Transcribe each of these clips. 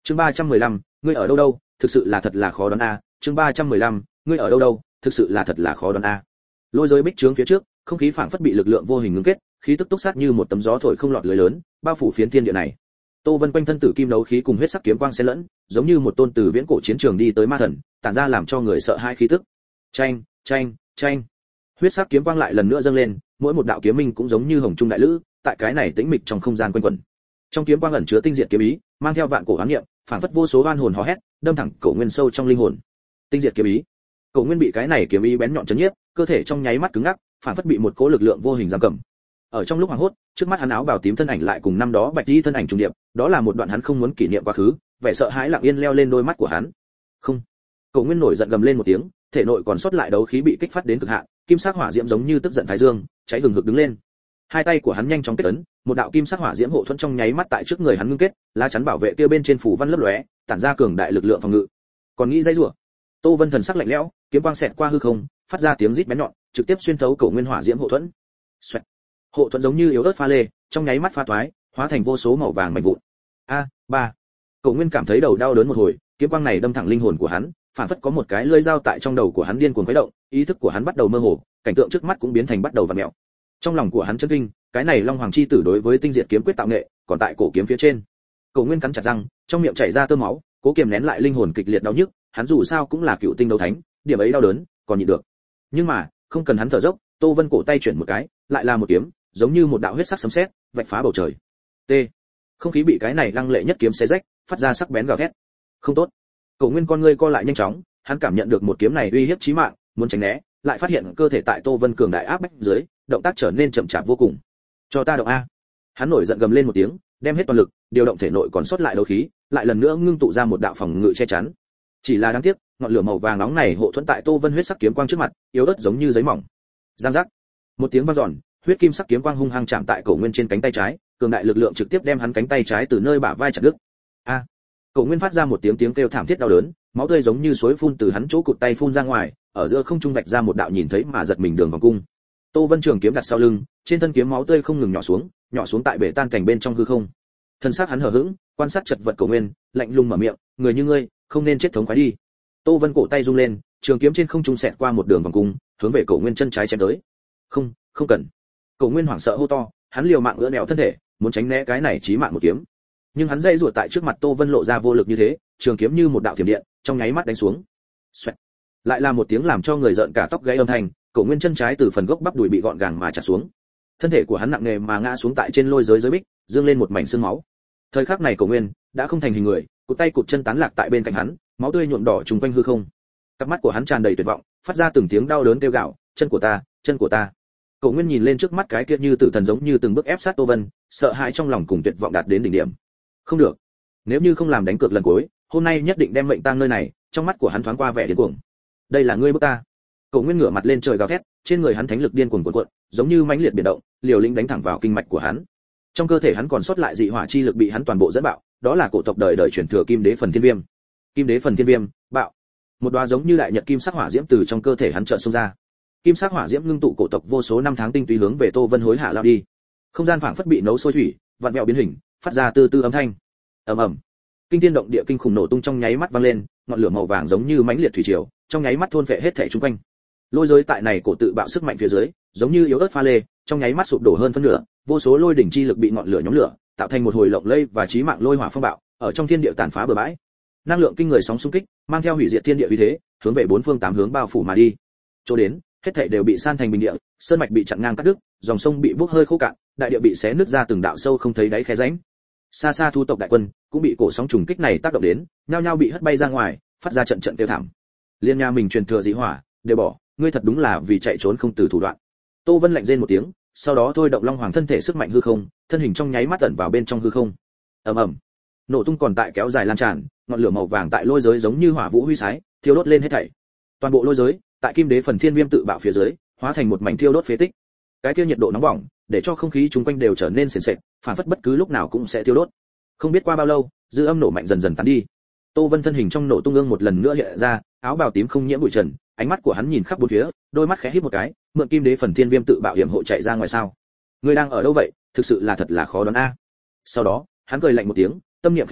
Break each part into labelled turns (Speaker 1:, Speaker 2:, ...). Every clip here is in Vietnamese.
Speaker 1: Chương 315, ngươi ở đâu đâu, thực sự là thật là khó đoán a. Chương 315, ngươi ở đâu đâu, thực sự là thật là khó đoán a. Lôi giới bích trướng phía trước, không khí phảng phất bị lực lượng vô hình ngưng kết, khí tức túc sát như một tấm gió thổi không lọt lưới lớn, bao phủ phiến thiên địa này. Tô Vân quanh thân tử kim đấu khí cùng huyết sắc kiếm quang xen lẫn, giống như một tôn từ viễn cổ chiến trường đi tới ma thần, tản ra làm cho người sợ hãi khí tức. Chanh, chanh, chanh. Huyết sắc kiếm quang lại lần nữa dâng lên, mỗi một đạo kiếm minh cũng giống như hồng trung đại lữ, tại cái này tĩnh mịch trong không gian quanh quẩn. Trong kiếm quang ẩn chứa tinh diệt kiếm ý, mang theo vạn cổ ám niệm, phảng phất vô số oan hồn hò hét, đâm thẳng Cổ Nguyên sâu trong linh hồn. Tinh diệt kiếm ý. Cổ Nguyên bị cái này kiếm ý bén nhọn chấn nhiếp, cơ thể trong nháy mắt cứng ngắc, phảng phất bị một cỗ lực lượng vô hình giam cầm. Ở trong lúc hoảng hốt, trước mắt hắn áo bào tím thân ảnh lại cùng năm đó bạch y thân ảnh trùng điệp, đó là một đoạn hắn không muốn kỷ niệm quá khứ, vẻ sợ hãi lặng yên leo lên đôi mắt của hắn. Không. Cổ Nguyên nổi giận gầm lên một tiếng, thể nội còn sót lại đấu khí bị kích phát đến cực hạn, kim sắc hỏa diễm giống như tức giận thái dương, cháy hừng hực đứng lên. Hai tay của hắn nhanh chóng kết ấn, một đạo kim sắc hỏa diễm hộ thuẫn trong nháy mắt tại trước người hắn ngưng kết, lá chắn bảo vệ kia bên trên phủ văn lấp lóe, tản ra cường đại lực lượng phòng ngự. Còn nghĩ dây rủa. Tô Vân thần sắc lạnh lẽo, kiếm quang xẹt qua hư không, phát ra tiếng rít bén nhọn, trực tiếp xuyên thấu Cổ Nguyên hỏa diễm hộ thuẫn. Xoẹt. Hộ thuẫn giống như yếu ớt pha lê, trong nháy mắt pha toái, hóa thành vô số màu vàng mảnh vụn. Ba. Cổ Nguyên cảm thấy đầu đau đớn một hồi, kiếm quang này đâm thẳng linh hồn của hắn, phản phất có một cái lưỡi dao tại trong đầu của hắn điên cuồng khuấy động, ý thức của hắn bắt đầu mơ hồ, cảnh tượng trước mắt cũng biến thành bắt đầu vặn mèo. Trong lòng của hắn chấn kinh, cái này Long Hoàng chi tử đối với tinh diệt kiếm quyết tạo nghệ, còn tại cổ kiếm phía trên. Cổ Nguyên cắn chặt răng, trong miệng chảy ra tơ máu, cố kiềm nén lại linh hồn kịch liệt đau nhức, hắn dù sao cũng là cựu tinh đấu thánh, điểm ấy đau đớn, còn nhịn được. Nhưng mà, không cần hắn thở dốc, Tô Vân cổ tay chuyển một cái, lại là một kiếm, giống như một đạo huyết sắc sấm sét, vạch phá bầu trời. T. Không khí bị cái này lăng lệ nhất kiếm xé rách, phát ra sắc bén gào thét. Không tốt. Cổ Nguyên con ngươi co lại nhanh chóng, hắn cảm nhận được một kiếm này uy hiếp chí mạng, muốn tránh né, lại phát hiện cơ thể tại Tô Vân cường đại áp bách dưới, động tác trở nên chậm chạp vô cùng. Cho ta động a. Hắn nổi giận gầm lên một tiếng, đem hết toàn lực, điều động thể nội còn sót lại đấu khí, lại lần nữa ngưng tụ ra một đạo phòng ngự che chắn. Chỉ là đáng tiếc, ngọn lửa màu vàng nóng này hộ thuẫn tại Tô Vân huyết sắc kiếm quang trước mặt, yếu ớt giống như giấy mỏng. Giang giác. Một tiếng vang dọn, huyết kim sắc kiếm quang hung hăng chạm tại Cổ Nguyên trên cánh tay trái, cường đại lực lượng trực tiếp đem hắn cánh tay trái từ nơi bả vai chặt đứt. A. Cổ Nguyên phát ra một tiếng kêu thảm thiết đau đớn, máu tươi giống như suối phun từ hắn chỗ cụt tay phun ra ngoài, ở giữa không trung vạch ra một đạo nhìn thấy mà giật mình đường vòng cung. Tô Vân trường kiếm đặt sau lưng, trên thân kiếm máu tươi không ngừng nhỏ xuống tại bể tan cảnh bên trong hư không. Thân xác hắn hờ hững, quan sát chật vật Cổ Nguyên, lạnh lùng mở miệng, người như ngươi, không nên chết thống khoái đi. Tô Vân cổ tay rung lên, trường kiếm trên không trung xẹt qua một đường vòng cung, hướng về Cổ Nguyên chân trái chém tới. Không, không cần. Cổ Nguyên hoảng sợ hô to, hắn liều mạng ưỡn nẹo thân thể, muốn tránh né cái này chí mạng một kiếm. Nhưng hắn dây rủa tại trước mặt Tô Vân lộ ra vô lực như thế, trường kiếm như một đạo thiểm điện, trong nháy mắt đánh xuống. Xoẹt. Lại là một tiếng làm cho người giận cả tóc gáy âm thanh, Cổ Nguyên chân trái từ phần gốc bắp đùi bị gọn gàng mà chặt xuống. Thân thể của hắn nặng nề mà ngã xuống tại trên lôi giới bích, dương lên một mảnh xương máu. Thời khắc này Cổ Nguyên đã không thành hình người, cụt tay cụt chân tán lạc tại bên cạnh hắn, máu tươi nhuộm đỏ trùng quanh hư không. Cặp mắt của hắn tràn đầy tuyệt vọng, phát ra từng tiếng đau đớn kêu gào, chân của ta, chân của ta. Cổ Nguyên nhìn lên trước mắt cái kia như tử thần giống như từng bước ép sát Tô Vân, sợ hãi trong lòng cùng tuyệt vọng đạt đến đỉnh điểm. Không được, nếu như không làm đánh cược lần cuối, hôm nay nhất định đem mệnh tang nơi này. Trong mắt của hắn thoáng qua vẻ điên cuồng. Đây là ngươi bức ta. Cổ Nguyên ngửa mặt lên trời gào thét, trên người hắn thánh lực điên cuồng cuộn, giống như mãnh liệt biển động, liều lĩnh đánh thẳng vào kinh mạch của hắn. Trong cơ thể hắn còn sót lại dị hỏa chi lực bị hắn toàn bộ dẫn bạo, đó là cổ tộc đời đời truyền thừa Kim Đế Phần Thiên Viêm. Kim Đế Phần Thiên Viêm, bạo. Một đóa giống như đại nhật kim sắc hỏa diễm từ trong cơ thể hắn chợt xông ra. Kim sắc hỏa diễm ngưng tụ cổ tộc vô số năm tháng tinh túy hướng về Tô Vân hối hạ lao đi. Không gian phảng phất bị nấu sôi thủy, vặn vẹo biến hình, phát ra từ từ âm thanh. Ầm ầm. Kinh thiên động địa kinh khủng nổ tung trong nháy mắt vang lên, ngọn lửa màu vàng giống như mãnh liệt thủy triều, trong nháy mắt thôn phệ hết thảy xung quanh. Lôi giới tại này cổ tự bạo sức mạnh phía dưới, giống như yếu ớt pha lê, trong nháy mắt sụp đổ hơn phân nửa, vô số lôi đỉnh chi lực bị ngọn lửa nhóm lửa, tạo thành một hồi lộng lây và chí mạng lôi hỏa phong bạo, ở trong thiên địa tàn phá bừa bãi. Năng lượng kinh người sóng xung kích, mang theo hủy diệt thiên địa uy thế, hướng về bốn phương tám hướng bao phủ mà đi. Chỗ đến, hết thảy đều bị san thành bình địa, sơn mạch bị chặn ngang cắt đứt, dòng sông bị bốc hơi khô cạn, đại địa bị xé nứt ra từng đạo sâu không thấy đáy khe rãnh. Xa xa thu tộc đại quân cũng bị cổ sóng trùng kích này tác động đến, nhao nhao bị hất bay ra ngoài, phát ra trận trận kêu thảm. Liên nha mình truyền thừa dị hỏa, đều bỏ, ngươi thật đúng là vì chạy trốn không từ thủ đoạn. Tô Vân lạnh rên một tiếng, sau đó thôi động Long Hoàng thân thể sức mạnh hư không, thân hình trong nháy mắt tẩn vào bên trong hư không. Ầm ầm. Nổ tung còn tại kéo dài lan tràn, ngọn lửa màu vàng tại lôi giới giống như hỏa vũ huy sái, thiêu đốt lên hết thảy. Toàn bộ lôi giới, tại Kim Đế Phần Thiên Viêm tự bạo phía dưới, hóa thành một mảnh thiêu đốt phế tích. Cái kia nhiệt độ nóng bỏng, để cho không khí chung quanh đều trở nên sền sệt, phản phất bất cứ lúc nào cũng sẽ thiêu đốt. Không biết qua bao lâu, dư âm nổ mạnh dần dần tán đi. Tô Vân thân hình trong nổ tung ương một lần nữa hiện ra, áo bào tím không nhiễm bụi trần, ánh mắt của hắn nhìn khắp bốn phía, đôi mắt khẽ híp một cái, mượn Kim Đế Phần Thiên Viêm tự bạo hiểm hộ chạy ra ngoài sao? Ngươi đang ở đâu vậy? Thực sự là thật là khó đoán a. Sau đó, hắn cười lạnh một tiếng, tâm niệm khẽ động,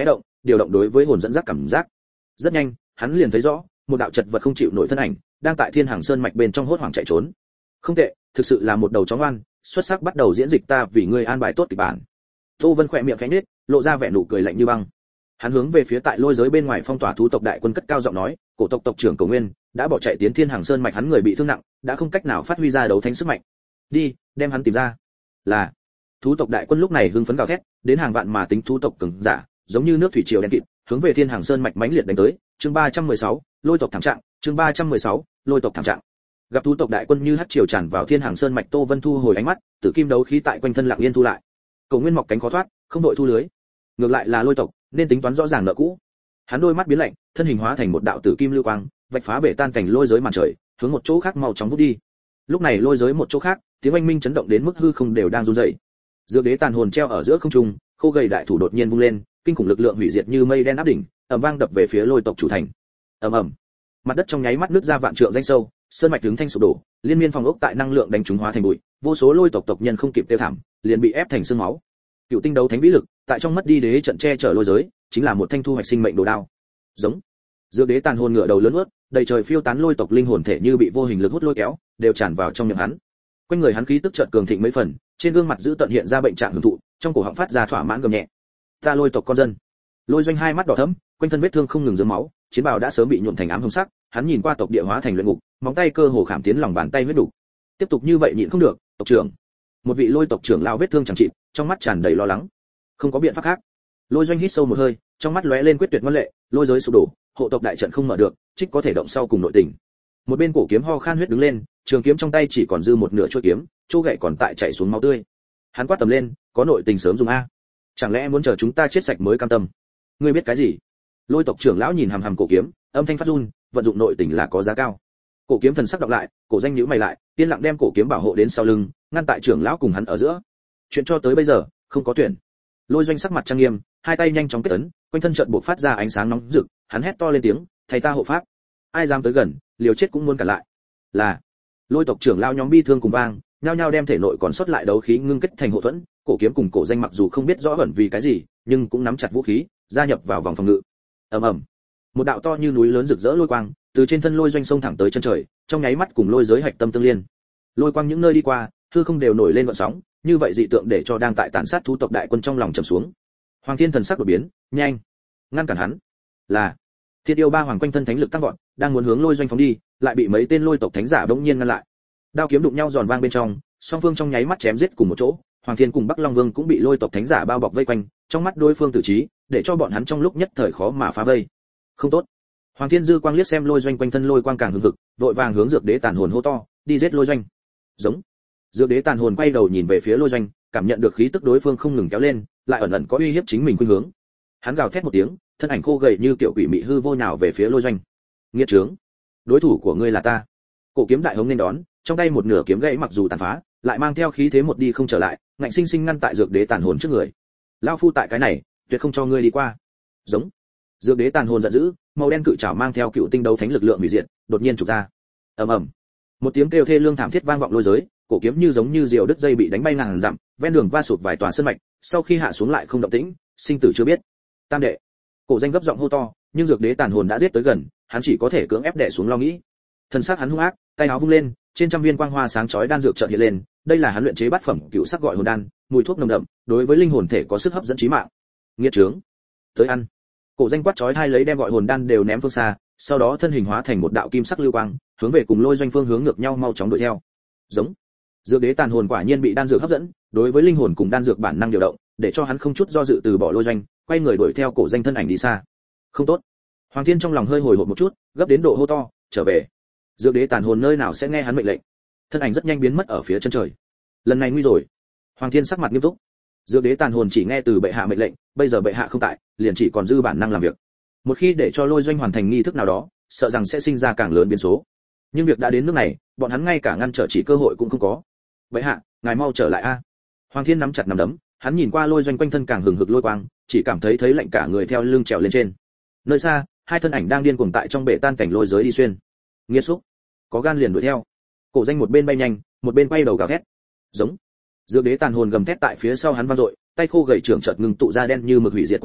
Speaker 1: điều động đối với hồn dẫn dắt cảm giác. Rất nhanh, hắn liền thấy rõ, một đạo chật vật không chịu nổi thân ảnh, đang tại Thiên Hàng Sơn mạch bên trong hốt hoảng chạy trốn. Không tệ, thực sự là một đầu chó ngoan, xuất sắc bắt đầu diễn dịch ta vì ngươi an bài tốt kịch bản. Tô Vân khỏe miệng khẽ nhếch, lộ ra vẻ nụ cười lạnh như băng. Hắn hướng về phía tại lôi giới bên ngoài phong tỏa thú tộc đại quân cất cao giọng nói, cổ tộc tộc trưởng Cổ Nguyên đã bỏ chạy tiến Thiên Hàng Sơn mạch, hắn người bị thương nặng, đã không cách nào phát huy ra đấu thánh sức mạnh. Đi, đem hắn tìm ra. Là. Thú tộc đại quân lúc này hưng phấn gào thét, đến hàng vạn mà tính thú tộc cường giả, giống như nước thủy triều đen kịt, hướng về Thiên Hàng Sơn mạch mãnh liệt đánh tới. Chương 316, lôi tộc thảm trạng, chương 316, lôi tộc thảm trạng. Gặp thú tộc đại quân như hắc triều tràn vào Thiên Hàng Sơn mạch, Tô Vân thu hồi ánh mắt, tử kim đấu khí tại quanh thân lặng yên thu lại. Cổ Nguyên mọc cánh khó thoát, không đội thu lưới. Ngược lại là lôi tộc, nên tính toán rõ ràng nợ cũ. Hắn đôi mắt biến lạnh, thân hình hóa thành một đạo tử kim lưu quang, vạch phá bể tan cảnh lôi giới màn trời, hướng một chỗ khác mau chóng vút đi. Lúc này lôi giới một chỗ khác, tiếng oanh minh chấn động đến mức hư không đều đang run rẩy. Dược đế tàn hồn treo ở giữa không trung, khô gầy đại thủ đột nhiên vung lên, kinh khủng lực lượng hủy diệt như mây đen áp đỉnh, ầm vang đập về phía lôi tộc chủ thành. Ầm ầm. Mặt đất trong nháy mắt nứt ra vạn trượng danh sâu, sơn mạch hướng thanh sụp đổ, liên miên phòng ốc tại năng lượng đánh trúng hóa thành bụi, vô số lôi tộc tộc nhân không kịp tiêu thảm, liền bị ép thành xương máu. Cựu tinh đấu thánh vĩ lực, tại trong mất đi đế trận che chở lôi giới, chính là một thanh thu hoạch sinh mệnh đồ đao. Giống. Dược đế tàn hồn ngửa đầu lớn ướt, đầy trời phiêu tán lôi tộc linh hồn thể như bị vô hình lực hút lôi kéo, đều tràn vào trong miệng hắn. Quanh người hắn khí tức chợt cường thịnh mấy phần, trên gương mặt giữ tận hiện ra bệnh trạng hưởng thụ, trong cổ họng phát ra thỏa mãn gầm nhẹ. Ta lôi tộc con dân. Lôi Doanh hai mắt đỏ thẫm, quanh thân vết thương không ngừng rớm máu, chiến bào đã sớm bị nhuộm thành ám hồng sắc, hắn nhìn qua tộc địa hóa thành luyện ngục, móng tay cơ hồ khảm tiến lòng bàn tay huyết đủ. Tiếp tục như vậy nhịn không được, tộc trưởng. Một vị lôi tộc trưởng lao vết thương chẳng trị, trong mắt tràn đầy lo lắng. Không có biện pháp khác. Lôi Doanh hít sâu một hơi, trong mắt lóe lên quyết tuyệt ngoan lệ, lôi giới sụp đổ, hộ tộc đại trận không mở được, trích có thể động sau cùng nội tình. Một bên cổ kiếm ho khan huyết đứng lên, trường kiếm trong tay chỉ còn dư một nửa chuôi kiếm, chỗ gậy còn tại chảy xuống máu tươi. Hắn quát tầm lên, có nội tình sớm dùng a. Chẳng lẽ muốn chờ chúng ta chết sạch mới cam tâm? Ngươi biết cái gì? Lôi tộc trưởng lão nhìn hằm hằm cổ kiếm, âm thanh phát run, vận dụng nội tình là có giá cao. Cổ kiếm thần sắc đọc lại, cổ danh nhíu mày lại, yên lặng đem cổ kiếm bảo hộ đến sau lưng, ngăn tại trưởng lão cùng hắn ở giữa. Chuyện cho tới bây giờ, không có tuyển. Lôi Doanh sắc mặt trang nghiêm, hai tay nhanh chóng kết ấn, quanh thân chợt bộc phát ra ánh sáng nóng rực, hắn hét to lên tiếng, "Thầy ta hộ pháp, ai dám tới gần, liều chết cũng muốn cản lại." Là. Lôi tộc trưởng lão nhóm bi thương cùng vang, nhao nhao đem thể nội còn sót lại đấu khí ngưng kết thành hộ thuẫn, cổ kiếm cùng cổ danh mặc dù không biết rõ ẩn vì cái gì, nhưng cũng nắm chặt vũ khí, gia nhập vào vòng phòng ngự. Ầm ầm. Một đạo to như núi lớn rực rỡ lôi quang, từ trên thân Lôi Doanh sông thẳng tới chân trời, trong nháy mắt cùng lôi giới hạch tâm tương liên. Lôi quang những nơi đi qua, hư không đều nổi lên gợn sóng, như vậy dị tượng để cho đang tại tàn sát thú tộc đại quân trong lòng trầm xuống. Hoàng Thiên thần sắc đột biến, nhanh, ngăn cản hắn. Là. Thiên yêu ba hoàng quanh thân thánh lực tăng vọt, đang muốn hướng Lôi Doanh phóng đi, lại bị mấy tên lôi tộc thánh giả bỗng nhiên ngăn lại. Đao kiếm đụng nhau giòn vang bên trong, song phương trong nháy mắt chém giết cùng một chỗ. Hoàng Thiên cùng Bắc Long Vương cũng bị lôi tộc thánh giả bao bọc vây quanh, trong mắt đối phương tử trí, để cho bọn hắn trong lúc nhất thời khó mà phá vây. Không tốt. Hoàng Thiên dư quang liếc xem Lôi Doanh quanh thân lôi quang càng hừng hực, vội vàng hướng Dược Đế tàn hồn hô to, đi giết Lôi Doanh. Giống. Dược Đế tàn hồn quay đầu nhìn về phía Lôi Doanh, cảm nhận được khí tức đối phương không ngừng kéo lên, lại ẩn ẩn có uy hiếp chính mình khuynh hướng. Hắn gào thét một tiếng, thân ảnh khô gầy như kiểu quỷ mị hư vô nào về phía Lôi Doanh. Nghiệt trướng, đối thủ của ngươi là ta. Cổ kiếm đại hống nên đón, trong tay một nửa kiếm gãy mặc dù tàn phá, lại mang theo khí thế một đi không trở lại, ngạnh sinh sinh ngăn tại Dược Đế tàn hồn trước người. Lão phu tại cái này, tuyệt không cho ngươi đi qua. Giống. Dược Đế tàn hồn giận dữ, màu đen cự trảo mang theo cựu tinh đấu thánh lực lượng hủy diệt, đột nhiên chụp ra. Ầm ầm. Một tiếng kêu thê lương thảm thiết vang vọng lôi giới, cổ kiếm như giống như diều đứt dây bị đánh bay ngàn dặm, ven đường va sụt vài tòa sơn mạch, sau khi hạ xuống lại không động tĩnh, sinh tử chưa biết. Tam đệ. Cổ danh gấp giọng hô to, nhưng Dược Đế tàn hồn đã giết tới gần, hắn chỉ có thể cưỡng ép đè xuống lo nghĩ. Thân xác hắn hung ác, tay áo vung lên, trên trăm viên quang hoa sáng chói đan dược chợt hiện lên, đây là hắn luyện chế bát phẩm cựu sắc gọi hồn đan, mùi thuốc nồng đậm, đối với linh hồn thể có sức hấp dẫn chí mạng. Nghiệt trướng, tới ăn. Cổ danh quát chói hai lấy đem gọi hồn đan đều ném phương xa, sau đó thân hình hóa thành một đạo kim sắc lưu quang, hướng về cùng Lôi Doanh phương hướng ngược nhau mau chóng đuổi theo. Giống. Dược Đế tàn hồn quả nhiên bị đan dược hấp dẫn, đối với linh hồn cùng đan dược bản năng điều động, để cho hắn không chút do dự từ bỏ Lôi Doanh, quay người đuổi theo cổ danh thân ảnh đi xa. Không tốt. Hoàng Thiên trong lòng hơi hồi hộp một chút, gấp đến độ hô to, trở về. Dược Đế tàn hồn nơi nào sẽ nghe hắn mệnh lệnh. Thân ảnh rất nhanh biến mất ở phía chân trời. Lần này nguy rồi. Hoàng Thiên sắc mặt nghiêm túc. Dược Đế tàn hồn chỉ nghe từ bệ hạ mệnh lệnh, bây giờ bệ hạ không tại, liền chỉ còn dư bản năng làm việc. Một khi để cho Lôi Doanh hoàn thành nghi thức nào đó, sợ rằng sẽ sinh ra càng lớn biến số. Nhưng việc đã đến nước này, bọn hắn ngay cả ngăn trở chỉ cơ hội cũng không có. Bệ hạ, ngài mau trở lại a. Hoàng Thiên nắm chặt nắm đấm, hắn nhìn qua Lôi Doanh quanh thân càng hừng hực lôi quang, chỉ cảm thấy lạnh cả người theo lưng trèo lên trên. Nơi xa, hai thân ảnh đang điên cuồng tại trong bể tan cảnh lôi giới đi xuyên. Nghiệt xúc, có gan liền đuổi theo. Cổ danh một bên bay nhanh, một bên quay đầu gào thét. Giống. Dược Đế tàn hồn gầm thét tại phía sau hắn vang dội, tay khô gầy trưởng chợt ngừng tụ ra đen như mực hủy diệt quang cầu,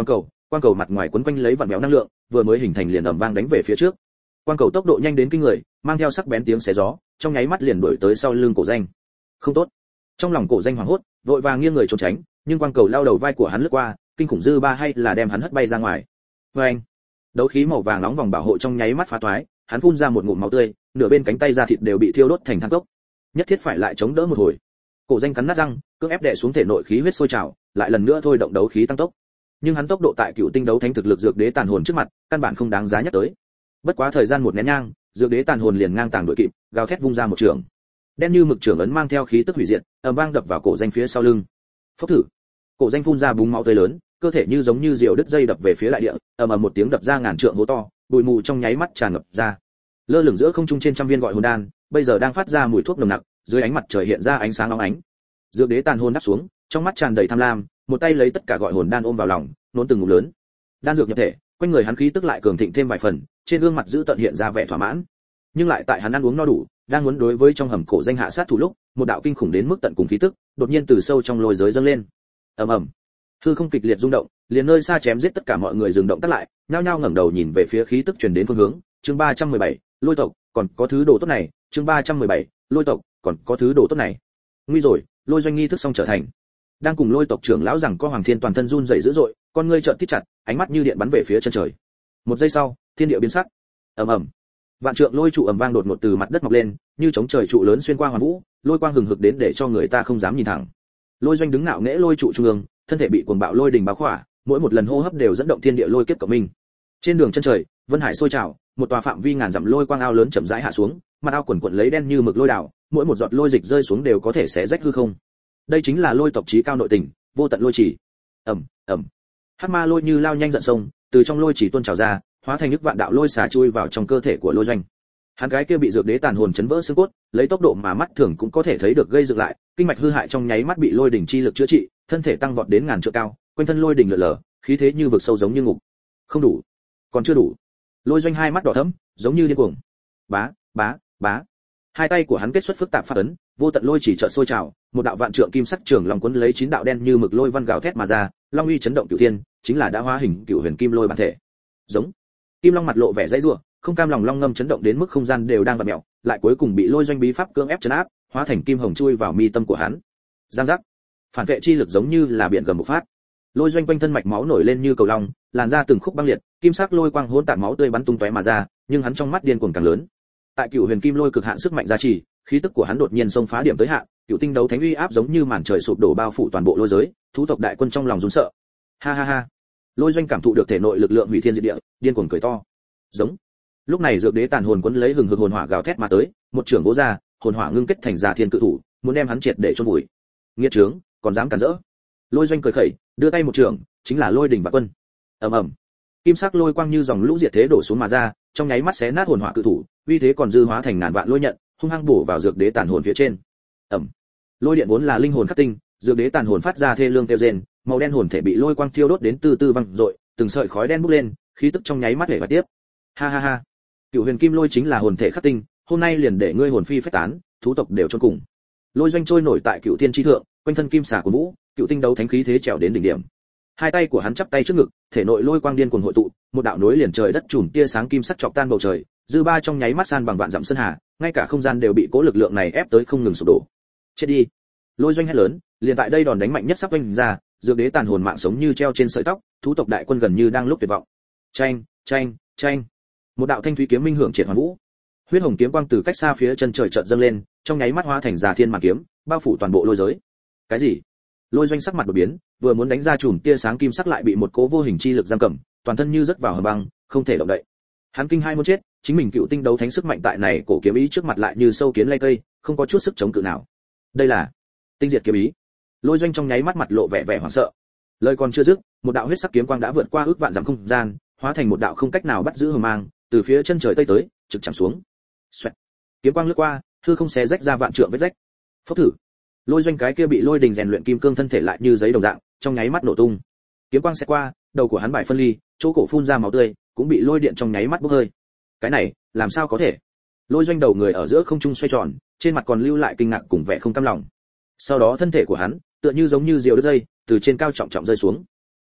Speaker 1: quang cầu mặt ngoài quấn quanh lấy vặn vẹo năng lượng, vừa mới hình thành liền ầm vang đánh về phía trước. Quang cầu tốc độ nhanh đến kinh người, mang theo sắc bén tiếng xé gió, trong nháy mắt liền đuổi tới sau lưng Cổ Danh. Không tốt! Trong lòng Cổ Danh hoảng hốt, vội vàng nghiêng người trốn tránh, nhưng quang cầu lao đầu vai của hắn lướt qua, kinh khủng dư ba hay là đem hắn hất bay ra ngoài. Oeng! Đấu khí màu vàng nóng vòng bảo hộ trong nháy mắt phá toái, hắn phun ra một ngụm máu tươi, nửa bên cánh tay da thịt đều bị thiêu đốt thành than cốc. Nhất thiết phải lại chống đỡ một hồi. Cổ Danh cắn nát răng, cưỡng ép đè xuống thể nội khí huyết sôi trào, lại lần nữa thôi động đấu khí tăng tốc. Nhưng hắn tốc độ tại Cựu Tinh đấu thánh thực lực dược đế tàn hồn trước mặt, căn bản không đáng giá nhắc tới. Bất quá thời gian một nén nhang, dược đế tàn hồn liền ngang tàng đội kịp, gào thét vung ra một trường. Đen như mực trường ấn mang theo khí tức hủy diệt, ầm vang đập vào Cổ Danh phía sau lưng. Phốc thử. Cổ Danh phun ra búng máu tươi lớn, cơ thể như giống như diều đứt dây đập về phía đại địa, ầm ầm một tiếng đập ra ngàn trượng hố to, bụi mù trong nháy mắt tràn ngập ra. Lơ lửng giữa không trung trên trăm viên gọi hồn đan, bây giờ đang phát ra mùi thuốc nồng nặc, dưới ánh mặt trời hiện ra ánh sáng óng ánh. Dược đế tàn hồn đáp xuống, trong mắt tràn đầy tham lam, một tay lấy tất cả gọi hồn đan ôm vào lòng, nôn từng ngụm lớn. Đan dược nhập thể, quanh người hắn khí tức lại cường thịnh thêm vài phần, trên gương mặt giữ tận hiện ra vẻ thỏa mãn. Nhưng lại tại hắn ăn uống no đủ, đang muốn đối với trong hầm Cổ Danh hạ sát thủ lúc, một đạo kinh khủng đến mức tận cùng khí tức, đột nhiên từ sâu trong lôi giới dâng lên. Ầm ầm. Hư không kịch liệt rung động, liền nơi xa chém giết tất cả mọi người dừng động tác lại, nhao nhao ngẩng đầu nhìn về phía khí tức truyền đến phương hướng. Chương 317, Lôi tộc, còn có thứ đồ tốt này. Chương 317, Lôi tộc, còn có thứ đồ tốt này. Nguy rồi, Lôi Doanh nghi thức xong trở thành. Đang cùng Lôi tộc trưởng lão rằng có Hoàng Thiên toàn thân run rẩy dữ dội, con ngươi trợn tít chặt, ánh mắt như điện bắn về phía chân trời. Một giây sau, thiên địa biến sắc. Ầm ầm. Vạn trượng lôi trụ ầm vang đột ngột từ mặt đất mọc lên, như chống trời trụ lớn xuyên qua hoàn vũ, lôi quang hừng hực đến để cho người ta không dám nhìn thẳng. Lôi Doanh đứng ngạo nghễ lôi trụ trung ương, thân thể bị cuồng bạo lôi đình bao khỏa, mỗi một lần hô hấp đều dẫn động thiên địa lôi kiếp cộng minh. Trên đường chân trời, vân hải sôi trào, một tòa phạm vi ngàn dặm lôi quang ao lớn chậm rãi hạ xuống, mặt ao quần quần lấy đen như mực lôi đảo, mỗi một giọt lôi dịch rơi xuống đều có thể xé rách hư không. Đây chính là lôi tộc chí cao nội tình, vô tận lôi chỉ. Ầm, ầm. Hắc ma lôi như lao nhanh giận sông, từ trong lôi chỉ tuôn trào ra, hóa thành nước vạn đạo lôi xà chui vào trong cơ thể của Lôi Doanh. Hắn cái kia bị dược đế tàn hồn chấn vỡ xương cốt, lấy tốc độ mà mắt thường cũng có thể thấy được gây dựng lại, kinh mạch hư hại trong nháy mắt bị lôi đỉnh chi lực chữa trị, thân thể tăng vọt đến ngàn trượng cao, quanh thân lôi đỉnh lượn lờ, khí thế như vực sâu giống như ngục. Không đủ, còn chưa đủ. Lôi Doanh hai mắt đỏ thẫm, giống như điên cuồng. Bá, bá, bá. Hai tay của hắn kết xuất phức tạp pháp ấn, vô tận lôi chỉ chợt sôi trào, một đạo vạn trượng kim sắc trường long cuốn lấy 9 đạo đen như mực lôi văn gào thét mà ra, long uy chấn động cửu thiên, chính là đã hóa hình cửu huyền kim lôi bản thể. Giống. Kim long mặt lộ vẻ dãy rủa, không cam lòng long ngâm chấn động đến mức không gian đều đang vặn mèo, lại cuối cùng bị Lôi Doanh bí pháp cưỡng ép trấn áp, hóa thành kim hồng chui vào mi tâm của hắn. Giang giác. Phản vệ chi lực giống như là biển gầm bộc phát. Lôi Doanh quanh thân mạch máu nổi lên như cầu long, làn da từng khúc băng liệt, kim sắc lôi quang hỗn tạp máu tươi bắn tung tóe mà ra, nhưng hắn trong mắt điên cuồng càng lớn. Tại cửu huyền kim lôi cực hạn sức mạnh gia trì, khí tức của hắn đột nhiên xông phá điểm tới hạn, cửu tinh đấu thánh uy áp giống như màn trời sụp đổ bao phủ toàn bộ lôi giới, thú tộc đại quân trong lòng run sợ. Ha ha ha. Lôi Doanh cảm thụ được thể nội lực lượng hủy thiên diệt địa, điên cuồng cười to. Giống. Lúc này dược đế tàn hồn quấn lấy hừng hực hồn hỏa gào thét mà tới, một trường vỗ ra, hồn hỏa ngưng kết thành giả thiên cự thủ, muốn đem hắn triệt để chôn vùi. Nghiệt trướng, còn dám cản rỡ. Lôi Doanh cười khẩy, đưa tay một trường, chính là lôi đỉnh và quân. Ầm ầm. Kim sắc lôi quang như dòng lũ diệt thế đổ xuống mà ra, trong nháy mắt xé nát hồn hỏa cự thủ, uy thế còn dư hóa thành ngàn vạn lôi nhận, hung hăng bổ vào dược đế tàn hồn phía trên. Ầm. Lôi điện vốn là linh hồn khắc tinh, dược đế tàn hồn phát ra thê lương kêu rên, màu đen hồn thể bị lôi quang thiêu đốt đến từ từ văng rội, từng sợi khói đen bốc lên, khí tức trong nháy mắt hể và tiếp. Ha ha ha. Cửu huyền kim lôi chính là hồn thể khắc tinh, hôm nay liền để ngươi hồn phi phách tán, thú tộc đều chôn cùng. Lôi Doanh trôi nổi tại cửu tiên chi thượng, quanh thân kim xà của vũ, cửu tinh đấu thánh khí thế trèo đến đỉnh điểm. Hai tay của hắn chắp tay trước ngực, thể nội lôi quang điên cuồng hội tụ, một đạo nối liền trời đất chùm tia sáng kim sắc chọc tan bầu trời, dư ba trong nháy mắt san bằng vạn dặm sơn hà, ngay cả không gian đều bị cố lực lượng này ép tới không ngừng sụp đổ. Chết đi! Lôi Doanh hét lớn, liền tại đây đòn đánh mạnh nhất sắp vung ra, dược đế tàn hồn mạng sống như treo trên sợi tóc, thú tộc đại quân gần như đang lúc tuyệt vọng. Chanh, chanh, chanh. Một đạo thanh thúy kiếm minh hưởng triệt hoàn vũ. Huyết hồng kiếm quang từ cách xa phía chân trời chợt dâng lên, trong nháy mắt hóa thành giả thiên màn kiếm, bao phủ toàn bộ lôi giới. Cái gì? Lôi Doanh sắc mặt đột biến, vừa muốn đánh ra chùm tia sáng kim sắc lại bị một cỗ vô hình chi lực giam cầm, toàn thân như rớt vào hầm băng, không thể động đậy. Hắn kinh hai muốn chết, chính mình cựu tinh đấu thánh sức mạnh tại này cổ kiếm ý trước mặt lại như sâu kiến lay cây, không có chút sức chống cự nào. Đây là tinh diệt kiếm ý. Lôi Doanh trong nháy mắt mặt lộ vẻ vẻ hoảng sợ. Lời còn chưa dứt, một đạo huyết sắc kiếm quang đã vượt qua ước vạn dặm không gian, hóa thành một đạo không cách nào bắt giữ hờ mang, từ phía chân trời tây tới, trực chạm xuống. Xoẹt. Kiếm quang lướt qua, hư không xé rách ra vạn trượng vết rách. Phốc thử. Lôi Doanh cái kia bị lôi đình rèn luyện kim cương thân thể lại như giấy đồng dạng, trong nháy mắt nổ tung. Kiếm quang xẹt qua, đầu của hắn bại phân ly, chỗ cổ phun ra máu tươi, cũng bị lôi điện trong nháy mắt bốc hơi. Cái này, làm sao có thể? Lôi Doanh đầu người ở giữa không trung xoay tròn, trên mặt còn lưu lại kinh ngạc cùng vẻ không cam lòng. Sau đó thân thể của hắn, tựa như giống như diều đứt dây, từ trên cao trọng trọng rơi xuống.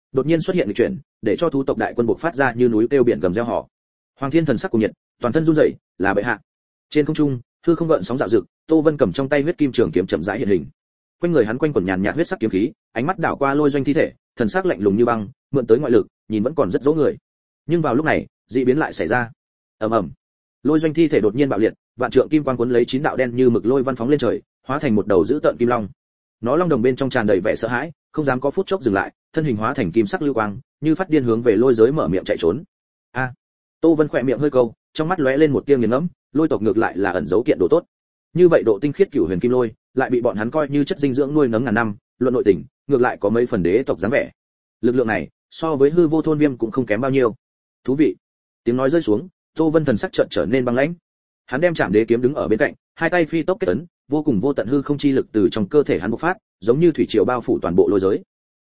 Speaker 1: đột nhiên xuất hiện nghịch chuyển, để cho thú tộc đại quân bộc phát ra như núi kêu biển gầm reo hò. Hoàng Thiên thần sắc cuồng nhiệt, toàn thân run rẩy, là bệ hạ. Trên không trung, hư không gợn sóng dạo dực, Tô Vân cầm trong tay huyết kim trường kiếm chậm rãi hiện hình. Quanh người hắn quanh quẩn nhàn nhạt huyết sắc kiếm khí, ánh mắt đảo qua Lôi Doanh thi thể, thần sắc lạnh lùng như băng, mượn tới ngoại lực, nhìn vẫn còn rất dỗ người. Nhưng vào lúc này, dị biến lại xảy ra. Ầm ầm. Lôi Doanh thi thể đột nhiên bạo liệt, vạn trượng kim quang cuốn lấy 9 đạo đen như mực lôi văn phóng lên trời, hóa thành một đầu dữ tợn kim long. Nó long đồng bên trong tràn đầy vẻ sợ hãi, không dám có phút chốc dừng lại, thân hình hóa thành kim sắc lưu quang, như phát điên hướng về lôi giới mở miệng chạy trốn. A! Tô Vân khỏe miệng hơi câu, trong mắt lóe lên một tia nghiền ngẫm, lôi tộc ngược lại là ẩn giấu kiện đồ tốt. Như vậy độ tinh khiết cửu huyền kim lôi, lại bị bọn hắn coi như chất dinh dưỡng nuôi nấng ngàn năm, luận nội tình, ngược lại có mấy phần đế tộc dáng vẻ. Lực lượng này, so với hư vô thôn viêm cũng không kém bao nhiêu. Thú vị. Tiếng nói rơi xuống, Tô Vân thần sắc chợt trở nên băng lãnh. Hắn đem Trảm Đế kiếm đứng ở bên cạnh, hai tay phi tốc kết ấn, vô cùng vô tận hư không chi lực từ trong cơ thể hắn bộc phát, giống như thủy triều bao phủ toàn bộ lôi giới.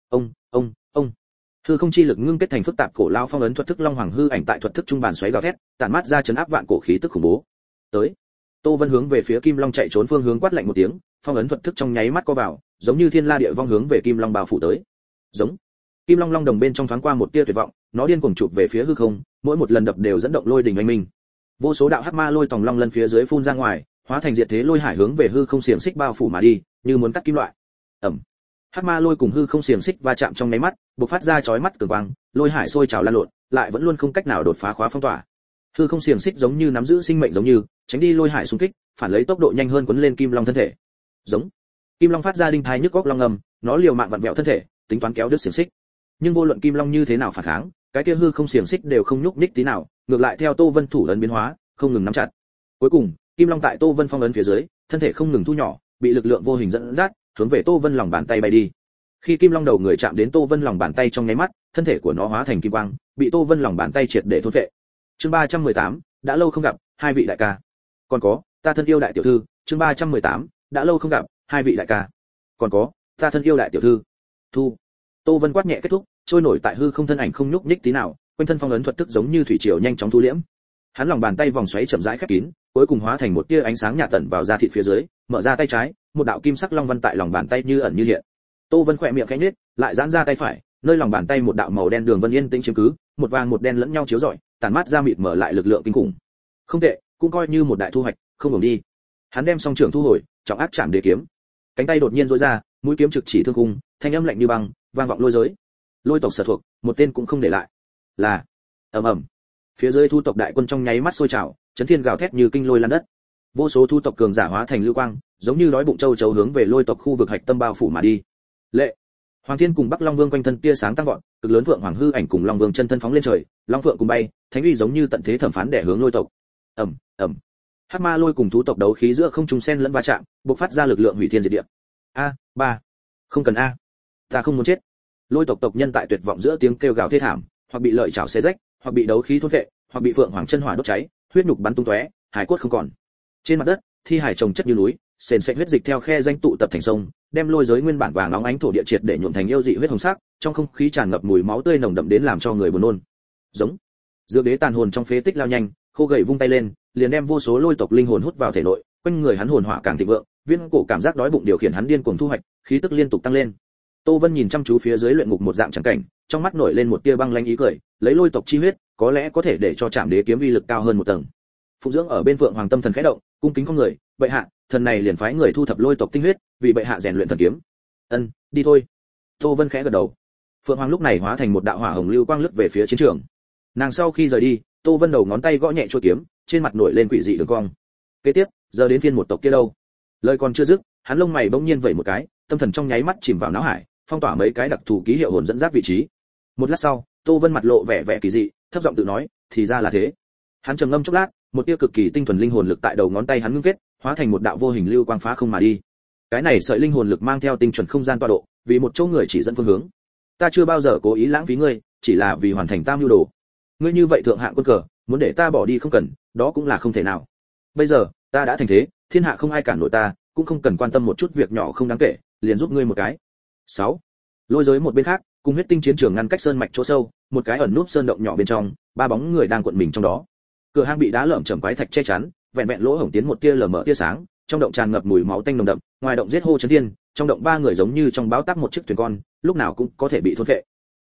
Speaker 1: Ông. Hư không chi lực ngưng kết thành phức tạp cổ lao phong ấn thuật thức long hoàng hư ảnh tại thuật thức trung bàn xoáy gào thét, tản mát ra chấn áp vạn cổ khí tức khủng bố. Tới. Tô Vân hướng về phía Kim Long chạy trốn phương hướng quát lạnh một tiếng, phong ấn thuật thức trong nháy mắt co vào, giống như thiên la địa vong hướng về Kim Long bao phủ tới. Giống. Kim Long long đồng bên trong thoáng qua một tia tuyệt vọng, nó điên cuồng chụp về phía hư không, mỗi một lần đập đều dẫn động lôi đình oanh minh. Vô số đạo hắc ma lôi tòng long lân phía dưới phun ra ngoài, hóa thành diệt thế lôi hải hướng về hư không xiềng xích bao phủ mà đi, như muốn cắt kim loại. Ầm. Hắc ma lôi cùng hư không xiềng xích va chạm trong nháy mắt, bộc phát ra chói mắt cường quang, lôi hải sôi trào lan lộn, lại vẫn luôn không cách nào đột phá khóa phong tỏa. Hư không xiềng xích giống như nắm giữ sinh mệnh giống như, tránh đi lôi hải xung kích, phản lấy tốc độ nhanh hơn quấn lên Kim Long thân thể. Giống. Kim Long phát ra đinh thai nhức óc long ngầm, nó liều mạng vặn vẹo thân thể, tính toán kéo đứt xiềng xích. Nhưng vô luận Kim Long như thế nào phản kháng, cái kia hư không xiềng xích đều không nhúc nhích tí nào, ngược lại theo Tô Vân thủ ấn biến hóa, không ngừng nắm chặt. Cuối cùng, Kim Long tại Tô Vân phong ấn phía dưới, thân thể không ngừng thu nhỏ, bị lực lượng vô hình dẫn dắt, hướng về Tô Vân lòng bàn tay bay đi. Khi Kim Long đầu người chạm đến Tô Vân lòng bàn tay trong nháy mắt, thân thể của nó hóa thành kim quang, bị Tô Vân lòng bàn tay triệt để thôn phệ. Chương 318, đã lâu không gặp, hai vị đại ca. Còn có, ta thân yêu đại tiểu thư, chương 318, đã lâu không gặp, hai vị đại ca. Còn có, ta thân yêu đại tiểu thư. Thu. Tô Vân quát nhẹ kết thúc, trôi nổi tại hư không thân ảnh không nhúc nhích tí nào, quanh thân phong ấn thuật thức giống như thủy triều nhanh chóng thu liễm. Hắn lòng bàn tay vòng xoáy chậm rãi khép kín, cuối cùng hóa thành một tia ánh sáng nhạt tận vào da thịt phía dưới, mở ra tay trái, một đạo kim sắc long văn tại lòng bàn tay như ẩn như hiện. Tô Vân khẽ miệng khẽ nhếch, lại giãn ra tay phải, nơi lòng bàn tay một đạo màu đen đường vân yên tĩnh chiếm cứ, một vàng một đen lẫn nhau chiếu rọi, tản mát ra mịt mở lại lực lượng kinh khủng. Không tệ, cũng coi như một đại thu hoạch, không ngừng đi. Hắn đem song trưởng thu hồi, trọng áp chạm đế kiếm. Cánh tay đột nhiên duỗi ra, mũi kiếm trực chỉ thương khung, thanh âm lạnh như băng, vang vọng lôi giới. Lôi tộc sở thuộc, một tên cũng không để lại. Là. Ầm ầm. Phía dưới thu tộc đại quân trong nháy mắt sôi trào, chấn thiên gào thét như kinh lôi lan đất. Vô số thu tộc cường giả hóa thành lưu quang, giống như đói bụng châu chấu hướng về lôi tộc khu vực hạch tâm bao phủ mà đi. Lệ. Hoàng Thiên cùng Bắc Long Vương quanh thân tia sáng tăng vọt, cực lớn vượng hoàng hư ảnh cùng Long Vương chân thân phóng lên trời, long phượng cùng bay, thánh uy giống như tận thế thẩm phán để hướng lôi tộc. Ầm. Hắc ma lôi cùng thú tộc đấu khí giữa không trung xen lẫn va chạm, bộc phát ra lực lượng hủy thiên diệt địa. Ba. Không cần a. Ta không muốn chết. Lôi tộc tộc nhân tại tuyệt vọng giữa tiếng kêu gào thê thảm, hoặc bị lợi chảo xé rách, hoặc bị đấu khí thôn phệ, hoặc bị phượng hoàng chân hỏa đốt cháy, huyết nhục bắn tung tóe, hải cốt không còn. Trên mặt đất, thi hải chồng chất như núi, sền sệt huyết dịch theo khe danh tụ tập thành sông, đem lôi giới nguyên bản vàng nóng ánh thổ địa triệt để nhuộm thành yêu dị huyết hồng sắc, trong không khí tràn ngập mùi máu tươi nồng đậm đến làm cho người buồn nôn. Giống. Dược đế tàn hồn trong phế tích lao nhanh, khô gầy vung tay lên, liền đem vô số lôi tộc linh hồn hút vào thể nội, quanh người hắn hồn hỏa càng thịnh vượng, viên cổ cảm giác đói bụng điều khiển hắn điên cuồng thu hoạch, khí tức liên tục tăng lên. Tô Vân nhìn chăm chú phía dưới luyện ngục một dạng chẳng cảnh, trong mắt nổi lên một tia băng lãnh ý cười, lấy lôi tộc chi huyết, có lẽ có thể để cho Trảm Đế kiếm uy lực cao hơn một tầng. Phụng dưỡng ở bên Phượng Hoàng tâm thần khẽ động, cung kính con người, bệ hạ, thần này liền phái người thu thập lôi tộc tinh huyết, vì bệ hạ rèn luyện thần kiếm. Ân, đi thôi. Tô Vân khẽ gật đầu. Phượng Hoàng lúc này hóa thành một đạo hỏa hồng lưu quang lướt về phía chiến trường. Nàng sau khi rời đi, Tô Vân đầu ngón tay gõ nhẹ chuôi kiếm, trên mặt nổi lên quỷ dị đường cong. Kế tiếp, giờ đến phiên một tộc kia đâu? Lời còn chưa dứt, hắn lông mày bỗng nhiên vẩy một cái, tâm thần trong nháy mắt chìm vào não hải, phong tỏa mấy cái đặc thù ký hiệu hồn dẫn dắt vị trí. Một lát sau, Tô Vân mặt lộ vẻ vẻ kỳ dị, thấp giọng tự nói, thì ra là thế. Hắn trầm ngâm chốc lát, một tia cực kỳ tinh thuần linh hồn lực tại đầu ngón tay hắn ngưng kết, hóa thành một đạo vô hình lưu quang phá không mà đi. Cái này sợi linh hồn lực mang theo tinh chuẩn không gian tọa độ, vì một chỗ người chỉ dẫn phương hướng. Ta chưa bao giờ cố ý lãng phí ngươi, chỉ là vì hoàn thành tam nhu đồ. Ngươi như vậy thượng hạng quân cờ, muốn để ta bỏ đi không cần, đó cũng là không thể nào. Bây giờ, ta đã thành thế, thiên hạ không ai cản nổi ta, cũng không cần quan tâm một chút việc nhỏ không đáng kể, liền giúp ngươi một cái. 6. Lôi giới một bên khác, cùng huyết tinh chiến trường ngăn cách sơn mạch chỗ sâu, một cái ẩn núp sơn động nhỏ bên trong, ba bóng người đang cuộn mình trong đó. Cửa hang bị đá lởm chởm quái thạch che chắn, vẹn vẹn lỗ hổng tiến một tia lờ mờ tia sáng, trong động tràn ngập mùi máu tanh nồng đậm, ngoài động giết hô chấn thiên, trong động ba người giống như trong báo táp một chiếc thuyền con, lúc nào cũng có thể bị thôn phệ.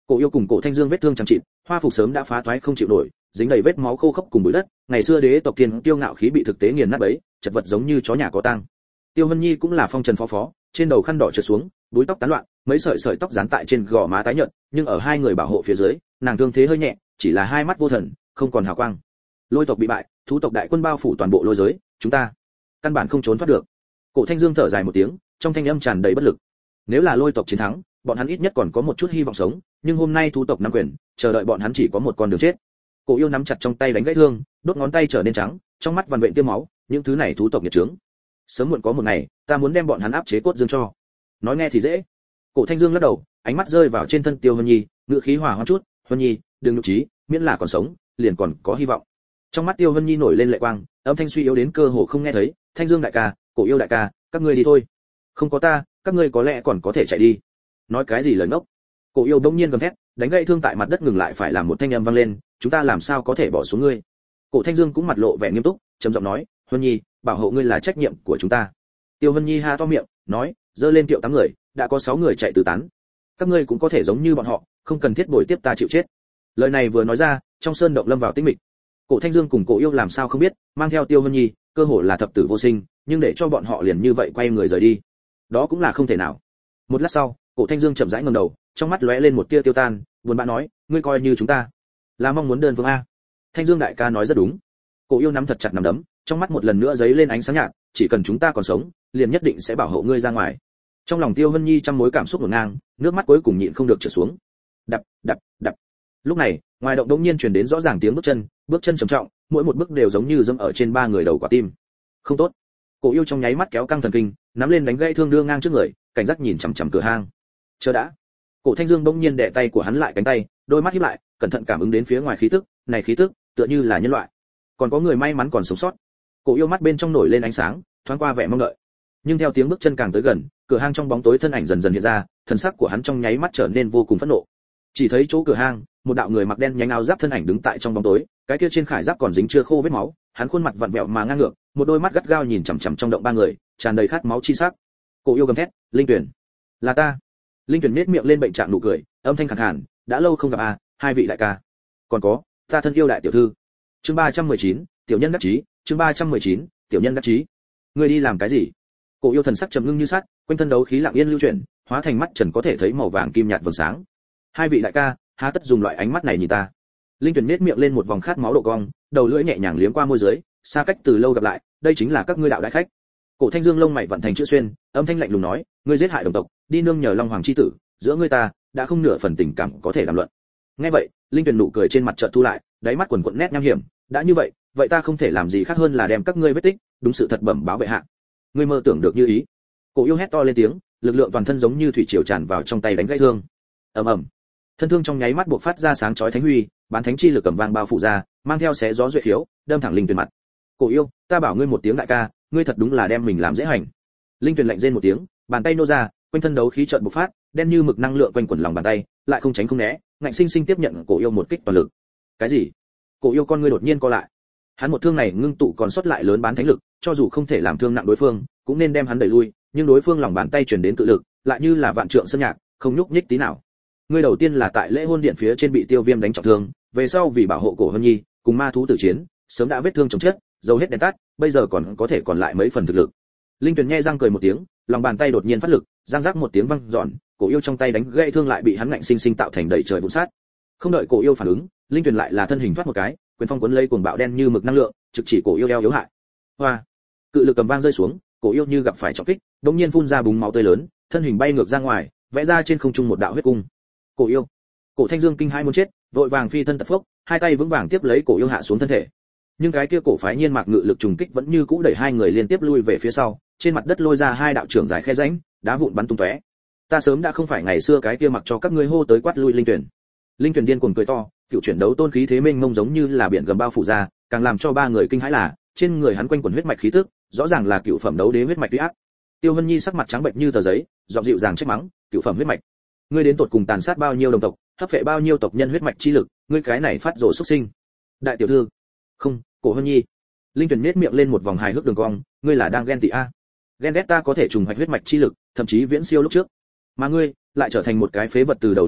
Speaker 1: Cổ Yêu cùng Cổ Thanh Dương vết thương chẳng chịt, hoa phục sớm đã phá toái không chịu nổi, dính đầy vết máu khô khốc cùng bụi đất, ngày xưa đế tộc tiền tiêu ngạo khí bị thực tế nghiền nát bấy, chật vật giống như chó nhà có tang. Tiêu Vân Nhi cũng là phong trần phó phó, trên đầu khăn đỏ trượt xuống, búi tóc tán loạn, mấy sợi sợi tóc dán tại trên gò má tái nhợt, nhưng ở hai người bảo hộ phía dưới, nàng thương thế hơi nhẹ, chỉ là hai mắt vô thần, không còn hào quang. Lôi tộc bị bại, thú tộc đại quân bao phủ toàn bộ lôi giới, chúng ta căn bản không trốn thoát được. Cổ Thanh Dương thở dài một tiếng, trong thanh âm tràn đầy bất lực. Nếu là lôi tộc chiến thắng, bọn hắn ít nhất còn có một chút hy vọng sống, nhưng hôm nay thú tộc nắm quyền, chờ đợi bọn hắn chỉ có một con đường chết. Cổ Yêu nắm chặt trong tay đánh gãy thương, đốt ngón tay trở nên trắng, trong mắt vằn vện tiêm máu, những thứ này thú tộc nhiệt trướng. Sớm muộn có một ngày, ta muốn đem bọn hắn áp chế cốt dương cho. Nói nghe thì dễ. Cổ Thanh Dương lắc đầu, ánh mắt rơi vào trên thân Tiêu Vân Nhi, ngữ khí hòa hoãn chút, "Vân Nhi, đừng nhục trí, miễn là còn sống, liền còn có hy vọng." Trong mắt Tiêu Vân Nhi nổi lên lệ quang, âm thanh suy yếu đến cơ hồ không nghe thấy, "Thanh Dương đại ca, Cổ Yêu đại ca, các ngươi đi thôi. Không có ta, các ngươi có lẽ còn có thể chạy đi." Nói cái gì lời ngốc? Cổ Yêu bỗng nhiên gầm thét, đánh gãy thương tại mặt đất ngừng lại phải làm một thanh âm vang lên, "Chúng ta làm sao có thể bỏ xuống ngươi?" Cổ Thanh Dương cũng mặt lộ vẻ nghiêm túc, trầm giọng nói, "Vân Nhi, bảo hộ ngươi là trách nhiệm của chúng ta." Tiêu Vân Nhi ha to miệng, nói, "Dơ lên Tiệu 8 người, đã có 6 người chạy tứ tán. Các ngươi cũng có thể giống như bọn họ, không cần thiết bồi tiếp ta chịu chết." Lời này vừa nói ra, trong sơn động lâm vào tĩnh mịch. Cổ Thanh Dương cùng Cổ Yêu làm sao không biết, mang theo Tiêu Vân Nhi, cơ hồ là thập tử vô sinh, nhưng để cho bọn họ liền như vậy quay người rời đi, đó cũng là không thể nào. Một lát sau, Cổ Thanh Dương chậm rãi ngẩng đầu, trong mắt lóe lên một tia tiêu tan, buồn bã nói, "Ngươi coi như chúng ta là mong muốn đơn phương a." Thanh Dương đại ca nói rất đúng. Cổ Yêu nắm thật chặt nắm đấm, trong mắt một lần nữa giấy lên ánh sáng nhạt, "Chỉ cần chúng ta còn sống, liền nhất định sẽ bảo hộ ngươi ra ngoài." Trong lòng Tiêu Vân Nhi trăm mối cảm xúc ngổn ngang, nước mắt cuối cùng nhịn không được trượt xuống. Đập, đập, đập. Lúc này, ngoài động đột nhiên truyền đến rõ ràng tiếng bước chân trầm trọng, mỗi một bước đều giống như dẫm ở trên ba người đầu quả tim. Không tốt. Cổ Yêu trong nháy mắt kéo căng thần kinh, nắm lên đánh gãy thương đưa ngang trước người, cảnh giác nhìn chằm chằm cửa hang. "Chờ đã." Cổ Thanh Dương bỗng nhiên đè tay của hắn lại cánh tay, đôi mắt híp lại, cẩn thận cảm ứng đến phía ngoài khí tức, này khí tức, tựa như là nhân loại. Còn có người may mắn còn sống sót. Cổ Yêu mắt bên trong nổi lên ánh sáng, thoáng qua vẻ mong đợi. Nhưng theo tiếng bước chân càng tới gần, cửa hang trong bóng tối thân ảnh dần dần hiện ra, thần sắc của hắn trong nháy mắt trở nên vô cùng phẫn nộ. Chỉ thấy chỗ cửa hang, một đạo người mặc đen nhánh áo giáp thân ảnh đứng tại trong bóng tối, cái kia trên khải giáp còn dính chưa khô vết máu, hắn khuôn mặt vặn vẹo mà ngang ngược, một đôi mắt gắt gao nhìn chằm chằm trong động ba người, tràn đầy khát máu chi sắc. Cổ Yêu gầm thét, "Linh Tuyển, là ta." Linh Tuyển nhếch miệng lên bệnh trạng nụ cười, âm thanh khàn khàn, "Đã lâu không gặp a, hai vị đại ca. Còn có, ta thân yêu đại tiểu thư." Chương 319, tiểu nhân đắc chí, chương 319, tiểu nhân đắc chí. "Ngươi đi làm cái gì?" Cổ Yêu thần sắc trầm ngưng như sắt, quanh thân đấu khí lặng yên lưu chuyển, hóa thành mắt trần có thể thấy màu vàng kim nhạt vầng sáng. "Hai vị đại ca, há tất dùng loại ánh mắt này nhìn ta?" Linh Tuyển nhếch miệng lên một vòng khát máu độ cong, đầu lưỡi nhẹ nhàng liếm qua môi dưới, "Xa cách từ lâu gặp lại, đây chính là các ngươi đạo đại khách." Cổ Thanh Dương lông mày vặn thành chữ xuyên, âm thanh lạnh lùng nói, "Ngươi giết hại đồng tộc, đi nương nhờ Long Hoàng chi tử, giữa ngươi ta đã không nửa phần tình cảm có thể đàm luận." Nghe vậy, Linh Tuyển nụ cười trên mặt chợt thu lại, đáy mắt quần quật nét nham hiểm, "Đã như vậy, vậy ta không thể làm gì khác hơn là đem các ngươi vết tích, đúng sự thật bẩm báo bệ hạ." "Ngươi mơ tưởng được như ý." Cổ Yêu hét to lên tiếng, lực lượng toàn thân giống như thủy triều tràn vào trong tay đánh gãy thương. Ầm ầm. Thân thương trong nháy mắt bộc phát ra sáng chói thánh huy, bán thánh chi lực cầm vang bao phủ ra, mang theo xé gió duệ khiếu, đâm thẳng Linh Tuyển mặt. "Cổ Yêu, ta bảo ngươi một tiếng đại ca, ngươi thật đúng là đem mình làm dễ hành." Linh Tuyển lạnh rên một tiếng, bàn tay nô ra, quanh thân đấu khí chợt bộc phát, đen như mực năng lượng quanh quẩn lòng bàn tay, lại không tránh không né, ngạnh sinh sinh tiếp nhận Cổ Yêu một kích toàn lực. "Cái gì?" Cổ Yêu con ngươi đột nhiên co lại. Hắn một thương này ngưng tụ còn sót lại lớn bán thánh lực, cho dù không thể làm thương nặng đối phương, cũng nên đem hắn đẩy lui, nhưng đối phương lòng bàn tay truyền đến cự lực, lại như là vạn trượng sơn nhạc, không nhúc nhích tí nào. Ngươi đầu tiên là tại lễ hôn điện phía trên bị Tiêu Viêm đánh trọng thương, về sau vì bảo hộ Cổ Hân Nhi, cùng ma thú tử chiến, sớm đã vết thương chồng chất, dầu hết đèn tắt, bây giờ còn có thể còn lại mấy phần thực lực. Linh Tuyền nhe răng cười một tiếng, lòng bàn tay đột nhiên phát lực, răng rắc một tiếng vang dọn, Cổ Yêu trong tay đánh gãy thương lại bị hắn ngạnh sinh sinh tạo thành đầy trời vụn sát. Không đợi Cổ Yêu phản ứng, Linh Tuyền lại là thân hình thoát một cái, quyền phong cuốn lấy cuồng bạo đen như mực năng lượng, trực chỉ Cổ Yêu eo yếu hại. Hoa! Cự lực cầm vang rơi xuống, Cổ Yêu như gặp phải trọng kích, đột nhiên phun ra búng máu tươi lớn, thân hình bay ngược ra ngoài, vẽ ra trên không trung một đạo huyết cung. Cổ Yêu! Cổ Thanh Dương kinh hãi muốn chết, vội vàng phi thân tật phốc, hai tay vững vàng tiếp lấy Cổ Yêu hạ xuống thân thể. Nhưng cái kia cổ phái nhiên mạc ngự lực trùng kích vẫn như cũ đẩy hai người liên tiếp lui về phía sau, trên mặt đất lôi ra hai đạo trưởng dài khe rãnh, đá vụn bắn tung tóe. Ta sớm đã không phải ngày xưa cái kia mặc cho các ngươi hô tới quát lui Linh Tuyền. Linh Tuyền điên cuồng cười to, cựu chuyển đấu tôn khí thế mênh mông giống như là biển gầm bao phủ ra, càng làm cho ba người kinh hãi là, trên người hắn quanh quẩn huyết mạch khí tức, rõ ràng là cựu phẩm đấu đế huyết mạch uy áp. Tiêu Hân Nhi sắc mặt trắng bệnh như tờ giấy, giọng dịu dàng trách mắng, cựu phẩm huyết mạch, ngươi đến tột cùng tàn sát bao nhiêu đồng tộc, hấp phệ bao nhiêu tộc nhân huyết mạch chi lực, ngươi cái này phát rồ xuất sinh. Đại tiểu thư, không, Cổ Hân Nhi. Linh Tuyền nhếch miệng lên một vòng hài hước đường cong, ngươi là đang ghen tị a? Ghen ghét ta có thể trùng hoạch huyết mạch chi lực, thậm chí viễn siêu lúc trước, mà ngươi lại trở thành một cái phế vật từ đầu đến chân,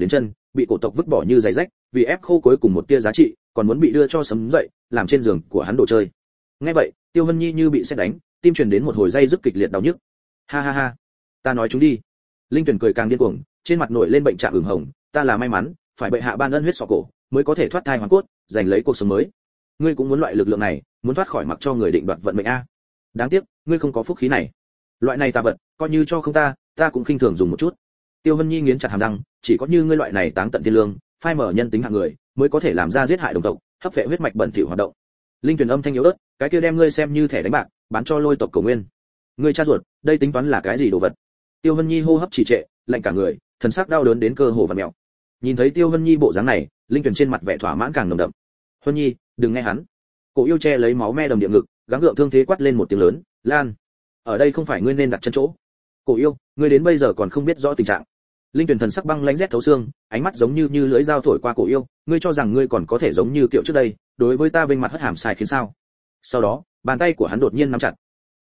Speaker 1: bị cổ tộc vứt bỏ như giấy rách, vì ép khô cuối cùng một tia giá trị, còn muốn bị đưa cho sấm dậy, làm trên giường của hắn đồ chơi. Nghe vậy, Tiêu Vân Nhi như bị sét đánh, tim truyền đến một hồi dây rức kịch liệt đau nhức. Ha ha ha, ta nói chúng đi. Linh Tuyển cười càng điên cuồng, trên mặt nổi lên bệnh trạng ửng hồng, ta là may mắn, phải bệ hạ ban ân huyết sọ cổ, mới có thể thoát thai hoàn cốt, giành lấy cuộc sống mới. Ngươi cũng muốn loại lực lượng này, muốn thoát khỏi mặc cho người định đoạt vận mệnh a. Đáng tiếc, ngươi không có phúc khí này. Loại này tà vật, coi như cho không ta cũng khinh thường dùng một chút. Tiêu Vân Nhi nghiến chặt hàm răng, chỉ có như ngươi loại này táng tận thiên lương, phai mở nhân tính hạng người, mới có thể làm ra giết hại đồng tộc, hấp phệ huyết mạch bẩn thỉu hoạt động. Linh Tuyển âm thanh yếu ớt, cái kia đem ngươi xem như thẻ đánh bạc, bán cho Lôi tộc Cổ Nguyên. Ngươi cha ruột, đây tính toán là cái gì đồ vật? Tiêu Vân Nhi hô hấp trì trệ, lạnh cả người, thần sắc đau đớn đến cơ hồ vặn mèo. Nhìn thấy Tiêu Vân Nhi bộ dáng này, Linh Tuyển trên mặt vẻ thỏa mãn càng nồng đậm. Vân Nhi, đừng nghe hắn. Cổ Yêu che lấy máu me đầm địa ngực, gắng gượng thương thế quát lên một tiếng lớn, Lan, ở đây không phải ngươi nên đặt chân chỗ. Cổ Yêu, ngươi đến bây giờ còn không biết rõ tình trạng. Linh Tuyển thần sắc băng lãnh rét thấu xương, ánh mắt giống như lưỡi dao thổi qua Cổ Yêu, ngươi cho rằng ngươi còn có thể giống như kiệu trước đây, đối với ta vênh mặt hất hàm sai khiến sao? Sau đó, bàn tay của hắn đột nhiên nắm chặt.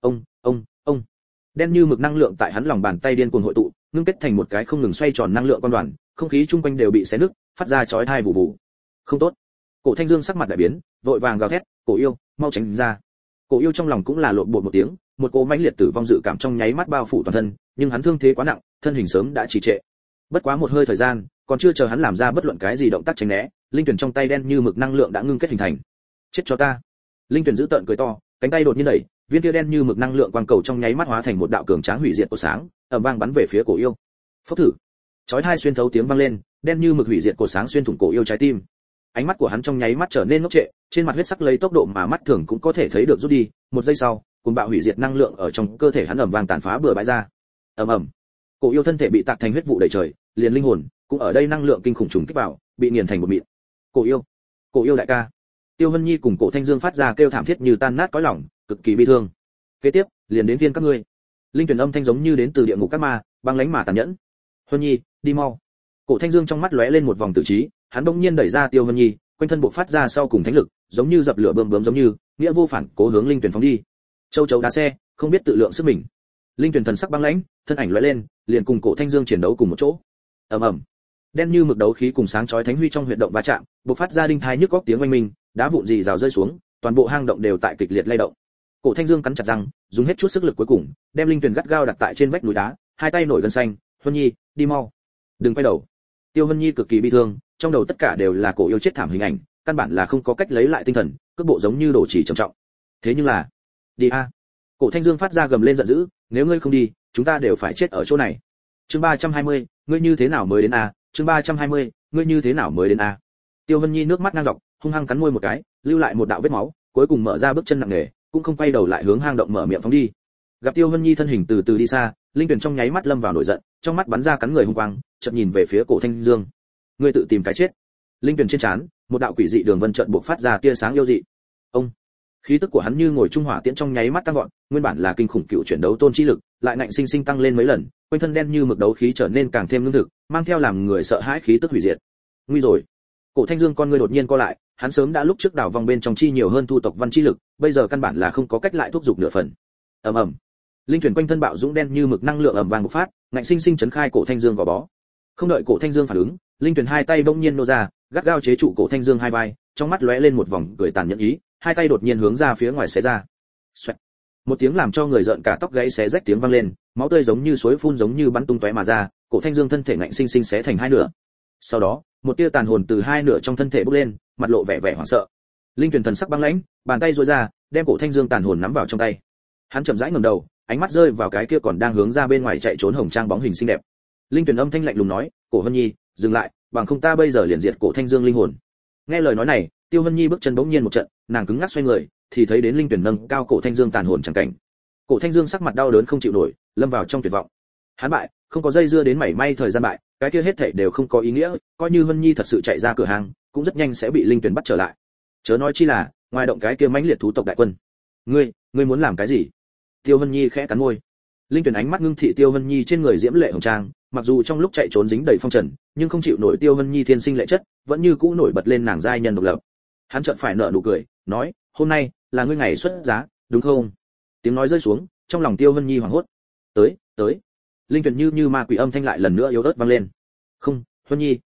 Speaker 1: Ông. Đen như mực năng lượng tại hắn lòng bàn tay điên cuồng hội tụ, ngưng kết thành một cái không ngừng xoay tròn năng lượng quan đoàn, không khí chung quanh đều bị xé nứt, phát ra chói tai vụ vụ. Không tốt. Cổ Thanh Dương sắc mặt đại biến, vội vàng gào thét, "Cổ Yêu, mau tránh ra." Cổ Yêu trong lòng cũng là lộn bột một tiếng, một cỗ mãnh liệt tử vong dự cảm trong nháy mắt bao phủ toàn thân, nhưng hắn thương thế quá nặng, thân hình sớm đã trì trệ. Bất quá một hơi thời gian, còn chưa chờ hắn làm ra bất luận cái gì động tác tránh né, linh tuyển trong tay đen như mực năng lượng đã ngưng kết hình thành. Chết cho ta! Linh tuyển giữ tợn cười to, cánh tay đột nhiên đẩy, viên kia đen như mực năng lượng quang cầu trong nháy mắt hóa thành một đạo cường tráng hủy diệt của sáng, ầm vang bắn về phía Cổ Yêu. Phốc thử! Chói tai xuyên thấu tiếng vang lên, đen như mực hủy diệt của sáng xuyên thủng Cổ Yêu trái tim. Ánh mắt của hắn trong nháy mắt trở nên ngốc trệ, trên mặt huyết sắc lấy tốc độ mà mắt thường cũng có thể thấy được rút đi, một giây sau, cuồng bạo hủy diệt năng lượng ở trong cơ thể hắn ầm vang tàn phá bừa bãi ra. Ầm ầm. Cổ Yêu thân thể bị tạc thành huyết vụ đầy trời, liền linh hồn cũng ở đây năng lượng kinh khủng trùng kích vào, bị nghiền thành một mịn. Cổ Yêu đại ca. Tiêu Vân Nhi cùng Cổ Thanh Dương phát ra kêu thảm thiết như tan nát cõi lòng, cực kỳ bi thương. Kế tiếp, liền đến viên các ngươi. Linh tuyển âm thanh giống như đến từ địa ngục các ma, băng lãnh mà tàn nhẫn. Vân Nhi, đi mau. Cổ Thanh Dương trong mắt lóe lên một vòng tử trí, hắn bỗng nhiên đẩy ra Tiêu Vân Nhi, quanh thân bộc phát ra sau cùng thánh lực, giống như dập lửa bơm giống như, nghĩa vô phản cố hướng linh tuyển phóng đi. Châu chấu đá xe, không biết tự lượng sức mình. Linh tuyển thần sắc băng lãnh, thân ảnh lóe lên, liền cùng Cổ Thanh Dương chiến đấu cùng một chỗ. Ầm ầm. Đen như mực đấu khí cùng sáng chói thánh huy trong huyệt động va chạm, bộc phát ra đinh thai nhức óc tiếng oanh minh, đá vụn rì rào rơi xuống, toàn bộ hang động đều tại kịch liệt lay động. Cổ Thanh Dương cắn chặt răng, dùng hết chút sức lực cuối cùng, đem linh tuyển gắt gao đặt tại trên vách núi đá, hai tay nổi gân xanh, "Vân Nhi, đi mau, đừng quay đầu." Tiêu Vân Nhi cực kỳ bi thương, trong đầu tất cả đều là Cổ Yêu chết thảm hình ảnh, căn bản là không có cách lấy lại tinh thần, cước bộ giống như đổ chỉ trầm trọng. Thế nhưng là, đi a. Cổ Thanh Dương phát ra gầm lên giận dữ, "Nếu ngươi không đi, chúng ta đều phải chết ở chỗ này." Chương 320, ngươi như thế nào mới đến a? Chương 320, ngươi như thế nào mới đến a? Tiêu Vân Nhi nước mắt ngang dọc, hung hăng cắn môi một cái, lưu lại một đạo vết máu, cuối cùng mở ra bước chân nặng nề, cũng không quay đầu lại hướng hang động mở miệng phóng đi. Gặp Tiêu Vân Nhi thân hình từ từ đi xa, linh tuyển trong nháy mắt lâm vào nổi giận, trong mắt bắn ra cắn người hung quang, chợt nhìn về phía Cổ Thanh Dương. Ngươi tự tìm cái chết. Linh tuyển trên trán, một đạo quỷ dị đường vân chợt bộc phát ra tia sáng yêu dị. Ông, khí tức của hắn như ngồi trung hỏa tiễn trong nháy mắt tăng vọt, nguyên bản là kinh khủng cựu chuyển đấu tôn chi lực, lại ngạnh sinh sinh tăng lên mấy lần, quanh thân đen như mực đấu khí trở nên càng thêm lương thực, mang theo làm người sợ hãi khí tức hủy diệt. Nguy rồi. Cổ Thanh Dương con ngươi đột nhiên co lại, hắn sớm đã lúc trước đảo vòng bên trong chi nhiều hơn thu tộc văn chi lực, bây giờ căn bản là không có cách lại thúc giục nửa phần. Ầm ầm. Linh tuyển quanh thân bạo dũng đen như mực năng lượng ầm vang bộc phát, ngạnh sinh sinh chấn khai Cổ Thanh Dương gò bó. Không đợi Cổ Thanh Dương phản ứng, linh tuyển hai tay bỗng nhiên nô ra, gắt gao chế trụ Cổ Thanh Dương hai vai, trong mắt lóe lên một vòng cười tàn nhẫn ý, hai tay đột nhiên hướng ra phía ngoài xé ra. Xoẹt. Một tiếng làm cho người giận cả tóc gáy xé rách tiếng vang lên, máu tươi giống như suối phun giống như bắn tung tóe mà ra, Cổ Thanh Dương thân thể ngạnh sinh sinh xé thành hai nửa. Sau đó, một tia tàn hồn từ hai nửa trong thân thể bốc lên, mặt lộ vẻ hoảng sợ. Linh tuyển thần sắc băng lãnh, bàn tay duỗi ra, đem Cổ Thanh Dương tàn hồn nắm vào trong tay. Hắn chậm rãi ngẩng đầu, ánh mắt rơi vào cái kia còn đang hướng ra bên ngoài chạy trốn hồng trang bóng hình xinh đẹp. Linh tuyển âm thanh lạnh lùng nói, "Cổ Vân Nhi, dừng lại, bằng không ta bây giờ liền diệt Cổ Thanh Dương linh hồn." Nghe lời nói này, Tiêu Vân Nhi bước chân bỗng nhiên một trận, nàng cứng ngắc xoay người, thì thấy đến linh tuyển nâng cao Cổ Thanh Dương tàn hồn chẳng cảnh. Cổ Thanh Dương sắc mặt đau đớn không chịu nổi, lâm vào trong tuyệt vọng. Hắn bại, không có dây dưa đến mảy may thời gian bại, cái kia hết thảy đều không có ý nghĩa, coi như Vân Nhi thật sự chạy ra cửa hàng, cũng rất nhanh sẽ bị linh tuyển bắt trở lại. Chớ nói chi là, ngoài động cái kia mãnh liệt thú tộc đại quân. Ngươi muốn làm cái gì? Tiêu Vân Nhi khẽ cắn môi. Linh tuyển ánh mắt ngưng thị Tiêu Vân Nhi trên người diễm lệ hồng trang, mặc dù trong lúc chạy trốn dính đầy phong trần, nhưng không chịu nổi Tiêu Vân Nhi thiên sinh lệ chất, vẫn như cũ nổi bật lên nàng giai nhân độc lập. Hắn chợt phải nở nụ cười, nói, "Hôm nay là ngươi ngày xuất giá, đúng không?" Tiếng nói rơi xuống, trong lòng Tiêu Vân Nhi hoảng hốt. Tới. Linh tuyển như ma quỷ âm thanh lại lần nữa yếu ớt vang lên. "Không, Vân Nhi,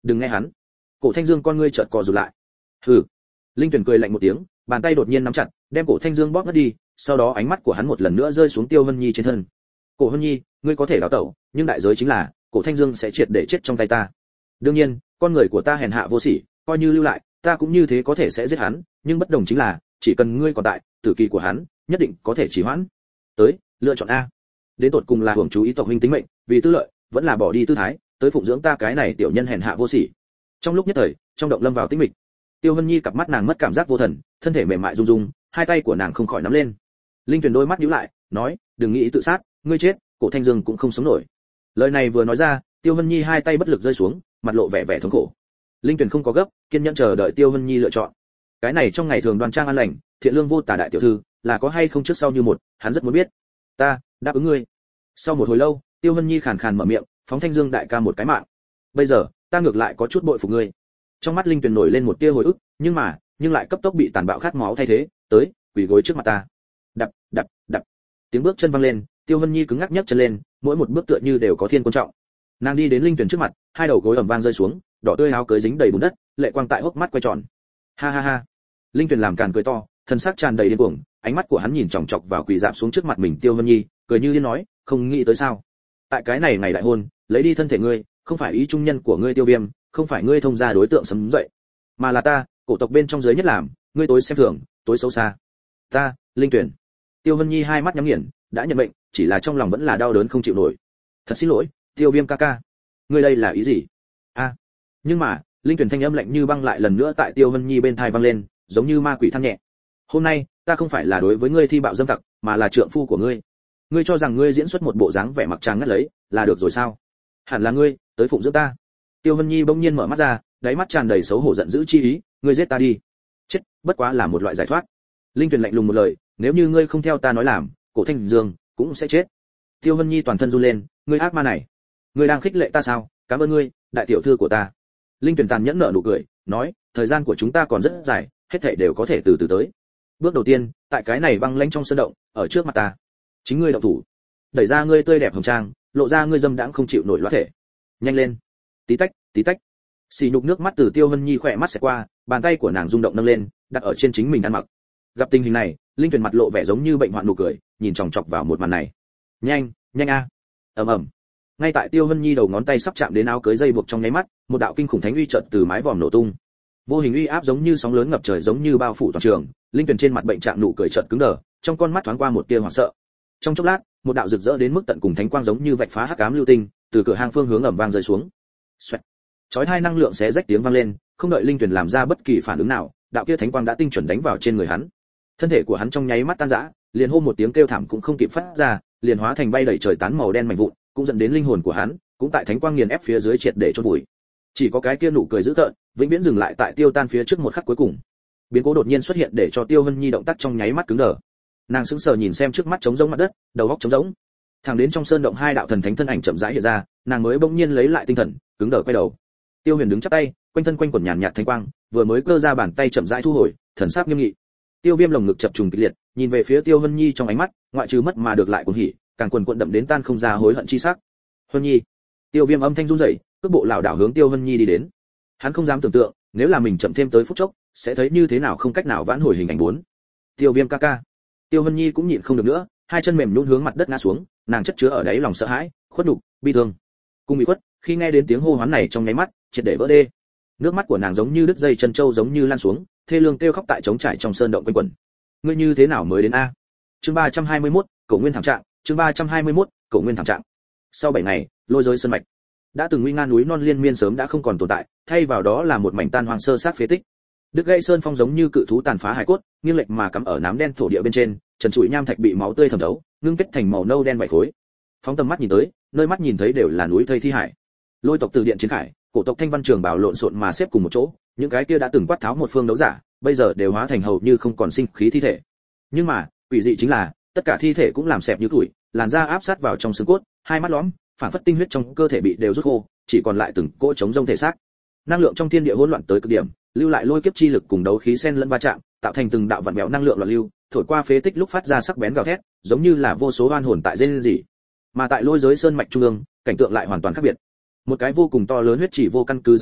Speaker 1: đừng nghe hắn. Cổ Thanh Dương con ngươi chợt co rụt lại. Hừ. Linh Tuyển cười lạnh một tiếng, bàn tay đột nhiên nắm chặt, đem Cổ Thanh Dương bóp ngất đi, sau đó ánh mắt của hắn một lần nữa rơi xuống Tiêu Vân Nhi trên thân. Cổ Vân Nhi, ngươi có thể đào tẩu, nhưng đại giới chính là Cổ Thanh Dương sẽ triệt để chết trong tay ta. Đương nhiên, con người của ta hèn hạ vô sỉ, coi như lưu lại, ta cũng như thế có thể sẽ giết hắn, nhưng bất đồng chính là, chỉ cần ngươi còn tại, tử kỳ của hắn nhất định có thể trì hoãn. Tới, lựa chọn a. Đến tột cùng là hưởng chú ý tộc huynh tính mệnh, vì tư lợi, vẫn là bỏ đi tư thái, tới phụng dưỡng ta cái này tiểu nhân hèn hạ vô sỉ. Trong lúc nhất thời, trong động lâm vào tĩnh mịch. Tiêu Vân Nhi cặp mắt nàng mất cảm giác vô thần, thân thể mềm mại rung rung, hai tay của nàng không khỏi nắm lên. Linh Tuyền đôi mắt nhíu lại, nói, đừng nghĩ tự sát, ngươi chết, Cổ Thanh Dương cũng không sống nổi. Lời này vừa nói ra, Tiêu Vân Nhi hai tay bất lực rơi xuống, mặt lộ vẻ thống khổ. Linh Tuyền không có gấp, kiên nhẫn chờ đợi Tiêu Vân Nhi lựa chọn. Cái này trong ngày thường đoan trang an lành, thiện lương vô tà đại tiểu thư, là có hay không trước sau như một, hắn rất muốn biết. Ta đáp ứng ngươi. Sau một hồi lâu, Tiêu Vân Nhi khàn khàn mở miệng, phóng Thanh Dương đại ca một cái mạng. Bây giờ, ta ngược lại có chút bội phục ngươi. Trong mắt Linh Tuyền nổi lên một tia hồi ức, nhưng lại cấp tốc bị tàn bạo khát máu thay thế, tới, quỳ gối trước mặt ta. Đập, đập, đập. Tiếng bước chân vang lên, Tiêu Vân Nhi cứng ngắc nhấc chân lên, mỗi một bước tựa như đều có thiên quan trọng. Nàng đi đến Linh Tuyền trước mặt, hai đầu gối ầm vang rơi xuống, đỏ tươi áo cưới dính đầy bùn đất, lệ quang tại hốc mắt quay tròn. Ha ha ha. Linh Tuyền làm càn cười to, thân xác tràn đầy điên cuồng, ánh mắt của hắn nhìn chòng chọc vào quỳ rạp xuống trước mặt mình Tiêu Vân Nhi, cười như điên nói, không nghĩ tới sao? Tại cái này ngày đại hôn, lấy đi thân thể ngươi, không phải ý trung nhân của ngươi Tiêu Viêm, không phải ngươi thông gia đối tượng sấm dậy, mà là ta, cổ tộc bên trong giới nhất làm, ngươi tối xem thường, tối xấu xa. Ta, Linh Tuyền. Tiêu Vân Nhi hai mắt nhắm nghiền, đã nhận mệnh, chỉ là trong lòng vẫn là đau đớn không chịu nổi. Thật xin lỗi, Tiêu Viêm ca ca. Ngươi đây là ý gì? A. Nhưng mà, Linh Tuyền thanh âm lạnh như băng lại lần nữa tại Tiêu Vân Nhi bên tai vang lên, giống như ma quỷ than nhẹ. Hôm nay, ta không phải là đối với ngươi thi bạo dâm tặc, mà là trượng phu của ngươi. Ngươi cho rằng ngươi diễn xuất một bộ dáng vẻ mặc tràng ngất lấy, là được rồi sao? Hẳn là ngươi tới phụng dưỡng ta. Tiêu Vân Nhi bỗng nhiên mở mắt ra, đáy mắt tràn đầy xấu hổ giận dữ chi ý, ngươi giết ta đi. Chết, bất quá là một loại giải thoát. Linh Tuyền lạnh lùng một lời, nếu như ngươi không theo ta nói làm, Cổ Thanh Dương cũng sẽ chết. Tiêu Vân Nhi toàn thân run lên, ngươi ác ma này, ngươi đang khích lệ ta sao? Cảm ơn ngươi, đại tiểu thư của ta. Linh Tuyền tàn nhẫn nở nụ cười, nói, thời gian của chúng ta còn rất dài, hết thảy đều có thể từ từ tới. Bước đầu tiên, tại cái này băng lãnh trong sơn động, ở trước mặt ta, chính ngươi động thủ, đẩy ra ngươi tươi đẹp hồng trang, lộ ra ngươi dâm đãng không chịu nổi loát thể. Nhanh lên. Tí tách, tí tách. Xì nhục nước mắt từ Tiêu Vân Nhi khỏe mắt sẽ qua, bàn tay của nàng rung động nâng lên, đặt ở trên chính mình ăn mặc. Gặp tình hình này, Linh Tuyền mặt lộ vẻ giống như bệnh hoạn nụ cười, nhìn chòng chọc vào một màn này. Nhanh, nhanh a. Ầm ầm. Ngay tại Tiêu Vân Nhi đầu ngón tay sắp chạm đến áo cưới dây buộc trong nháy mắt, một đạo kinh khủng thánh uy chợt từ mái vòm nổ tung. Vô hình uy áp giống như sóng lớn ngập trời giống như bao phủ toàn trường, Linh Tuyền trên mặt bệnh trạng nụ cười chợt cứng đờ, trong con mắt thoáng qua một tia hoảng sợ. Trong chốc lát, một đạo rực rỡ đến mức tận cùng thánh quang giống như vạch phá hắc ám lưu tinh, từ cửa hang phương hướng ầm vang rơi xuống. Xoẹt. Chói hai năng lượng xé rách tiếng vang lên, không đợi Linh Tuyền làm ra bất kỳ phản ứng nào, đạo kia thánh quang đã tinh chuẩn đánh vào trên người hắn. Thân thể của hắn trong nháy mắt tan rã, liền hô một tiếng kêu thảm cũng không kịp phát ra, liền hóa thành bay đầy trời tán màu đen mảnh vụn, cũng dẫn đến linh hồn của hắn, cũng tại thánh quang nghiền ép phía dưới triệt để chôn vùi. Chỉ có cái kia nụ cười dữ tợn, vĩnh viễn dừng lại tại tiêu tan phía trước một khắc cuối cùng. Biến cố đột nhiên xuất hiện để cho Tiêu Vân Nhi động tác trong nháy mắt cứng đờ. Nàng sững sờ nhìn xem trước mắt trống rỗng mặt đất, đầu óc trống rỗng. Thẳng đến trong sơn động hai đạo thần thánh thân ảnh chậm rãi hiện ra, nàng mới bỗng nhiên lấy lại tinh thần, cứng đờ quay đầu. Tiêu Huyền đứng chắp tay, quanh thân quanh quần nhàn nhạt thánh quang, vừa mới cơ ra bàn tay chậm rãi thu hồi, thần sắc nghiêm nghị. Tiêu Viêm lồng ngực chập trùng kịch liệt, nhìn về phía Tiêu Vân Nhi trong ánh mắt, ngoại trừ mất mà được lại cuồng hỉ, càng quần quật đậm đến tan không ra hối hận chi sắc. Vân Nhi. Tiêu Viêm âm thanh run rẩy, cước bộ lảo đảo hướng Tiêu Vân Nhi đi đến. Hắn không dám tưởng tượng, nếu là mình chậm thêm tới phút chốc, sẽ thấy như thế nào không cách nào vãn hồi hình ảnh bốn. Tiêu Viêm ca ca. Tiêu Vân Nhi cũng nhịn không được nữa, hai chân mềm nhũn hướng mặt đất ngã xuống, nàng chất chứa ở đáy lòng sợ hãi, khuất nhục, bi thương, cùng bị khuất, khi nghe đến tiếng hô hoán này trong nháy mắt, triệt để vỡ đê. Nước mắt của nàng giống như đứt dây chân trâu giống như lan xuống, thê lương kêu khóc tại trống trải trong sơn động quanh quẩn. Ngươi như thế nào mới đến a? Chương 321, Cổ Nguyên thảm trạng, chương 321, Cổ Nguyên thảm trạng. Sau 7 ngày, lôi giới sơn mạch. Đã từng nguy nga núi non liên miên sớm đã không còn tồn tại, thay vào đó là một mảnh tan hoang sơ xác phế tích. Đứt gãy sơn phong giống như cự thú tàn phá hải cốt, nghiêng lệch mà cắm ở nám đen thổ địa bên trên, trần trụi nham thạch bị máu tươi thẩm thấu, ngưng kết thành màu nâu đen vảy khối. Phóng tầm mắt nhìn tới, nơi mắt nhìn thấy đều là núi thây thi hải. Lôi tộc từ điện chiến khải, cổ tộc thanh văn trường bảo lộn xộn mà xếp cùng một chỗ, những cái kia đã từng quát tháo một phương đấu giả, bây giờ đều hóa thành hầu như không còn sinh khí thi thể. Nhưng mà, quỷ dị chính là, tất cả thi thể cũng làm xẹp như tuổi, làn da áp sát vào trong xương cốt, hai mắt lõm, phản phất tinh huyết trong cơ thể bị đều rút khô, chỉ còn lại từng cỗ trống rông thể xác. Năng lượng trong thiên địa hỗn loạn tới cực điểm, lưu lại lôi kiếp chi lực cùng đấu khí xen lẫn va chạm, tạo thành từng đạo vặn vẹo năng lượng loạn lưu, thổi qua phế tích lúc phát ra sắc bén gào thét, giống như là vô số oan hồn tại rên rỉ. Mà tại lôi giới sơn mạch trung ương, cảnh tượng lại hoàn toàn khác biệt. Một cái vô cùng to lớn huyết chỉ vô căn cứ dâng lên,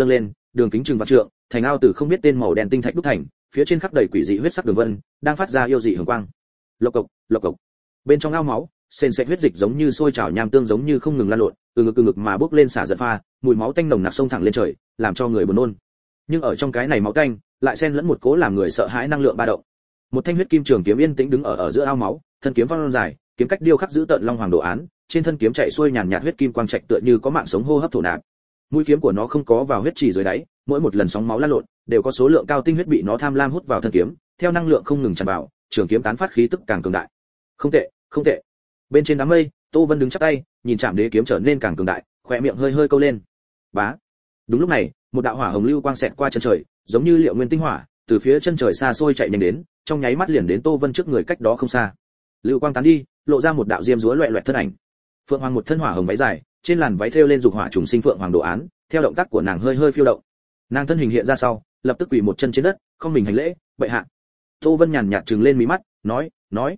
Speaker 1: đường kính chừng vạn trượng, thành ao từ không biết tên màu đen tinh thạch đúc thành, phía trên khắc đầy quỷ dị huyết sắc đường vân, đang phát ra yêu dị hường quang. Lộc cộc. Bên trong ao máu, sền sệt huyết dịch giống như sôi trào nham tương giống như không ngừng lan lộn, từ ngực mà bốc lên xả giật pha, mùi máu tanh nồng nặc xông thẳng lên trời, làm cho người buồn nôn. Nhưng ở trong cái này máu tanh, lại xen lẫn một cố làm người sợ hãi năng lượng ba động. Một thanh huyết kim trường kiếm yên tĩnh đứng ở giữa ao máu, thân kiếm văng dài, kiếm cách điêu khắc giữ tợn long hoàng đồ án, trên thân kiếm chạy xuôi nhàn nhạt huyết kim quang trạch tựa như có mạng sống hô hấp thổ nạp. Mũi kiếm của nó không có vào huyết trì dưới đáy, mỗi một lần sóng máu lan lộn, đều có số lượng cao tinh huyết bị nó tham lam hút vào thân kiếm, theo năng lượng không ngừng tràn vào, trường kiếm tán phát khí tức càng cường đại. Không tệ. Bên trên đám mây, Tô Vân đứng chắp tay, nhìn Trảm Đế kiếm trở nên càng cường đại, khóe miệng hơi câu lên. Bá. Đúng lúc này, một đạo hỏa hồng lưu quang xẹt qua chân trời, giống như liệu nguyên tinh hỏa, từ phía chân trời xa xôi chạy nhanh đến, trong nháy mắt liền đến Tô Vân trước người cách đó không xa. Lưu quang tán đi, lộ ra một đạo diêm dúa loẹt loẹt thân ảnh. Phượng Hoàng một thân hỏa hồng váy dài, trên làn váy thêu lên dục hỏa trùng sinh phượng hoàng đồ án, theo động tác của nàng hơi phiêu động. Nàng thân hình hiện ra sau, lập tức quỳ một chân trên đất, không mình hành lễ, bệ hạ. Tô Vân nhàn nhạt trừng lên mí mắt, nói,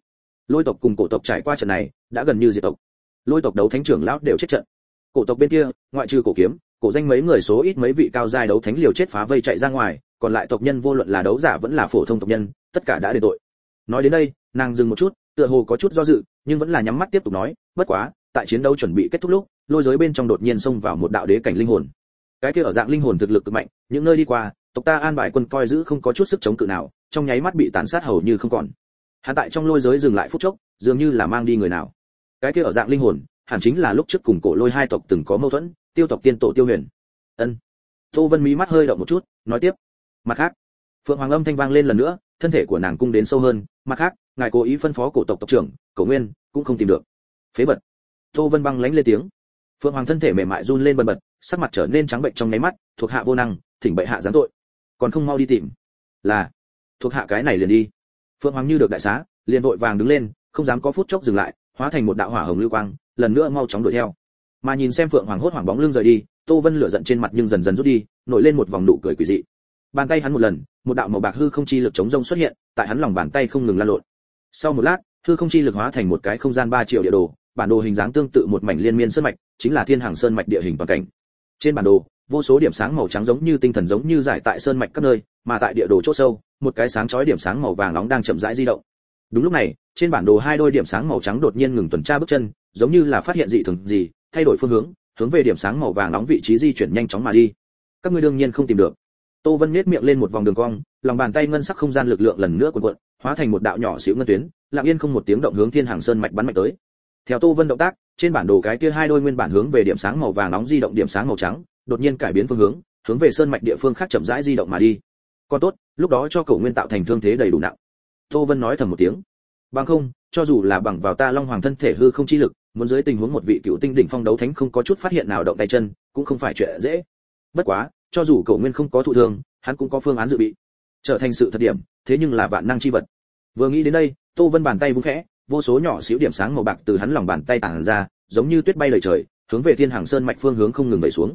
Speaker 1: Lôi tộc cùng cổ tộc trải qua trận này, đã gần như diệt tộc. Lôi tộc đấu thánh trưởng lão đều chết trận. Cổ tộc bên kia, ngoại trừ cổ kiếm, cổ danh mấy người số ít mấy vị cao giai đấu thánh liều chết phá vây chạy ra ngoài, còn lại tộc nhân vô luận là đấu giả vẫn là phổ thông tộc nhân, tất cả đã đền tội. Nói đến đây, nàng dừng một chút, tựa hồ có chút do dự, nhưng vẫn là nhắm mắt tiếp tục nói, bất quá, tại chiến đấu chuẩn bị kết thúc lúc, lôi giới bên trong đột nhiên xông vào một đạo đế cảnh linh hồn. Cái kia ở dạng linh hồn thực lực cực mạnh, những nơi đi qua, tộc ta an bài quân coi giữ không có chút sức chống cự nào, trong nháy mắt bị tàn sát hầu như không còn. Hắn tại trong lôi giới dừng lại phút chốc, dường như là mang đi người nào. Cái kia ở dạng linh hồn, hẳn chính là lúc trước cùng cổ lôi hai tộc từng có mâu thuẫn, Tiêu tộc tiên tổ Tiêu Huyền. Ân. Tô Vân mí mắt hơi động một chút, nói tiếp. Mặt khác, Phượng Hoàng âm thanh vang lên lần nữa, thân thể của nàng cung đến sâu hơn, mặt khác, ngài cố ý phân phó cổ tộc tộc trưởng, Cổ Nguyên, cũng không tìm được. Phế vật. Tô Vân băng lãnh lên tiếng. Phượng Hoàng thân thể mềm mại run lên bần bật, sắc mặt trở nên trắng bệnh trong nháy mắt, thuộc hạ vô năng, thỉnh bệ hạ giáng tội. Còn không mau đi tìm. Là, thuộc hạ cái này liền đi. Phượng Hoàng như được đại xá, liền vội vàng đứng lên, không dám có phút chốc dừng lại, hóa thành một đạo hỏa hồng lưu quang, lần nữa mau chóng đuổi theo. Mà nhìn xem Phượng Hoàng hốt hoảng bóng lưng rời đi, Tô Vân lửa giận trên mặt nhưng dần dần rút đi, nổi lên một vòng nụ cười quỷ dị. Bàn tay hắn một lần, một đạo màu bạc hư không chi lực chống rông xuất hiện, tại hắn lòng bàn tay không ngừng lan lộn. Sau một lát, hư không chi lực hóa thành một cái không gian 3 triệu địa đồ, bản đồ hình dáng tương tự một mảnh liên miên sơn mạch, chính là Thiên Hàng Sơn mạch địa hình toàn cảnh. Trên bản đồ, vô số điểm sáng màu trắng giống như tinh thần giống như rải tại sơn mạch các nơi, mà tại địa đồ chỗ sâu, một cái sáng chói điểm sáng màu vàng nóng đang chậm rãi di động. Đúng lúc này, trên bản đồ hai đôi điểm sáng màu trắng đột nhiên ngừng tuần tra bước chân, giống như là phát hiện dị thường gì, thay đổi phương hướng, hướng về điểm sáng màu vàng nóng vị trí di chuyển nhanh chóng mà đi. Các ngươi đương nhiên không tìm được. Tô Vân nhếch miệng lên một vòng đường cong, lòng bàn tay ngân sắc không gian lực lượng lần nữa cuộn cuộn, hóa thành một đạo nhỏ xíu ngân tuyến, lặng yên không một tiếng động hướng Thiên Hàng Sơn mạch bắn mạnh tới. Theo Tô Vân động tác, trên bản đồ cái kia hai đôi nguyên bản hướng về điểm sáng màu vàng nóng di động điểm sáng màu trắng, đột nhiên cải biến phương hướng, hướng về sơn mạch địa phương khác chậm rãi di động mà đi. Còn tốt, lúc đó cho Cổ Nguyên tạo thành thương thế đầy đủ nặng. Tô Vân nói thầm một tiếng. Bằng không, cho dù là bằng vào ta Long Hoàng thân thể hư không chi lực, muốn dưới tình huống một vị cựu tinh đỉnh phong đấu thánh không có chút phát hiện nào động tay chân, cũng không phải chuyện dễ. Bất quá, cho dù Cổ Nguyên không có thụ thương, hắn cũng có phương án dự bị. Trở thành sự thật điểm, thế nhưng là vạn năng chi vật. Vừa nghĩ đến đây, Tô Vân bàn tay vung khẽ, vô số nhỏ xíu điểm sáng màu bạc từ hắn lòng bàn tay tản ra, giống như tuyết bay lời trời, hướng về Thiên Hàng Sơn mạch phương hướng không ngừng đẩy xuống.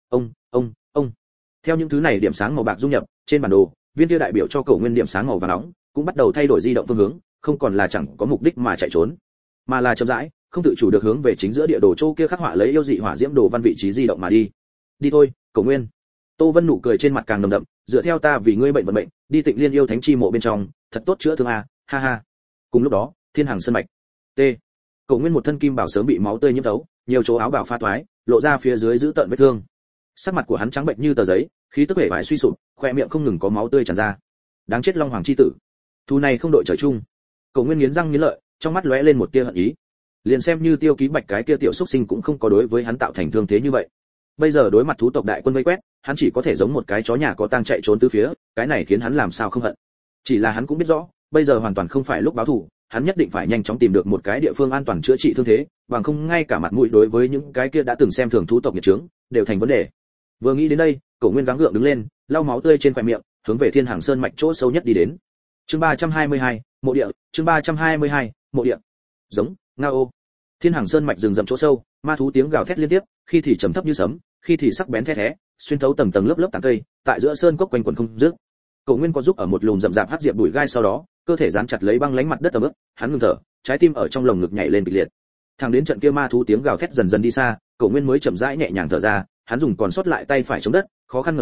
Speaker 1: Ông. Theo những thứ này điểm sáng màu bạc dung nhập, trên bản đồ, viên kia đại biểu cho Cổ Nguyên điểm sáng màu vàng nóng, cũng bắt đầu thay đổi di động phương hướng, không còn là chẳng có mục đích mà chạy trốn, mà là chậm rãi, không tự chủ được hướng về chính giữa địa đồ châu kia khắc họa lấy yêu dị hỏa diễm đồ văn vị trí di động mà đi. Đi thôi, Cổ Nguyên. Tô Vân nụ cười trên mặt càng nồng đậm, dựa theo ta vì ngươi bệnh vận mệnh, đi Tịnh Liên yêu thánh chi mộ bên trong, thật tốt chữa thương a, ha ha. Cùng lúc đó, Thiên Hàng Sơn mạch. T. Cổ Nguyên một thân kim bảo sớm bị máu tươi nhiễm thấu, nhiều chỗ áo bào pha toái, lộ ra phía dưới giữ tợn vết thương. Sắc mặt của hắn trắng bệnh như tờ giấy, khí tức vẻ vải suy sụp, khóe miệng không ngừng có máu tươi tràn ra. Đáng chết Long Hoàng chi tử, thù này không đội trời chung. Cổ Nguyên nghiến răng nghiến lợi, trong mắt lóe lên một tia hận ý. Liền xem như Tiêu Ký Bạch cái kia tiểu xúc sinh cũng không có đối với hắn tạo thành thương thế như vậy. Bây giờ đối mặt thú tộc đại quân vây quét, hắn chỉ có thể giống một cái chó nhà có tang chạy trốn tứ phía, cái này khiến hắn làm sao không hận. Chỉ là hắn cũng biết rõ, bây giờ hoàn toàn không phải lúc báo thù, hắn nhất định phải nhanh chóng tìm được một cái địa phương an toàn chữa trị thương thế, bằng không ngay cả mặt mũi đối với những cái kia đã từng xem thường thú tộc nhiệt trướng, đều thành vấn đề. Vừa nghĩ đến đây, Cổ Nguyên gắng gượng đứng lên, lau máu tươi trên khóe miệng, hướng về Thiên Hàng Sơn mạch chỗ sâu nhất đi đến. Chương 322, mộ địa, chương 322, mộ địa. Giống, ngao. Thiên Hàng Sơn mạch rừng rậm chỗ sâu, ma thú tiếng gào thét liên tiếp, khi thì trầm thấp như sấm, khi thì sắc bén thét thé, xuyên thấu tầng tầng lớp lớp tán cây, tại giữa sơn cốc quanh quẩn không dứt. Cổ Nguyên có giúp ở một lùm rậm rạp hắc diệp bụi gai sau đó, cơ thể dán chặt lấy băng lánh mặt đất ẩm ướt, hắn ngừng thở, trái tim ở trong lồng ngực nhảy lên kịch liệt. Thẳng đến trận kia ma thú tiếng gào thét dần dần đi xa, Cổ Nguyên mới chậm rãi nhẹ nhàng thở ra, hắn dùng còn sót lại tay phải chống đất, khó khăn ngẩng đầu,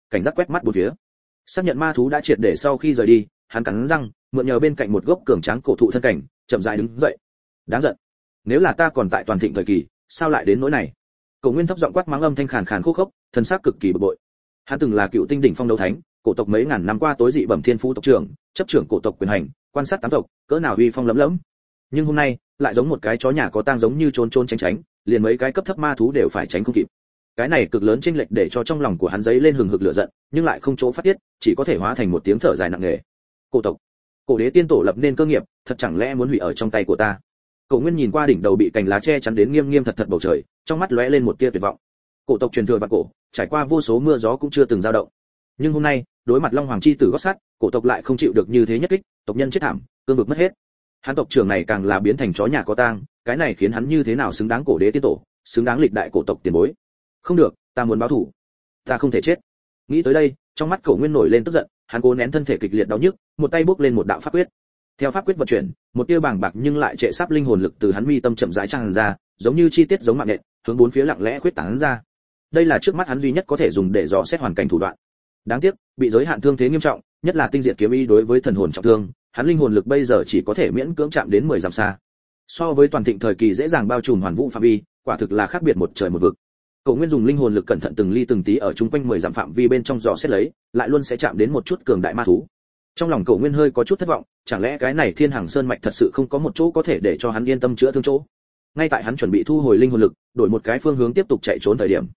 Speaker 1: cảnh giác quét mắt bốn phía. Xác nhận ma thú đã triệt để sau khi rời đi, hắn cắn răng, mượn nhờ bên cạnh một gốc cường tráng cổ thụ thân cảnh, chậm rãi đứng dậy. Đáng giận, nếu là ta còn tại toàn thịnh thời kỳ, sao lại đến nỗi này? Cổ Nguyên thấp giọng quát mắng, âm thanh khàn khàn khô khốc, thần sắc cực kỳ bực bội. Hắn từng là cựu tinh đỉnh phong đấu thánh, cổ tộc mấy ngàn năm qua tối dị bẩm thiên phú tộc trưởng, chấp trưởng cổ tộc quyền hành, quan sát tám tộc, cỡ nào uy phong lẫm lẫm. Nhưng hôm nay, lại giống một cái chó nhà có tang giống như trốn trốn tránh tránh, liền mấy cái cấp thấp ma thú đều phải tránh không kịp. Cái này cực lớn chênh lệch để cho trong lòng của hắn dấy lên hừng hực lửa giận, nhưng lại không chỗ phát tiết, chỉ có thể hóa thành một tiếng thở dài nặng nề. Cổ tộc, cổ đế tiên tổ lập nên cơ nghiệp, thật chẳng lẽ muốn hủy ở trong tay của ta? Cổ Nguyên nhìn qua đỉnh đầu bị cành lá che chắn đến nghiêm nghiêm thật thật bầu trời, trong mắt lóe lên một tia tuyệt vọng. Cổ tộc truyền thừa vạn cổ, trải qua vô số mưa gió cũng chưa từng dao động. Nhưng hôm nay, đối mặt Long Hoàng chi tử gót sắt, cổ tộc lại không chịu được như thế nhất kích, tộc nhân chết thảm, cương vực mất hết. Hắn tộc trưởng này càng là biến thành chó nhà có tang, cái này khiến hắn như thế nào xứng đáng cổ đế tiên tổ, xứng đáng lịch đại cổ tộc tiền bối. Không được, ta muốn báo thù, ta không thể chết. Nghĩ tới đây, trong mắt Cổ Nguyên nổi lên tức giận, hắn cố nén thân thể kịch liệt đau nhức, một tay bốc lên một đạo pháp quyết. Theo pháp quyết vận chuyển, một tia bàng bạc nhưng lại trệ sáp linh hồn lực từ hắn mi tâm chậm rãi tràn ra, giống như chi tiết giống mạng nện, hướng bốn phía lặng lẽ khuyết tán ra. Đây là trước mắt hắn duy nhất có thể dùng để dò xét hoàn cảnh thủ đoạn. Đáng tiếc, bị giới hạn thương thế nghiêm trọng, nhất là tinh diệt kiếm ý đối với thần hồn trọng thương, hắn linh hồn lực bây giờ chỉ có thể miễn cưỡng chạm đến 10 dặm xa. So với toàn thịnh thời kỳ dễ dàng bao trùm hoàn vũ phạm vi, quả thực là khác biệt một trời một vực. Cổ Nguyên dùng linh hồn lực cẩn thận từng ly từng tí ở chung quanh 10 dặm phạm vi bên trong dò xét lấy, lại luôn sẽ chạm đến một chút cường đại ma thú. Trong lòng Cổ Nguyên hơi có chút thất vọng, chẳng lẽ cái này Thiên Hàng Sơn mạch thật sự không có một chỗ có thể để cho hắn yên tâm chữa thương chỗ? Ngay tại hắn chuẩn bị thu hồi linh hồn lực, đổi một cái phương hướng tiếp tục chạy trốn thời điểm,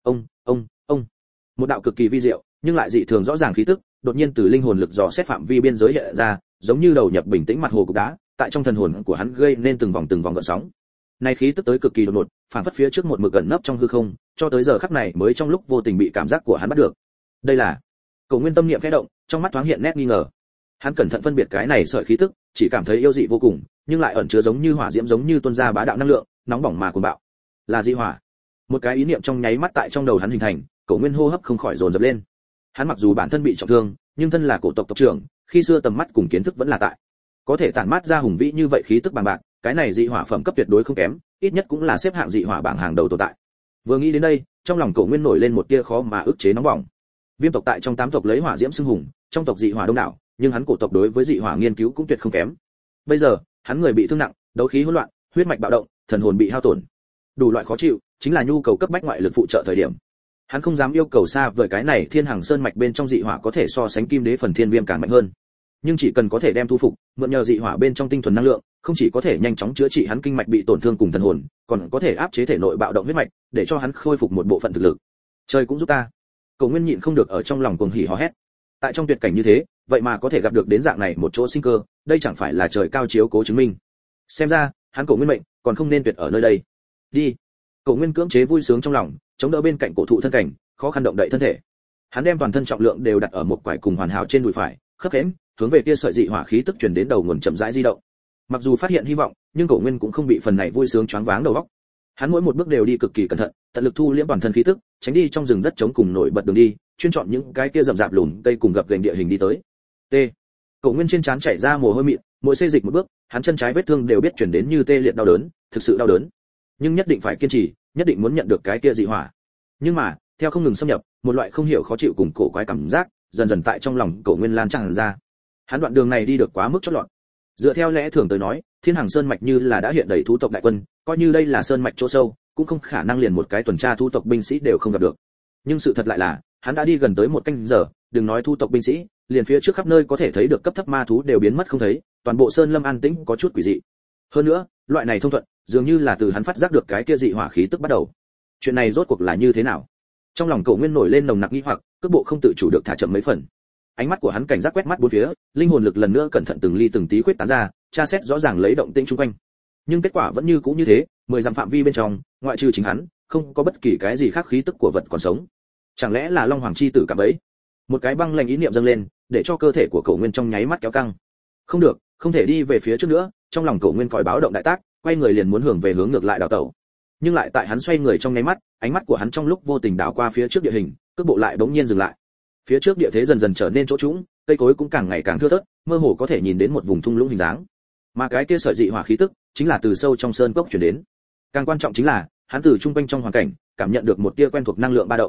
Speaker 1: ông, một đạo cực kỳ vi diệu, nhưng lại dị thường rõ ràng khí tức, đột nhiên từ linh hồn lực dò xét phạm vi biên giới hiện ra, giống như đầu nhập bình tĩnh mặt hồ cục đá, tại trong thần hồn của hắn gây nên từng vòng gợn sóng. Này khí tức tới cực kỳ đột ngột, phản phất phía trước một mực gần nấp trong hư không, cho tới giờ khắc này mới trong lúc vô tình bị cảm giác của hắn bắt được. Đây là Cổ Nguyên tâm niệm khẽ động, trong mắt thoáng hiện nét nghi ngờ. Hắn cẩn thận phân biệt cái này sợi khí tức, chỉ cảm thấy yêu dị vô cùng, nhưng lại ẩn chứa giống như hỏa diễm giống như tuôn ra bá đạo năng lượng, nóng bỏng mà cuồng bạo. Là dị hỏa. Một cái ý niệm trong nháy mắt tại trong đầu hắn hình thành, Cổ Nguyên hô hấp không khỏi dồn dập lên. Hắn mặc dù bản thân bị trọng thương, nhưng thân là cổ tộc tộc trưởng, khi xưa tầm mắt cùng kiến thức vẫn là tại. Có thể tản mát ra hùng vĩ như vậy khí tức bằng bạc, cái này dị hỏa phẩm cấp tuyệt đối không kém, ít nhất cũng là xếp hạng dị hỏa bảng hàng đầu tồn tại. Vừa nghĩ đến đây, trong lòng Cổ Nguyên nổi lên một tia khó mà ức chế nóng bỏng. Viêm tộc tại trong 8 tộc lấy hỏa diễm xưng hùng, trong tộc dị hỏa đông đảo, nhưng hắn cổ tộc đối với dị hỏa nghiên cứu cũng tuyệt không kém. Bây giờ, hắn người bị thương nặng, đấu khí hỗn loạn, huyết mạch bạo động, thần hồn bị hao tổn. Đủ loại khó chịu, chính là nhu cầu cấp bách ngoại lực phụ trợ thời điểm. Hắn không dám yêu cầu xa vời cái này Thiên Hàng Sơn mạch bên trong dị hỏa có thể so sánh Kim Đế phần Thiên Viêm càng mạnh hơn. Nhưng chỉ cần có thể đem thu phục, mượn nhờ dị hỏa bên trong tinh thuần năng lượng, không chỉ có thể nhanh chóng chữa trị hắn kinh mạch bị tổn thương cùng thần hồn, còn có thể áp chế thể nội bạo động huyết mạch, để cho hắn khôi phục một bộ phận thực lực. Trời cũng giúp ta. Cổ Nguyên nhịn không được ở trong lòng cuồng hỉ hò hét. Tại trong tuyệt cảnh như thế, vậy mà có thể gặp được đến dạng này một chỗ sinh cơ, đây chẳng phải là trời cao chiếu cố chứng minh. Xem ra, hắn Cổ Nguyên mệnh còn không nên tuyệt ở nơi đây. Đi. Cổ Nguyên cưỡng chế vui sướng trong lòng, chống đỡ bên cạnh cổ thụ thân cảnh, khó khăn động đậy thân thể. Hắn đem toàn thân trọng lượng đều đặt ở một quải cùng hoàn hảo trên đùi phải, khớp hễm, hướng về kia sợi dị hỏa khí tức truyền đến đầu nguồn chậm rãi di động. Mặc dù phát hiện hy vọng, nhưng Cổ Nguyên cũng không bị phần này vui sướng choáng váng đầu óc. Hắn mỗi một bước đều đi cực kỳ cẩn thận, tận lực thu liễm toàn thân khí tức, tránh đi trong rừng đất trống cùng nổi bật đường đi, chuyên chọn những cái kia rậm rạp lùn cây cùng gập ghềnh địa hình đi tới. T. Cổ Nguyên trên trán chảy ra mồ hôi mịn, mỗi xê dịch một bước, hắn chân trái vết thương đều biết truyền đến như tê liệt đau đớn, thực sự đau đớn. Nhưng nhất định phải kiên trì, nhất định muốn nhận được cái kia dị hỏa. Nhưng mà, theo không ngừng xâm nhập, một loại không hiểu khó chịu cùng cổ quái cảm giác dần dần tại trong lòng Cổ Nguyên lan tràn ra. Hắn đoạn đường này đi được quá mức chót lọt. Dựa theo lẽ thường tới nói, Thiên Hàng Sơn mạch như là đã hiện đầy thú tộc đại quân, coi như đây là sơn mạch chỗ sâu, cũng không khả năng liền một cái tuần tra thú tộc binh sĩ đều không gặp được. Nhưng sự thật lại là, hắn đã đi gần tới một canh giờ, đừng nói thú tộc binh sĩ, liền phía trước khắp nơi có thể thấy được cấp thấp ma thú đều biến mất không thấy, toàn bộ sơn lâm an tĩnh có chút quỷ dị. Hơn nữa, loại này thông thuận, dường như là từ hắn phát giác được cái kia dị hỏa khí tức bắt đầu. Chuyện này rốt cuộc là như thế nào? Trong lòng Cổ Nguyên nổi lên nồng nặc nghi hoặc, cước bộ không tự chủ được thả chậm mấy phần. Ánh mắt của hắn cảnh giác quét mắt bốn phía, linh hồn lực lần nữa cẩn thận từng ly từng tí quét tán ra, tra xét rõ ràng lấy động tĩnh xung quanh. Nhưng kết quả vẫn như cũ như thế, 10 dặm phạm vi bên trong, ngoại trừ chính hắn, không có bất kỳ cái gì khác khí tức của vật còn sống. Chẳng lẽ là Long Hoàng chi tử cả bấy? Một cái băng lạnh ý niệm dâng lên, để cho cơ thể của Cổ Nguyên trong nháy mắt kéo căng. Không được, không thể đi về phía trước nữa, trong lòng Cổ Nguyên còi báo động đại tác, quay người liền muốn hướng ngược lại đảo tẩu. Nhưng lại tại hắn xoay người trong nháy mắt, ánh mắt của hắn trong lúc vô tình đảo qua phía trước địa hình, cước bộ lại bỗng nhiên dừng lại. Phía trước địa thế dần dần trở nên chỗ trũng, cây cối cũng càng ngày càng thưa thớt, mơ hồ có thể nhìn đến một vùng thung lũng hình dáng. Mà cái kia sợi dị hỏa khí tức, chính là từ sâu trong sơn cốc truyền đến. Càng quan trọng chính là, hắn từ trung quanh trong hoàn cảnh, cảm nhận được một tia quen thuộc năng lượng ba động.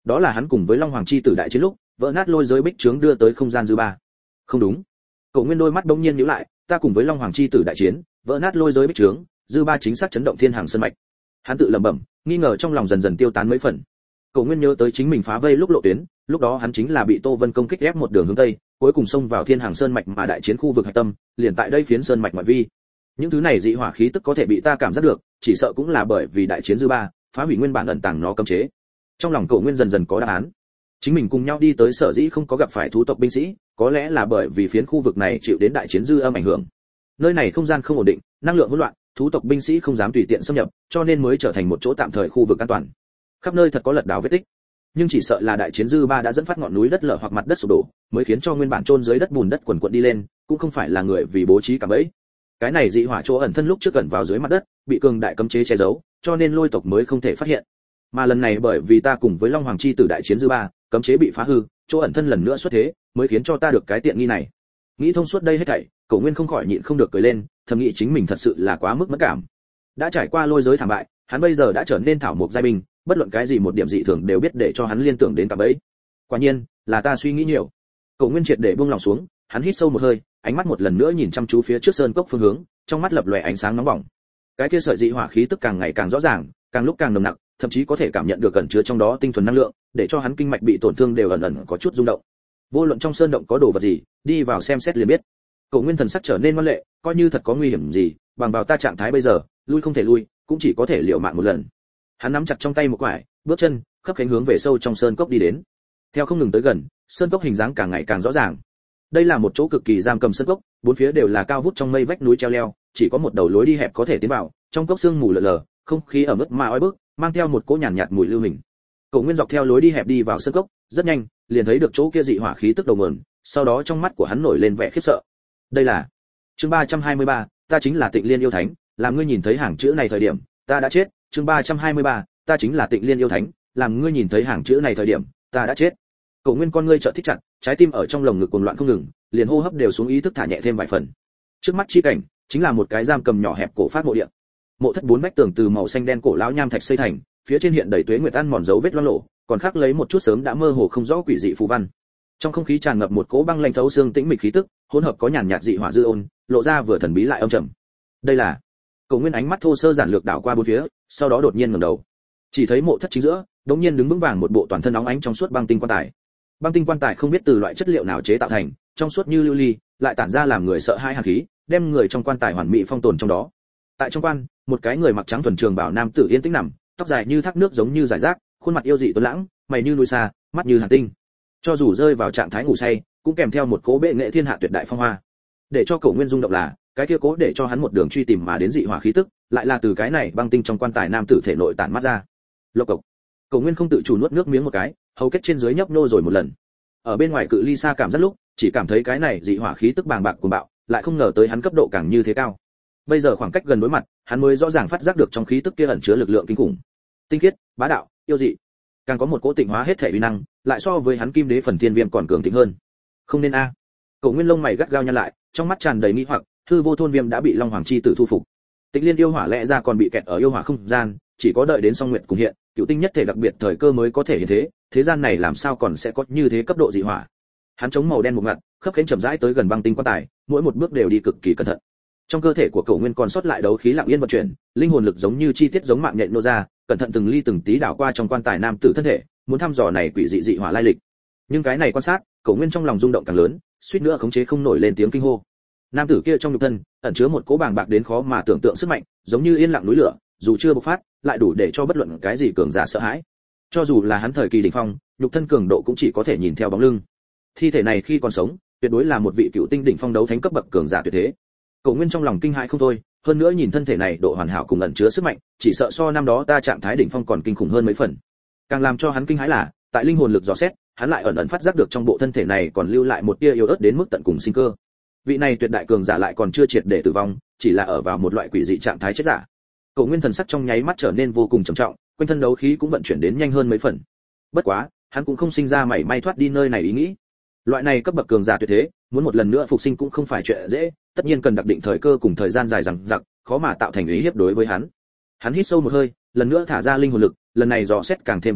Speaker 1: Đó là hắn cùng với Long Hoàng chi tử đại chiến lúc, vỡ nát lôi giới bích trướng đưa tới không gian dư ba. Không đúng. Cậu Nguyên đôi mắt bỗng nhiên nhíu lại, ta cùng với Long Hoàng chi tử đại chiến, vỡ nát lôi giới bích trướng, dư ba chính xác chấn động thiên hàng sơn mạch. Hắn tự lẩm bẩm, nghi ngờ trong lòng dần dần tiêu tán mấy phần. Cậu Nguyên nhớ tới chính mình phá vây lúc lộ tuyến, lúc đó hắn chính là bị Tô Vân công kích ép một đường hướng tây, cuối cùng xông vào thiên hàng sơn mạch mà đại chiến khu vực hạch tâm, liền tại đây phiến sơn mạch ngoại vi. Những thứ này dị hỏa khí tức có thể bị ta cảm giác được, chỉ sợ cũng là bởi vì đại chiến dư ba, phá hủy nguyên bản ẩn tàng nó cấm chế. Trong lòng Cậu Nguyên dần dần có đáp án. Chính mình cùng nhau đi tới sở dĩ không có gặp phải thú tộc binh sĩ, có lẽ là bởi vì phiến khu vực này chịu đến đại chiến dư âm ảnh hưởng. Nơi này không gian không ổn định, năng lượng hỗn loạn, thú tộc binh sĩ không dám tùy tiện xâm nhập, cho nên mới trở thành một chỗ tạm thời khu vực an toàn. Khắp nơi thật có lật đảo vết tích, nhưng chỉ sợ là đại chiến dư ba đã dẫn phát ngọn núi đất lở hoặc mặt đất sụp đổ, mới khiến cho nguyên bản chôn dưới đất bùn đất quần quật đi lên, cũng không phải là người vì bố trí cả bẫy. Cái này dị hỏa chỗ ẩn thân lúc trước gần vào dưới mặt đất, bị cường đại cấm chế che giấu, cho nên lôi tộc mới không thể phát hiện. Mà lần này bởi vì ta cùng với Long Hoàng chi tử đại chiến dư ba, cấm chế bị phá hư, chỗ ẩn thân lần nữa xuất thế, mới khiến cho ta được cái tiện nghi này. Nghĩ thông suốt đây hết thảy, Cậu Nguyên không khỏi nhịn không được cười lên, thầm nghĩ chính mình thật sự là quá mức mất cảm. Đã trải qua lôi giới thảm bại, hắn bây giờ đã trở nên thảo mộc giai binh, bất luận cái gì một điểm dị thường đều biết để cho hắn liên tưởng đến cả bấy. Quả nhiên, là ta suy nghĩ nhiều. Cậu Nguyên triệt để buông lòng xuống, hắn hít sâu một hơi, ánh mắt một lần nữa nhìn chăm chú phía trước sơn cốc phương hướng, trong mắt lập lòe ánh sáng nóng bỏng. Cái kia sợi dị hỏa khí tức càng ngày càng rõ ràng, càng lúc càng nồng nặc, thậm chí có thể cảm nhận được ẩn chứa trong đó tinh thuần năng lượng, để cho hắn kinh mạch bị tổn thương đều ẩn ẩn có chút rung động. Vô luận trong sơn động có đồ vật gì, đi vào xem xét liền biết. Cậu Nguyên thần sắc trở nên ngoan lệ, coi như thật có nguy hiểm gì, bằng vào ta trạng thái bây giờ, lui không thể lui, cũng chỉ có thể liều mạng một lần. Hắn nắm chặt trong tay một quải, bước chân khấp cánh hướng về sâu trong sơn cốc đi đến. Theo không ngừng tới gần, sơn cốc hình dáng càng ngày càng rõ ràng. Đây là một chỗ cực kỳ giam cầm sơn cốc, bốn phía đều là cao vút trong mây vách núi treo leo, chỉ có một đầu lối đi hẹp có thể tiến vào, trong cốc sương mù lờ lờ, không khí ẩm ướt mà oi bức, mang theo một cỗ nhàn nhạt mùi lưu huỳnh. Cậu Nguyên dọc theo lối đi hẹp đi vào sơn cốc, rất nhanh, liền thấy được chỗ kia dị hỏa khí tức đầu nguồn, sau đó trong mắt của hắn nổi lên vẻ khiếp sợ. Đây là chương 323, ta chính là Tịnh Liên yêu thánh, làm ngươi nhìn thấy hàng chữ này thời điểm, ta đã chết. Chương 323, ta chính là Tịnh Liên yêu thánh, làm ngươi nhìn thấy hàng chữ này thời điểm, ta đã chết. Cậu Nguyên con ngươi chợt thích chặt, trái tim ở trong lồng ngực cuồng loạn không ngừng, liền hô hấp đều xuống ý thức thả nhẹ thêm vài phần. Trước mắt chi cảnh, chính là một cái giam cầm nhỏ hẹp cổ phát mộ địa. Mộ thất bốn vách tường từ màu xanh đen cổ lão nham thạch xây thành, phía trên hiện đầy tuế nguyệt ăn mòn dấu vết loang lổ, còn khắc lấy một chút sớm đã mơ hồ không rõ quỷ dị phù văn. Trong không khí tràn ngập một cỗ băng lạnh thấu xương tĩnh mịch khí tức, hỗn hợp có nhàn nhạt dị hỏa dư ôn, lộ ra vừa thần bí lại âm trầm. Đây là Cậu Nguyên ánh mắt thô sơ giản lược đảo qua bốn phía, sau đó đột nhiên ngẩng đầu. Chỉ thấy mộ thất chính giữa, đột nhiên đứng vững vàng một bộ toàn thân óng ánh trong suốt băng tinh quan tài. Băng tinh quan tài không biết từ loại chất liệu nào chế tạo thành, trong suốt như lưu ly, lại tản ra làm người sợ hãi hàn khí, đem người trong quan tài hoàn mỹ phong tồn trong đó. Tại trong quan, một cái người mặc trắng thuần trường bảo nam tử yên tĩnh nằm, tóc dài như thác nước giống như rải rác, khuôn mặt yêu dị tuấn lãng, mày như núi xa, mắt như hàn tinh. Cho dù rơi vào trạng thái ngủ say, cũng kèm theo một cố bệ nghệ thiên hạ tuyệt đại phong hoa. Để cho Cậu Nguyên rung động là, cái kia cố để cho hắn một đường truy tìm mà đến dị hỏa khí tức, lại là từ cái này băng tinh trong quan tài nam tử thể nội tản mát ra. Lộc cộc. Cậu Nguyên không tự chủ nuốt nước miếng một cái, hầu kết trên dưới nhấp nô rồi một lần. Ở bên ngoài cự ly xa cảm giác lúc, chỉ cảm thấy cái này dị hỏa khí tức bàng bạc cuồng bạo, lại không ngờ tới hắn cấp độ càng như thế cao. Bây giờ khoảng cách gần đối mặt, hắn mới rõ ràng phát giác được trong khí tức kia ẩn chứa lực lượng kinh khủng. Tinh khiết, bá đạo, yêu dị. Càng có một cỗ tịnh hóa hết thể uy năng, lại so với hắn Kim Đế phần Thiên Viêm còn cường thịnh hơn. Không nên a. Cậu Nguyên lông mày gắt gao nhăn lại, trong mắt tràn đầy nghi hoặc, hư vô thôn viêm đã bị Long Hoàng chi tử thu phục. Tịnh Liên yêu hỏa lẽ ra còn bị kẹt ở yêu hỏa không gian, chỉ có đợi đến Song Nguyệt cùng hiện, cựu tinh nhất thể đặc biệt thời cơ mới có thể hiện thế, thế gian này làm sao còn sẽ có như thế cấp độ dị hỏa. Hắn chống màu đen một ngặt, khớp cánh chậm rãi tới gần băng tinh quan tài, mỗi một bước đều đi cực kỳ cẩn thận. Trong cơ thể của Cậu Nguyên còn sót lại đấu khí lặng yên vận chuyển, linh hồn lực giống như chi tiết giống mạng nhện nô ra, cẩn thận từng ly từng tí đảo qua trong quan tài nam tử thân thể, muốn thăm dò này quỷ dị dị hỏa lai lịch. Nhưng cái này quan sát, Cậu Nguyên trong lòng rung động càng lớn, suýt nữa khống chế không nổi lên tiếng kinh hô. Nam tử kia trong nhục thân ẩn chứa một cỗ bàng bạc đến khó mà tưởng tượng sức mạnh, giống như yên lặng núi lửa, dù chưa bộc phát, lại đủ để cho bất luận cái gì cường giả sợ hãi. Cho dù là hắn thời kỳ đỉnh phong, nhục thân cường độ cũng chỉ có thể nhìn theo bóng lưng. Thi thể này khi còn sống, tuyệt đối là một vị cựu tinh đỉnh phong đấu thánh cấp bậc cường giả tuyệt thế. Cậu Nguyên trong lòng kinh hãi không thôi, hơn nữa nhìn thân thể này độ hoàn hảo cùng ẩn chứa sức mạnh, chỉ sợ so năm đó ta trạng thái đỉnh phong còn kinh khủng hơn mấy phần. Càng làm cho hắn kinh hãi là, tại linh hồn lực dò xét, hắn lại ẩn ẩn phát giác được trong bộ thân thể này còn lưu lại một tia yếu ớt đến mức tận cùng sinh cơ. Vị này tuyệt đại cường giả lại còn chưa triệt để tử vong, chỉ là ở vào một loại quỷ dị trạng thái chết giả. Cậu Nguyên thần sắc trong nháy mắt trở nên vô cùng trầm trọng, quanh thân đấu khí cũng vận chuyển đến nhanh hơn mấy phần. Bất quá, hắn cũng không sinh ra mảy may thoát đi nơi này ý nghĩ. Loại này cấp bậc cường giả tuyệt thế, muốn một lần nữa phục sinh cũng không phải chuyện dễ, tất nhiên cần đặc định thời cơ cùng thời gian dài dằng dặc, khó mà tạo thành ý hiếp đối với hắn. Hắn hít sâu một hơi, lần nữa thả ra linh hồn lực, lần này dò xét càng thêm cẩn thận,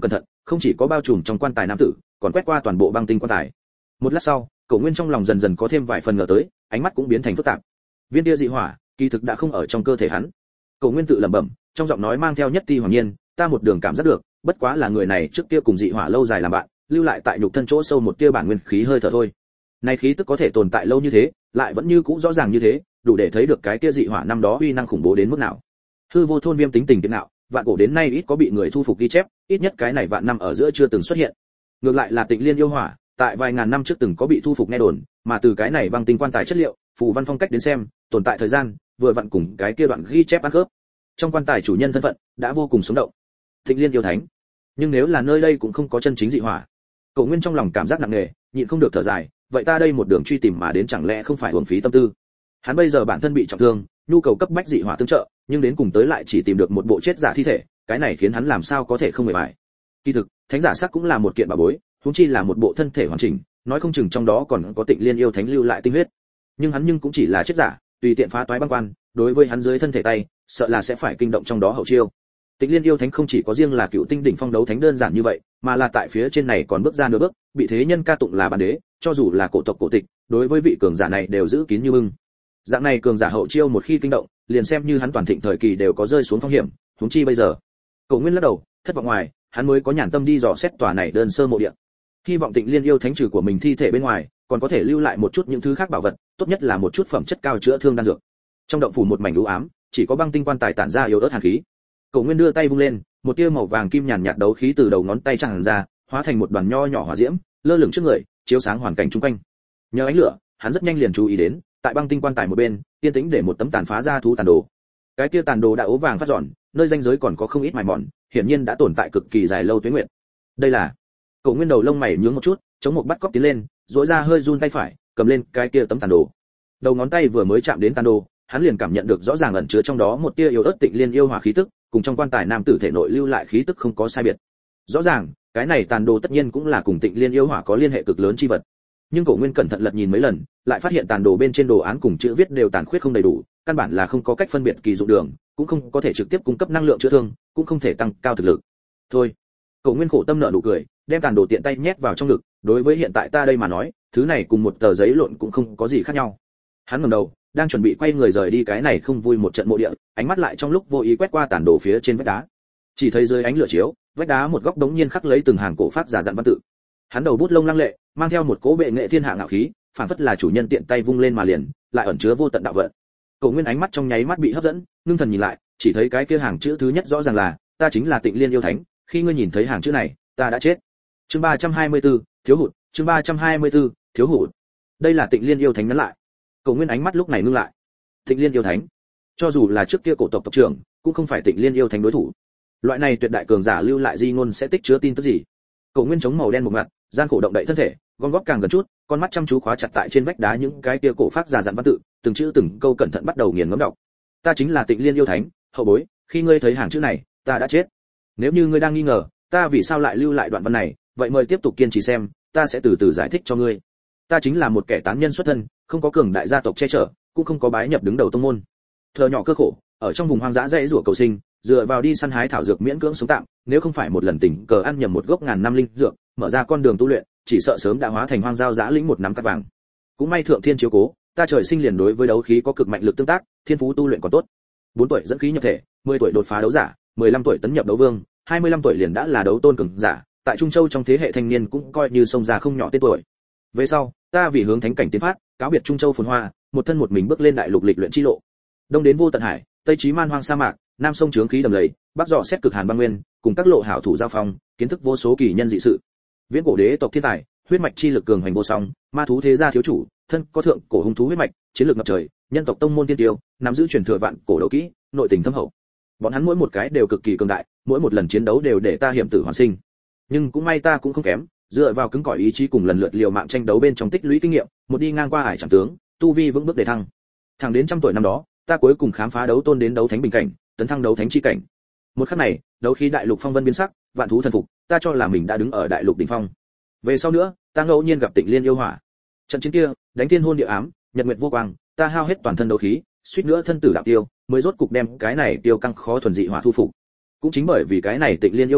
Speaker 1: không chỉ có bao trùm trong quan tài nam tử, còn quét qua toàn bộ băng tinh quan tài. Một lát sau, Cổ Nguyên trong lòng dần dần có thêm vài phần ngờ tới, ánh mắt cũng biến thành phức tạp. Viên tia dị hỏa, kỳ thực đã không ở trong cơ thể hắn. Cổ Nguyên tự lẩm bẩm, trong giọng nói mang theo nhất ti hoàng nhiên, ta một đường cảm giác được, bất quá là người này trước kia cùng dị hỏa lâu dài làm bạn, lưu lại tại nhục thân chỗ sâu một tia bản nguyên khí hơi thở thôi. Này khí tức có thể tồn tại lâu như thế, lại vẫn như cũ rõ ràng như thế, đủ để thấy được cái tia dị hỏa năm đó uy năng khủng bố đến mức nào. Hư Vô Thôn Viêm tính tình kiên nạo, vạn cổ đến nay ít có bị người thu phục ghi chép, ít nhất cái này vạn năm ở giữa chưa từng xuất hiện. Ngược lại là Tịnh Liên yêu hỏa, tại vài ngàn năm trước từng có bị thu phục nghe đồn, mà từ cái này băng tinh quan tài chất liệu, phù văn phong cách đến xem, tồn tại thời gian, vừa vặn cùng cái kia đoạn ghi chép ăn khớp. Trong quan tài chủ nhân thân phận đã vô cùng sống động. Tịnh Liên yêu thánh. Nhưng nếu là nơi đây cũng không có chân chính dị hỏa. Cổ Nguyên trong lòng cảm giác nặng nề, nhịn không được thở dài, vậy ta đây một đường truy tìm mà đến chẳng lẽ không phải uổng phí tâm tư. Hắn bây giờ bản thân bị trọng thương, nhu cầu cấp bách dị hỏa tương trợ, nhưng đến cùng tới lại chỉ tìm được một bộ chết giả thi thể, cái này khiến hắn làm sao có thể không mệt mỏi. Kỳ thực, thánh giả sắc cũng là một kiện bảo bối, huống chi là một bộ thân thể hoàn chỉnh, nói không chừng trong đó còn có Tịnh Liên yêu thánh lưu lại tinh huyết. Nhưng hắn cũng chỉ là chết giả, tùy tiện phá toái băng quan, đối với hắn dưới thân thể tay, sợ là sẽ phải kinh động trong đó hậu chiêu. Tịnh Liên yêu thánh không chỉ có riêng là cựu tinh đỉnh phong đấu thánh đơn giản như vậy, mà là tại phía trên này còn bước ra nửa bước, bị thế nhân ca tụng là bản đế, cho dù là cổ tộc cổ tịch, đối với vị cường giả này đều giữ kín như bưng. Dạng này cường giả hậu chiêu một khi kinh động, liền xem như hắn toàn thịnh thời kỳ đều có rơi xuống phong hiểm, huống chi bây giờ. Cổ Nguyên lắc đầu, thất vọng ngoài, hắn mới có nhàn tâm đi dò xét tòa này đơn sơ mộ địa. Hy vọng Tịnh Liên yêu thánh trừ của mình thi thể bên ngoài, còn có thể lưu lại một chút những thứ khác bảo vật, tốt nhất là một chút phẩm chất cao chữa thương đan dược. Trong động phủ một mảnh u ám, chỉ có băng tinh quan tài tản ra yếu ớt hàn khí. Cổ Nguyên đưa tay vung lên, một tia màu vàng kim nhàn nhạt đấu khí từ đầu ngón tay tràn ra, hóa thành một đoàn nho nhỏ hỏa diễm, lơ lửng trước người, chiếu sáng hoàn cảnh xung quanh. Nhờ ánh lửa, hắn rất nhanh liền chú ý đến, tại băng tinh quan tài một bên, yên tĩnh để một tấm tàn phá ra thú tàn đồ. Cái kia tàn đồ đã ố vàng phát giòn, nơi ranh giới còn có không ít mài mòn, hiển nhiên đã tồn tại cực kỳ dài lâu tuế nguyệt. Đây là. Cổ Nguyên đầu lông mày nhướng một chút, chống một bắt cóc tiến lên, duỗi ra hơi run tay phải, cầm lên cái kia tấm tàn đồ. Đầu ngón tay vừa mới chạm đến tàn đồ, hắn liền cảm nhận được rõ ràng ẩn chứa trong đó một tia yếu ớt Tịnh Liên yêu hỏa khí tức, cùng trong quan tài nam tử thể nội lưu lại khí tức không có sai biệt. Rõ ràng, cái này tàn đồ tất nhiên cũng là cùng Tịnh Liên yêu hỏa có liên hệ cực lớn chi vật. Nhưng Cổ Nguyên cẩn thận lật nhìn mấy lần, lại phát hiện tàn đồ bên trên đồ án cùng chữ viết đều tàn khuyết không đầy đủ, căn bản là không có cách phân biệt kỳ dụng đường, cũng không có thể trực tiếp cung cấp năng lượng chữa thương, cũng không thể tăng cao thực lực. Thôi, Cổ Nguyên khổ tâm nở nụ cười, đem tàn đồ tiện tay nhét vào trong ngực, đối với hiện tại ta đây mà nói, thứ này cùng một tờ giấy lộn cũng không có gì khác nhau. Hắn ngẩng đầu, đang chuẩn bị quay người rời đi cái này không vui một trận mộ địa, ánh mắt lại trong lúc vô ý quét qua tàn đồ phía trên vách đá. Chỉ thấy dưới ánh lửa chiếu, vách đá một góc đống nhiên khắc lấy từng hàng cổ pháp giả dặn văn tự. Hắn đầu bút lông lăng lệ, mang theo một cỗ bệ nghệ thiên hạ ngạo khí, phản phất là chủ nhân tiện tay vung lên mà liền, lại ẩn chứa vô tận đạo vận. Cổ Nguyên ánh mắt trong nháy mắt bị hấp dẫn, ngưng thần nhìn lại, chỉ thấy cái kia hàng chữ thứ nhất rõ ràng là, ta chính là Tịnh Liên yêu thánh, khi ngươi nhìn thấy hàng chữ này, ta đã chết. Chương 324, thiếu hụt, chương 324, thiếu hụt. Đây là Tịnh Liên yêu thánh nhắn lại. Cổ Nguyên ánh mắt lúc này ngưng lại. Tịnh Liên yêu thánh, cho dù là trước kia cổ tộc tộc trưởng, cũng không phải Tịnh Liên yêu thánh đối thủ. Loại này tuyệt đại cường giả lưu lại di ngôn sẽ tích chứa tin tức gì? Cổ Nguyên chống màu đen một mặt, gian khổ động đậy thân thể, gom góp càng gần chút, con mắt chăm chú khóa chặt tại trên vách đá những cái kia cổ pháp giả dặn văn tự, từng chữ từng câu cẩn thận bắt đầu nghiền ngẫm đọc. Ta chính là Tịnh Liên yêu thánh, hậu bối, khi ngươi thấy hàng chữ này, ta đã chết. Nếu như ngươi đang nghi ngờ, ta vì sao lại lưu lại đoạn văn này, vậy mời tiếp tục kiên trì xem, ta sẽ từ từ giải thích cho ngươi. Ta chính là một kẻ tán nhân xuất thân, không có cường đại gia tộc che chở, cũng không có bái nhập đứng đầu tông môn. Thợ nhỏ cơ khổ, ở trong vùng hoang dã dãy rủa cầu sinh, dựa vào đi săn hái thảo dược miễn cưỡng sống tạm, nếu không phải một lần tình cờ ăn nhầm một gốc ngàn năm linh dược, mở ra con đường tu luyện, chỉ sợ sớm đã hóa thành hoang dao dã lĩnh một nắm cát vàng. Cũng may thượng thiên chiếu cố, ta trời sinh liền đối với đấu khí có cực mạnh lực tương tác, thiên phú tu luyện còn tốt. 4 tuổi dẫn khí nhập thể, 10 tuổi đột phá đấu giả, 15 tuổi tấn nhập đấu vương, 25 tuổi liền đã là đấu tôn cường giả, tại Trung Châu trong thế hệ thanh niên cũng coi như sông già không nhỏ tên tuổi. Về sau, ta vì hướng thánh cảnh tiến phát, cáo biệt Trung Châu phồn hoa, một thân một mình bước lên đại lục lịch luyện chi lộ. Đông đến vô tận hải, tây chí man hoang sa mạc, nam sông chướng khí đầm lầy, bắc dò xét cực hàn băng nguyên, cùng các lộ hảo thủ giao phong, kiến thức vô số kỳ nhân dị sự. Viễn cổ đế tộc thiên tài, huyết mạch chi lực cường hành vô song, ma thú thế gia thiếu chủ, thân có thượng cổ hung thú huyết mạch, chiến lược ngập trời, nhân tộc tông môn tiên tiêu, nắm giữ truyền thừa vạn cổ đấu kỹ, nội tình thâm hậu. Bọn hắn mỗi một cái đều cực kỳ cường đại, mỗi một lần chiến đấu đều để ta hiểm tử hoàn sinh. Nhưng cũng may ta cũng không kém, dựa vào cứng cỏi ý chí cùng lần lượt liều mạng tranh đấu bên trong tích lũy kinh nghiệm, một đi ngang qua hải chẳng tướng, tu vi vững bước để thăng. Thẳng đến 100 tuổi năm đó, ta cuối cùng khám phá đấu tôn đến đấu thánh bình cảnh, tấn thăng đấu thánh chi cảnh. Một khắc này, đấu khí đại lục phong vân biến sắc, vạn thú thần phục, ta cho là mình đã đứng ở đại lục đỉnh phong. Về sau nữa, ta ngẫu nhiên gặp Tịnh Liên yêu hỏa. Trận chiến kia, đánh thiên hôn địa ám, nhật nguyệt vô quang, ta hao hết toàn thân đấu khí, suýt nữa thân tử đạo tiêu, mới rốt cục đem cái này tiêu căng khó thuần dị hỏa thu phục. Cũng chính bởi vì cái này Tịnh Liên yêu hỏa,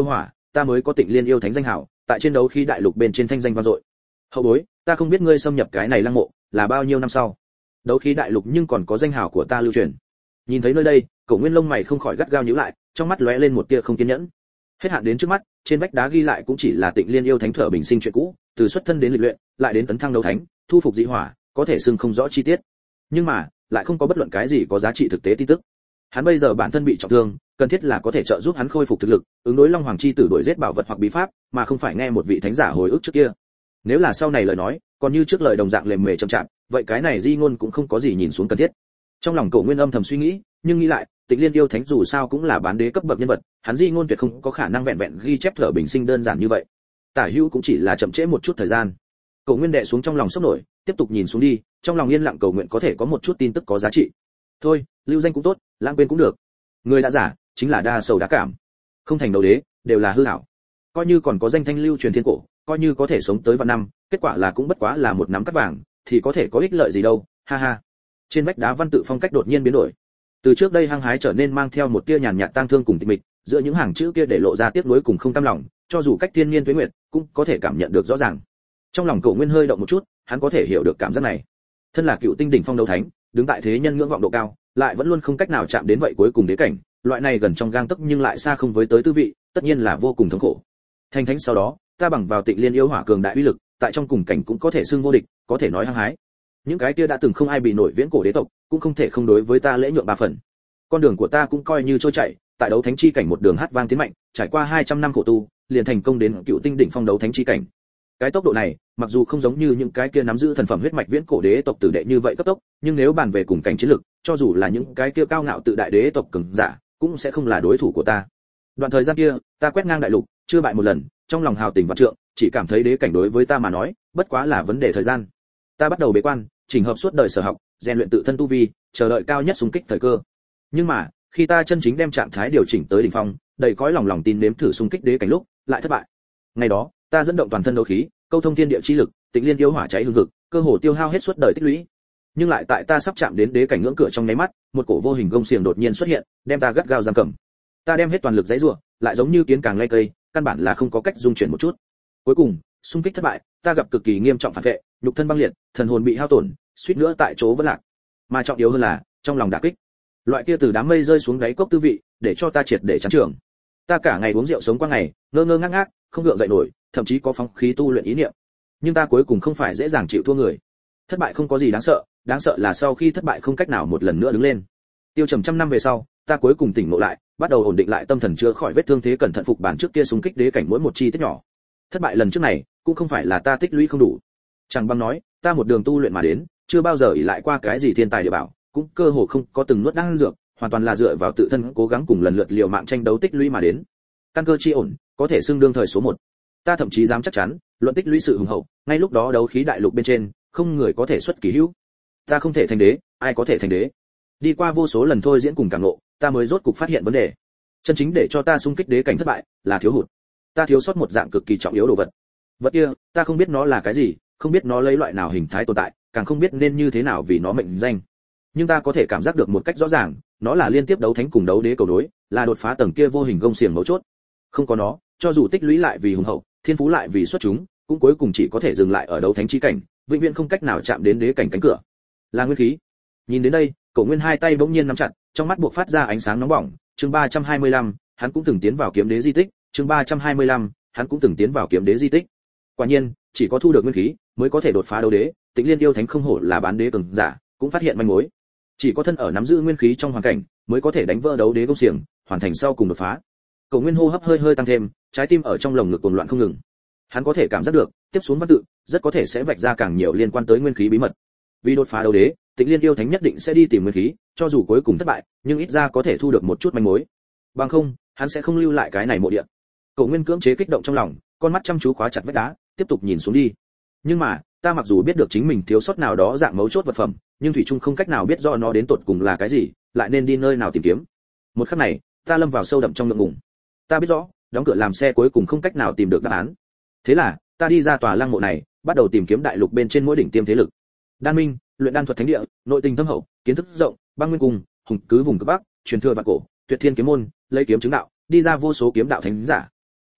Speaker 1: ta mới có Tịnh Liên yêu thánh danh hảo, tại trên đấu khí đại lục bên trên thanh danh vang dội. Hậu bối, ta không biết ngươi xâm nhập cái này lăng mộ là bao nhiêu năm sau. Đấu khí đại lục nhưng còn có danh hảo của ta lưu truyền. Nhìn thấy nơi đây, Cổ Nguyên lông mày không khỏi gắt gao nhíu lại, trong mắt lóe lên một tia không kiên nhẫn. Hết hạn đến trước mắt, trên vách đá ghi lại cũng chỉ là Tịnh Liên yêu thánh thở bình sinh chuyện cũ, từ xuất thân đến lịch luyện, lại đến tấn thăng đấu thánh, thu phục dị hỏa, có thể xưng không rõ chi tiết. Nhưng mà, lại không có bất luận cái gì có giá trị thực tế tin tức. Hắn bây giờ bản thân bị trọng thương, cần thiết là có thể trợ giúp hắn khôi phục thực lực, ứng đối Long Hoàng chi tử đuổi giết bảo vật hoặc bí pháp, mà không phải nghe một vị thánh giả hồi ức trước kia. Nếu là sau này lời nói, còn như trước lời đồng dạng lềm mề chậm chạp, vậy cái này di ngôn cũng không có gì nhìn xuống cần thiết. Trong lòng Cổ Nguyên âm thầm suy nghĩ, nhưng nghĩ lại, Tịnh Liên yêu thánh dù sao cũng là bán đế cấp bậc nhân vật, hắn di ngôn tuyệt không có khả năng vẹn vẹn ghi chép thở bình sinh đơn giản như vậy. Tả Hữu cũng chỉ là chậm trễ một chút thời gian. Cổ Nguyên đè xuống trong lòng sốc nổi, tiếp tục nhìn xuống đi, trong lòng yên lặng cầu nguyện có thể có một chút tin tức có giá trị. Thôi, lưu danh cũng tốt, lãng quên cũng được. Người đã giả, chính là đa sầu đa cảm. Không thành đấu đế, đều là hư ảo. Coi như còn có danh thanh lưu truyền thiên cổ, coi như có thể sống tới vạn năm, kết quả là cũng bất quá là một nắm cát vàng, thì có thể có ích lợi gì đâu, ha ha. Trên vách đá văn tự phong cách đột nhiên biến đổi. Từ trước đây hăng hái trở nên mang theo một tia nhàn nhạt tang thương cùng tịch mịch, giữa những hàng chữ kia để lộ ra tiếc nuối cùng không cam lòng, cho dù cách thiên nhiên tuế nguyệt, cũng có thể cảm nhận được rõ ràng. Trong lòng Cổ Nguyên hơi động một chút, hắn có thể hiểu được cảm giác này. Thân là cựu tinh đỉnh phong đấu thánh, đứng tại thế nhân ngưỡng vọng độ cao, lại vẫn luôn không cách nào chạm đến vậy cuối cùng đế cảnh, loại này gần trong gang tấc nhưng lại xa không với tới tư vị, tất nhiên là vô cùng thống khổ. Thành thánh sau đó, ta bằng vào Tịnh Liên yêu hỏa cường đại uy lực, tại trong cùng cảnh cũng có thể xưng vô địch, có thể nói hăng hái. Những cái kia đã từng không ai bị nổi viễn cổ đế tộc, cũng không thể không đối với ta lễ nhượng ba phần. Con đường của ta cũng coi như trôi chảy, tại đấu thánh chi cảnh một đường hát vang tiến mạnh, trải qua 200 năm khổ tu, liền thành công đến cựu tinh đỉnh phong đấu thánh chi cảnh. Cái tốc độ này, mặc dù không giống như những cái kia nắm giữ thần phẩm huyết mạch viễn cổ đế tộc tử đệ như vậy cấp tốc, nhưng nếu bàn về cùng cảnh chiến lực, cho dù là những cái kia cao ngạo tự đại đế tộc cường giả, cũng sẽ không là đối thủ của ta. Đoạn thời gian kia, ta quét ngang đại lục, chưa bại một lần, trong lòng hào tình vạn trượng, chỉ cảm thấy đế cảnh đối với ta mà nói, bất quá là vấn đề thời gian. Ta bắt đầu bế quan, chỉnh hợp suốt đời sở học, rèn luyện tự thân tu vi, chờ đợi cao nhất xung kích thời cơ. Nhưng mà, khi ta chân chính đem trạng thái điều chỉnh tới đỉnh phong, đầy cõi lòng tin nếm thử xung kích đế cảnh lúc, lại thất bại. Ngày đó, ta dẫn động toàn thân đấu khí, câu thông thiên địa chi lực, Tịnh Liên yêu hỏa cháy hừng hực, cơ hồ tiêu hao hết suốt đời tích lũy. Nhưng lại tại ta sắp chạm đến đế cảnh ngưỡng cửa trong nháy mắt, một cổ vô hình gông xiềng đột nhiên xuất hiện, đem ta gắt gao giam cầm. Ta đem hết toàn lực giãy giụa, lại giống như kiến càng lay cây, căn bản là không có cách dung chuyển một chút. Cuối cùng, xung kích thất bại, ta gặp cực kỳ nghiêm trọng phản vệ, nhục thân băng liệt, thần hồn bị hao tổn, suýt nữa tại chỗ vỡ lạc. Mà trọng yếu hơn là, trong lòng đả kích. Loại kia từ đám mây rơi xuống đáy cốc tư vị, để cho ta triệt để chán trường. Ta cả ngày uống rượu sống qua ngày, ngơ ngơ ngác ngác, không gượng dậy nổi, thậm chí có phóng khí tu luyện ý niệm. Nhưng ta cuối cùng không phải dễ dàng chịu thua người. Thất bại không có gì đáng sợ là sau khi thất bại không cách nào một lần nữa đứng lên. Tiêu trầm trăm năm về sau, ta cuối cùng tỉnh ngộ lại, bắt đầu ổn định lại tâm thần chữa khỏi vết thương thế cẩn thận phục bản trước kia xung kích đế cảnh mỗi một chi tiết nhỏ. Thất bại lần trước này, cũng không phải là ta tích lũy không đủ. Chẳng bằng nói, ta một đường tu luyện mà đến, chưa bao giờ ỷ lại qua cái gì thiên tài địa bảo, cũng cơ hồ không có từng nuốt đan dược, hoàn toàn là dựa vào tự thân cố gắng cùng lần lượt liều mạng tranh đấu tích lũy mà đến. Căn cơ chi ổn, có thể xưng đương thời số 1. Ta thậm chí dám chắc chắn, luận tích lũy sự hùng hậu, ngay lúc đó đấu khí đại lục bên trên, không người có thể xuất kỳ hữu. Ta không thể thành đế, ai có thể thành đế? Đi qua vô số lần thôi diễn cùng cảm ngộ, ta mới rốt cục phát hiện vấn đề. Chân chính để cho ta xung kích đế cảnh thất bại, là thiếu hụt. Ta thiếu sót một dạng cực kỳ trọng yếu đồ vật. Vật kia, ta không biết nó là cái gì, không biết nó lấy loại nào hình thái tồn tại, càng không biết nên như thế nào vì nó mệnh danh. Nhưng ta có thể cảm giác được một cách rõ ràng, nó là liên tiếp đấu thánh cùng đấu đế cầu nối, là đột phá tầng kia vô hình gông xiềng mấu chốt. Không có nó, cho dù tích lũy lại vì hùng hậu, thiên phú lại vì xuất chúng, cũng cuối cùng chỉ có thể dừng lại ở đấu thánh chi cảnh, vĩnh viễn không cách nào chạm đến đế cảnh cánh cửa. Là nguyên khí. Nhìn đến đây, Cổ Nguyên hai tay bỗng nhiên nắm chặt, trong mắt buộc phát ra ánh sáng nóng bỏng. Chương 325, hắn cũng từng tiến vào kiếm đế di tích. Chương 325, hắn cũng từng tiến vào kiếm đế di tích. Quả nhiên, chỉ có thu được nguyên khí mới có thể đột phá đấu đế. Tịnh Liên yêu thánh không hổ là bán đế cường giả, cũng phát hiện manh mối. Chỉ có thân ở nắm giữ nguyên khí trong hoàn cảnh, mới có thể đánh vỡ đấu đế công xiềng, hoàn thành sau cùng đột phá. Cổ Nguyên hô hấp hơi hơi tăng thêm, trái tim ở trong lồng ngực cuồng loạn không ngừng. Hắn có thể cảm giác được, tiếp xuống văn tự, rất có thể sẽ vạch ra càng nhiều liên quan tới nguyên khí bí mật. Vì đột phá đấu đế, Tịnh Liên yêu thánh nhất định sẽ đi tìm nguyên khí, cho dù cuối cùng thất bại, nhưng ít ra có thể thu được một chút manh mối. Bằng không, hắn sẽ không lưu lại cái này mộ địa. Cổ Nguyên cưỡng chế kích động trong lòng, con mắt chăm chú khóa chặt vách đá, tiếp tục nhìn xuống đi. Nhưng mà, ta mặc dù biết được chính mình thiếu sót nào đó dạng mấu chốt vật phẩm, nhưng thủy chung không cách nào biết rõ nó đến tột cùng là cái gì, lại nên đi nơi nào tìm kiếm. Một khắc này, ta lâm vào sâu đậm trong ngượng ngùng. Ta biết rõ, đóng cửa làm xe cuối cùng không cách nào tìm được đáp án. Thế là, ta đi ra tòa lăng mộ này, bắt đầu tìm kiếm đại lục bên trên mỗi đỉnh tiêm thế lực. Đan Minh, luyện đan thuật thánh địa, nội tình thâm hậu, kiến thức rộng, băng nguyên cùng, hùng cứ vùng cực bắc, truyền thừa vạn cổ, tuyệt thiên kiếm môn, lấy kiếm chứng đạo, đi ra vô số kiếm đạo thánh giả.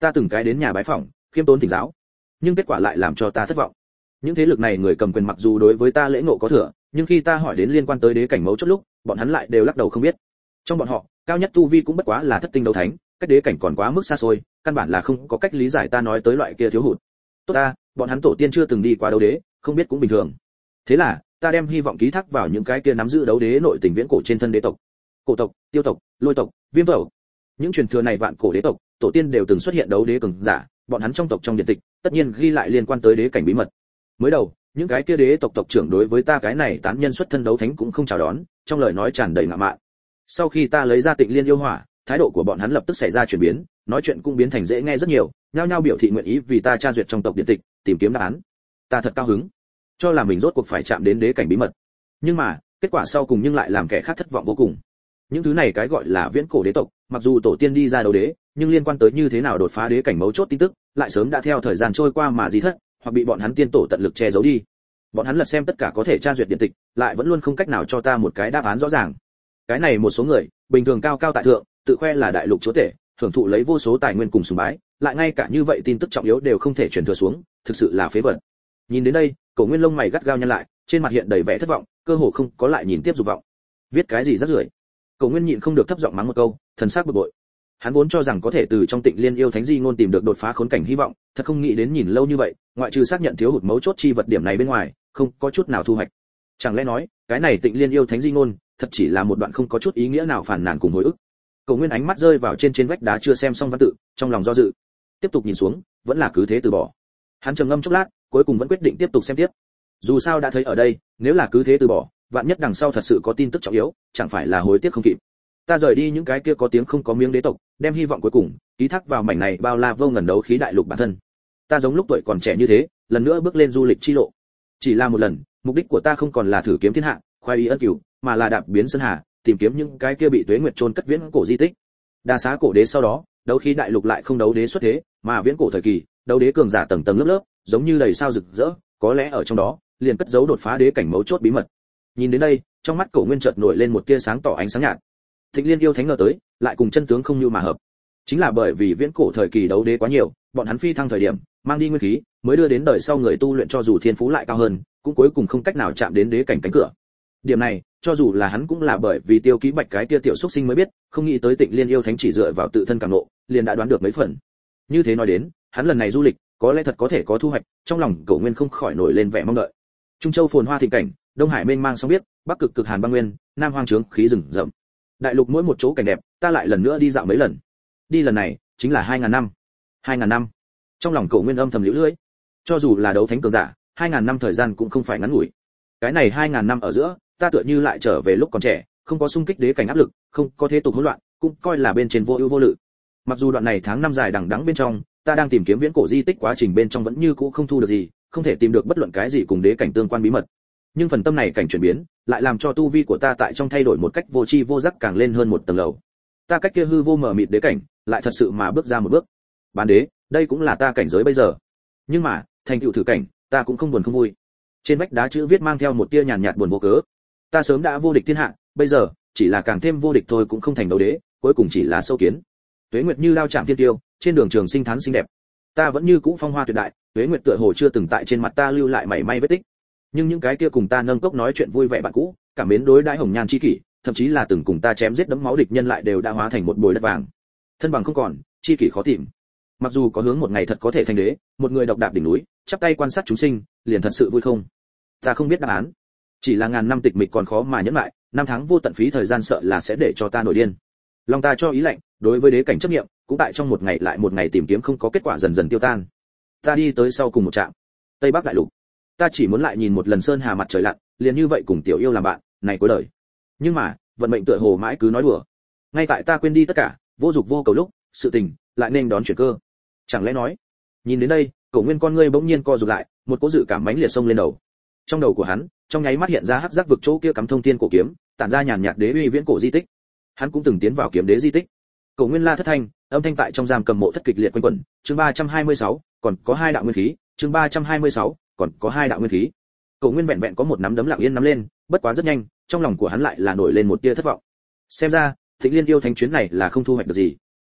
Speaker 1: Ta từng cái đến nhà bái phỏng, khiêm tốn thỉnh giáo, nhưng kết quả lại làm cho ta thất vọng. Những thế lực này người cầm quyền mặc dù đối với ta lễ ngộ có thừa, nhưng khi ta hỏi đến liên quan tới đế cảnh mấu chốt lúc, bọn hắn lại đều lắc đầu không biết. Trong bọn họ, cao nhất tu vi cũng bất quá là thất tinh đấu thánh, cách đế cảnh còn quá mức xa xôi, căn bản là không có cách lý giải ta nói tới loại kia thiếu hụt. Tốt ta, bọn hắn tổ tiên chưa từng đi qua đấu đế, không biết cũng bình thường. Thế là, ta đem hy vọng ký thác vào những cái kia nắm giữ đấu đế nội tình viễn cổ trên thân đế tộc, cổ tộc, tiêu tộc, lôi tộc, viêm tộc. Những truyền thừa này vạn cổ đế tộc, tổ tiên đều từng xuất hiện đấu đế cường giả, bọn hắn trong tộc trong điện tịch, tất nhiên ghi lại liên quan tới đế cảnh bí mật. Mới đầu, những cái kia đế tộc tộc trưởng đối với ta cái này tán nhân xuất thân đấu thánh cũng không chào đón, trong lời nói tràn đầy ngạo mạn. Sau khi ta lấy ra Tịnh Liên yêu hỏa, thái độ của bọn hắn lập tức xảy ra chuyển biến, nói chuyện cũng biến thành dễ nghe rất nhiều, nhao nhao biểu thị nguyện ý vì ta tra duyệt trong tộc điện tịch, tìm kiếm đáp án. Ta thật cao hứng, cho là mình rốt cuộc phải chạm đến đế cảnh bí mật. Nhưng mà, kết quả sau cùng nhưng lại làm kẻ khác thất vọng vô cùng. Những thứ này cái gọi là viễn cổ đế tộc, mặc dù tổ tiên đi ra đấu đế, nhưng liên quan tới như thế nào đột phá đế cảnh mấu chốt tin tức, lại sớm đã theo thời gian trôi qua mà di thất, hoặc bị bọn hắn tiên tổ tận lực che giấu đi. Bọn hắn lật xem tất cả có thể tra duyệt điện tịch, lại vẫn luôn không cách nào cho ta một cái đáp án rõ ràng. Cái này một số người, bình thường cao cao tại thượng, tự khoe là đại lục chúa tể, hưởng thụ lấy vô số tài nguyên cùng sùng bái, lại ngay cả như vậy tin tức trọng yếu đều không thể truyền thừa xuống, thực sự là phế vật. Nhìn đến đây, Cổ Nguyên lông mày gắt gao nhăn lại, trên mặt hiện đầy vẻ thất vọng, cơ hồ không có lại nhìn tiếp dục vọng. Viết cái gì rắc rưởi. Cổ Nguyên nhịn không được thấp giọng mắng một câu, thần sắc bực bội. Hắn vốn cho rằng có thể từ trong Tịnh Liên yêu thánh di ngôn tìm được đột phá khốn cảnh hy vọng, thật không nghĩ đến nhìn lâu như vậy, ngoại trừ xác nhận thiếu hụt mấu chốt chi vật điểm này bên ngoài, không có chút nào thu hoạch. Chẳng lẽ nói, cái này Tịnh Liên yêu thánh di ngôn, thật chỉ là một đoạn không có chút ý nghĩa nào phản nàn cùng hồi ức. Cổ Nguyên ánh mắt rơi vào trên vách đá chưa xem xong văn tự, trong lòng do dự. Tiếp tục nhìn xuống, vẫn là cứ thế từ bỏ. Hắn trầm ngâm chốc lát, cuối cùng vẫn quyết định tiếp tục xem tiếp. Dù sao đã thấy ở đây, nếu là cứ thế từ bỏ, vạn nhất đằng sau thật sự có tin tức trọng yếu, chẳng phải là hối tiếc không kịp. Ta rời đi những cái kia có tiếng không có miếng đế tộc, đem hy vọng cuối cùng ký thác vào mảnh này bao la vô ngần đấu khí đại lục bản thân. Ta giống lúc tuổi còn trẻ như thế, lần nữa bước lên du lịch chi lộ. Chỉ là một lần, mục đích của ta không còn là thử kiếm thiên hạ, khoái ý ân cửu, mà là đạp biến sơn hà, tìm kiếm những cái kia bị tuế nguyệt chôn cất viễn cổ di tích. Đa xá cổ đế sau đó, đấu khí đại lục lại không đấu đế xuất thế, mà viễn cổ thời kỳ, đấu đế cường giả tầng tầng lớp lớp, giống như đầy sao rực rỡ, có lẽ ở trong đó liền cất giấu đột phá đế cảnh mấu chốt bí mật. Nhìn đến đây, trong mắt Cổ Nguyên chợt nổi lên một tia sáng tỏ ánh sáng nhạt. Tịnh Liên yêu thánh ngờ tới, lại cùng chân tướng không như mà hợp. Chính là bởi vì viễn cổ thời kỳ đấu đế quá nhiều, bọn hắn phi thăng thời điểm, mang đi nguyên khí, mới đưa đến đời sau người tu luyện cho dù thiên phú lại cao hơn, cũng cuối cùng không cách nào chạm đến đế cảnh cánh cửa. Điểm này, cho dù là hắn cũng là bởi vì Tiêu Ký Bạch cái tia tiểu xuất sinh mới biết, không nghĩ tới Tịnh Liên yêu thánh chỉ dựa vào tự thân cảm ngộ, liền đã đoán được mấy phần. Như thế nói đến, hắn lần này du lịch, có lẽ thật có thể có thu hoạch, trong lòng Cổ Nguyên không khỏi nổi lên vẻ mong đợi. Trung Châu phồn hoa thịnh cảnh, Đông Hải mênh mang sóng biết, Bắc cực cực hàn băng nguyên, Nam hoang trướng khí rừng rậm. Đại lục mỗi một chỗ cảnh đẹp, ta lại lần nữa đi dạo mấy lần. Đi lần này, chính là 2000 năm. 2000 năm. Trong lòng Cổ Nguyên âm thầm liễu lưỡi. Cho dù là đấu thánh cường giả, 2000 năm thời gian cũng không phải ngắn ngủi. Cái này 2000 năm ở giữa, ta tựa như lại trở về lúc còn trẻ, không có xung kích đế cảnh áp lực, không có thế tục hỗn loạn, cũng coi là bên trên vô ưu vô lự. Mặc dù đoạn này tháng năm dài đằng đẵng bên trong, ta đang tìm kiếm viễn cổ di tích quá trình bên trong vẫn như cũ không thu được gì, không thể tìm được bất luận cái gì cùng đế cảnh tương quan bí mật. Nhưng phần tâm này cảnh chuyển biến, lại làm cho tu vi của ta tại trong thay đổi một cách vô tri vô giác càng lên hơn một tầng lầu. Ta cách kia hư vô mờ mịt đế cảnh, lại thật sự mà bước ra một bước. Bán đế, đây cũng là ta cảnh giới bây giờ. Nhưng mà, thành tựu thử cảnh, ta cũng không buồn không vui. Trên vách đá chữ viết mang theo một tia nhàn nhạt buồn vô cớ. Ta sớm đã vô địch thiên hạ, bây giờ chỉ là càng thêm vô địch thôi cũng không thành đấu đế, cuối cùng chỉ là sâu kiến. Tuế Nguyệt như lao chạm thiên tiêu, trên đường trường sinh thắng xinh đẹp. Ta vẫn như cũ phong hoa tuyệt đại, Tuế Nguyệt tựa hồ chưa từng tại trên mặt ta lưu lại mảy may vết tích. Nhưng những cái kia cùng ta nâng cốc nói chuyện vui vẻ bạn cũ, cảm mến đối đãi hồng nhan chi kỷ, thậm chí là từng cùng ta chém giết đẫm máu địch nhân lại đều đã hóa thành một bồi đất vàng. Thân bằng không còn, chi kỷ khó tìm. Mặc dù có hướng một ngày thật có thể thành đế, một người độc đạp đỉnh núi, chắp tay quan sát chúng sinh, liền thật sự vui không? Ta không biết đáp án. Chỉ là ngàn năm tịch mịch còn khó mà nhẫn lại, năm tháng vô tận phí thời gian sợ là sẽ để cho ta nổi điên. Lòng ta cho ý lạnh, đối với đế cảnh chấp niệm, cũng tại trong một ngày lại một ngày tìm kiếm không có kết quả dần dần tiêu tan. Ta đi tới sau cùng một trạm, Tây Bắc đại lục. Ta chỉ muốn lại nhìn một lần sơn hà mặt trời lặn, liền như vậy cùng tiểu yêu làm bạn, này cuối đời. Nhưng mà, vận mệnh tựa hồ mãi cứ nói đùa. Ngay tại ta quên đi tất cả, vô dục vô cầu lúc, sự tình lại nên đón chuyển cơ. Chẳng lẽ nói, nhìn đến đây, Cổ Nguyên con ngươi bỗng nhiên co rụt lại, một cỗ dự cảm mãnh liệt xông lên đầu. Trong đầu của hắn, trong nháy mắt hiện ra hắc giác vực chỗ kia cắm thông thiên cổ kiếm, tản ra nhàn nhạt đế uy viễn cổ di tích. Hắn cũng từng tiến vào kiếm đế di tích. Cổ Nguyên la thất thanh, âm thanh tại trong giam cầm mộ thất kịch liệt quanh quẩn, chương 326, còn có hai đạo nguyên khí, chương 326, còn có hai đạo nguyên khí. Cổ Nguyên vẹn vẹn có một nắm đấm lặng yên nắm lên, bất quá rất nhanh, trong lòng của hắn lại là nổi lên một tia thất vọng. Xem ra, Tịnh Liên yêu thánh chuyến này là không thu hoạch được gì.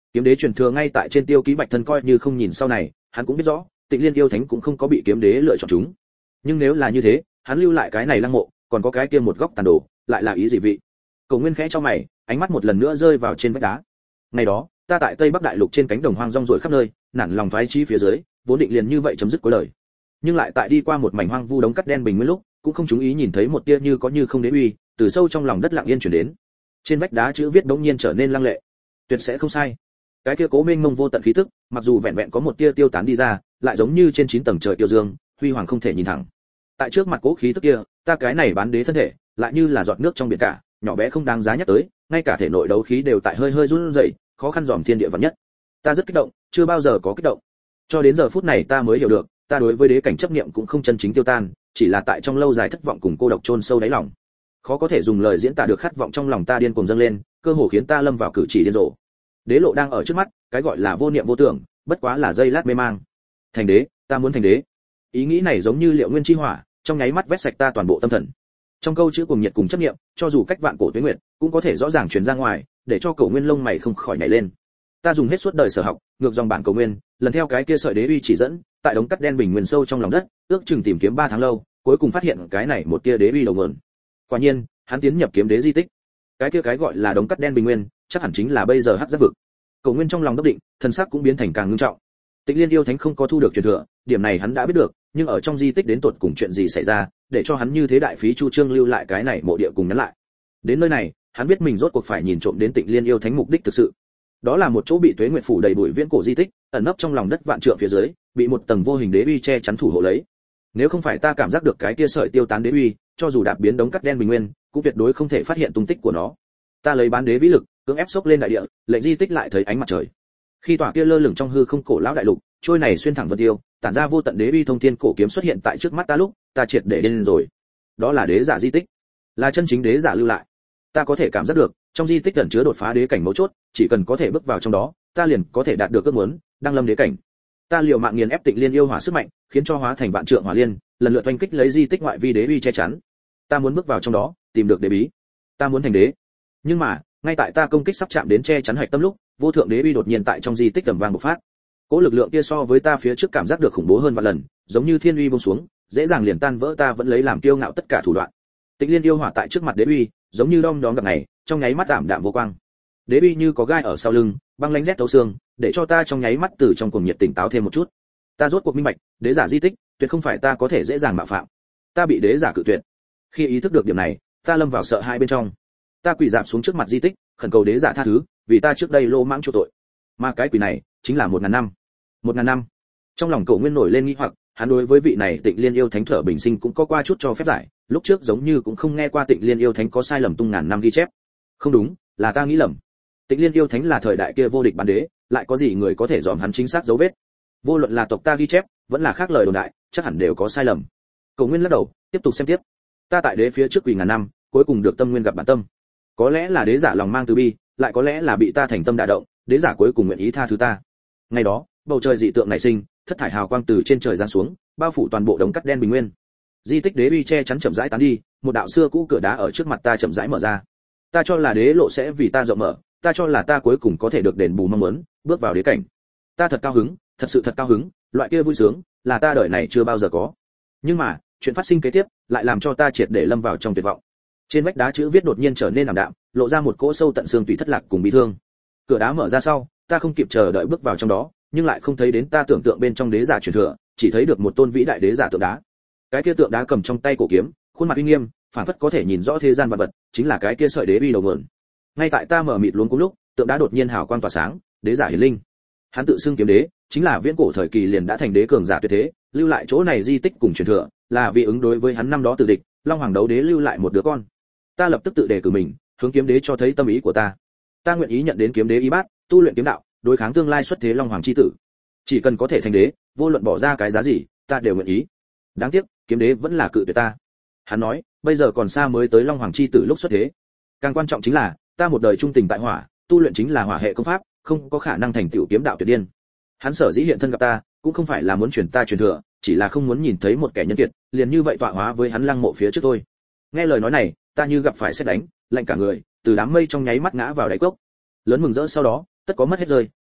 Speaker 1: Kiếm đế truyền thừa ngay tại trên tiêu ký bạch thân coi như không nhìn sau này, hắn cũng biết rõ, Tịnh Liên yêu thánh cũng không có bị kiếm đế lựa chọn chúng. Nhưng nếu là như thế, hắn lưu lại cái này lăng mộ, còn có cái kia một góc tàn đồ, lại là ý gì vị? Cổ Nguyên khẽ cho mày, ánh mắt một lần nữa rơi vào trên vách đá. Ngày đó, ta tại Tây Bắc Đại Lục trên cánh đồng hoang rong ruổi khắp nơi, nản lòng thoái chí phía dưới, vốn định liền như vậy chấm dứt cuối lời. Nhưng lại tại đi qua một mảnh hoang vu đống cắt đen bình nguyên lúc, cũng không chú ý nhìn thấy một tia như có như không đế uy, từ sâu trong lòng đất lặng yên chuyển đến. Trên vách đá chữ viết đống nhiên trở nên lăng lệ. Tuyệt sẽ không sai. Cái kia cố mênh mông vô tận khí tức, mặc dù vẹn vẹn có một tia tiêu tán đi ra, lại giống như trên 9 tầng trời tiêu dương, huy hoàng không thể nhìn thẳng. Tại trước mặt cố khí tức kia, ta cái này bán đế thân thể, lại như là giọt nước trong biển cả, nhỏ bé không đáng giá nhắc tới, ngay cả thể nội đấu khí đều tại hơi hơi run rẩy, khó khăn dòm thiên địa vật nhất. Ta rất kích động, chưa bao giờ có kích động. Cho đến giờ phút này ta mới hiểu được, ta đối với đế cảnh chấp niệm cũng không chân chính tiêu tan, chỉ là tại trong lâu dài thất vọng cùng cô độc chôn sâu đáy lòng. Khó có thể dùng lời diễn tả được khát vọng trong lòng ta điên cuồng dâng lên, cơ hồ khiến ta lâm vào cử chỉ điên rồ. Đế lộ đang ở trước mắt, cái gọi là vô niệm vô tưởng, bất quá là giây lát mê mang. Thành đế, ta muốn thành đế. Ý nghĩ này giống như liệu nguyên chi hỏa, trong nháy mắt vét sạch ta toàn bộ tâm thần. Trong câu chữ cùng nhiệt cùng chấp niệm, cho dù cách vạn cổ tuế nguyệt, cũng có thể rõ ràng truyền ra ngoài, để cho Cổ Nguyên lông mày không khỏi nhảy lên. Ta dùng hết suốt đời sở học, ngược dòng bản Cổ Nguyên, lần theo cái kia sợi đế uy chỉ dẫn, tại đống cắt đen bình nguyên sâu trong lòng đất, ước chừng tìm kiếm 3 tháng lâu, cuối cùng phát hiện cái này một tia đế uy đầu nguồn. Quả nhiên, hắn tiến nhập kiếm đế di tích. Cái kia cái gọi là đống cắt đen bình nguyên, chắc hẳn chính là bây giờ hắc giác vực. Cổ Nguyên trong lòng đốc định, thần sắc cũng biến thành càng ngưng trọng. Tịnh Liên yêu thánh không có thu được truyền thừa, điểm này hắn đã biết được, nhưng ở trong di tích đến tột cùng chuyện gì xảy ra, để cho hắn như thế đại phí chu trương lưu lại cái này mộ địa cùng nhắn lại. Đến nơi này, hắn biết mình rốt cuộc phải nhìn trộm đến Tịnh Liên yêu thánh mục đích thực sự. Đó là một chỗ bị tuế nguyệt phủ đầy bụi viễn cổ di tích, ẩn nấp trong lòng đất vạn trượng phía dưới, bị một tầng vô hình đế uy che chắn thủ hộ lấy. Nếu không phải ta cảm giác được cái kia sợi tiêu tán đế uy, cho dù đạp biến đống cắt đen bình nguyên, cũng tuyệt đối không thể phát hiện tung tích của nó. Ta lấy bán đế vĩ lực, cưỡng ép xốc lên đại địa, lệnh di tích lại thấy ánh mặt trời. Khi tòa kia lơ lửng trong hư không cổ lão đại lục, trôi này xuyên thẳng vân tiêu, tản ra vô tận đế uy thông thiên cổ kiếm xuất hiện tại trước mắt ta lúc, ta triệt để điên rồi. Đó là đế giả di tích, là chân chính đế giả lưu lại. Ta có thể cảm giác được, trong di tích ẩn chứa đột phá đế cảnh mấu chốt, chỉ cần có thể bước vào trong đó, ta liền có thể đạt được ước muốn, đăng lâm đế cảnh. Ta liều mạng nghiền ép Tịnh Liên yêu hỏa sức mạnh, khiến cho hóa thành vạn trượng hỏa liên, lần lượt oanh kích lấy di tích ngoại vi đế uy che chắn. Ta muốn bước vào trong đó, tìm được đế bí. Ta muốn thành đế. Nhưng mà, ngay tại ta công kích sắp chạm đến che chắn hạch tâm lúc, vô thượng đế uy đột nhiên tại trong di tích tầm vang bộc phát. Cỗ lực lượng kia so với ta phía trước cảm giác được khủng bố hơn vạn lần, giống như thiên uy buông xuống, dễ dàng liền tan vỡ ta vẫn lấy làm kiêu ngạo tất cả thủ đoạn. Tịnh Liên yêu hỏa tại trước mặt đế uy, giống như đom đóm gặp ngày, trong nháy mắt ảm đạm vô quang. Đế uy như có gai ở sau lưng, băng lãnh rét thấu xương, để cho ta trong nháy mắt từ trong cuồng nhiệt tỉnh táo thêm một chút. Ta rốt cuộc minh bạch, đế giả di tích, tuyệt không phải ta có thể dễ dàng mạo phạm. Ta bị đế giả cự tuyệt. Khi ý thức được điểm này, ta lâm vào sợ hãi bên trong. Ta quỳ rạp xuống trước mặt di tích, khẩn cầu đế giả tha thứ, vì ta trước đây lô mãng chu tội. Mà cái quỳ này, chính là 1000 năm. 1000 năm. Trong lòng Cổ Nguyên nổi lên nghi hoặc, hắn đối với vị này Tịnh Liên yêu thánh thở bình sinh cũng có qua chút cho phép giải, lúc trước giống như cũng không nghe qua Tịnh Liên yêu thánh có sai lầm tung ngàn năm ghi chép. Không đúng, là ta nghĩ lầm. Tịnh Liên yêu thánh là thời đại kia vô địch bán đế, lại có gì người có thể dòm hắn chính xác dấu vết? Vô luận là tộc ta ghi chép, vẫn là khác lời đồn đại, chắc hẳn đều có sai lầm. Cổ Nguyên lắc đầu, tiếp tục xem tiếp. Ta tại đế phía trước quỳ ngàn năm, cuối cùng được tâm nguyên gặp bản tâm. Có lẽ là đế giả lòng mang từ bi, lại có lẽ là bị ta thành tâm đả động, đế giả cuối cùng nguyện ý tha thứ ta. Ngày đó, bầu trời dị tượng nảy sinh, thất thải hào quang từ trên trời giáng xuống, bao phủ toàn bộ đống cắt đen bình nguyên. Di tích đế uy che chắn chậm rãi tán đi, một đạo xưa cũ cửa đá ở trước mặt ta chậm rãi mở ra. Ta cho là đế lộ sẽ vì ta rộng mở, ta cho là ta cuối cùng có thể được đền bù mong muốn, bước vào đế cảnh. Ta thật cao hứng, thật sự thật cao hứng, loại kia vui sướng là ta đời này chưa bao giờ có. Nhưng mà, chuyện phát sinh kế tiếp lại làm cho ta triệt để lâm vào trong tuyệt vọng. Trên vách đá chữ viết đột nhiên trở nên ảm đạm, lộ ra một cỗ sâu tận xương tùy thất lạc cùng bi thương. Cửa đá mở ra sau, ta không kịp chờ đợi bước vào trong đó, nhưng lại không thấy đến ta tưởng tượng bên trong đế giả truyền thừa, chỉ thấy được một tôn vĩ đại đế giả tượng đá. Cái kia tượng đá cầm trong tay cổ kiếm, khuôn mặt uy nghiêm, phản phất có thể nhìn rõ thế gian vật vật, chính là cái kia sợi đế uy đầu nguồn. Ngay tại ta mở mịt luống cuống lúc, tượng đá đột nhiên hào quang tỏa sáng, đế giả hiển linh. Hắn tự xưng kiếm đế, chính là viễn cổ thời kỳ liền đã thành đế cường giả tuyệt thế, lưu lại chỗ này di tích cùng truyền thừa, là vì ứng đối với hắn năm đó từ địch, Long Hoàng đấu đế lưu lại một đứa con. Ta lập tức tự đề cử mình, hướng kiếm đế cho thấy tâm ý của ta. Ta nguyện ý nhận đến kiếm đế y bát, tu luyện kiếm đạo, đối kháng tương lai xuất thế Long Hoàng chi tử. Chỉ cần có thể thành đế, vô luận bỏ ra cái giá gì, ta đều nguyện ý. Đáng tiếc, kiếm đế vẫn là cự tuyệt ta. Hắn nói, bây giờ còn xa mới tới Long Hoàng chi tử lúc xuất thế. Càng quan trọng chính là, ta một đời trung tình tại hỏa, tu luyện chính là hỏa hệ công pháp, không có khả năng thành tựu kiếm đạo tuyệt điên. Hắn sở dĩ hiện thân gặp ta, cũng không phải là muốn truyền ta truyền thừa, chỉ là không muốn nhìn thấy một kẻ nhân kiệt, liền như vậy tọa hóa với hắn lăng mộ phía trước thôi. Nghe lời nói này, ta như gặp phải sét đánh, lạnh cả người, từ đám mây trong nháy mắt ngã vào đáy cốc. Lớn mừng rỡ sau đó, tất có mất hết rơi,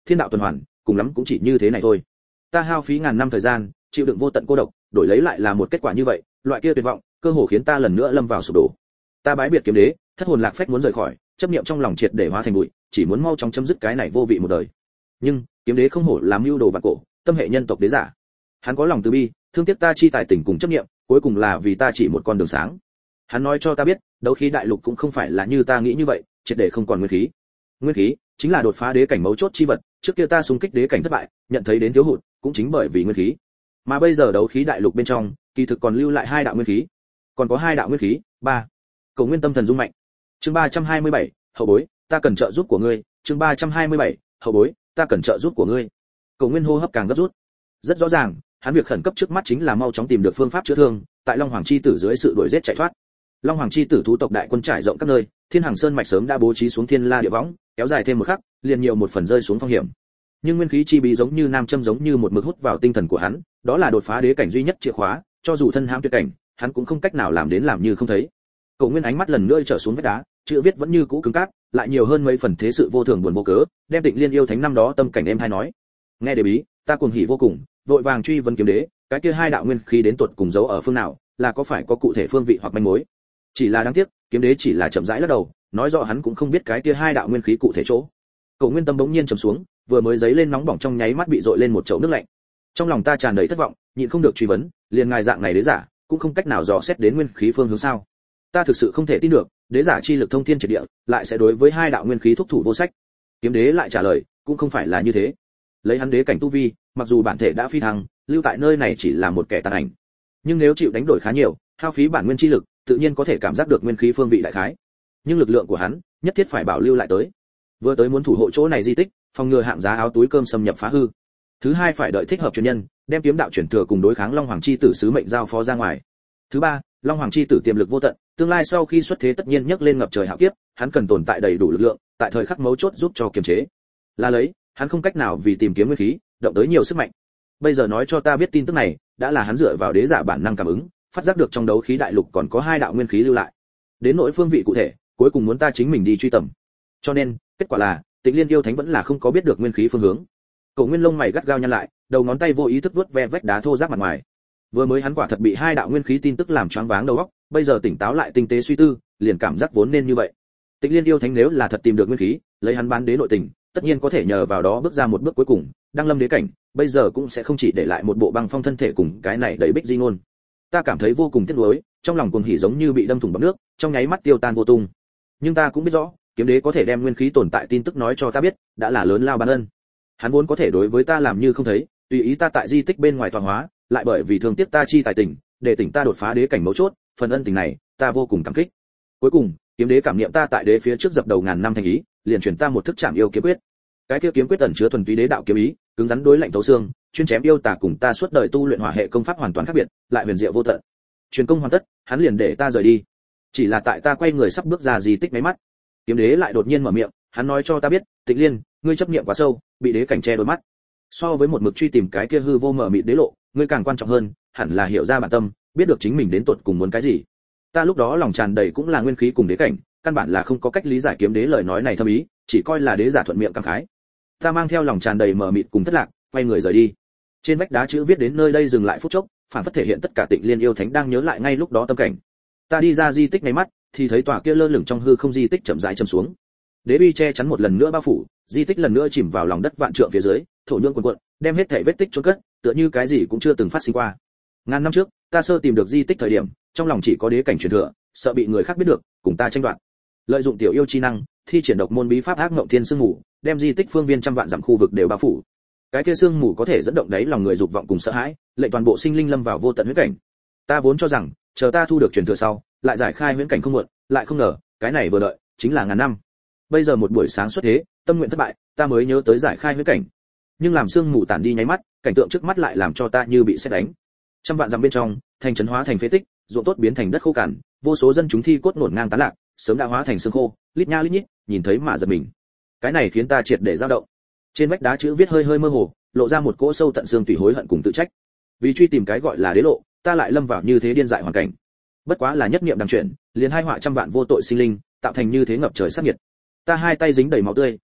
Speaker 1: thiên đạo tuần hoàn, cùng lắm cũng chỉ như thế này thôi. Ta hao phí ngàn năm thời gian, chịu đựng vô tận cô độc, đổi lấy lại là một kết quả như vậy, loại kia tuyệt vọng, cơ hồ khiến ta lần nữa lâm vào sụp đổ. Ta bái biệt kiếm đế, thất hồn lạc phách muốn rời khỏi, chấp niệm trong lòng triệt để hóa thành bụi, chỉ muốn mau chóng chấm dứt cái này vô vị một đời. Nhưng kiếm đế không hổ làm mưu đồ vạn cổ, tâm hệ nhân tộc đế giả. Hắn có lòng từ bi, thương tiếc ta chi tài tình cùng chấp niệm, cuối cùng là vì ta chỉ một con đường sáng. Hắn nói cho ta biết, đấu khí đại lục cũng không phải là như ta nghĩ như vậy, triệt để không còn nguyên khí. Nguyên khí chính là đột phá đế cảnh mấu chốt chi vật, trước kia ta xung kích đế cảnh thất bại, nhận thấy đến thiếu hụt, cũng chính bởi vì nguyên khí. Mà bây giờ đấu khí đại lục bên trong, kỳ thực còn lưu lại 2 đạo nguyên khí. Còn có 2 đạo nguyên khí, 3. Cầu nguyên tâm thần dung mạnh. Chương 327, hậu bối, ta cần trợ giúp của ngươi. Chương 327, hậu bối, ta cần trợ giúp của ngươi. Cầu nguyên hô hấp càng gấp rút. Rất rõ ràng, hắn việc khẩn cấp trước mắt chính là mau chóng tìm được phương pháp chữa thương, tại Long Hoàng chi tử dưới sự đuổi giết chạy thoát. Long Hoàng chi tử thú tộc đại quân trải rộng các nơi, Thiên Hàng Sơn mạch sớm đã bố trí xuống Thiên La địa võng, kéo dài thêm một khắc, liền nhiều một phần rơi xuống phong hiểm. Nhưng nguyên khí chi bí giống như nam châm giống như một mực hút vào tinh thần của hắn, đó là đột phá đế cảnh duy nhất chìa khóa, cho dù thân hãm tuyệt cảnh, hắn cũng không cách nào làm đến làm như không thấy. Cậu Nguyên ánh mắt lần nữa trở xuống vách đá, chữ viết vẫn như cũ cứng cáp, lại nhiều hơn mấy phần thế sự vô thường buồn vô cớ, đem Tịnh Liên yêu thánh năm đó tâm cảnh em hay nói. Nghe đề bí, ta cuồng hỉ vô cùng, vội vàng truy vấn kiếm đế, cái kia 2 đạo nguyên khí đến tuột cùng giấu ở phương nào, là có phải có cụ thể phương vị hoặc manh mối. Chỉ là đáng tiếc, kiếm đế chỉ là chậm rãi lắc đầu, nói rõ hắn cũng không biết cái kia 2 đạo nguyên khí cụ thể chỗ. Cậu Nguyên tâm bỗng nhiên trầm xuống, vừa mới giấy lên nóng bỏng trong nháy mắt bị dội lên một chậu nước lạnh. Trong lòng ta tràn đầy thất vọng, nhịn không được truy vấn, liền ngài dạng này đế giả, cũng không cách nào dò xét đến nguyên khí phương hướng sao? Ta thực sự không thể tin được, đế giả chi lực thông thiên triệt địa, lại sẽ đối với 2 đạo nguyên khí thúc thủ vô sách. Kiếm đế lại trả lời, cũng không phải là như thế. Lấy hắn đế cảnh tu vi, mặc dù bản thể đã phi thăng, lưu tại nơi này chỉ là một kẻ tàn ảnh. Nhưng nếu chịu đánh đổi khá nhiều, hao phí bản nguyên chi lực, tự nhiên có thể cảm giác được nguyên khí phương vị đại khái. Nhưng lực lượng của hắn, nhất thiết phải bảo lưu lại tới. Vừa tới muốn thủ hộ chỗ này di tích, phòng ngừa hạng giá áo túi cơm xâm nhập phá hư. Thứ hai phải đợi thích hợp truyền nhân, đem kiếm đạo chuyển thừa cùng đối kháng Long Hoàng chi tử sứ mệnh giao phó ra ngoài. Thứ ba, Long Hoàng chi tử tiềm lực vô tận, tương lai sau khi xuất thế tất nhiên nhấc lên ngập trời hạo kiếp, hắn cần tồn tại đầy đủ lực lượng, tại thời khắc mấu chốt giúp cho kiềm chế. Là lấy, hắn không cách nào vì tìm kiếm nguyên khí, động tới nhiều sức mạnh. Bây giờ nói cho ta biết tin tức này, đã là hắn dựa vào đế giả bản năng cảm ứng, phát giác được trong đấu khí đại lục còn có 2 đạo nguyên khí lưu lại. Đến nỗi phương vị cụ thể, cuối cùng muốn ta chính mình đi truy tầm. Cho nên, kết quả là, Tịnh Liên yêu thánh vẫn là không có biết được nguyên khí phương hướng. Cậu Nguyên lông mày gắt gao nhăn lại, đầu ngón tay vô ý thức vuốt ve vách đá thô ráp mặt ngoài. Vừa mới hắn quả thật bị 2 đạo nguyên khí tin tức làm choáng váng đầu óc, bây giờ tỉnh táo lại tinh tế suy tư, liền cảm giác vốn nên như vậy. Tịnh Liên yêu thánh nếu là thật tìm được nguyên khí, lấy hắn bán đế nội tình, tất nhiên có thể nhờ vào đó bước ra một bước cuối cùng, đăng lâm đế cảnh, bây giờ cũng sẽ không chỉ để lại một bộ băng phong thân thể cùng cái này đầy bích di ngôn. Ta cảm thấy vô cùng tiếc nuối, trong lòng cuồng hỉ giống như bị đâm thủng bọt nước, trong nháy mắt tiêu tan vô tung. Nhưng ta cũng biết rõ, kiếm đế có thể đem nguyên khí tồn tại tin tức nói cho ta biết, đã là lớn lao ban ân. Hắn vốn có thể đối với ta làm như không thấy, tùy ý ta tại di tích bên ngoài tọa hóa, lại bởi vì thương tiếc ta chi tài tình, để tỉnh ta đột phá đế cảnh mấu chốt, phần ân tình này, ta vô cùng cảm kích. Cuối cùng, kiếm đế cảm niệm ta tại đế phía trước dập đầu ngàn năm thành ý, liền truyền ta một thức chạm yêu kiếm quyết. Cái kia kiếm quyết ẩn chứa thuần túy đế đạo kiếm ý, cứng rắn đối lạnh thấu xương, chuyên chém yêu tà cùng ta suốt đời tu luyện hỏa hệ công pháp hoàn toàn khác biệt, lại huyền diệu vô tận. Truyền công hoàn tất, hắn liền để ta rời đi. Chỉ là tại ta quay người sắp bước ra di tích mấy mắt, kiếm đế lại đột nhiên mở miệng, hắn nói cho ta biết, Tịnh Liên, ngươi chấp niệm quá sâu, bị đế cảnh che đôi mắt. So với một mực truy tìm cái kia hư vô mở mịt đế lộ, ngươi càng quan trọng hơn, hẳn là hiểu ra bản tâm, biết được chính mình đến tuột cùng muốn cái gì. Ta lúc đó lòng tràn đầy cũng là nguyên khí cùng đế cảnh, căn bản là không có cách lý giải kiếm đế lời nói này thâm ý, chỉ coi là đế giả thuận miệng cảm khái. Ta mang theo lòng tràn đầy mờ mịt cùng thất lạc, quay người rời đi. Trên vách đá chữ viết đến nơi đây dừng lại phút chốc, phản phất thể hiện tất cả Tịnh Liên yêu thánh đang nhớ lại ngay lúc đó tâm cảnh. Ta đi ra di tích ngay mắt, thì thấy tòa kia lơ lửng trong hư không di tích chậm rãi chầm xuống. Đế uy che chắn một lần nữa bao phủ, di tích lần nữa chìm vào lòng đất vạn trượng phía dưới, thổ nhưỡng cuồn cuộn, đem hết thảy vết tích chôn cất, tựa như cái gì cũng chưa từng phát sinh qua. Ngàn năm trước, ta sơ tìm được di tích thời điểm, trong lòng chỉ có đế cảnh truyền thừa, sợ bị người khác biết được, cùng ta tranh đoạt. Lợi dụng tiểu yêu chi năng, thi triển độc môn bí pháp ác ngộng thiên sương mù, đem di tích phương viên trăm vạn dặm khu vực đều bao phủ. Cái kia sương mù có thể dẫn động đáy lòng người dục vọng cùng sợ hãi, lệnh toàn bộ sinh linh lâm vào vô tận huyễn cảnh. Ta vốn cho rằng, chờ ta thu được truyền thừa sau, lại giải khai huyễn cảnh không muộn, lại không ngờ, cái này vừa đợi, chính là ngàn năm. Bây giờ một buổi sáng xuất thế, tâm nguyện thất bại, ta mới nhớ tới giải khai huyễn cảnh. Nhưng làm sương mù tản đi nháy mắt, cảnh tượng trước mắt lại làm cho ta như bị sét đánh. Trăm vạn dặm bên trong, thành trấn hóa thành phế tích, ruộng tốt biến thành đất khô cằn, vô số dân chúng thi cốt nổn ngang tán lạc, sớm đã hóa thành xương khô, lít nha lít nhít, nhìn thấy mà giật mình. Cái này khiến ta triệt để dao động. Trên vách đá chữ viết hơi hơi mơ hồ, lộ ra một cỗ sâu tận xương tùy hối hận cùng tự trách. Vì truy tìm cái gọi là đế lộ, ta lại lâm vào như thế điên dại hoàn cảnh. Bất quá là nhất niệm đằng chuyển, liền hai họa trăm vạn vô tội sinh linh, tạo thành như thế ngập trời sát nhiệt. Ta hai tay dính đầy máu tươi,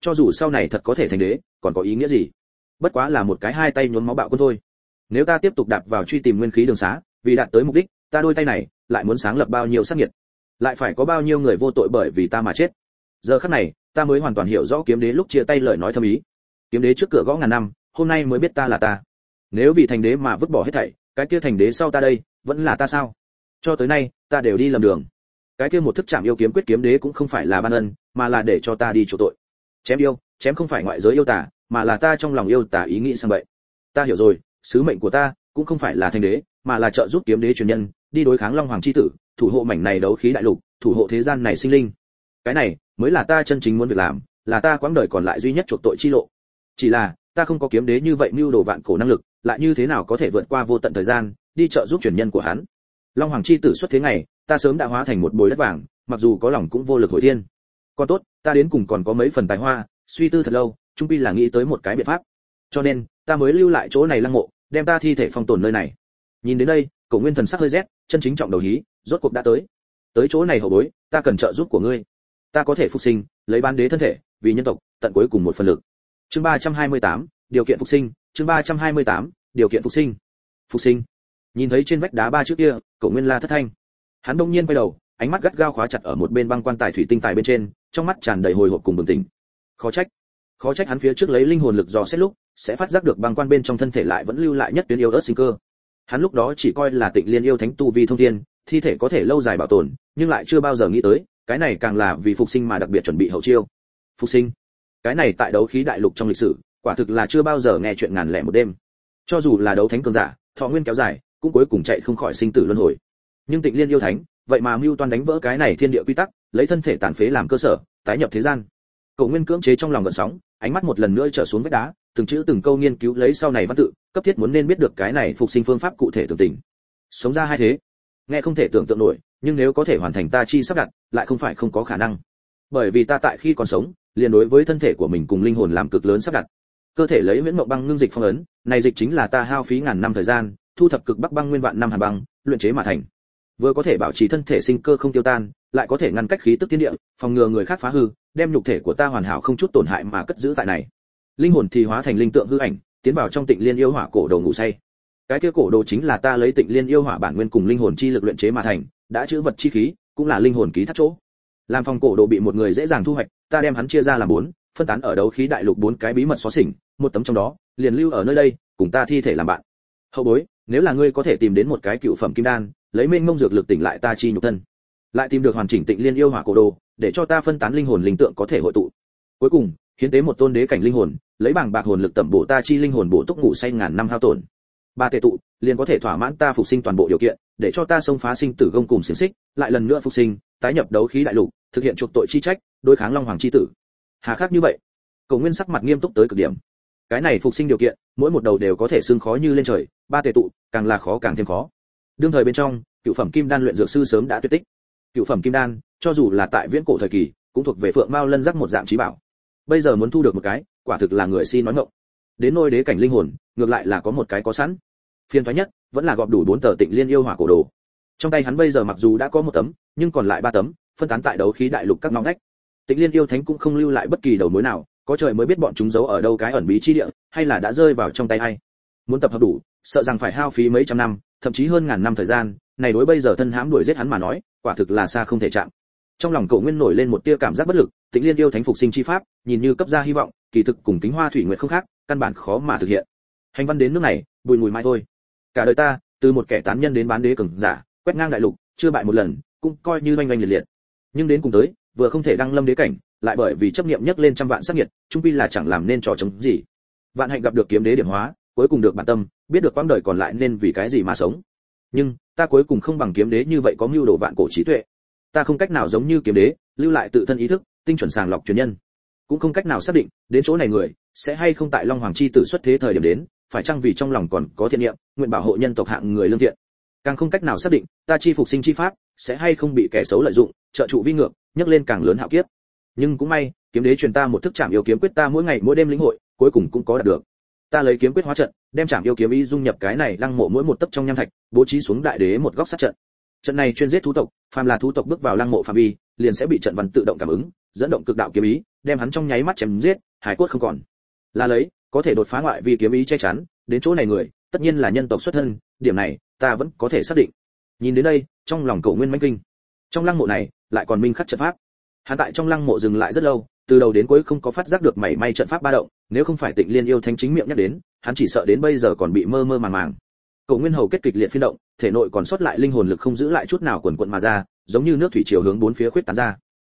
Speaker 1: cho dù sau này thật có thể thành đế, còn có ý nghĩa gì? Bất quá là một cái hai tay nhuốm máu bạo quân thôi. Nếu ta tiếp tục đạp vào truy tìm nguyên khí đường xá, vì đạt tới mục đích, ta đôi tay này lại muốn sáng lập bao nhiêu sát nhiệt, lại phải có bao nhiêu người vô tội bởi vì ta mà chết. Giờ khắc này, ta mới hoàn toàn hiểu rõ kiếm đế lúc chia tay lời nói thâm ý. Kiếm đế trước cửa gõ ngàn năm, hôm nay mới biết ta là ta. Nếu vì thành đế mà vứt bỏ hết thảy, cái kia thành đế sau ta đây, vẫn là ta sao? Cho tới nay, ta đều đi lầm đường. Cái kia một thức chạm yêu kiếm quyết kiếm đế cũng không phải là ban ân, mà là để cho ta đi chỗ tội. Chém yêu, chém không phải ngoại giới yêu tà, mà là ta trong lòng yêu tà ý nghĩ sang vậy. Ta hiểu rồi, sứ mệnh của ta cũng không phải là thành đế, mà là trợ giúp kiếm đế truyền nhân, đi đối kháng Long Hoàng chi tử, thủ hộ mảnh này đấu khí đại lục, thủ hộ thế gian này sinh linh. Cái này mới là ta chân chính muốn việc làm, là ta quãng đời còn lại duy nhất chuộc tội chi lộ. Chỉ là, ta không có kiếm đế như vậy mưu đồ vạn cổ năng lực, lại như thế nào có thể vượt qua vô tận thời gian, đi trợ giúp truyền nhân của hắn. Long Hoàng chi tử xuất thế ngày, ta sớm đã hóa thành một bồi đất vàng, mặc dù có lòng cũng vô lực hồi thiên. Còn tốt, ta đến cùng còn có mấy phần tài hoa, suy tư thật lâu, chung quy là nghĩ tới một cái biện pháp. Cho nên, ta mới lưu lại chỗ này lăng mộ, đem ta thi thể phong tồn nơi này. Nhìn đến đây, Cổ Nguyên thần sắc hơi rét, chân chính trọng đầu hí, rốt cuộc đã tới. Tới chỗ này hậu bối, ta cần trợ giúp của ngươi. Ta có thể phục sinh, lấy bán đế thân thể, vì nhân tộc, tận cuối cùng một phần lực. Chương 328, điều kiện phục sinh, chương 328, điều kiện phục sinh. Phục sinh. Nhìn thấy trên vách đá ba chữ kia, Cổ Nguyên la thất thanh. Hắn bỗng nhiên quay đầu, ánh mắt gắt gao khóa chặt ở một bên băng quan tài thủy tinh tài bên trên, trong mắt tràn đầy hồi hộp cùng bừng tỉnh. Khó trách hắn phía trước lấy linh hồn lực dò xét lúc, sẽ phát giác được băng quan bên trong thân thể lại vẫn lưu lại nhất tuyến yêu ớt sinh cơ. Hắn lúc đó chỉ coi là Tịnh Liên yêu thánh tu vi thông thiên, thi thể có thể lâu dài bảo tồn, nhưng lại chưa bao giờ nghĩ tới, cái này càng là vì phục sinh mà đặc biệt chuẩn bị hậu chiêu. Phục sinh. Cái này tại đấu khí đại lục trong lịch sử, quả thực là chưa bao giờ nghe chuyện ngàn lẻ một đêm. Cho dù là đấu thánh cường giả, thọ nguyên kéo dài, cũng cuối cùng chạy không khỏi sinh tử luân hồi. Nhưng Tịnh Liên yêu thánh, vậy mà mưu toan đánh vỡ cái này thiên địa quy tắc, lấy thân thể tàn phế làm cơ sở, tái nhập thế gian. Cậu Nguyên cưỡng chế trong lòng gợn sóng, ánh mắt một lần nữa trở xuống vách đá, từng chữ từng câu nghiên cứu lấy sau này văn tự, cấp thiết muốn nên biết được cái này phục sinh phương pháp cụ thể tường tình. Sống ra hai thế, nghe không thể tưởng tượng nổi, nhưng nếu có thể hoàn thành ta chi sắp đặt, lại không phải không có khả năng. Bởi vì ta tại khi còn sống, liền đối với thân thể của mình cùng linh hồn làm cực lớn sắp đặt. Cơ thể lấy Viễn Mộng băng ngưng dịch phong ấn, này dịch chính là ta hao phí ngàn năm thời gian, thu thập cực bắc băng nguyên vạn năm hàn băng, luyện chế mà thành. Vừa có thể bảo trì thân thể sinh cơ không tiêu tan, lại có thể ngăn cách khí tức thiên địa, phòng ngừa người khác phá hư, đem nhục thể của ta hoàn hảo không chút tổn hại mà cất giữ tại này. Linh hồn thì hóa thành linh tượng hư ảnh, tiến vào trong Tịnh Liên yêu hỏa cổ đồ ngủ say. Cái kia cổ đồ chính là ta lấy Tịnh Liên yêu hỏa bản nguyên cùng linh hồn chi lực luyện chế mà thành, đã chứa vật chi khí, cũng là linh hồn ký thác chỗ. Làm phòng cổ đồ bị một người dễ dàng thu hoạch, ta đem hắn chia ra làm 4, phân tán ở đấu khí đại lục 4 cái bí mật xóa xỉnh, một tấm trong đó liền lưu ở nơi đây, cùng ta thi thể làm bạn. Hậu bối, nếu là ngươi có thể tìm đến một cái cựu phẩm kim đan, lấy mênh mông dược lực tỉnh lại ta chi nhục thân, lại tìm được hoàn chỉnh Tịnh Liên yêu hỏa cổ đồ, để cho ta phân tán linh hồn linh tượng có thể hội tụ. Cuối cùng, hiến tế một tôn đế cảnh linh hồn, lấy bảng bạc hồn lực tẩm bổ ta chi linh hồn bổ túc ngủ say ngàn năm hao tổn. Ba tề tụ, liền có thể thỏa mãn ta phục sinh toàn bộ điều kiện, để cho ta xông phá sinh tử gông cùng xiển xích, lại lần nữa phục sinh, tái nhập đấu khí đại lục, thực hiện chuộc tội chi trách, đối kháng Long Hoàng chi tử. Hà khắc như vậy. Cổ Nguyên sắc mặt nghiêm túc tới cực điểm. Cái này phục sinh điều kiện, mỗi một đầu đều có thể xưng khó như lên trời, ba tề tụ, càng là khó càng thêm khó. Đương thời bên trong, cựu phẩm kim đan luyện dược sư sớm đã tuyệt tích. Cựu phẩm kim đan, cho dù là tại viễn cổ thời kỳ, cũng thuộc về Phượng Mao Lân Giác một dạng chí bảo. Bây giờ muốn thu được một cái, quả thực là người si nói ngọng. Đến nôi đế cảnh linh hồn, ngược lại là có một cái có sẵn. Phiền toái nhất, vẫn là gọp đủ 4 tờ Tịnh Liên yêu hỏa cổ đồ. Trong tay hắn bây giờ mặc dù đã có 1 tấm, nhưng còn lại 3 tấm, phân tán tại đấu khí đại lục các ngóc ngách. Tịnh Liên yêu thánh cũng không lưu lại bất kỳ đầu mối nào, có trời mới biết bọn chúng giấu ở đâu cái ẩn bí chi địa, hay là đã rơi vào trong tay ai. Muốn tập hợp đủ, sợ rằng phải hao phí mấy trăm năm, thậm chí hơn ngàn năm thời gian, này đối bây giờ thân hãm đuổi giết hắn mà nói, quả thực là xa không thể chạm. Trong lòng Cổ Nguyên nổi lên một tia cảm giác bất lực, Tịnh Liên yêu thánh phục sinh chi pháp, nhìn như cấp ra hy vọng, kỳ thực cùng Kính Hoa Thủy Nguyệt không khác, căn bản khó mà thực hiện. Hành văn đến nước này, bùi mùi mai thôi. Cả đời ta, từ một kẻ tán nhân đến bán đế cường giả, quét ngang đại lục, chưa bại một lần, cũng coi như oanh oanh liệt liệt. Nhưng đến cùng tới, vừa không thể đăng lâm đế cảnh, lại bởi vì chấp niệm nhấc lên trăm vạn sát nhiệt, chung quy là chẳng làm nên trò chống gì. Vạn hạnh gặp được kiếm đế điểm hóa, cuối cùng được bản tâm, biết được quãng đời còn lại nên vì cái gì mà sống. Nhưng, ta cuối cùng không bằng kiếm đế như vậy có mưu đồ vạn cổ trí tuệ. Ta không cách nào giống như kiếm đế, lưu lại tự thân ý thức, tinh chuẩn sàng lọc truyền nhân. Cũng không cách nào xác định, đến chỗ này người sẽ hay không tại Long Hoàng chi tử xuất thế thời điểm đến, phải chăng vì trong lòng còn có thiện niệm, nguyện bảo hộ nhân tộc hạng người lương thiện. Càng không cách nào xác định, ta chi phục sinh chi pháp sẽ hay không bị kẻ xấu lợi dụng, trợ trụ vi ngược, nhấc lên càng lớn hạo kiếp. Nhưng cũng may, kiếm đế truyền ta một thức chạm yêu kiếm quyết ta mỗi ngày mỗi đêm lĩnh hội, cuối cùng cũng có đạt được. Ta lấy kiếm quyết hóa trận, đem chạm yêu kiếm ý dung nhập cái này lăng mộ mỗi một tấc trong nham thạch, bố trí xuống đại đế một góc sát trận. Trận này chuyên giết thú tộc, phàm là thú tộc bước vào lăng mộ phạm vi, liền sẽ bị trận văn tự động cảm ứng, dẫn động cực đạo kiếm ý, đem hắn trong nháy mắt chém giết, hải cốt không còn. Là lấy, có thể đột phá ngoại vi kiếm ý che chắn, đến chỗ này người, tất nhiên là nhân tộc xuất thân, điểm này ta vẫn có thể xác định. Nhìn đến đây, trong lòng Cổ Nguyên mãnh kinh. Trong lăng mộ này, lại còn minh khắc trận pháp. Hắn tại trong lăng mộ dừng lại rất lâu, từ đầu đến cuối không có phát giác được mảy may trận pháp ba động, nếu không phải Tịnh Liên yêu thánh chính miệng nhắc đến, hắn chỉ sợ đến bây giờ còn bị mơ mơ màng màng. Cổ Nguyên hầu kết kịch liệt phiên động, thể nội còn sót lại linh hồn lực không giữ lại chút nào quần quật mà ra, giống như nước thủy triều hướng bốn phía khuyết tán ra.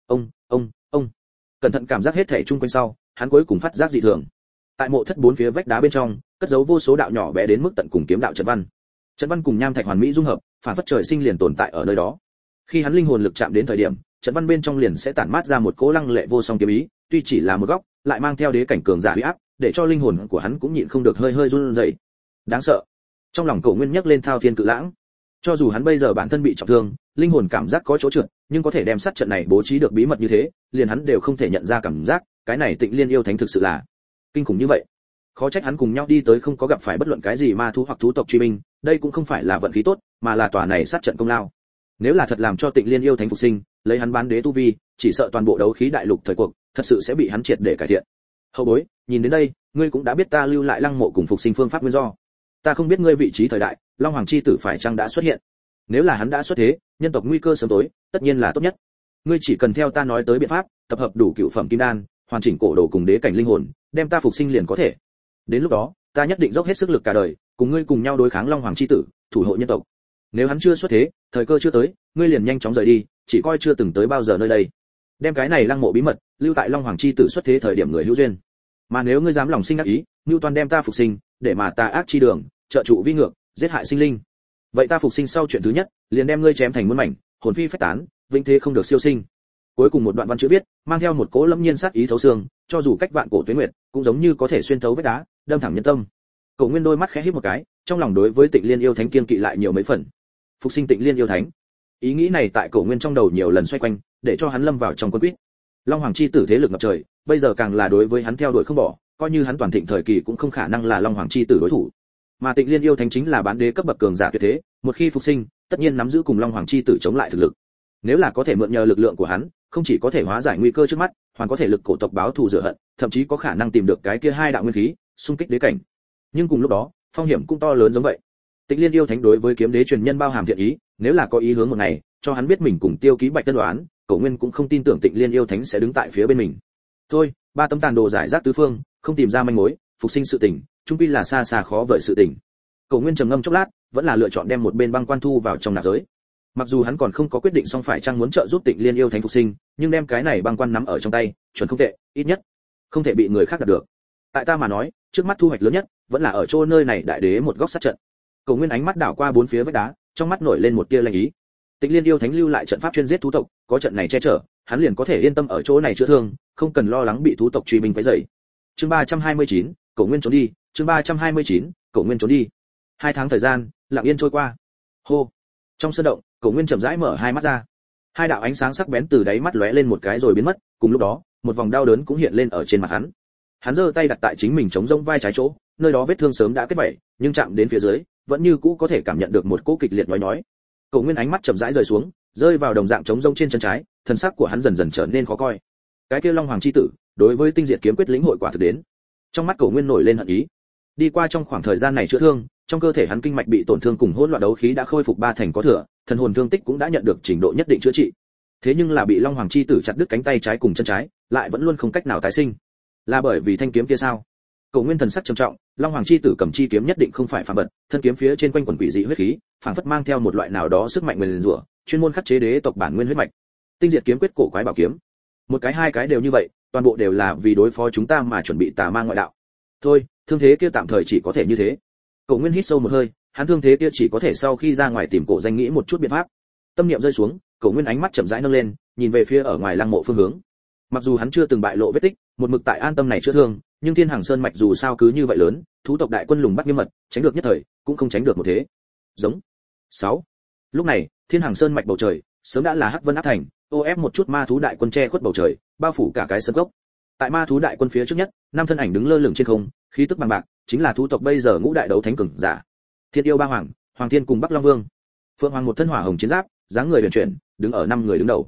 Speaker 1: Ông, cẩn thận cảm giác hết thảy chung quanh sau, hắn cuối cùng phát giác dị thường. Tại mộ thất bốn phía vách đá bên trong, cất giấu vô số đạo nhỏ bé đến mức tận cùng kiếm đạo trận văn. Trận văn cùng nham thạch hoàn mỹ dung hợp, phản phất trời sinh liền tồn tại ở nơi đó. Khi hắn linh hồn lực chạm đến thời điểm, trận văn bên trong liền sẽ tản mát ra một cỗ lăng lệ vô song kiếm ý, tuy chỉ là một góc, lại mang theo đế cảnh cường giả uy áp, để cho linh hồn của hắn cũng nhịn không được hơi hơi run rẩy. Đáng sợ. Trong lòng Cổ Nguyên nhấc lên thao thiên cự lãng. Cho dù hắn bây giờ bản thân bị trọng thương, linh hồn cảm giác có chỗ trượt, nhưng có thể đem sát trận này bố trí được bí mật như thế, liền hắn đều không thể nhận ra cảm giác, cái này Tịnh Liên yêu thánh thực sự là kinh khủng như vậy. Khó trách hắn cùng nhau đi tới không có gặp phải bất luận cái gì ma thú hoặc thú tộc truy binh, đây cũng không phải là vận khí tốt, mà là tòa này sát trận công lao. Nếu là thật làm cho Tịnh Liên yêu thánh phục sinh, lấy hắn bán đế tu vi, chỉ sợ toàn bộ đấu khí đại lục thời cuộc, thật sự sẽ bị hắn triệt để cải thiện. Hậu bối, nhìn đến đây, ngươi cũng đã biết ta lưu lại lăng mộ cùng phục sinh phương pháp nguyên do. Ta không biết ngươi vị trí thời đại, Long Hoàng chi tử phải chăng đã xuất hiện. Nếu là hắn đã xuất thế, nhân tộc nguy cơ sớm tối, tất nhiên là tốt nhất. Ngươi chỉ cần theo ta nói tới biện pháp, tập hợp đủ cựu phẩm kim đan, hoàn chỉnh cổ đồ cùng đế cảnh linh hồn, đem ta phục sinh liền có thể. Đến lúc đó, ta nhất định dốc hết sức lực cả đời, cùng ngươi cùng nhau đối kháng Long Hoàng chi tử, thủ hộ nhân tộc. Nếu hắn chưa xuất thế, thời cơ chưa tới, ngươi liền nhanh chóng rời đi, chỉ coi chưa từng tới bao giờ nơi đây. Đem cái này lăng mộ bí mật lưu tại Long Hoàng chi tử xuất thế thời điểm người hữu duyên. Mà nếu ngươi dám lòng sinh ác ý, Nưu Toàn đem ta phục sinh, để mà ta ác chi đường, trợ trụ vi ngược, giết hại sinh linh. Vậy ta phục sinh sau chuyện thứ nhất, liền đem ngươi chém thành muôn mảnh, hồn phi phách tán, vĩnh thế không được siêu sinh. Cuối cùng một đoạn văn chữ viết, mang theo một cỗ lâm nhiên sát ý thấu xương, cho dù cách vạn cổ tuế nguyệt, cũng giống như có thể xuyên thấu vách đá, đâm thẳng nhân tâm. Cổ Nguyên đôi mắt khẽ híp một cái, trong lòng đối với Tịnh Liên yêu thánh kiên kỵ lại nhiều mấy phần. Phục sinh Tịnh Liên yêu thánh, ý nghĩ này tại Cổ Nguyên trong đầu nhiều lần xoay quanh, để cho hắn lâm vào trong quân quýt. Long Hoàng chi tử thế lực ngập trời, bây giờ càng là đối với hắn theo đuổi không bỏ, coi như hắn toàn thịnh thời kỳ cũng không khả năng là Long Hoàng chi tử đối thủ. Mà Tịnh Liên yêu thánh chính là bán đế cấp bậc cường giả tuyệt thế, một khi phục sinh, tất nhiên nắm giữ cùng Long Hoàng chi tử chống lại thực lực. Nếu là có thể mượn nhờ lực lượng của hắn, không chỉ có thể hóa giải nguy cơ trước mắt, hoàn có thể lực cổ tộc báo thù rửa hận, thậm chí có khả năng tìm được cái kia hai đạo nguyên khí, xung kích đế cảnh. Nhưng cùng lúc đó, phong hiểm cũng to lớn giống vậy. Tịnh Liên yêu thánh đối với kiếm đế truyền nhân bao hàm thiện ý, nếu là có ý hướng một ngày, cho hắn biết mình cùng Tiêu Ký Bạch tân đoán, Cổ Nguyên cũng không tin tưởng Tịnh Liên yêu thánh sẽ đứng tại phía bên mình. Thôi, ba tấm tàn đồ giải rác tứ phương, không tìm ra manh mối, phục sinh sự tình, chung quy là xa xa khó vời sự tình. Cổ Nguyên trầm ngâm chốc lát, vẫn là lựa chọn đem một bên băng quan thu vào trong nạp giới. Mặc dù hắn còn không có quyết định xong phải chăng muốn trợ giúp Tịnh Liên yêu thánh phục sinh, nhưng đem cái này băng quan nắm ở trong tay, chuẩn không tệ, ít nhất không thể bị người khác đạt được. Tại ta mà nói, trước mắt thu hoạch lớn nhất vẫn là ở chỗ nơi này đại đế một góc sát trận. Cổ Nguyên ánh mắt đảo qua bốn phía vách đá, trong mắt nổi lên một tia lanh ý. Tịnh Liên yêu thánh lưu lại trận pháp chuyên giết thú tộc, có trận này che chở, hắn liền có thể yên tâm ở chỗ này chữa thương, không cần lo lắng bị thú tộc truy binh quấy rầy. Chương 329, Cổ Nguyên trốn đi, chương 329, Cổ Nguyên trốn đi. 2 tháng thời gian, lặng yên trôi qua. Hô. Trong sân động, Cổ Nguyên chậm rãi mở hai mắt ra. Hai đạo ánh sáng sắc bén từ đáy mắt lóe lên một cái rồi biến mất, cùng lúc đó, một vòng đau đớn cũng hiện lên ở trên mặt hắn. Hắn giơ tay đặt tại chính mình chống rông vai trái chỗ, nơi đó vết thương sớm đã kết vảy, nhưng chạm đến phía dưới, vẫn như cũ có thể cảm nhận được một cỗ kịch liệt nhói nhói. Cổ Nguyên ánh mắt chậm rãi rơi xuống, rơi vào đồng dạng chống rông trên chân trái, thân sắc của hắn dần dần trở nên khó coi. Cái kia Long Hoàng chi tử, đối với tinh diệt kiếm quyết lĩnh hội quả thực đến. Trong mắt Cổ Nguyên nổi lên hận ý. Đi qua trong khoảng thời gian này chữa thương, trong cơ thể hắn kinh mạch bị tổn thương cùng hỗn loạn đấu khí đã khôi phục 3 thành có thừa, thần hồn thương tích cũng đã nhận được trình độ nhất định chữa trị. Thế nhưng là bị Long Hoàng chi tử chặt đứt cánh tay trái cùng chân trái, lại vẫn luôn không cách nào tái sinh. Là bởi vì thanh kiếm kia sao? Cổ Nguyên thần sắc trầm trọng, Long Hoàng chi tử cầm chi kiếm nhất định không phải phàm vật, thân kiếm phía trên quanh quần quỷ dị huyết khí, phảng phất mang theo một loại nào đó sức mạnh nguyền rủa, chuyên môn khắc chế đế tộc bản nguyên huyết mạch. Tinh diệt kiếm quyết cổ quái bảo kiếm, một cái hai cái đều như vậy, toàn bộ đều là vì đối phó chúng ta mà chuẩn bị tà ma ngoại đạo. Thôi, thương thế kia tạm thời chỉ có thể như thế. Cổ Nguyên hít sâu một hơi, hắn thương thế kia chỉ có thể sau khi ra ngoài tìm cổ danh nghĩ một chút biện pháp. Tâm niệm rơi xuống, Cổ Nguyên ánh mắt chậm rãi nâng lên, nhìn về phía ở ngoài lăng mộ phương hướng. Mặc dù hắn chưa từng bại lộ vết tích, một mực tại an tâm này chữa thương, nhưng Thiên Hàng Sơn mạch dù sao cứ như vậy lớn, thú tộc đại quân lùng bắt nghiêm mật, tránh được nhất thời, cũng không tránh được một thế. Giống. 6. Lúc này, Thiên Hàng Sơn mạch bầu trời, sớm đã là hắc vân áp thành, ô ép một chút ma thú đại quân che khuất bầu trời, bao phủ cả cái sơn gốc. Tại ma thú đại quân phía trước nhất, 5 thân ảnh đứng lơ lửng trên không, khí tức bằng bạc, chính là thú tộc bây giờ ngũ đại đấu thánh cường giả. Thiên yêu ba hoàng, Hoàng Thiên cùng Bắc Long Vương. Phượng Hoàng một thân hỏa hồng chiến giáp, dáng người huyền chuyển, đứng ở 5 người đứng đầu.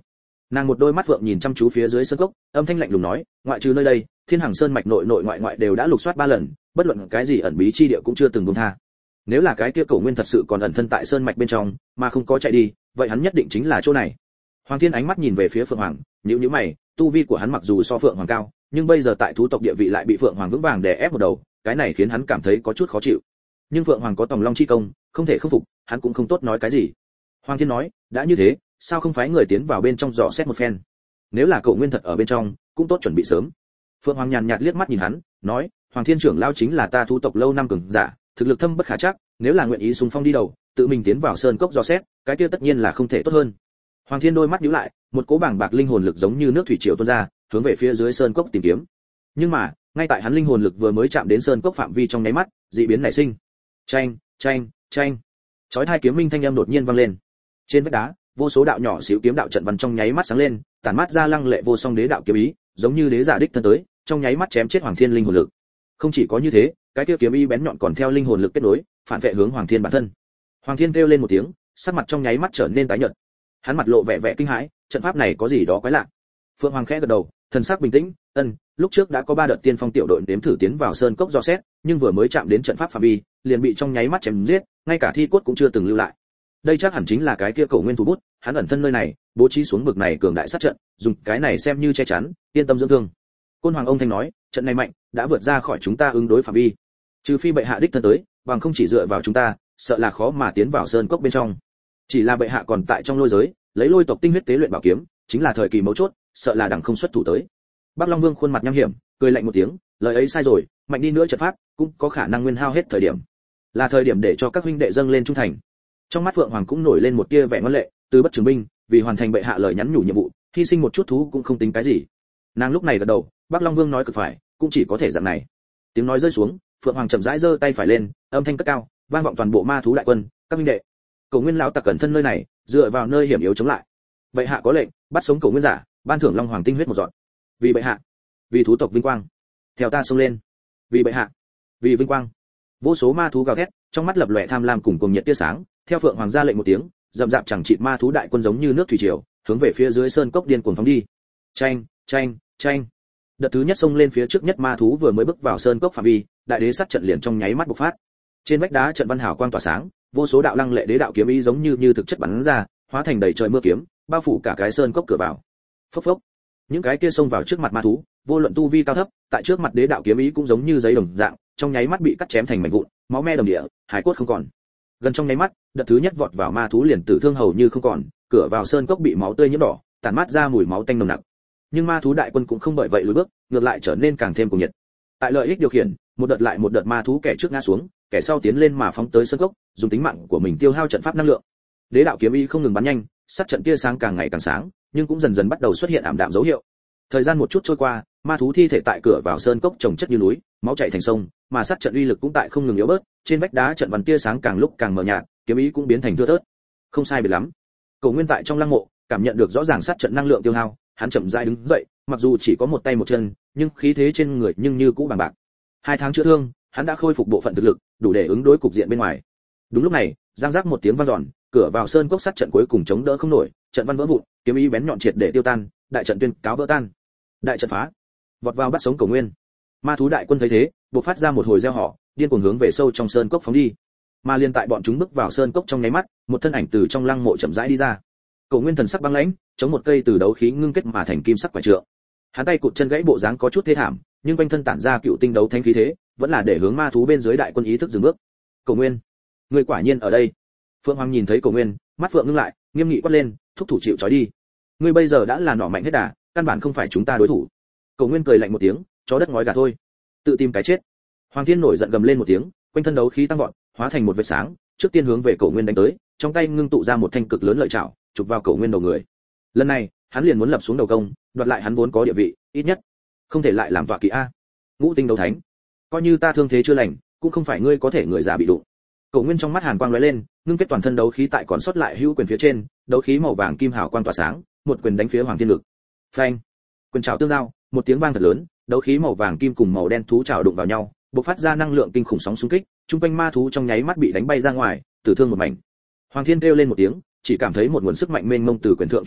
Speaker 1: Nàng một đôi mắt phượng nhìn chăm chú phía dưới sơn cốc, âm thanh lạnh lùng nói, ngoại trừ nơi đây, Thiên Hằng Sơn mạch nội nội ngoại ngoại đều đã lục soát 3 lần, bất luận cái gì ẩn bí chi địa cũng chưa từng buông tha. Nếu là cái kia Cổ Nguyên thật sự còn ẩn thân tại sơn mạch bên trong, mà không có chạy đi, vậy hắn nhất định chính là chỗ này. Hoàng Thiên ánh mắt nhìn về phía Phượng Hoàng, nhíu mày, tu vi của hắn mặc dù so Phượng Hoàng cao, nhưng bây giờ tại thú tộc địa vị lại bị Phượng Hoàng vững vàng đè ép một đầu, cái này khiến hắn cảm thấy có chút khó chịu. Nhưng Phượng Hoàng có Tòng Long chi công, không thể khâm phục, hắn cũng không tốt nói cái gì. Hoàng Thiên nói, đã như thế, sao không phái người tiến vào bên trong dò xét một phen? Nếu là Cổ Nguyên thật ở bên trong, cũng tốt chuẩn bị sớm. Phượng Hoàng nhàn nhạt liếc mắt nhìn hắn, nói, Hoàng Thiên trưởng lão chính là ta thú tộc lâu năm cường giả, thực lực thâm bất khả trắc, nếu là nguyện ý xung phong đi đầu, tự mình tiến vào sơn cốc dò xét, cái kia tất nhiên là không thể tốt hơn. Hoàng Thiên đôi mắt nhíu lại, một cỗ bảng bạc linh hồn lực giống như nước thủy triều tuôn ra, hướng về phía dưới sơn cốc tìm kiếm. Nhưng mà, ngay tại hắn linh hồn lực vừa mới chạm đến sơn cốc phạm vi trong nháy mắt, dị biến nảy sinh. Chanh, chanh, chanh. Chói tai kiếm minh thanh âm đột nhiên vang lên. Trên vách đá, vô số đạo nhỏ xíu kiếm đạo trận văn trong nháy mắt sáng lên, tản mát ra lăng lệ vô song đế đạo kiếm ý, giống như đế giả đích thân tới, trong nháy mắt chém chết Hoàng Thiên linh hồn lực. Không chỉ có như thế, cái kia kiếm ý bén nhọn còn theo linh hồn lực kết nối, phản vệ hướng Hoàng Thiên bản thân. Hoàng Thiên kêu lên một tiếng, sắc mặt trong nháy mắt trở nên tái nhợt. Hắn mặt lộ vẻ vẻ kinh hãi, trận pháp này có gì đó quái lạ. Phượng Hoàng khẽ gật đầu, thần sắc bình tĩnh, lúc trước đã có 3 đợt tiên phong tiểu đội nếm thử tiến vào sơn cốc dò xét, nhưng vừa mới chạm đến trận pháp phạm vi, liền bị trong nháy mắt chém giết, ngay cả thi cốt cũng chưa từng lưu lại. Đây chắc hẳn chính là cái kia Cổ Nguyên thủ bút, hắn ẩn thân nơi này, bố trí xuống bực này cường đại sát trận, dùng cái này xem như che chắn, yên tâm dưỡng thương. Côn Hoàng ông thanh nói, trận này mạnh, đã vượt ra khỏi chúng ta ứng đối phạm vi. Trừ phi bệ hạ đích thân tới, bằng không chỉ dựa vào chúng ta, sợ là khó mà tiến vào sơn cốc bên trong. Chỉ là bệ hạ còn tại trong lôi giới, lấy lôi tộc tinh huyết tế luyện bảo kiếm, chính là thời kỳ mấu chốt, sợ là đằng không xuất thủ tới. Bắc Long Vương khuôn mặt nham hiểm, cười lạnh một tiếng, lời ấy sai rồi, mạnh đi nữa trận pháp cũng có khả năng nguyên hao hết thời điểm. Là thời điểm để cho các huynh đệ dâng lên trung thành. Trong mắt Phượng Hoàng cũng nổi lên một tia vẻ ngoan lệ, từ bất trường binh, vì hoàn thành bệ hạ lời nhắn nhủ nhiệm vụ, hy sinh một chút thú cũng không tính cái gì. Nàng lúc này gật đầu, Bắc Long Vương nói cực phải, cũng chỉ có thể dạng này. Tiếng nói rơi xuống, Phượng Hoàng chậm rãi giơ tay phải lên, âm thanh cất cao, vang vọng toàn bộ ma thú đại quân, các huynh đệ, Cổ Nguyên lão tặc cẩn thân nơi này, dựa vào nơi hiểm yếu chống lại. Bệ hạ có lệnh, bắt sống Cổ Nguyên giả, ban thưởng Long Hoàng tinh huyết một giọt. Vì bệ hạ, vì thú tộc vinh quang. Theo ta xông lên. Vì bệ hạ, vì vinh quang. Vô số ma thú gào thét, trong mắt lập lòe tham lam cùng cuồng nhiệt tia sáng, theo Phượng Hoàng ra lệnh một tiếng, rậm rạp chẳng chịt ma thú đại quân giống như nước thủy triều, hướng về phía dưới sơn cốc điên cuồng phóng đi. Chanh, chanh, chanh. Đợt thứ nhất xông lên phía trước nhất ma thú vừa mới bước vào sơn cốc phạm vi, đại đế sát trận liền trong nháy mắt bộc phát. Trên vách đá trận văn hào quang tỏa sáng, vô số đạo lăng lệ đế đạo kiếm ý giống như thực chất bắn ra, hóa thành đầy trời mưa kiếm, bao phủ cả cái sơn cốc cửa vào. Phốc phốc. Những cái kia xông vào trước mặt ma thú, vô luận tu vi cao thấp, tại trước mặt đế đạo kiếm ý cũng giống như giấy đồng dạng, trong nháy mắt bị cắt chém thành mảnh vụn, máu me đầm địa, hải cốt không còn. Gần trong nháy mắt, đợt thứ nhất vọt vào ma thú liền tử thương hầu như không còn, cửa vào sơn cốc bị máu tươi nhiễm đỏ, tản mát ra mùi máu tanh nồng nặc. Nhưng ma thú đại quân cũng không bởi vậy lùi bước, ngược lại trở nên càng thêm cuồng nhiệt. Tại lợi ích điều khiển, một đợt lại một đợt ma thú kẻ trước ngã xuống, kẻ sau tiến lên mà phóng tới sơn cốc, dùng tính mạng của mình tiêu hao trận pháp năng lượng. Đế đạo kiếm ý không ngừng bắn nhanh, sát trận tia sáng càng ngày càng sáng, nhưng cũng dần dần bắt đầu xuất hiện ảm đạm dấu hiệu. Thời gian một chút trôi qua, ma thú thi thể tại cửa vào sơn cốc chồng chất như núi, máu chảy thành sông, mà sát trận uy lực cũng tại không ngừng yếu bớt, trên vách đá trận văn tia sáng càng lúc càng mờ nhạt, kiếm ý cũng biến thành thưa thớt. Không sai biệt lắm. Cổ Nguyên tại trong lăng mộ, cảm nhận được rõ ràng sát trận năng lượng tiêu hao, hắn chậm rãi đứng dậy, mặc dù chỉ có một tay một chân, nhưng khí thế trên người nhưng như cũ bằng bạc. 2 tháng chữa thương, hắn đã khôi phục bộ phận thực lực, đủ để ứng đối cục diện bên ngoài. Đúng lúc này, giang giác một tiếng vang dọn, cửa vào sơn cốc sát trận cuối cùng chống đỡ không nổi, trận văn vỡ vụn, kiếm ý bén nhọn triệt để tiêu tan, đại trận tuyên cáo vỡ tan. Đại trận phá, vọt vào bắt sống Cổ Nguyên. Ma thú đại quân thấy thế, bộc phát ra một hồi reo hò, điên cuồng hướng về sâu trong sơn cốc phóng đi. Mà liên tại bọn chúng bước vào sơn cốc trong nháy mắt, một thân ảnh từ trong lăng mộ chậm rãi đi ra. Cổ Nguyên thần sắc băng lãnh, chống một cây từ đấu khí ngưng kết mà thành kim sắc quả trượng. Hắn tay cụt chân gãy bộ dáng có chút thê thảm, nhưng quanh thân tản ra cựu tinh đấu thánh khí thế, vẫn là để hướng ma thú bên dưới đại quân ý thức dừng bước. Cổ Nguyên, ngươi quả nhiên ở đây. Phượng Hoàng nhìn thấy Cổ Nguyên, mắt phượng ngưng lại, nghiêm nghị quát lên, thúc thủ chịu trói đi. Ngươi bây giờ đã là nỏ mạnh hết đà, căn bản không phải chúng ta đối thủ. Cổ Nguyên cười lạnh một tiếng, chó đất ngói gà thôi, tự tìm cái chết. Hoàng Thiên nổi giận gầm lên một tiếng, quanh thân đấu khí tăng vọt, hóa thành một vệt sáng, trước tiên hướng về Cổ Nguyên đánh tới, trong tay ngưng tụ ra một thanh cực lớn lợi chảo, chụp vào Cổ Nguyên đầu người. Lần này, hắn liền muốn lập xuống đầu công, đoạt lại hắn vốn có địa vị, ít nhất không thể lại làm tọa kỵ a. Ngũ tinh đấu thánh, coi như ta thương thế chưa lành, cũng không phải ngươi có thể người già bị đụng. Cổ Nguyên trong mắt hàn quang lóe lên, ngưng kết toàn thân đấu khí tại còn sót lại hữu quyền phía trên, đấu khí màu vàng kim hào quang tỏa sáng, một quyền đánh phía Hoàng Thiên ngực. Phanh! Quyền trảo tương giao, một tiếng vang thật lớn, đấu khí màu vàng kim cùng màu đen thú trảo đụng vào nhau, bộc phát ra năng lượng kinh khủng sóng xung kích, trung quanh ma thú trong nháy mắt bị đánh bay ra ngoài, tử thương một mảnh. Hoàng Thiên kêu lên một tiếng, chỉ cảm thấy một nguồn sức mạnh mênh mông từ quyền thượng truyền đến,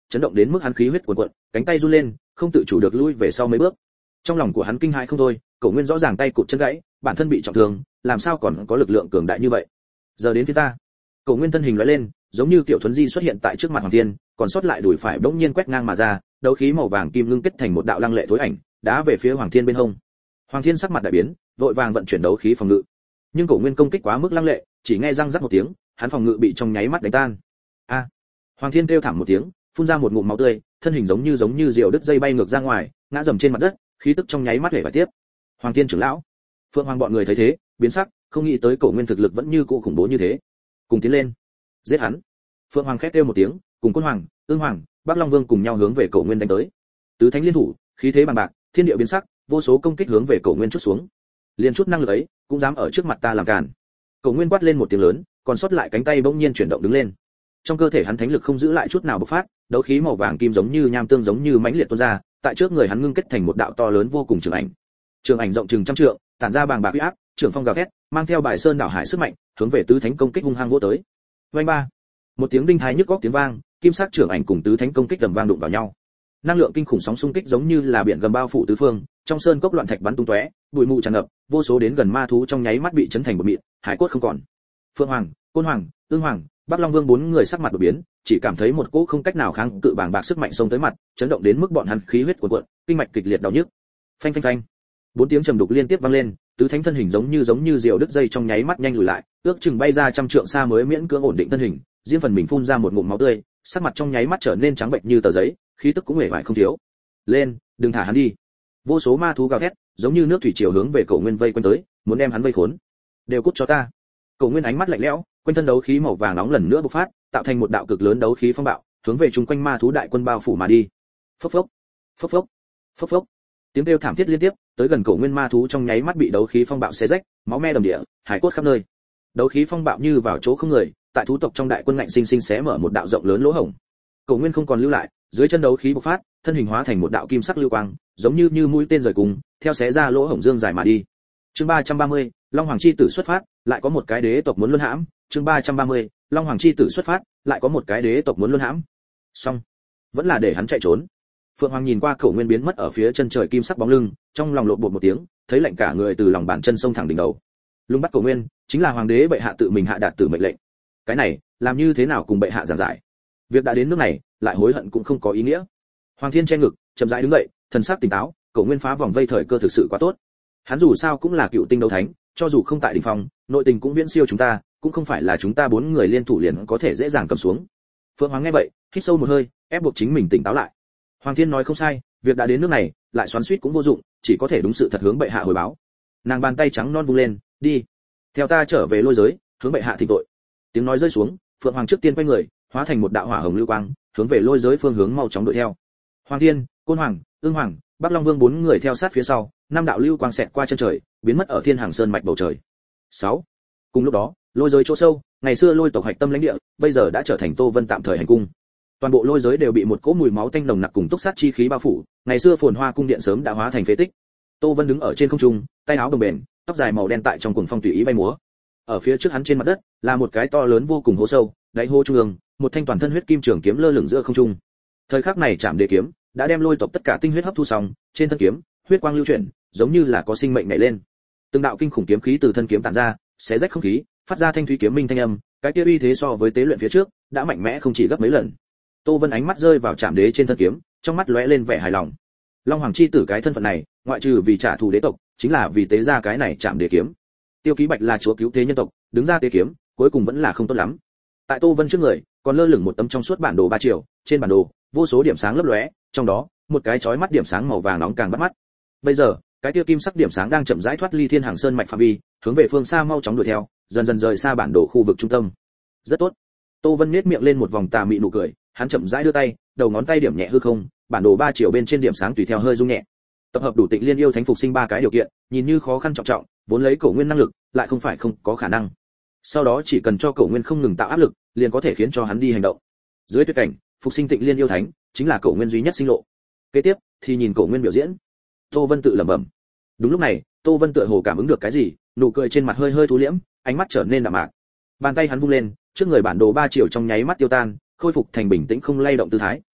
Speaker 1: chấn động đến mức hắn khí huyết cuồn cuộn, cánh tay run lên, không tự chủ được lui về sau mấy bước. Trong lòng của hắn kinh hãi không thôi, Cổ Nguyên rõ ràng tay cụt chân gãy, bản thân bị trọng thương, làm sao còn có lực lượng cường đại như vậy? Giờ đến phía ta. Cổ Nguyên thân hình lóe lên, giống như tiểu thuấn di xuất hiện tại trước mặt Hoàng Thiên, còn sót lại đùi phải bỗng nhiên quét ngang mà ra, đấu khí màu vàng kim ngưng kết thành một đạo lăng lệ tối ảnh, đá về phía Hoàng Thiên bên hông. Hoàng Thiên sắc mặt đại biến, vội vàng vận chuyển đấu khí phòng ngự. Nhưng Cổ Nguyên công kích quá mức lăng lệ, chỉ nghe răng rắc một tiếng, hắn phòng ngự bị trong nháy mắt đánh tan. A! Hoàng Thiên kêu thảm một tiếng, phun ra một ngụm máu tươi, thân hình giống như diều đứt dây bay ngược ra ngoài, ngã dầm trên mặt đất, khí tức trong nháy mắt hể vải tiếp. Hoàng Thiên trưởng lão, Phượng Hoàng bọn người thấy thế, biến sắc, không nghĩ tới Cổ Nguyên thực lực vẫn như cũ khủng bố như thế. Cùng tiến lên, giết hắn. Phượng Hoàng khét kêu một tiếng, cùng Côn Hoàng, Ương Hoàng, Bắc Long Vương cùng nhau hướng về Cổ Nguyên đánh tới. Tứ thánh liên thủ, khí thế bằng bạc, thiên địa biến sắc, vô số công kích hướng về Cổ Nguyên chút xuống. Liên chút năng lực ấy, cũng dám ở trước mặt ta làm cản. Cổ Nguyên quát lên một tiếng lớn, còn sót lại cánh tay bỗng nhiên chuyển động đứng lên. Trong cơ thể hắn thánh lực không giữ lại chút nào bộc phát, đấu khí màu vàng kim giống như nham tương giống như mãnh liệt tuôn ra, tại trước người hắn ngưng kết thành một đạo to lớn vô cùng trường ảnh. Trường ảnh rộng chừng trăm trượng, tản ra bàng bạc uy áp, trường phong gào thét, mang theo bài sơn đảo hải sức mạnh, hướng về tứ thánh công kích hung hăng vỗ tới. Oanh ba! Một tiếng đinh thái nhức óc tiếng vang, kim sắc trường ảnh cùng tứ thánh công kích tầm vang đụng vào nhau. Năng lượng kinh khủng sóng xung kích giống như là biển gầm bao phủ tứ phương, trong sơn cốc loạn thạch bắn tung tóe, bụi mù tràn ngập, vô số đến gần ma thú trong nháy mắt bị chấn thành bột mịn, hải cốt không còn. Phượng Hoàng, Côn Hoàng, Ương Hoàng, Bắc Long Vương bốn người sắc mặt đổi biến, chỉ cảm thấy một cỗ không cách nào kháng cự bàng bạc sức mạnh xông tới mặt, chấn động đến mức bọn hắn khí huyết cuồn cuộn, kinh mạch kịch liệt đau nhức. Phanh phanh phanh. Bốn tiếng trầm đục liên tiếp vang lên, tứ thánh thân hình giống như diều đứt dây trong nháy mắt nhanh lùi lại, ước chừng bay ra trăm trượng xa mới miễn cưỡng ổn định thân hình, riêng phần mình phun ra một ngụm máu tươi, sắc mặt trong nháy mắt trở nên trắng bệnh như tờ giấy, khí tức cũng hề vải không thiếu. Lên, đừng thả hắn đi. Vô số ma thú gào thét, giống như nước thủy triều hướng về Cổ Nguyên vây quanh tới, muốn đem hắn vây khốn. Đều cút cho ta. Cổ Nguyên ánh mắt lạnh lẽo, quanh thân đấu khí màu vàng nóng lần nữa bộc phát, tạo thành một đạo cực lớn đấu khí phong bạo, hướng về chung quanh ma thú đại quân bao phủ mà đi. Phốc phốc, phốc phốc, phốc phốc. Tiếng kêu thảm thiết liên tiếp, tới gần Cổ Nguyên ma thú trong nháy mắt bị đấu khí phong bạo xé rách, máu me đầm địa, hải cốt khắp nơi. Đấu khí phong bạo như vào chỗ không người, tại thú tộc trong đại quân ngạnh sinh sinh xé mở một đạo rộng lớn lỗ hổng. Cổ Nguyên không còn lưu lại, dưới chân đấu khí bộc phát, thân hình hóa thành một đạo kim sắc lưu quang, giống như mũi tên rời cùng, theo xé ra lỗ hổng dương dài mà đi. Chương 330, Long Hoàng chi tử xuất phát, lại có một cái đế tộc muốn luân hãm. Chương 330, Long Hoàng chi tử xuất phát, lại có một cái đế tộc muốn luân hãm. Xong, vẫn là để hắn chạy trốn. Phượng Hoàng nhìn qua Cổ Nguyên biến mất ở phía chân trời kim sắc bóng lưng, trong lòng lộn bột một tiếng, thấy lạnh cả người từ lòng bàn chân sông thẳng đỉnh đầu. Lung bắt Cổ Nguyên, chính là hoàng đế bệ hạ tự mình hạ đạt tử mệnh lệnh. Cái này, làm như thế nào cùng bệ hạ giảng giải? Việc đã đến nước này, lại hối hận cũng không có ý nghĩa. Hoàng Thiên che ngực, chậm rãi đứng dậy, thần sắc tỉnh táo, Cổ Nguyên phá vòng vây thời cơ thực sự quá tốt. Hắn dù sao cũng là cựu tinh đấu thánh, cho dù không tại đỉnh phong, nội tình cũng viễn siêu chúng ta, cũng không phải là chúng ta bốn người liên thủ liền có thể dễ dàng cầm xuống. Phượng Hoàng nghe vậy, hít sâu một hơi, ép buộc chính mình tỉnh táo lại. Hoàng Thiên nói không sai, việc đã đến nước này, lại xoắn xuýt cũng vô dụng, chỉ có thể đúng sự thật hướng bệ hạ hồi báo. Nàng bàn tay trắng non vung lên, đi, theo ta trở về lôi giới, hướng bệ hạ thỉnh tội. Tiếng nói rơi xuống, Phượng Hoàng trước tiên quay người, hóa thành một đạo hỏa hồng lưu quang, hướng về lôi giới phương hướng mau chóng đuổi theo. Hoàng Thiên, Côn Hoàng, Ương Hoàng, Bắc Long Vương bốn người theo sát phía sau, năm đạo lưu quang xẹt qua chân trời, biến mất ở Thiên Hàng Sơn mạch bầu trời. 6. Cùng lúc đó, lôi giới chỗ sâu, ngày xưa lôi tộc hạch tâm lãnh địa, bây giờ đã trở thành Tô Vân tạm thời hành cung. Toàn bộ lôi giới đều bị một cỗ mùi máu tanh nồng nặc cùng túc sát chi khí bao phủ, ngày xưa phồn hoa cung điện sớm đã hóa thành phế tích. Tô Vân đứng ở trên không trung, tay áo đồng bền, tóc dài màu đen tại trong cuồng phong tùy ý bay múa. Ở phía trước hắn trên mặt đất, là một cái to lớn vô cùng hố sâu, đáy hố trung ương, một thanh toàn thân huyết kim trường kiếm lơ lửng giữa không trung. Thời khắc này Trảm Đế kiếm đã đem lôi tộc tất cả tinh huyết hấp thu xong, trên thân kiếm, huyết quang lưu chuyển, giống như là có sinh mệnh nảy lên. Từng đạo kinh khủng kiếm khí từ thân kiếm tản ra, xé rách không khí, phát ra thanh thúy kiếm minh thanh âm, cái kia uy thế so với tế luyện phía trước, đã mạnh mẽ không chỉ gấp mấy lần. Tô Vân ánh mắt rơi vào Trảm Đế trên thân kiếm, trong mắt lóe lên vẻ hài lòng. Long Hoàng chi tử cái thân phận này, ngoại trừ vì trả thù đế tộc, chính là vì tế ra cái này Trảm Đế kiếm. Tiêu Ký Bạch là chúa cứu thế nhân tộc, đứng ra tế kiếm, cuối cùng vẫn là không tốt lắm. Tại Tô Vân trước người, còn lơ lửng một tấm trong suốt bản đồ 3 chiều, trên bản đồ, vô số điểm sáng lấp lóe, trong đó, một cái chói mắt điểm sáng màu vàng nóng càng bắt mắt. Bây giờ, cái tiêu kim sắc điểm sáng đang chậm rãi thoát ly Thiên Hàng Sơn mạch phạm vi, hướng về phương xa mau chóng đuổi theo, dần dần rời xa bản đồ khu vực trung tâm. Rất tốt. Tô Vân nhếch miệng lên một vòng tà mị nụ cười, hắn chậm rãi đưa tay, đầu ngón tay điểm nhẹ hư không, bản đồ 3 chiều bên trên điểm sáng tùy theo hơi rung nhẹ. Tập hợp đủ Tịnh Liên yêu thánh phục sinh 3 cái điều kiện, nhìn như khó khăn trọng trọng, vốn lấy Cổ Nguyên năng lực, lại không phải không có khả năng. Sau đó chỉ cần cho Cổ Nguyên không ngừng tạo áp lực, liền có thể khiến cho hắn đi hành động. Dưới tuyệt cảnh, phục sinh Tịnh Liên yêu thánh, chính là Cổ Nguyên duy nhất sinh lộ. Kế tiếp, thì nhìn Cổ Nguyên biểu diễn. Tô Vân tự lẩm bẩm. Đúng lúc này, Tô Vân tựa hồ cảm ứng được cái gì, nụ cười trên mặt hơi hơi thu liễm, ánh mắt trở nên đạm mạc. Bàn tay hắn vung lên, trước người bản đồ 3 chiều trong nháy mắt tiêu tan, khôi phục thành bình tĩnh không lay động tư thái,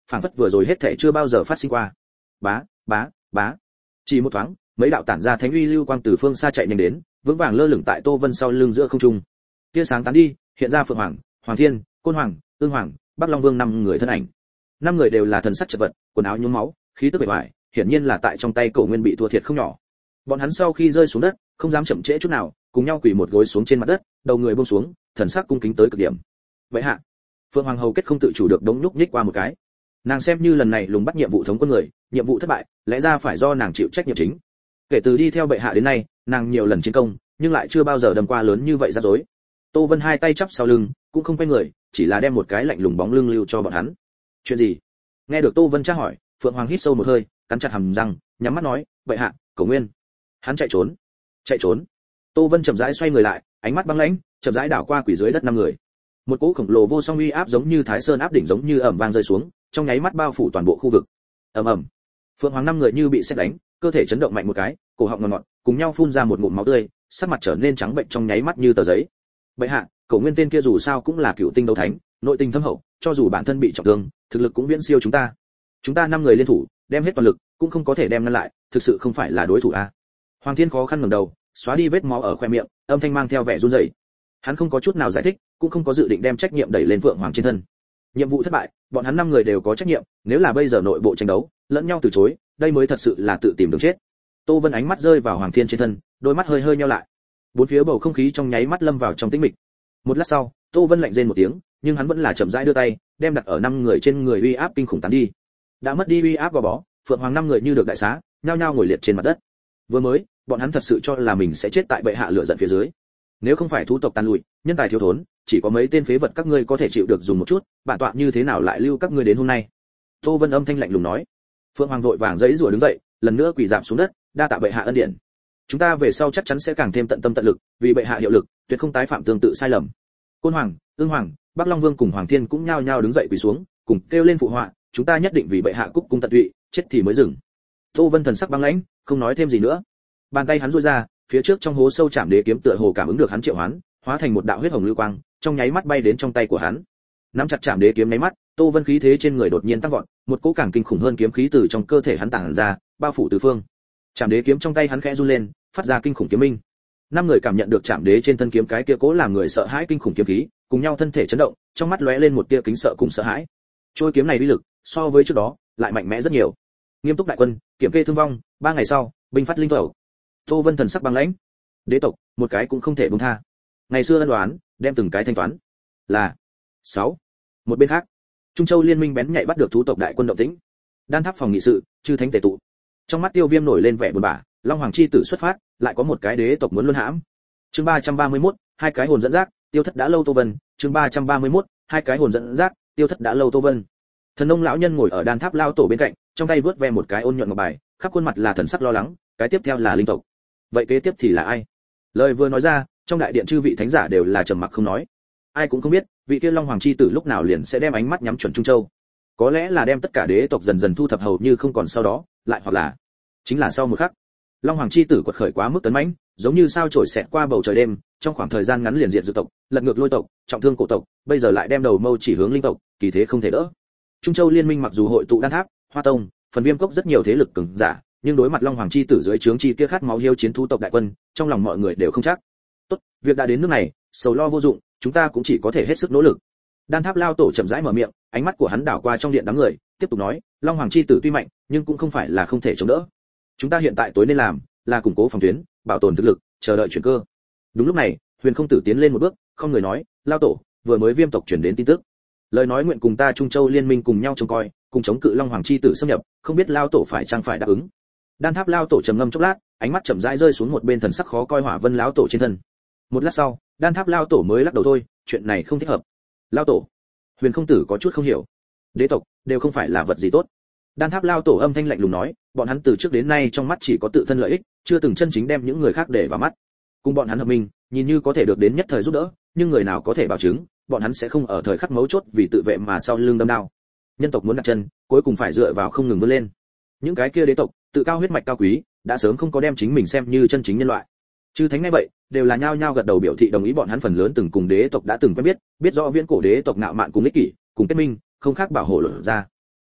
Speaker 1: phảng phất vừa rồi hết thảy chưa bao giờ phát sinh qua. Bá, bá, bá. Chỉ một thoáng, mấy đạo tản ra thánh uy lưu quang từ phương xa chạy nhanh đến, vững vàng lơ lửng tại Tô Vân sau lưng giữa không trung. Tia sáng tán đi, hiện ra Phượng Hoàng, Hoàng Thiên, Côn Hoàng, Ương Hoàng, Bắc Long Vương 5 người thân ảnh. 5 người đều là thần sắc chật vật, quần áo nhuốm máu, khí tức bề ngoài, hiển nhiên là tại trong tay Cổ Nguyên bị thua thiệt không nhỏ. Bọn hắn sau khi rơi xuống đất, không dám chậm trễ chút nào, cùng nhau quỳ một gối xuống trên mặt đất, đầu người buông xuống, thần sắc cung kính tới cực điểm. Vậy hạ, Phượng Hoàng hầu kết không tự chủ được đống nhúc nhích qua một cái. Nàng xem như lần này lùng bắt nhiệm vụ thống quân người, nhiệm vụ thất bại, lẽ ra phải do nàng chịu trách nhiệm chính. Kể từ đi theo bệ hạ đến nay, nàng nhiều lần chiến công, nhưng lại chưa bao giờ đâm qua lớn như vậy ra dối. Tô Vân hai tay chắp sau lưng, cũng không quay người, chỉ là đem một cái lạnh lùng bóng lưng lưu cho bọn hắn. Chuyện gì? Nghe được Tô Vân tra hỏi, Phượng Hoàng hít sâu một hơi, cắn chặt hàm răng, nhắm mắt nói, bệ hạ, Cổ Nguyên. Hắn chạy trốn. Chạy trốn. Tô Vân chậm rãi xoay người lại, ánh mắt băng lãnh, chậm rãi đảo qua quỷ dưới đất 5 người. Một cỗ khổng lồ vô song uy áp giống như Thái Sơn áp đỉnh giống như ầm vang rơi xuống, trong nháy mắt bao phủ toàn bộ khu vực. Ầm ầm. Phượng Hoàng 5 người như bị sét đánh, cơ thể chấn động mạnh một cái, cổ họng ngọt ngọt, cùng nhau phun ra một ngụm máu tươi, sắc mặt trở nên trắng bệnh trong nháy mắt như tờ giấy. Bệ hạ, Cổ Nguyên tên kia dù sao cũng là cựu tinh đấu thánh, nội tình thâm hậu, cho dù bản thân bị trọng thương, thực lực cũng viễn siêu chúng ta. Chúng ta 5 người liên thủ, đem hết toàn lực, cũng không có thể đem ngăn lại, thực sự không phải là đối thủ a. Hoàng Thiên khó khăn ngẩng đầu, xóa đi vết máu ở khóe miệng, âm thanh mang theo vẻ run rẩy. Hắn không có chút nào giải thích, cũng không có dự định đem trách nhiệm đẩy lên Phượng Hoàng trên thân. Nhiệm vụ thất bại, bọn hắn 5 người đều có trách nhiệm, nếu là bây giờ nội bộ tranh đấu, lẫn nhau từ chối, đây mới thật sự là tự tìm đường chết. Tô Vân ánh mắt rơi vào Hoàng Thiên trên thân, đôi mắt hơi hơi nheo lại. Bốn phía bầu không khí trong nháy mắt lâm vào trong tĩnh mịch. Một lát sau, Tô Vân lạnh rên một tiếng, nhưng hắn vẫn là chậm rãi đưa tay, đem đặt ở 5 người trên người uy áp kinh khủng tán đi. Đã mất đi uy áp gò bó, Phượng Hoàng 5 người như được đại xá, nhao nhao ngồi liệt trên mặt đất. Vừa mới, bọn hắn thật sự cho là mình sẽ chết tại bệ hạ lửa giận phía dưới. Nếu không phải thú tộc tàn lụi, nhân tài thiếu thốn, chỉ có mấy tên phế vật các ngươi có thể chịu được dùng một chút, bản tọa như thế nào lại lưu các ngươi đến hôm nay. Tô Vân âm thanh lạnh lùng nói. Phượng Hoàng vội vàng giãy giụa đứng dậy, lần nữa quỳ rạp xuống đất, đa tạ bệ hạ ân điển. Chúng ta về sau chắc chắn sẽ càng thêm tận tâm tận lực, vì bệ hạ hiệu lực, tuyệt không tái phạm tương tự sai lầm. Côn Hoàng, Ương Hoàng, Bắc Long Vương cùng Hoàng Thiên cũng nhao nhao đứng dậy quỳ xuống, cùng kêu lên phụ họa, chúng ta nhất định vì bệ hạ cúc cung tận tụy, chết thì mới dừng. Tô Vân thần sắc băng lãnh, không nói thêm gì nữa. Bàn tay hắn duỗi ra, phía trước trong hố sâu chạm đế kiếm tựa hồ cảm ứng được hắn triệu hoán, hóa thành một đạo huyết hồng lưu quang, trong nháy mắt bay đến trong tay của hắn. Nắm chặt chạm đế kiếm nháy mắt, Tô Vân khí thế trên người đột nhiên tăng vọt, một cỗ càng kinh khủng hơn kiếm khí từ trong cơ thể hắn tản ra, bao phủ tứ phương. Chạm đế kiếm trong tay hắn khẽ run lên, phát ra kinh khủng kiếm minh. 5 người cảm nhận được chạm đế trên thân kiếm cái kia cố làm người sợ hãi kinh khủng kiếm khí, cùng nhau thân thể chấn động, trong mắt lóe lên một tia kính sợ cùng sợ hãi. Trôi kiếm này uy lực, so với trước đó, lại mạnh mẽ rất nhiều. Nghiêm túc đại quân, kiểm kê thương vong, 3 ngày sau, binh phát linh tẩu. Tô Vân thần sắc băng lãnh. Đế tộc, một cái cũng không thể buông tha. Ngày xưa ân đoán, đem từng cái thanh toán. Là 6. Một bên khác, Trung Châu liên minh bén nhạy bắt được thú tộc đại quân động tĩnh. Đan tháp phòng nghị sự, chư thánh tề tụ. Trong mắt Tiêu Viêm nổi lên vẻ buồn bã, Long Hoàng chi tử xuất phát, lại có một cái đế tộc muốn luân hãm. Chương 331, hai cái hồn dẫn dắt, tiêu thất đã lâu Tô Vân. Chương 331, hai cái hồn dẫn dắt, tiêu thất đã lâu Tô Vân. Thần nông lão nhân ngồi ở đan tháp lao tổ bên cạnh, trong tay vớt ve một cái ôn nhuận ngọc bài, khắp khuôn mặt là thần sắc lo lắng, cái tiếp theo là linh tộc. Vậy kế tiếp thì là ai? Lời vừa nói ra, trong đại điện chư vị thánh giả đều là trầm mặc không nói. Ai cũng không biết, vị kia Long Hoàng chi tử lúc nào liền sẽ đem ánh mắt nhắm chuẩn Trung Châu. Có lẽ là đem tất cả đế tộc dần dần thu thập hầu như không còn sau đó, lại hoặc là chính là sau một khắc, Long Hoàng chi tử quật khởi quá mức tấn mãnh, giống như sao chổi xẹt qua bầu trời đêm, trong khoảng thời gian ngắn liền diệt dược tộc, lật ngược lôi tộc, trọng thương cổ tộc, bây giờ lại đem đầu mâu chỉ hướng linh tộc, kỳ thế không thể đỡ. Trung Châu liên minh mặc dù hội tụ đan tháp, hoa tông, phần viêm cốc rất nhiều thế lực cường giả, nhưng đối mặt Long Hoàng chi tử dưới trướng chi kia khát máu hiếu chiến thú tộc đại quân, trong lòng mọi người đều không chắc. Tốt, việc đã đến nước này, sầu lo vô dụng, chúng ta cũng chỉ có thể hết sức nỗ lực. Đan tháp lao tổ chậm rãi mở miệng, ánh mắt của hắn đảo qua trong điện đám người, tiếp tục nói, Long Hoàng chi tử tuy mạnh, nhưng cũng không phải là không thể chống đỡ. Chúng ta hiện tại tối nên làm là củng cố phòng tuyến, bảo tồn thực lực, chờ đợi chuyển cơ. Đúng lúc này, Huyền Không Tử tiến lên một bước, không người nói, lao tổ, vừa mới Viêm tộc chuyển đến tin tức. Lời nói nguyện cùng ta Trung Châu liên minh cùng nhau trông coi, cùng chống cự Long Hoàng chi tử xâm nhập, không biết lao tổ phải chăng phải đáp ứng. Đan tháp lao tổ trầm ngâm chốc lát, ánh mắt chậm rãi rơi xuống một bên thần sắc khó coi Hỏa Vân lão tổ trên thân. Một lát sau, Đan tháp lao tổ mới lắc đầu thôi, chuyện này không thích hợp. Lao tổ. Huyền Không Tử có chút không hiểu. Đế tộc đều không phải là vật gì tốt. Đan tháp lao tổ âm thanh lạnh lùng nói, bọn hắn từ trước đến nay trong mắt chỉ có tự thân lợi ích, chưa từng chân chính đem những người khác để vào mắt. Cùng bọn hắn hợp minh, nhìn như có thể được đến nhất thời giúp đỡ, nhưng người nào có thể bảo chứng, bọn hắn sẽ không ở thời khắc mấu chốt vì tự vệ mà sau lưng đâm đao. Nhân tộc muốn đặt chân, cuối cùng phải dựa vào không ngừng vươn lên. Những cái kia đế tộc, tự cao huyết mạch cao quý, đã sớm không có đem chính mình xem như chân chính nhân loại. Chư thánh ngay vậy, đều là nhao nhao gật đầu biểu thị đồng ý, bọn hắn phần lớn từng cùng đế tộc đã từng quen biết, biết rõ viễn cổ đế tộc ngạo mạn cùng ích kỷ, cùng kết minh, không khác bảo hộ lột ra.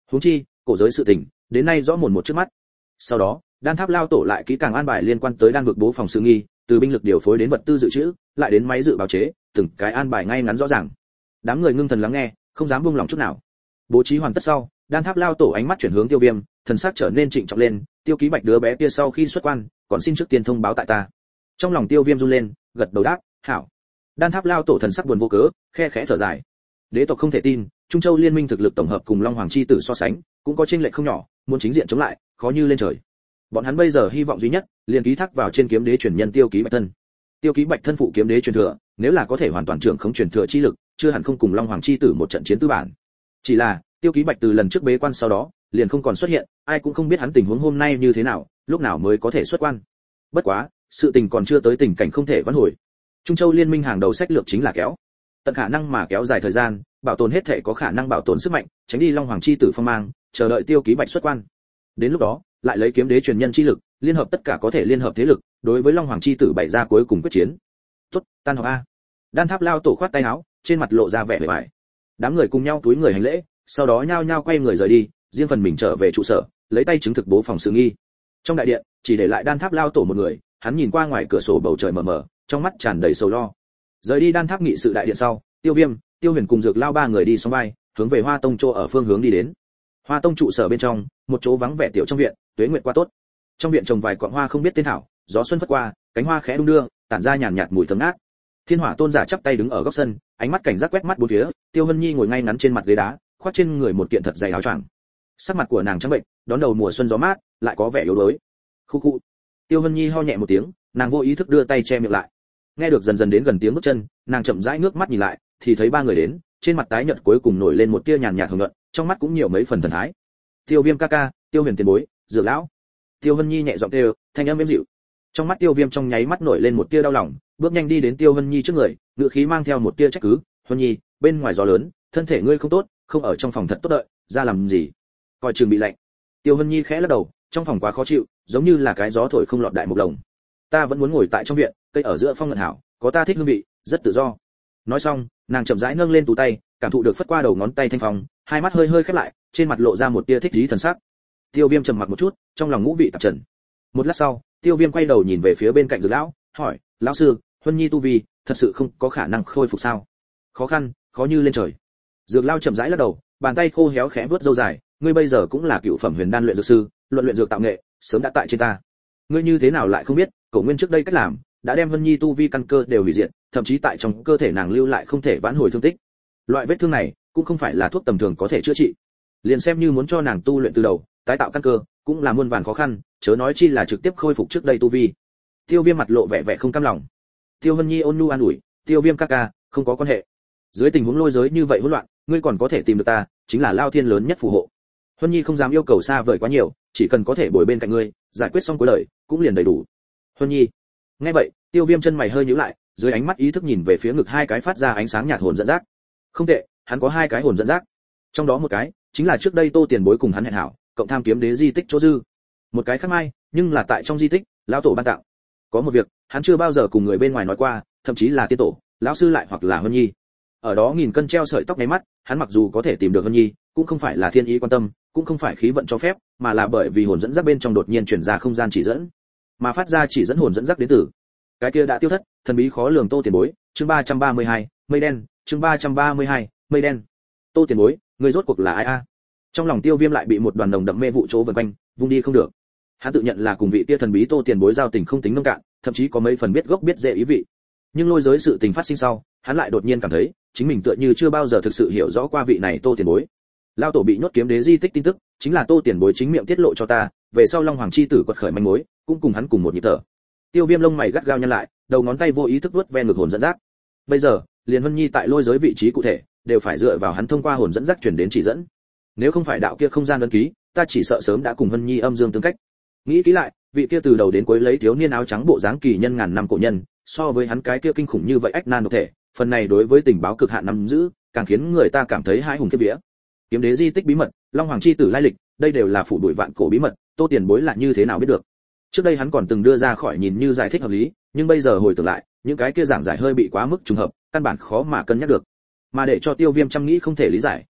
Speaker 1: Huống chi, cổ giới sự tình, đến nay rõ mồn một trước mắt. Sau đó, Đan Tháp lao tổ lại kỹ càng an bài liên quan tới đan vực bố phòng sự nghi, từ binh lực điều phối đến vật tư dự trữ, lại đến máy dự báo chế, từng cái an bài ngay ngắn rõ ràng. Đám người ngưng thần lắng nghe, không dám buông lòng chút nào. Bố trí hoàn tất sau, Đan Tháp lao tổ ánh mắt chuyển hướng Tiêu Viêm, thần sắc trở nên trịnh trọng lên, Tiêu Ký Bạch đứa bé kia sau khi xuất quan, còn xin trước tiên thông báo tại ta. Trong lòng Tiêu Viêm run lên, gật đầu đáp, hảo. Đan Tháp lao tổ thần sắc buồn vô cớ, khe khẽ thở dài. Đế tộc không thể tin, Trung Châu liên minh thực lực tổng hợp cùng Long Hoàng chi tử so sánh, cũng có chênh lệch không nhỏ, muốn chính diện chống lại, khó như lên trời. Bọn hắn bây giờ hy vọng duy nhất, liền ký thác vào trên kiếm đế truyền nhân Tiêu Ký Bạch thân. Tiêu Ký Bạch thân phụ kiếm đế truyền thừa, nếu là có thể hoàn toàn trưởng khống truyền thừa chi lực, chưa hẳn không cùng Long Hoàng chi tử một trận chiến tư bản. Chỉ là, Tiêu Ký Bạch từ lần trước bế quan sau đó, liền không còn xuất hiện, ai cũng không biết hắn tình huống hôm nay như thế nào, lúc nào mới có thể xuất quan. Bất quá, sự tình còn chưa tới tình cảnh không thể vãn hồi. Trung Châu liên minh hàng đầu sách lược chính là kéo, tận khả năng mà kéo dài thời gian, bảo tồn hết thể có khả năng bảo tồn sức mạnh, tránh đi Long Hoàng chi tử phong mang, chờ đợi Tiêu Ký Bạch xuất quan. Đến lúc đó, lại lấy kiếm đế truyền nhân chi lực, liên hợp tất cả có thể liên hợp thế lực, đối với Long Hoàng chi tử bày ra cuối cùng quyết chiến. Tốt, tan họp a. Đan Tháp lao tổ khoát tay áo, trên mặt lộ ra vẻ bề bại. Đám người cùng nhau túi người hành lễ, sau đó nhao nhao quay người rời đi, riêng phần mình trở về trụ sở, lấy tay chứng thực bố phòng sự nghi. Trong đại điện, chỉ để lại Đan Tháp lao tổ một người, hắn nhìn qua ngoài cửa sổ bầu trời mờ mờ, trong mắt tràn đầy sầu lo. Rời đi Đan Tháp nghị sự đại điện sau, Tiêu Viêm, Tiêu Huyền cùng Dược Lao ba người đi song vai, hướng về Hoa Tông chỗ ở phương hướng đi đến. Hoa Tông trụ sở bên trong, một chỗ vắng vẻ tiểu trong viện, tuế nguyệt qua tốt. Trong viện trồng vài cọng hoa không biết tên thảo, gió xuân phất qua, cánh hoa khẽ đung đưa, tản ra nhàn nhạt mùi thơm ngát. Thiên Hỏa Tôn giả chắp tay đứng ở góc sân, ánh mắt cảnh giác quét mắt bốn phía, Tiêu Hân Nhi ngồi ngay ngắn trên mặt ghế đá, khoác trên người một kiện thật dày áo choàng. Sắc mặt của nàng trắng bệnh, đón đầu mùa xuân gió mát, lại có vẻ yếu đuối. Khu khu. Tiêu Hân Nhi ho nhẹ một tiếng, nàng vô ý thức đưa tay che miệng lại. Nghe được dần dần đến gần tiếng bước chân, nàng chậm rãi ngước mắt nhìn lại, thì thấy ba người đến, trên mặt tái nhợt cuối cùng nổi lên một tia nhàn nhạt hồng nhuận, trong mắt cũng nhiều mấy phần thần thái. Tiêu Viêm ca ca, Tiêu Huyền tiền bối, Dược lão. Tiêu Hân Nhi nhẹ giọng kêu, thanh âm êm dịu. Trong mắt Tiêu Viêm trong nháy mắt nổi lên một tia đau lòng, bước nhanh đi đến Tiêu Hân Nhi trước người, ngữ khí mang theo một tia trách cứ, "Hân Nhi, bên ngoài gió lớn, thân thể ngươi không tốt, không ở trong phòng thật tốt đợi, ra làm gì? Coi chừng bị lạnh." Tiêu Hân Nhi khẽ lắc đầu, trong phòng quá khó chịu, giống như là cái gió thổi không lọt đại một lồng. "Ta vẫn muốn ngồi tại trong viện, cây ở giữa phong ngẩn hảo, có ta thích hương vị, rất tự do." Nói xong, nàng chậm rãi nâng lên tủ tay, cảm thụ được phất qua đầu ngón tay thanh phong, hai mắt hơi hơi khép lại, trên mặt lộ ra một tia thích ý thần sắc. Tiêu Viêm trầm mặc một chút, trong lòng ngũ vị tạp trần. Một lát sau, Tiêu Viêm quay đầu nhìn về phía bên cạnh Dược lão, hỏi, "Lão sư, Huân Nhi tu vi, thật sự không có khả năng khôi phục sao?" "Khó khăn, khó như lên trời." Dược lão chậm rãi lắc đầu, bàn tay khô héo khẽ vướt râu dài, "Ngươi bây giờ cũng là cựu phẩm huyền đan luyện dược sư, luận luyện dược tạo nghệ, sớm đã tại trên ta. Ngươi như thế nào lại không biết, Cổ Nguyên trước đây cách làm, đã đem Huân Nhi tu vi căn cơ đều hủy diệt, thậm chí tại trong cơ thể nàng lưu lại không thể vãn hồi thương tích. Loại vết thương này, cũng không phải là thuốc tầm thường có thể chữa trị. Liền xem như muốn cho nàng tu luyện từ đầu, tái tạo căn cơ, cũng là muôn vàn khó khăn, chớ nói chi là trực tiếp khôi phục trước đây tu vi." Tiêu Viêm mặt lộ vẻ vẻ không cam lòng. Tiêu Hân Nhi ôn nhu an ủi, "Tiêu Viêm ca ca, không có quan hệ. Dưới tình huống lôi giới như vậy hỗn loạn, ngươi còn có thể tìm được ta, chính là Lao Thiên lớn nhất phù hộ. Huân Nhi không dám yêu cầu xa vời quá nhiều, chỉ cần có thể bồi bên cạnh ngươi, giải quyết xong cuối đời, cũng liền đầy đủ." Huân Nhi. Nghe vậy, Tiêu Viêm chân mày hơi nhíu lại, dưới ánh mắt ý thức nhìn về phía ngực hai cái phát ra ánh sáng nhạt hồn dẫn dắt. Không tệ, hắn có hai cái hồn dẫn dắt. Trong đó một cái, chính là trước đây Tô Tiền Bối cùng hắn hẹn hảo, cộng tham kiếm đế di tích chỗ dư. Một cái khác mai, nhưng là tại trong di tích, lão tổ ban tặng. Có một việc, hắn chưa bao giờ cùng người bên ngoài nói qua, thậm chí là tiên tổ, lão sư lại hoặc là Huân Nhi. Ở đó nghìn cân treo sợi tóc nháy mắt, hắn mặc dù có thể tìm được Huân Nhi, cũng không phải là thiên ý quan tâm, cũng không phải khí vận cho phép, mà là bởi vì hồn dẫn dắt bên trong đột nhiên truyền ra không gian chỉ dẫn, mà phát ra chỉ dẫn hồn dẫn dắt đến từ cái kia đã tiêu thất, thần bí khó lường Tô Tiền Bối. Chương 332, mây đen. Chương 332, mây đen. Tô Tiền Bối, người rốt cuộc là ai a? Trong lòng Tiêu Viêm lại bị một đoàn nồng đậm mê vụ chỗ vần quanh, vung đi không được. Hắn tự nhận là cùng vị kia thần bí Tô Tiền Bối giao tình không tính nông cạn, thậm chí có mấy phần biết gốc biết rễ ý vị. Nhưng lôi giới sự tình phát sinh sau, hắn lại đột nhiên cảm thấy, chính mình tựa như chưa bao giờ thực sự hiểu rõ qua vị này Tô Tiền Bối. Lao tổ bị nhốt kiếm đế di tích tin tức, chính là Tô Tiền Bối chính miệng tiết lộ cho ta, về sau Long Hoàng chi tử quật khởi manh mối, cũng cùng hắn cùng một nhịp thở. Tiêu Viêm lông mày gắt gao nhăn lại, đầu ngón tay vô ý thức vuốt ve ngực hồn dẫn dắt. Bây giờ, liền Huân Nhi tại lôi giới vị trí cụ thể, đều phải dựa vào hắn thông qua hồn dẫn dắt truyền đến chỉ dẫn. Nếu không phải đạo kia không gian ấn ký, ta chỉ sợ sớm đã cùng Huân Nhi âm dương tương cách. Nghĩ kỹ lại, vị kia từ đầu đến cuối lấy thiếu niên áo trắng bộ dáng kỳ nhân ngàn năm cổ nhân, so với hắn cái kia kinh khủng như vậy ách nan độc thể, phần này đối với tình báo cực hạn nắm giữ, càng khiến người ta cảm thấy hãi hùng kiếp vía. Kiếm đế di tích bí mật, Long Hoàng chi tử lai lịch, đây đều là phủ đuổi vạn cổ bí mật, Tô Tiền Bối là như thế nào biết được? Trước đây hắn còn từng đưa ra khỏi nhìn như giải thích hợp lý, nhưng bây giờ hồi tưởng lại, những cái kia giảng giải hơi bị quá mức trùng hợp, căn bản khó mà cân nhắc được. Mà để cho Tiêu Viêm chăm nghĩ không thể lý giải,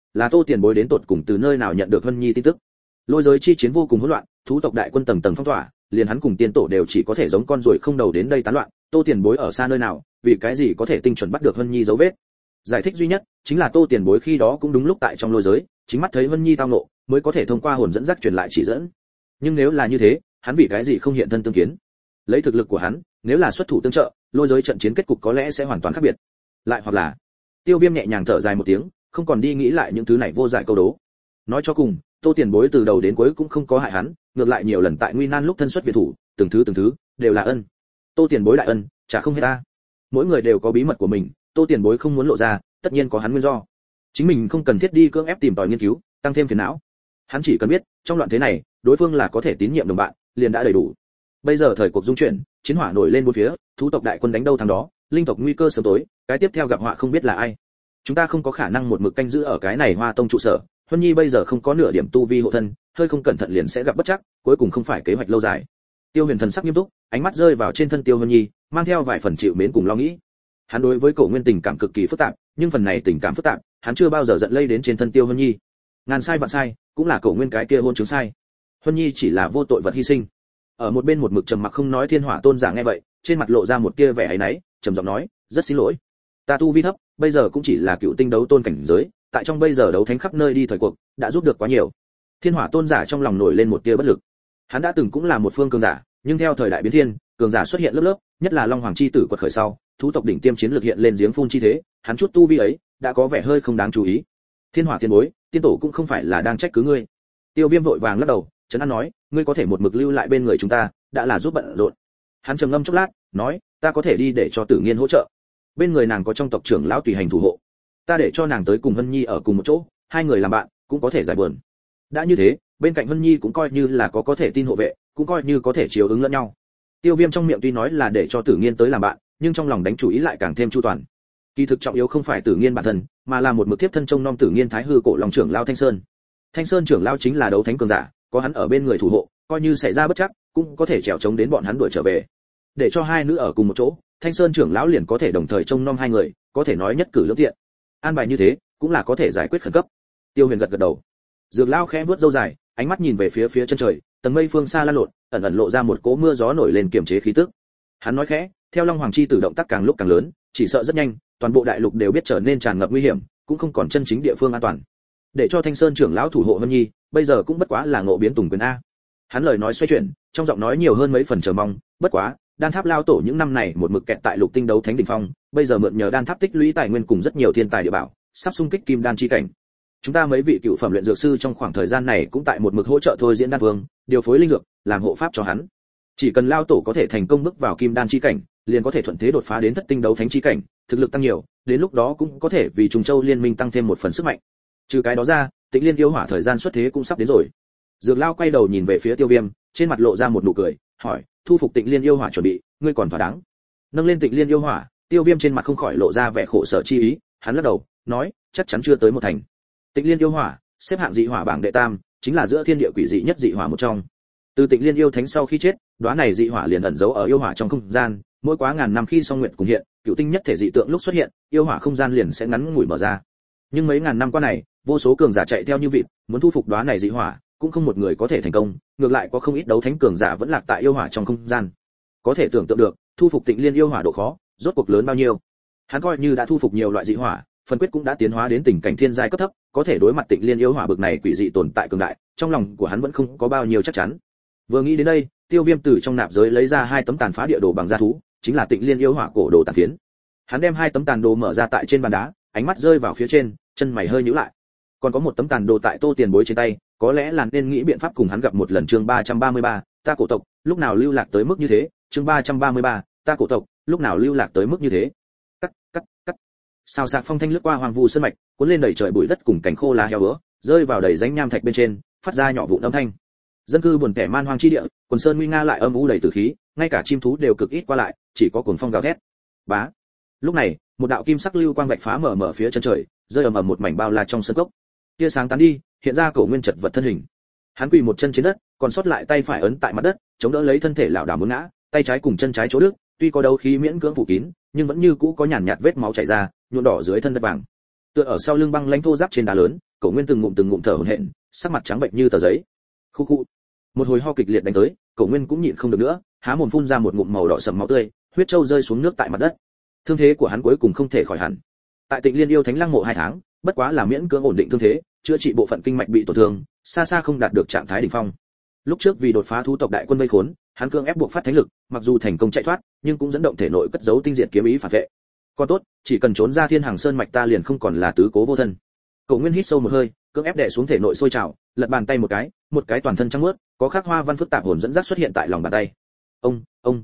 Speaker 1: là Tô Tiền Bối đến tột cùng từ nơi nào nhận được Hân Nhi tin tức. Lôi giới chi chiến vô cùng hỗn loạn, thú tộc đại quân tầng tầng phong tỏa, liền hắn cùng tiên tổ đều chỉ có thể giống con ruồi không đầu đến đây tán loạn. Tô Tiền Bối ở xa nơi nào, vì cái gì có thể tinh chuẩn bắt được Hân Nhi dấu vết? Giải thích duy nhất chính là Tô Tiền Bối khi đó cũng đúng lúc tại trong lôi giới, chính mắt thấy Hân Nhi tao ngộ, mới có thể thông qua hồn dẫn dắt truyền lại chỉ dẫn. Nhưng nếu là như thế, hắn vì cái gì không hiện thân tương kiến? Lấy thực lực của hắn, nếu là xuất thủ tương trợ, lôi giới trận chiến kết cục có lẽ sẽ hoàn toàn khác biệt. Lại hoặc là, Tiêu Viêm nhẹ nhàng thở dài một tiếng, không còn đi nghĩ lại những thứ này vô giải câu đố. Nói cho cùng, Tô Tiền Bối từ đầu đến cuối cũng không có hại hắn, ngược lại nhiều lần tại nguy nan lúc thân xuất viện thủ, từng thứ đều là ân. Tô Tiền Bối đại ân, chả không hết ta. Mỗi người đều có bí mật của mình, Tô Tiền Bối không muốn lộ ra, tất nhiên có hắn nguyên do. Chính mình không cần thiết đi cưỡng ép tìm tòi nghiên cứu, tăng thêm phiền não. Hắn chỉ cần biết, trong loạn thế này, đối phương là có thể tín nhiệm đồng bạn, liền đã đầy đủ. Bây giờ thời cuộc dung chuyển, chiến hỏa nổi lên bốn phía, thú tộc đại quân đánh đâu thắng đó, linh tộc nguy cơ sớm tối, cái tiếp theo gặp họa không biết là ai. Chúng ta không có khả năng một mực canh giữ ở cái này Hoa Tông trụ sở, Huân Nhi bây giờ không có nửa điểm tu vi hộ thân, hơi không cẩn thận liền sẽ gặp bất trắc, cuối cùng không phải kế hoạch lâu dài. Tiêu Huyền thần sắc nghiêm túc, ánh mắt rơi vào trên thân Tiêu Huân Nhi, mang theo vài phần chịu mến cùng lo nghĩ. Hắn đối với Cổ Nguyên tình cảm cực kỳ phức tạp, nhưng phần này tình cảm phức tạp, hắn chưa bao giờ giận lây đến trên thân Tiêu Huân Nhi. Ngàn sai vạn sai, cũng là Cổ Nguyên cái kia hôn chứng sai. Huân Nhi chỉ là vô tội vật hy sinh. Ở một bên một mực trầm mặc không nói Thiên Hỏa Tôn giả nghe vậy, trên mặt lộ ra một tia vẻ áy náy, trầm giọng nói, rất xin lỗi, ta tu vi thấp, bây giờ cũng chỉ là cựu tinh đấu tôn cảnh giới, tại trong bây giờ đấu thánh khắp nơi đi thời cuộc, đã giúp được quá nhiều. Thiên Hỏa Tôn giả trong lòng nổi lên một tia bất lực. Hắn đã từng cũng là một phương cường giả, nhưng theo thời đại biến thiên, cường giả xuất hiện lớp lớp, nhất là Long Hoàng chi tử quật khởi sau, thú tộc đỉnh tiêm chiến lược hiện lên giếng phun chi thế, hắn chút tu vi ấy, đã có vẻ hơi không đáng chú ý. Thiên Hỏa Tiền Bối, tiên tổ cũng không phải là đang trách cứ ngươi. Tiêu Viêm vội vàng lắc đầu, trấn an nói, ngươi có thể một mực lưu lại bên người chúng ta, đã là giúp bận rộn. Hắn trầm ngâm chốc lát, nói, ta có thể đi để cho Tử Nghiên hỗ trợ. Bên người nàng có trong tộc trưởng lão tùy hành thủ hộ, ta để cho nàng tới cùng Hân Nhi ở cùng một chỗ, hai người làm bạn, cũng có thể giải buồn. Đã như thế, bên cạnh Hân Nhi cũng coi như là có thể tin hộ vệ, cũng coi như có thể chiếu ứng lẫn nhau. Tiêu Viêm trong miệng tuy nói là để cho Tử Nghiên tới làm bạn, nhưng trong lòng đánh chủ ý lại càng thêm chu toàn. Kỳ thực trọng yếu không phải Tử Nghiên bản thân, mà là một mực tiếp thân trông nom Tử Nghiên Thái Hư cổ lòng trưởng lão Thanh Sơn. Thanh Sơn trưởng lão chính là đấu thánh cường giả, có hắn ở bên người thủ hộ, coi như xảy ra bất trắc, cũng có thể trèo chống đến bọn hắn đuổi trở về. Để cho hai nữ ở cùng một chỗ, Thanh Sơn trưởng lão liền có thể đồng thời trông nom hai người, có thể nói nhất cử lưỡng tiện. An bài như thế, cũng là có thể giải quyết khẩn cấp. Tiêu Huyền gật gật đầu. Dược lão khẽ vuốt râu dài, ánh mắt nhìn về phía chân trời, tầng mây phương xa lan lộn, ẩn ẩn lộ ra một cỗ mưa gió nổi lên kiềm chế khí tức. Hắn nói khẽ, theo Long Hoàng chi tử động tác càng lúc càng lớn, chỉ sợ rất nhanh, toàn bộ đại lục đều biết trở nên tràn ngập nguy hiểm, cũng không còn chân chính địa phương an toàn. Để cho Thanh Sơn trưởng lão thủ hộ Hân Nhi, bây giờ cũng bất quá là ngộ biến tùng quyền a. Hắn lời nói xoay chuyển, trong giọng nói nhiều hơn mấy phần chờ mong, bất quá, Đan Tháp lao tổ những năm này một mực kẹt tại lục tinh đấu thánh đỉnh phong, bây giờ mượn nhờ Đan Tháp tích lũy tài nguyên cùng rất nhiều thiên tài địa bảo, sắp xung kích kim đan chi cảnh. Chúng ta mấy vị cựu phẩm luyện dược sư trong khoảng thời gian này cũng tại một mực hỗ trợ thôi diễn đan vương, điều phối linh dược, làm hộ pháp cho hắn. Chỉ cần lao tổ có thể thành công bước vào kim đan chi cảnh, liền có thể thuận thế đột phá đến thất tinh đấu thánh chi cảnh, thực lực tăng nhiều, đến lúc đó cũng có thể vì Trùng Châu liên minh tăng thêm một phần sức mạnh. Trừ cái đó ra, Tịnh Liên yêu hỏa thời gian xuất thế cũng sắp đến rồi. Dược Lao quay đầu nhìn về phía Tiêu Viêm, trên mặt lộ ra một nụ cười, hỏi, thu phục Tịnh Liên yêu hỏa chuẩn bị, ngươi còn thỏa đáng. Nâng lên Tịnh Liên yêu hỏa, Tiêu Viêm trên mặt không khỏi lộ ra vẻ khổ sở chi ý, hắn lắc đầu, nói, chắc chắn chưa tới một thành. Tịnh Liên yêu hỏa, xếp hạng dị hỏa bảng đệ tam, chính là giữa thiên địa quỷ dị nhất dị hỏa một trong. Từ Tịnh Liên yêu thánh sau khi chết, đóa này dị hỏa liền ẩn giấu ở yêu hỏa trong không gian, mỗi quá ngàn năm khi song nguyệt cùng hiện, cựu tinh nhất thể dị tượng lúc xuất hiện, yêu hỏa không gian liền sẽ ngắn ngủi mở ra. Nhưng mấy ngàn năm qua này, vô số cường giả chạy theo như vịt, muốn thu phục đóa này dị hỏa, cũng không một người có thể thành công, ngược lại có không ít đấu thánh cường giả vẫn lạc tại yêu hỏa trong không gian. Có thể tưởng tượng được, thu phục Tịnh Liên yêu hỏa độ khó, rốt cuộc lớn bao nhiêu. Hắn coi như đã thu phục nhiều loại dị hỏa, phần quyết cũng đã tiến hóa đến tình cảnh thiên giai cấp thấp, có thể đối mặt Tịnh Liên yêu hỏa bực này quỷ dị tồn tại cường đại, trong lòng của hắn vẫn không có bao nhiêu chắc chắn. Vừa nghĩ đến đây, Tiêu Viêm từ trong nạp giới lấy ra hai tấm tàn phá địa đồ bằng da thú, chính là Tịnh Liên yêu hỏa cổ đồ tàn phiến. Hắn đem hai tấm tàn đồ mở ra tại trên bàn đá, ánh mắt rơi vào phía trên, chân mày hơi nhíu lại. Còn có một tấm tàn đồ tại Tô Tiền Bối trên tay, có lẽ là nên nghĩ biện pháp cùng hắn gặp một lần. Chương 333, ta cổ tộc, lúc nào lưu lạc tới mức như thế? Chương 333, ta cổ tộc, lúc nào lưu lạc tới mức như thế? Cắt. Sao sạc phong thanh lướt qua hoàng vu sơn mạch, cuốn lên đầy trời bụi đất cùng cành khô lá heo vữa, rơi vào đầy rãnh nham thạch bên trên, phát ra nhỏ vụn âm thanh. Dân cư buồn tẻ man hoang chi địa, quần sơn nguy nga lại âm u đầy tử khí, ngay cả chim thú đều cực ít qua lại, chỉ có cuồng phong gào thét. Bá. Lúc này, một đạo kim sắc lưu quang vạch phá mở phía chân trời, rơi ầm ầm một mảnh bao la trong sân cốc. Tia sáng tán đi, hiện ra Cổ Nguyên chật vật thân hình. Hắn quỳ một chân trên đất, còn sót lại tay phải ấn tại mặt đất, chống đỡ lấy thân thể lảo đảo muốn ngã, tay trái cùng chân trái chỗ đứt, tuy có đấu khí miễn cưỡng phủ kín, nhưng vẫn như cũ có nhàn nhạt vết máu chảy ra, nhuộm đỏ dưới thân đất vàng. Tựa ở sau lưng băng lãnh thô giáp trên đá lớn, Cổ Nguyên từng ngụm thở hổn hển, sắc mặt trắng bệnh như tờ giấy. Khu khu. Một hồi ho kịch liệt đánh tới, Cổ Nguyên cũng nhịn không được nữa, há mồm phun ra một ngụm màu đỏ sẫm máu tươi, huyết châu rơi xuống nước tại mặt đất. Thương thế của hắn cuối cùng không thể khỏi hẳn. Tại Tịnh Liên yêu thánh lăng mộ 2 tháng, bất quá là miễn cưỡng ổn định thương thế, chữa trị bộ phận kinh mạch bị tổn thương, xa xa không đạt được trạng thái đỉnh phong. Lúc trước vì đột phá thú tộc đại quân vây khốn, hắn cưỡng ép buộc phát thánh lực, mặc dù thành công chạy thoát, nhưng cũng dẫn động thể nội cất giấu tinh diệt kiếm ý phản vệ. Còn tốt, chỉ cần trốn ra Thiên Hàng Sơn mạch ta liền không còn là tứ cố vô thân. Cổ Nguyên hít sâu một hơi, cưỡng ép đè xuống thể nội sôi trào, lật bàn tay một cái toàn thân trắng muốt, có khắc hoa văn phức tạp hồn dẫn dắt xuất hiện tại lòng bàn tay. Ông.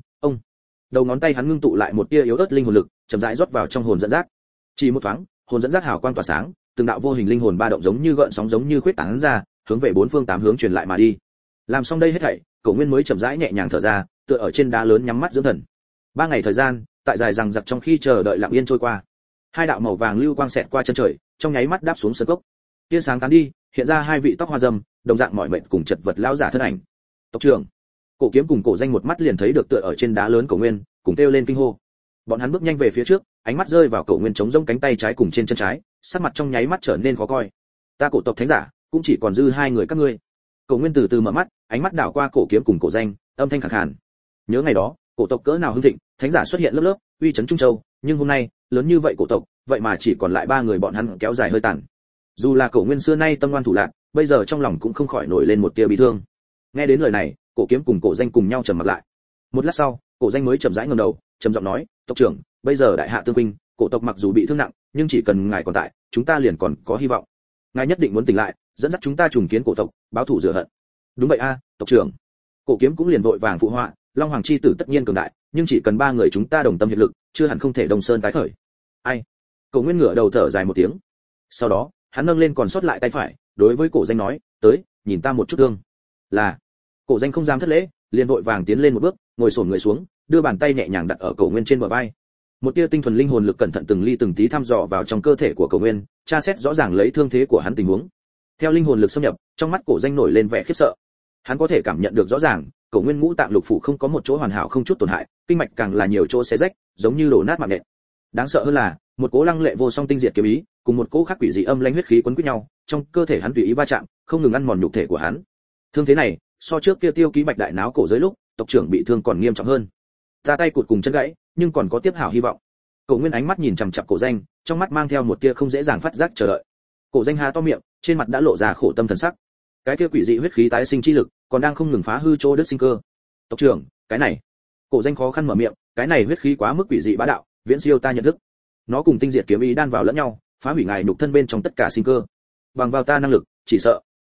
Speaker 1: Đầu ngón tay hắn ngưng tụ lại một tia yếu ớt linh hồn lực, chậm rãi rót vào trong hồn dẫn dắt. Chỉ một thoáng, hồn dẫn dắt hào quang tỏa sáng, từng đạo vô hình linh hồn ba động giống như gợn sóng giống như khuyết tán ra, hướng về bốn phương tám hướng truyền lại mà đi. Làm xong đây hết thảy, Cổ Nguyên mới chậm rãi nhẹ nhàng thở ra, tựa ở trên đá lớn nhắm mắt dưỡng thần. 3 ngày thời gian, tại dài rằng giặc trong khi chờ đợi lặng yên trôi qua. 2 đạo màu vàng lưu quang xẹt qua chân trời, trong nháy mắt đáp xuống sơn cốc. Tia sáng tán đi, hiện ra 2 vị tóc hoa râm, đồng dạng mỏi mệt cùng chật vật lão giả thân ảnh. Tộc trưởng. Cổ Kiếm cùng Cổ Danh một mắt liền thấy được tựa ở trên đá lớn Cổ Nguyên, cùng kêu lên kinh hô. Bọn hắn bước nhanh về phía trước, ánh mắt rơi vào Cổ Nguyên chống rông cánh tay trái cùng trên chân trái, sắc mặt trong nháy mắt trở nên khó coi. Ta cổ tộc thánh giả, cũng chỉ còn dư 2 người các ngươi. Cổ Nguyên từ từ mở mắt, ánh mắt đảo qua Cổ Kiếm cùng Cổ Danh, âm thanh khàn khàn. Nhớ ngày đó, cổ tộc cỡ nào hưng thịnh, thánh giả xuất hiện lớp lớp, uy chấn Trung Châu, nhưng hôm nay, lớn như vậy cổ tộc, vậy mà chỉ còn lại 3 người bọn hắn kéo dài hơi tàn. Dù là Cổ Nguyên xưa nay tâm ngoan thủ lạn, bây giờ trong lòng cũng không khỏi nổi lên một tia bi thương. Nghe đến lời này, Cổ Kiếm cùng Cổ Danh cùng nhau trầm mặt lại. Một lát sau, Cổ Danh mới chậm rãi ngẩng đầu, trầm giọng nói, "Tộc trưởng, bây giờ đại hạ tương huynh, cổ tộc mặc dù bị thương nặng, nhưng chỉ cần ngài còn tại, chúng ta liền còn có hy vọng. Ngài nhất định muốn tỉnh lại, dẫn dắt chúng ta trùng kiến cổ tộc, báo thù rửa hận." "Đúng vậy a, tộc trưởng." Cổ Kiếm cũng liền vội vàng phụ họa, "Long Hoàng chi tử tất nhiên cường đại, nhưng chỉ cần 3 người chúng ta đồng tâm hiệp lực, chưa hẳn không thể đồng sơn tái khởi." "Ai?" Cổ Nguyên ngửa đầu thở dài một tiếng. Sau đó, hắn nâng lên còn sót lại tay phải, đối với Cổ Danh nói, "Tới, nhìn ta một chút thương." "Là." Cổ Danh không dám thất lễ, liền vội vàng tiến lên một bước, ngồi xổm người xuống, đưa bàn tay nhẹ nhàng đặt ở Cổ Nguyên trên bờ vai. Một tia tinh thuần linh hồn lực cẩn thận từng ly từng tí thăm dò vào trong cơ thể của Cổ Nguyên, tra xét rõ ràng lấy thương thế của hắn tình huống. Theo linh hồn lực xâm nhập, trong mắt Cổ Danh nổi lên vẻ khiếp sợ. Hắn có thể cảm nhận được rõ ràng, Cổ Nguyên ngũ tạng lục phủ không có một chỗ hoàn hảo không chút tổn hại, kinh mạch càng là nhiều chỗ xé rách, giống như đổ nát mạng nện. Đáng sợ hơn là, một cỗ lăng lệ vô song tinh diệt kiếm ý, cùng một cỗ khác quỷ dị âm lãnh huyết khí quấn quýt nhau, trong cơ thể hắn tùy ý va chạm, không ngừng ăn mòn nhục thể của hắn. Thương thế này, so trước kia Tiêu Ký Bạch đại náo cổ giới lúc, tộc trưởng bị thương còn nghiêm trọng hơn. Ta tay cụt cùng chân gãy, nhưng còn có tiếp hảo hy vọng. Cổ Nguyên ánh mắt nhìn chằm chằm Cổ Danh, trong mắt mang theo một tia không dễ dàng phát giác chờ đợi. Cổ Danh há to miệng, trên mặt đã lộ ra khổ tâm thần sắc. Cái kia quỷ dị huyết khí tái sinh chi lực, còn đang không ngừng phá hư chỗ đứt sinh cơ. Tộc trưởng, cái này. Cổ Danh khó khăn mở miệng, cái này huyết khí quá mức quỷ dị bá đạo, viễn siêu ta nhận thức. Nó cùng tinh diệt kiếm ý đan vào lẫn nhau, phá hủy ngài nhục thân bên trong tất cả sinh cơ. Bằng vào ta năng lực, chỉ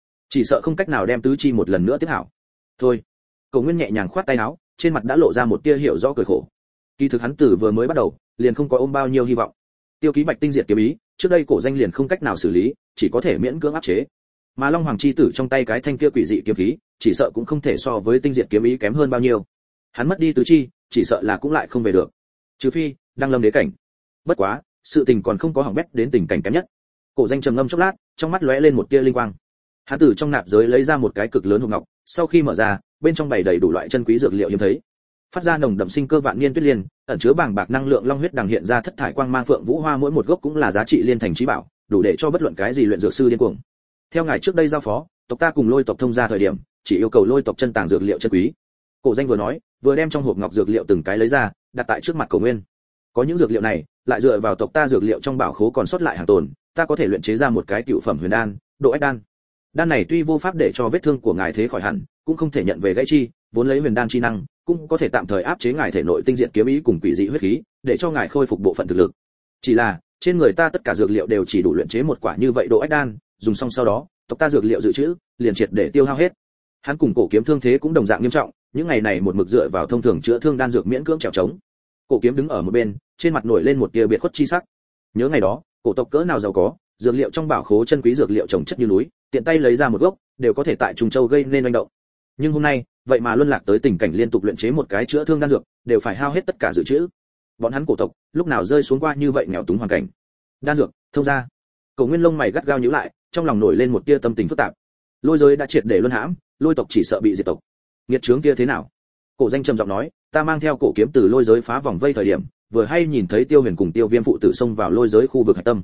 Speaker 1: sợ không cách nào đem tứ chi một lần nữa tiếp hảo. Thôi. Cổ Nguyên nhẹ nhàng khoát tay áo, trên mặt đã lộ ra một tia hiểu rõ cười khổ. Kỳ thực hắn từ vừa mới bắt đầu, liền không có ôm bao nhiêu hy vọng. Tiêu Ký Bạch tinh diệt kiếm ý, trước đây Cổ Danh liền không cách nào xử lý, chỉ có thể miễn cưỡng áp chế. Mà Long Hoàng chi tử trong tay cái thanh kia quỷ dị kiếm khí, chỉ sợ cũng không thể so với tinh diệt kiếm ý kém hơn bao nhiêu. Hắn mất đi tứ chi, chỉ sợ là cũng lại không về được. Trừ phi đang lâm đế cảnh. Bất quá, sự tình còn không có hỏng bét đến tình cảnh kém nhất. Cổ Danh trầm ngâm chốc lát, trong mắt lóe lên một tia linh quang. Hắn từ trong nạp giới lấy ra một cái cực lớn hộp ngọc, sau khi mở ra, bên trong bày đầy đủ loại chân quý dược liệu hiếm thấy. Phát ra nồng đậm sinh cơ vạn niên tuyết liên, ẩn chứa bàng bạc năng lượng long huyết đằng hiện ra thất thải quang mang phượng vũ hoa mỗi một gốc cũng là giá trị liên thành trí bảo, đủ để cho bất luận cái gì luyện dược sư điên cuồng. Theo ngài trước đây giao phó, tộc ta cùng Lôi tộc thông gia thời điểm, chỉ yêu cầu Lôi tộc chân tàng dược liệu chân quý. Cổ Danh vừa nói, vừa đem trong hộp ngọc dược liệu từng cái lấy ra, đặt tại trước mặt Cổ Nguyên. Có những dược liệu này, lại dựa vào tộc ta dược liệu trong bảo khố còn sót lại hàng tồn, ta có thể luyện chế ra một cái cựu phẩm huyền đan, độ ách đan. Đan này tuy vô pháp để cho vết thương của ngài thế khỏi hẳn, cũng không thể nhận về gãy chi, vốn lấy huyền đan chi năng, cũng có thể tạm thời áp chế ngài thể nội tinh diệt kiếm ý cùng quỷ dị huyết khí, để cho ngài khôi phục bộ phận thực lực. Chỉ là, trên người ta tất cả dược liệu đều chỉ đủ luyện chế một quả như vậy độ ách đan, dùng xong sau đó, tộc ta dược liệu dự trữ liền triệt để tiêu hao hết. Hắn cùng Cổ Kiếm thương thế cũng đồng dạng nghiêm trọng, những ngày này một mực dựa vào thông thường chữa thương đan dược miễn cưỡng trèo trống. Cổ Kiếm đứng ở một bên, trên mặt nổi lên một tia biệt khuất chi sắc. Nhớ ngày đó, cổ tộc cỡ nào giàu có, dược liệu trong bảo khố chân quý dược liệu trồng chất như núi, tiện tay lấy ra một gốc, đều có thể tại Trung Châu gây nên oanh động. Nhưng hôm nay, vậy mà luân lạc tới tình cảnh liên tục luyện chế một cái chữa thương đan dược, đều phải hao hết tất cả dự trữ. Bọn hắn cổ tộc, lúc nào rơi xuống qua như vậy nghèo túng hoàn cảnh. Đan dược, thông ra. Cổ Nguyên lông mày gắt gao nhíu lại, trong lòng nổi lên một tia tâm tình phức tạp. Lôi giới đã triệt để luân hãm, Lôi tộc chỉ sợ bị diệt tộc. Nghiệt chướng kia thế nào? Cổ Danh trầm giọng nói, ta mang theo Cổ Kiếm từ Lôi giới phá vòng vây thời điểm, vừa hay nhìn thấy Tiêu Huyền cùng Tiêu Viêm phụ tử xông vào Lôi giới khu vực hạch tâm.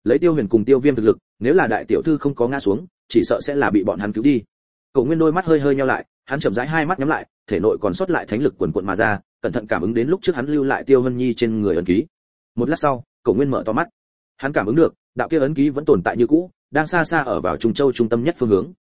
Speaker 1: Lấy Tiêu Huyền cùng Tiêu Viêm thực lực, nếu là đại tiểu thư không có ngã xuống, chỉ sợ sẽ là bị bọn hắn cứu đi. Cổ Nguyên đôi mắt hơi hơi nheo lại, hắn chậm rãi hai mắt nhắm lại, thể nội còn sót lại thánh lực quần quần mà ra, cẩn thận cảm ứng đến lúc trước hắn lưu lại Tiêu Vân Nhi trên người ấn ký. Một lát sau, Cổ Nguyên mở to mắt. Hắn cảm ứng được, đạo kia ấn ký vẫn tồn tại như cũ, đang xa xa ở vào Trung Châu trung tâm nhất phương hướng.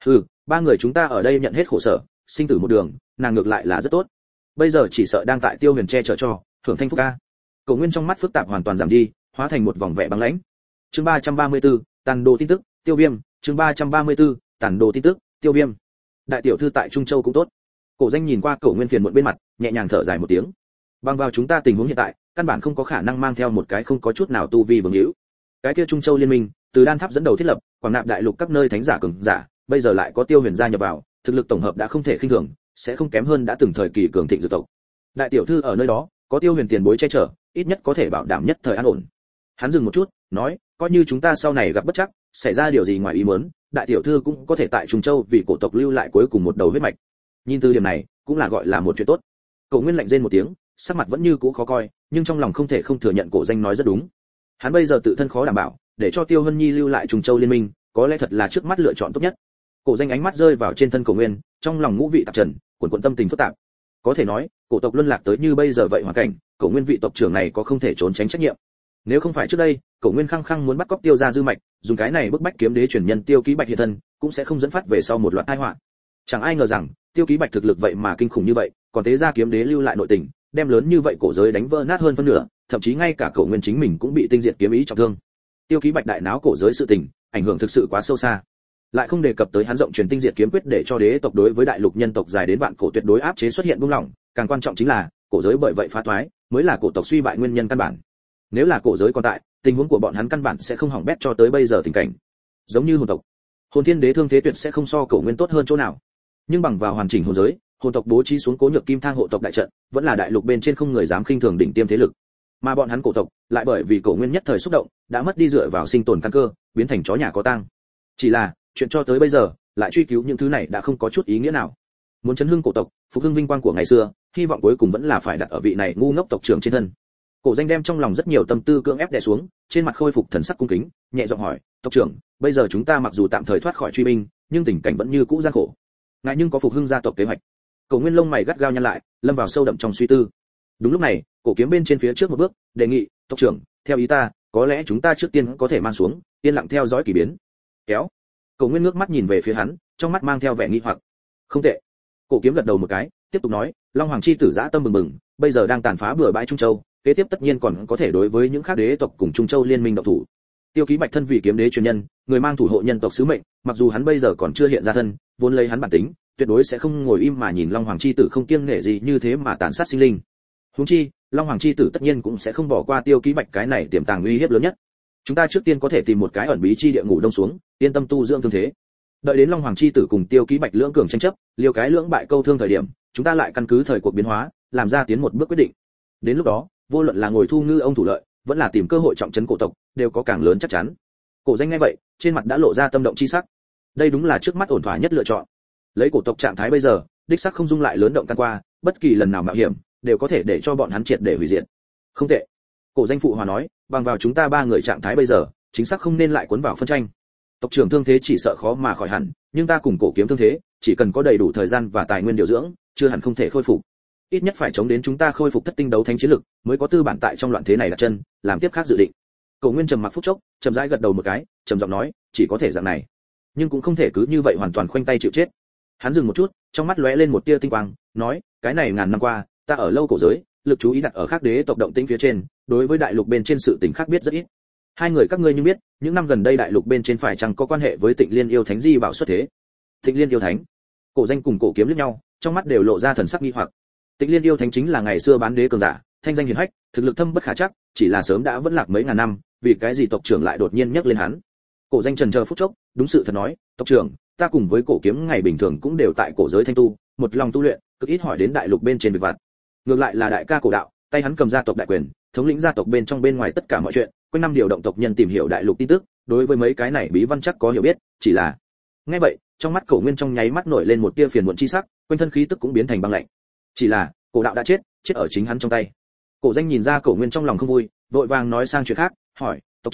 Speaker 1: Ba người chúng ta ở đây nhận hết khổ sở, sinh tử một đường, nàng ngược lại là rất tốt. Bây giờ chỉ sợ đang tại Tiêu Huyền che chở cho, thưởng thanh phúc ca. Cổ Nguyên trong mắt phức tạp hoàn toàn giảm đi, hóa thành một vòng vẻ băng lãnh. Chương 334, tàn đồ tin tức, Tiêu Viêm, chương 334, tàn đồ tin tức, Tiêu Viêm. Đại tiểu thư tại Trung Châu cũng tốt. Cổ Danh nhìn qua Cổ Nguyên phiền muộn bên mặt, nhẹ nhàng thở dài một tiếng. Bằng vào chúng ta tình huống hiện tại, căn bản không có khả năng mang theo một cái không có chút nào tu vi vương hữu. Cái kia Trung Châu liên minh, từ Đan Tháp dẫn đầu thiết lập, quảng nạp đại lục các nơi thánh giả cường giả, bây giờ lại có Tiêu Huyền gia nhập vào, thực lực tổng hợp đã không thể khinh thường, sẽ không kém hơn đã từng thời kỳ cường thịnh dược tộc. Đại tiểu thư ở nơi đó, có Tiêu Huyền tiền bối che chở, ít nhất có thể bảo đảm nhất thời an ổn. Hắn dừng một chút, nói, coi như chúng ta sau này gặp bất trắc, xảy ra điều gì ngoài ý muốn, đại tiểu thư cũng có thể tại Trung Châu vì cổ tộc lưu lại cuối cùng một đầu huyết mạch. Nhìn từ điểm này, cũng là gọi là một chuyện tốt. Cổ Nguyên lạnh rên một tiếng, sắc mặt vẫn như cũ khó coi, nhưng trong lòng không thể không thừa nhận Cổ Danh nói rất đúng. Hắn bây giờ tự thân khó đảm bảo, để cho Tiêu Hân Nhi lưu lại Trung Châu liên minh, có lẽ thật là trước mắt lựa chọn tốt nhất. Cổ Danh ánh mắt rơi vào trên thân Cổ Nguyên, trong lòng ngũ vị tạp trần, quần tâm tình phức tạp. Có thể nói, cổ tộc luân lạc tới như bây giờ vậy hoàn cảnh, Cổ Nguyên vị tộc trưởng này có không thể trốn tránh trách nhiệm. Nếu không phải trước đây, Cổ Nguyên khăng khăng muốn bắt cóc Tiêu gia dư mạch, dùng cái này bức bách kiếm đế truyền nhân Tiêu Ký Bạch hiện thân, cũng sẽ không dẫn phát về sau một loạt tai họa. Chẳng ai ngờ rằng, Tiêu Ký Bạch thực lực vậy mà kinh khủng như vậy, còn tế gia kiếm đế lưu lại nội tình, đem lớn như vậy cổ giới đánh vỡ nát hơn phân nửa, thậm chí ngay cả Cổ Nguyên chính mình cũng bị tinh diệt kiếm ý trọng thương. Tiêu Ký Bạch đại náo cổ giới sự tình, ảnh hưởng thực sự quá sâu xa. Lại không đề cập tới hắn rộng truyền tinh diệt kiếm quyết để cho đế tộc đối với đại lục nhân tộc dài đến vạn cổ tuyệt đối áp chế xuất hiện buông lỏng, càng quan trọng chính là, cổ giới bởi vậy phá thoái, mới là cổ tộc suy bại nguyên nhân căn bản. Nếu là cổ giới còn tại, tình huống của bọn hắn căn bản sẽ không hỏng bét cho tới bây giờ tình cảnh. Giống như hồn tộc, hồn thiên đế thương thế tuyệt sẽ không so Cổ Nguyên tốt hơn chỗ nào. Nhưng bằng vào hoàn chỉnh hồn giới, hồn tộc bố trí xuống Cố Nhược Kim Thang hộ tộc đại trận, vẫn là đại lục bên trên không người dám khinh thường đỉnh tiêm thế lực. Mà bọn hắn cổ tộc, lại bởi vì Cổ Nguyên nhất thời xúc động, đã mất đi dựa vào sinh tồn căn cơ, biến thành chó nhà có tang. Chỉ là, chuyện cho tới bây giờ, lại truy cứu những thứ này đã không có chút ý nghĩa nào. Muốn chấn hưng cổ tộc, phục hưng vinh quang của ngày xưa, hy vọng cuối cùng vẫn là phải đặt ở vị này ngu ngốc tộc trưởng trên thân. Cổ Danh đem trong lòng rất nhiều tâm tư cưỡng ép đè xuống, trên mặt khôi phục thần sắc cung kính, nhẹ giọng hỏi, tộc trưởng, bây giờ chúng ta mặc dù tạm thời thoát khỏi truy binh, nhưng tình cảnh vẫn như cũ gian khổ. Ngại nhưng có phục hưng gia tộc kế hoạch. Cổ Nguyên lông mày gắt gao nhăn lại, lâm vào sâu đậm trong suy tư. Đúng lúc này, Cổ Kiếm bên trên phía trước một bước, đề nghị, tộc trưởng, theo ý ta, có lẽ chúng ta trước tiên có thể mang xuống, yên lặng theo dõi kỳ biến. Kéo. Cổ Nguyên ngước mắt nhìn về phía hắn, trong mắt mang theo vẻ nghi hoặc. Không tệ. Cổ Kiếm gật đầu một cái, tiếp tục nói, Long Hoàng chi tử dã tâm bừng bừng, bây giờ đang tàn phá bừa bãi Trung Châu, kế tiếp tất nhiên còn có thể đối với những khác đế tộc cùng Trung Châu liên minh động thủ. Tiêu Ký Bạch thân vị kiếm đế truyền nhân, người mang thủ hộ nhân tộc sứ mệnh, mặc dù hắn bây giờ còn chưa hiện ra thân, vốn lấy hắn bản tính, tuyệt đối sẽ không ngồi im mà nhìn Long Hoàng chi tử không kiêng nể gì như thế mà tàn sát sinh linh. Huống chi, Long Hoàng chi tử tất nhiên cũng sẽ không bỏ qua Tiêu Ký Bạch cái này tiềm tàng uy hiếp lớn nhất. Chúng ta trước tiên có thể tìm một cái ẩn bí chi địa ngủ đông xuống, yên tâm tu dưỡng thương thế. Đợi đến Long Hoàng chi tử cùng Tiêu Ký Bạch lưỡng cường tranh chấp, liều cái lưỡng bại câu thương thời điểm, chúng ta lại căn cứ thời cuộc biến hóa, làm ra tiến một bước quyết định. Đến lúc đó, vô luận là ngồi thu ngư ông thủ lợi, vẫn là tìm cơ hội trọng trấn cổ tộc, đều có càng lớn chắc chắn. Cổ Danh nghe vậy, trên mặt đã lộ ra tâm động chi sắc. Đây đúng là trước mắt ổn thỏa nhất lựa chọn. Lấy cổ tộc trạng thái bây giờ, đích xác không dung lại lớn động can qua, bất kỳ lần nào mạo hiểm, đều có thể để cho bọn hắn triệt để hủy diệt. Không tệ. Cổ Danh phụ hòa nói, bằng vào chúng ta ba người trạng thái bây giờ, chính xác không nên lại cuốn vào phân tranh. Tộc trưởng thương thế chỉ sợ khó mà khỏi hẳn, nhưng ta cùng Cổ Kiếm thương thế, chỉ cần có đầy đủ thời gian và tài nguyên điều dưỡng, chưa hẳn không thể khôi phục. Ít nhất phải chống đến chúng ta khôi phục thất tinh đấu thánh chiến lực, mới có tư bản tại trong loạn thế này đặt chân, làm tiếp khác dự định. Cổ Nguyên trầm mặc phút chốc, chậm rãi gật đầu một cái, trầm giọng nói, chỉ có thể dạng này, nhưng cũng không thể cứ như vậy hoàn toàn khoanh tay chịu chết. Hắn dừng một chút, trong mắt lóe lên một tia tinh quang, nói, cái này ngàn năm qua, ta ở lâu cổ giới, lực chú ý đặt ở khác đế tộc động tĩnh phía trên, đối với đại lục bên trên sự tình khác biết rất ít. Hai người các ngươi như biết, những năm gần đây đại lục bên trên phải chăng có quan hệ với Tịnh Liên yêu thánh di bảo xuất thế? Tịnh Liên yêu thánh? Cổ Danh cùng Cổ Kiếm liếc nhau, trong mắt đều lộ ra thần sắc nghi hoặc. Tịnh Liên yêu thánh chính là ngày xưa bán đế cường giả, thanh danh hiển hách, thực lực thâm bất khả trắc, chỉ là sớm đã vẫn lạc mấy ngàn năm, vì cái gì tộc trưởng lại đột nhiên nhắc lên hắn? Cổ Danh trần chờ phút chốc, đúng sự thật nói, tộc trưởng, ta cùng với Cổ Kiếm ngày bình thường cũng đều tại cổ giới thanh tu, một lòng tu luyện, cực ít hỏi đến đại lục bên trên việc vặt. Ngược lại là đại ca Cổ Đạo, tay hắn cầm gia tộc đại quyền, thống lĩnh gia tộc bên trong bên ngoài tất cả mọi chuyện, quanh năm điều động tộc nhân tìm hiểu đại lục tin tức, đối với mấy cái này bí văn chắc có hiểu biết, chỉ là. Nghe vậy, trong mắt Cổ Nguyên trong nháy mắt nổi lên một tia phiền muộn chi sắc, quanh thân khí tức cũng biến thành băng lạnh. Chỉ là, Cổ Đạo đã chết, chết ở chính hắn trong tay. Cổ Danh nhìn ra Cổ Nguyên trong lòng không vui, vội vàng nói sang chuyện khác, hỏi, tộc trưởng,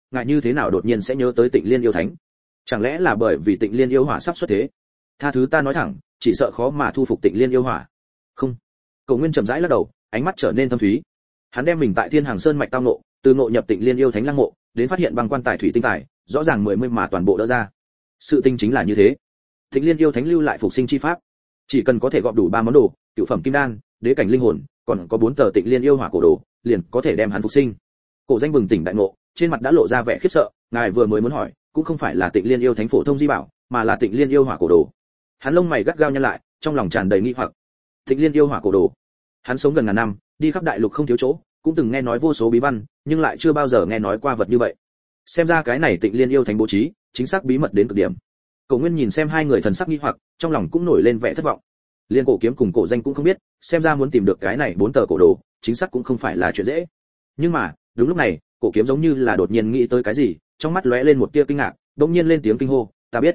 Speaker 1: ngài như thế nào đột nhiên sẽ nhớ tới Tịnh Liên yêu thánh? Chẳng lẽ là bởi vì Tịnh Liên yêu hỏa sắp xuất thế? Tha thứ ta nói thẳng, chỉ sợ khó mà thu phục Tịnh Liên yêu hỏa. Không. Cổ Nguyên chậm rãi lắc đầu, ánh mắt trở nên thâm thúy. Hắn đem mình tại Thiên Hàng Sơn mạch tao ngộ, từ ngộ nhập Tịnh Liên yêu thánh lăng mộ, đến phát hiện băng quan tài thủy tinh tài, rõ ràng 10 mà toàn bộ đỡ ra. Sự tình chính là như thế. Tịnh Liên yêu thánh lưu lại phục sinh chi pháp, chỉ cần có thể gọp đủ 3 món đồ, cửu phẩm kim đan, đế cảnh linh hồn, còn có 4 tờ Tịnh Liên yêu hỏa cổ đồ, liền có thể đem hắn phục sinh. Cổ Danh bừng tỉnh đại ngộ, trên mặt đã lộ ra vẻ khiếp sợ, ngài vừa mới muốn hỏi, cũng không phải là Tịnh Liên yêu thánh phổ thông di bảo, mà là Tịnh Liên yêu hỏa cổ đồ. Hắn lông mày gắt gao nhăn lại, trong lòng tràn đầy nghi hoặc. Tịnh Liên yêu hỏa cổ đồ. Hắn sống gần ngàn năm, đi khắp đại lục không thiếu chỗ, cũng từng nghe nói vô số bí văn, nhưng lại chưa bao giờ nghe nói qua vật như vậy. Xem ra cái này Tịnh Liên yêu thánh bố trí, chính xác bí mật đến cực điểm. Cổ Nguyên nhìn xem hai người thần sắc nghi hoặc, trong lòng cũng nổi lên vẻ thất vọng. Liên Cổ Kiếm cùng Cổ Danh cũng không biết, xem ra muốn tìm được cái này 4 tờ cổ đồ, chính xác cũng không phải là chuyện dễ. Nhưng mà, đúng lúc này, Cổ Kiếm giống như là đột nhiên nghĩ tới cái gì, trong mắt lóe lên một tia kinh ngạc, đột nhiên lên tiếng kinh hô,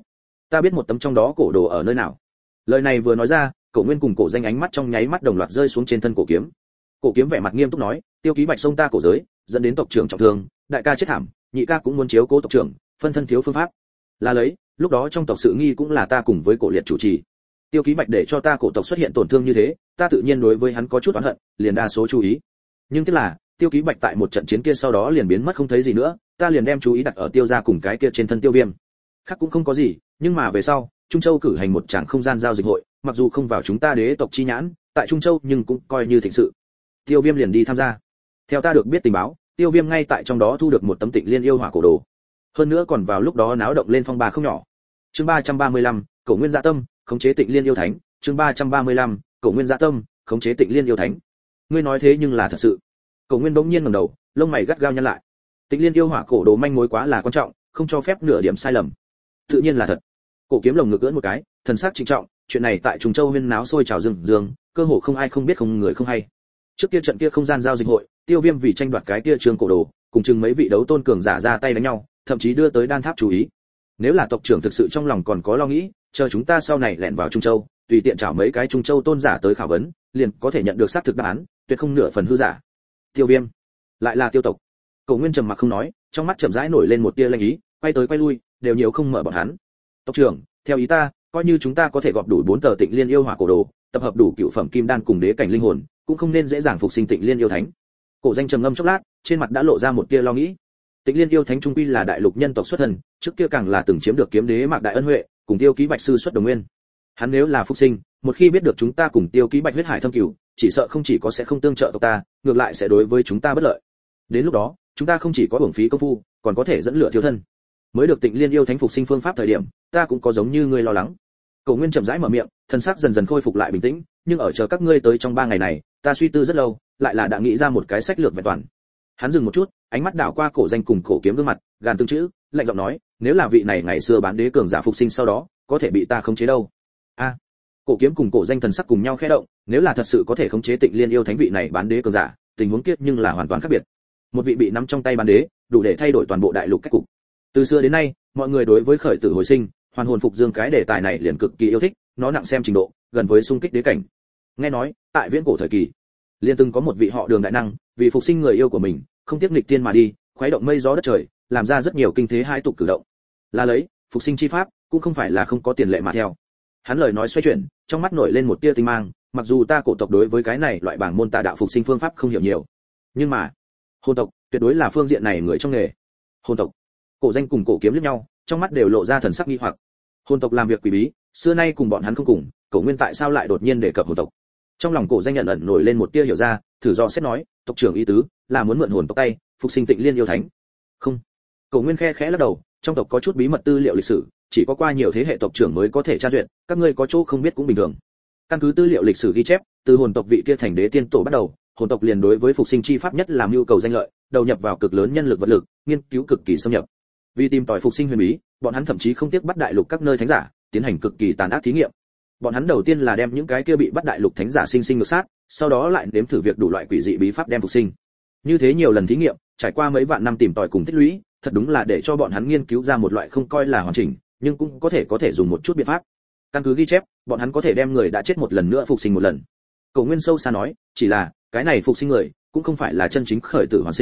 Speaker 1: ta biết một tấm trong đó cổ đồ ở nơi nào. Lời này vừa nói ra, Cổ Nguyên cùng Cổ Danh ánh mắt trong nháy mắt đồng loạt rơi xuống trên thân Cổ Kiếm. Cổ Kiếm vẻ mặt nghiêm túc nói, Tiêu Ký Bạch xông ta cổ giới, dẫn đến tộc trưởng trọng thương, đại ca chết thảm, nhị ca cũng muốn chiếu cố tộc trưởng, phân thân thiếu phương pháp. Là lấy, lúc đó trong tộc sự nghi cũng là ta cùng với Cổ Liệt chủ trì. Tiêu Ký Bạch để cho ta cổ tộc xuất hiện tổn thương như thế, ta tự nhiên đối với hắn có chút oán hận, liền đa số chú ý. Nhưng tiếc là, Tiêu Ký Bạch tại một trận chiến kia sau đó liền biến mất không thấy gì nữa, ta liền đem chú ý đặt ở Tiêu gia cùng cái kia trên thân Tiêu Viêm. Khác cũng không có gì, nhưng mà về sau, Trung Châu cử hành một tràng không gian giao dịch hội, mặc dù không vào chúng ta đế tộc chi nhãn, tại Trung Châu nhưng cũng coi như thịnh sự. Tiêu Viêm liền đi tham gia. Theo ta được biết tình báo, Tiêu Viêm ngay tại trong đó thu được một tấm Tịnh Liên yêu hỏa cổ đồ. Hơn nữa còn vào lúc đó náo động lên phong ba không nhỏ. Chương 335, Cổ Nguyên Dạ Tâm, khống chế Tịnh Liên yêu thánh. Chương 335, Cổ Nguyên Dạ Tâm, khống chế Tịnh Liên yêu thánh. Ngươi nói thế nhưng là thật sự. Cổ Nguyên bỗng nhiên ngẩng đầu, lông mày gắt gao nhăn lại. Tịnh Liên yêu hỏa cổ đồ manh mối quá là quan trọng, không cho phép nửa điểm sai lầm. Tự nhiên là thật. Cổ Kiếm lồng ngực ưỡn một cái, thần sắc trịnh trọng, chuyện này tại Trùng Châu huyên náo sôi trào rừng rừng, cơ hồ không ai không biết không người không hay. Trước kia trận kia không gian giao dịch hội, Tiêu Viêm vì tranh đoạt cái kia trường cổ đồ, cùng chừng mấy vị đấu tôn cường giả ra tay đánh nhau, thậm chí đưa tới đan tháp chú ý. Nếu là tộc trưởng thực sự trong lòng còn có lo nghĩ, chờ chúng ta sau này lẻn vào Trung Châu, tùy tiện chảo mấy cái Trung Châu tôn giả tới khảo vấn, liền có thể nhận được xác thực đáp án, tuyệt không nửa phần hư giả. Tiêu Viêm, lại là Tiêu tộc. Cổ Nguyên trầm mặc không nói, trong mắt chậm rãi nổi lên một tia lanh ý, quay tới quay lui, đều nhiều không mở bọn hắn. Tộc trưởng, theo ý ta, coi như chúng ta có thể gọp đủ 4 tờ Tịnh Liên yêu hỏa cổ đồ, tập hợp đủ cửu phẩm kim đan cùng đế cảnh linh hồn, cũng không nên dễ dàng phục sinh Tịnh Liên yêu thánh. Cổ Danh trầm ngâm chốc lát, trên mặt đã lộ ra một tia lo nghĩ. Tịnh Liên yêu thánh trung quy là đại lục nhân tộc xuất thân, trước kia càng là từng chiếm được kiếm đế Mạc Đại Ân huệ, cùng Tiêu Ký Bạch sư xuất đồng nguyên. Hắn nếu là phục sinh, một khi biết được chúng ta cùng Tiêu Ký Bạch huyết hải thâm cửu, chỉ sợ không chỉ có sẽ không tương trợ tộc ta, ngược lại sẽ đối với chúng ta bất lợi. Đến lúc đó, chúng ta không chỉ có uổng phí công phu, còn có thể dẫn lửa thiêu thân. Mới được Tịnh Liên yêu thánh phục sinh phương pháp thời điểm, ta cũng có giống như ngươi lo lắng. Cổ Nguyên chậm rãi mở miệng, thần sắc dần dần khôi phục lại bình tĩnh, nhưng ở chờ các ngươi tới trong 3 ngày này, ta suy tư rất lâu, lại là đã nghĩ ra một cái sách lược vẹn toàn. Hắn dừng một chút, ánh mắt đảo qua Cổ Danh cùng Cổ Kiếm gương mặt, gàn từng chữ, lạnh giọng nói, nếu là vị này ngày xưa bán đế cường giả phục sinh sau đó, có thể bị ta khống chế đâu? A. Cổ Kiếm cùng Cổ Danh thần sắc cùng nhau khẽ động, nếu là thật sự có thể khống chế Tịnh Liên yêu thánh vị này bán đế cường giả, tình huống kiếp nhưng là hoàn toàn khác biệt. Một vị bị nắm trong tay bán đế, đủ để thay đổi toàn bộ đại lục cách cục. Từ xưa đến nay, mọi người đối với khởi tử hồi sinh, hoàn hồn phục dương cái đề tài này liền cực kỳ yêu thích, nó nặng xem trình độ, gần với xung kích đế cảnh. Nghe nói, tại viễn cổ thời kỳ, liên từng có một vị họ Đường đại năng, vì phục sinh người yêu của mình, không tiếc nghịch tiên mà đi, khuấy động mây gió đất trời, làm ra rất nhiều kinh thế hai tục cử động. Là lấy, phục sinh chi pháp, cũng không phải là không có tiền lệ mà theo. Hắn lời nói xoay chuyển, trong mắt nổi lên một tia tinh mang, mặc dù ta cổ tộc đối với cái này loại bảng môn tà đạo phục sinh phương pháp không hiểu nhiều, nhưng mà, hồn tộc tuyệt đối là phương diện này người trong nghề. Hồn tộc. Cổ Danh cùng Cổ Kiếm liếc nhau, trong mắt đều lộ ra thần sắc nghi hoặc. Hồn tộc làm việc quỷ bí, xưa nay cùng bọn hắn không cùng, Cổ Nguyên tại sao lại đột nhiên đề cập hồn tộc? Trong lòng Cổ Danh nhận ẩn nổi lên một tia hiểu ra, thử do xét nói, tộc trưởng ý tứ là muốn mượn hồn tộc tay, phục sinh Tịnh Liên yêu thánh. Không. Cổ Nguyên khẽ lắc đầu, trong tộc có chút bí mật tư liệu lịch sử, chỉ có qua nhiều thế hệ tộc trưởng mới có thể tra duyệt, các ngươi có chỗ không biết cũng bình thường. Căn cứ tư liệu lịch sử ghi chép, từ hồn tộc vị kia thành đế tiên tổ bắt đầu, hồn tộc liền đối với phục sinh chi pháp nhất làm nhu cầu danh lợi, đầu nhập vào cực lớn nhân lực vật lực, nghiên cứu cực kỳ xâm nhập. Vì tìm tòi phục sinh huyền bí, bọn hắn thậm chí không tiếc bắt đại lục các nơi thánh giả, tiến hành cực kỳ tàn ác thí nghiệm. Bọn hắn đầu tiên là đem những cái kia bị bắt đại lục thánh giả sinh ngược sát, sau đó lại nếm thử việc đủ loại quỷ dị bí pháp đem phục sinh. Như thế nhiều lần thí nghiệm, trải qua mấy vạn năm tìm tòi cùng tích lũy, thật đúng là để cho bọn hắn nghiên cứu ra một loại không coi là hoàn chỉnh, nhưng cũng có thể dùng một chút biện pháp. Căn cứ ghi chép, bọn hắn có thể đem người đã chết một lần nữa phục sinh một lần. Cổ Nguyên sâu xa nói, chỉ là cái này phục sinh người cũng không phải là chân chính khởi tử hoàn sinh,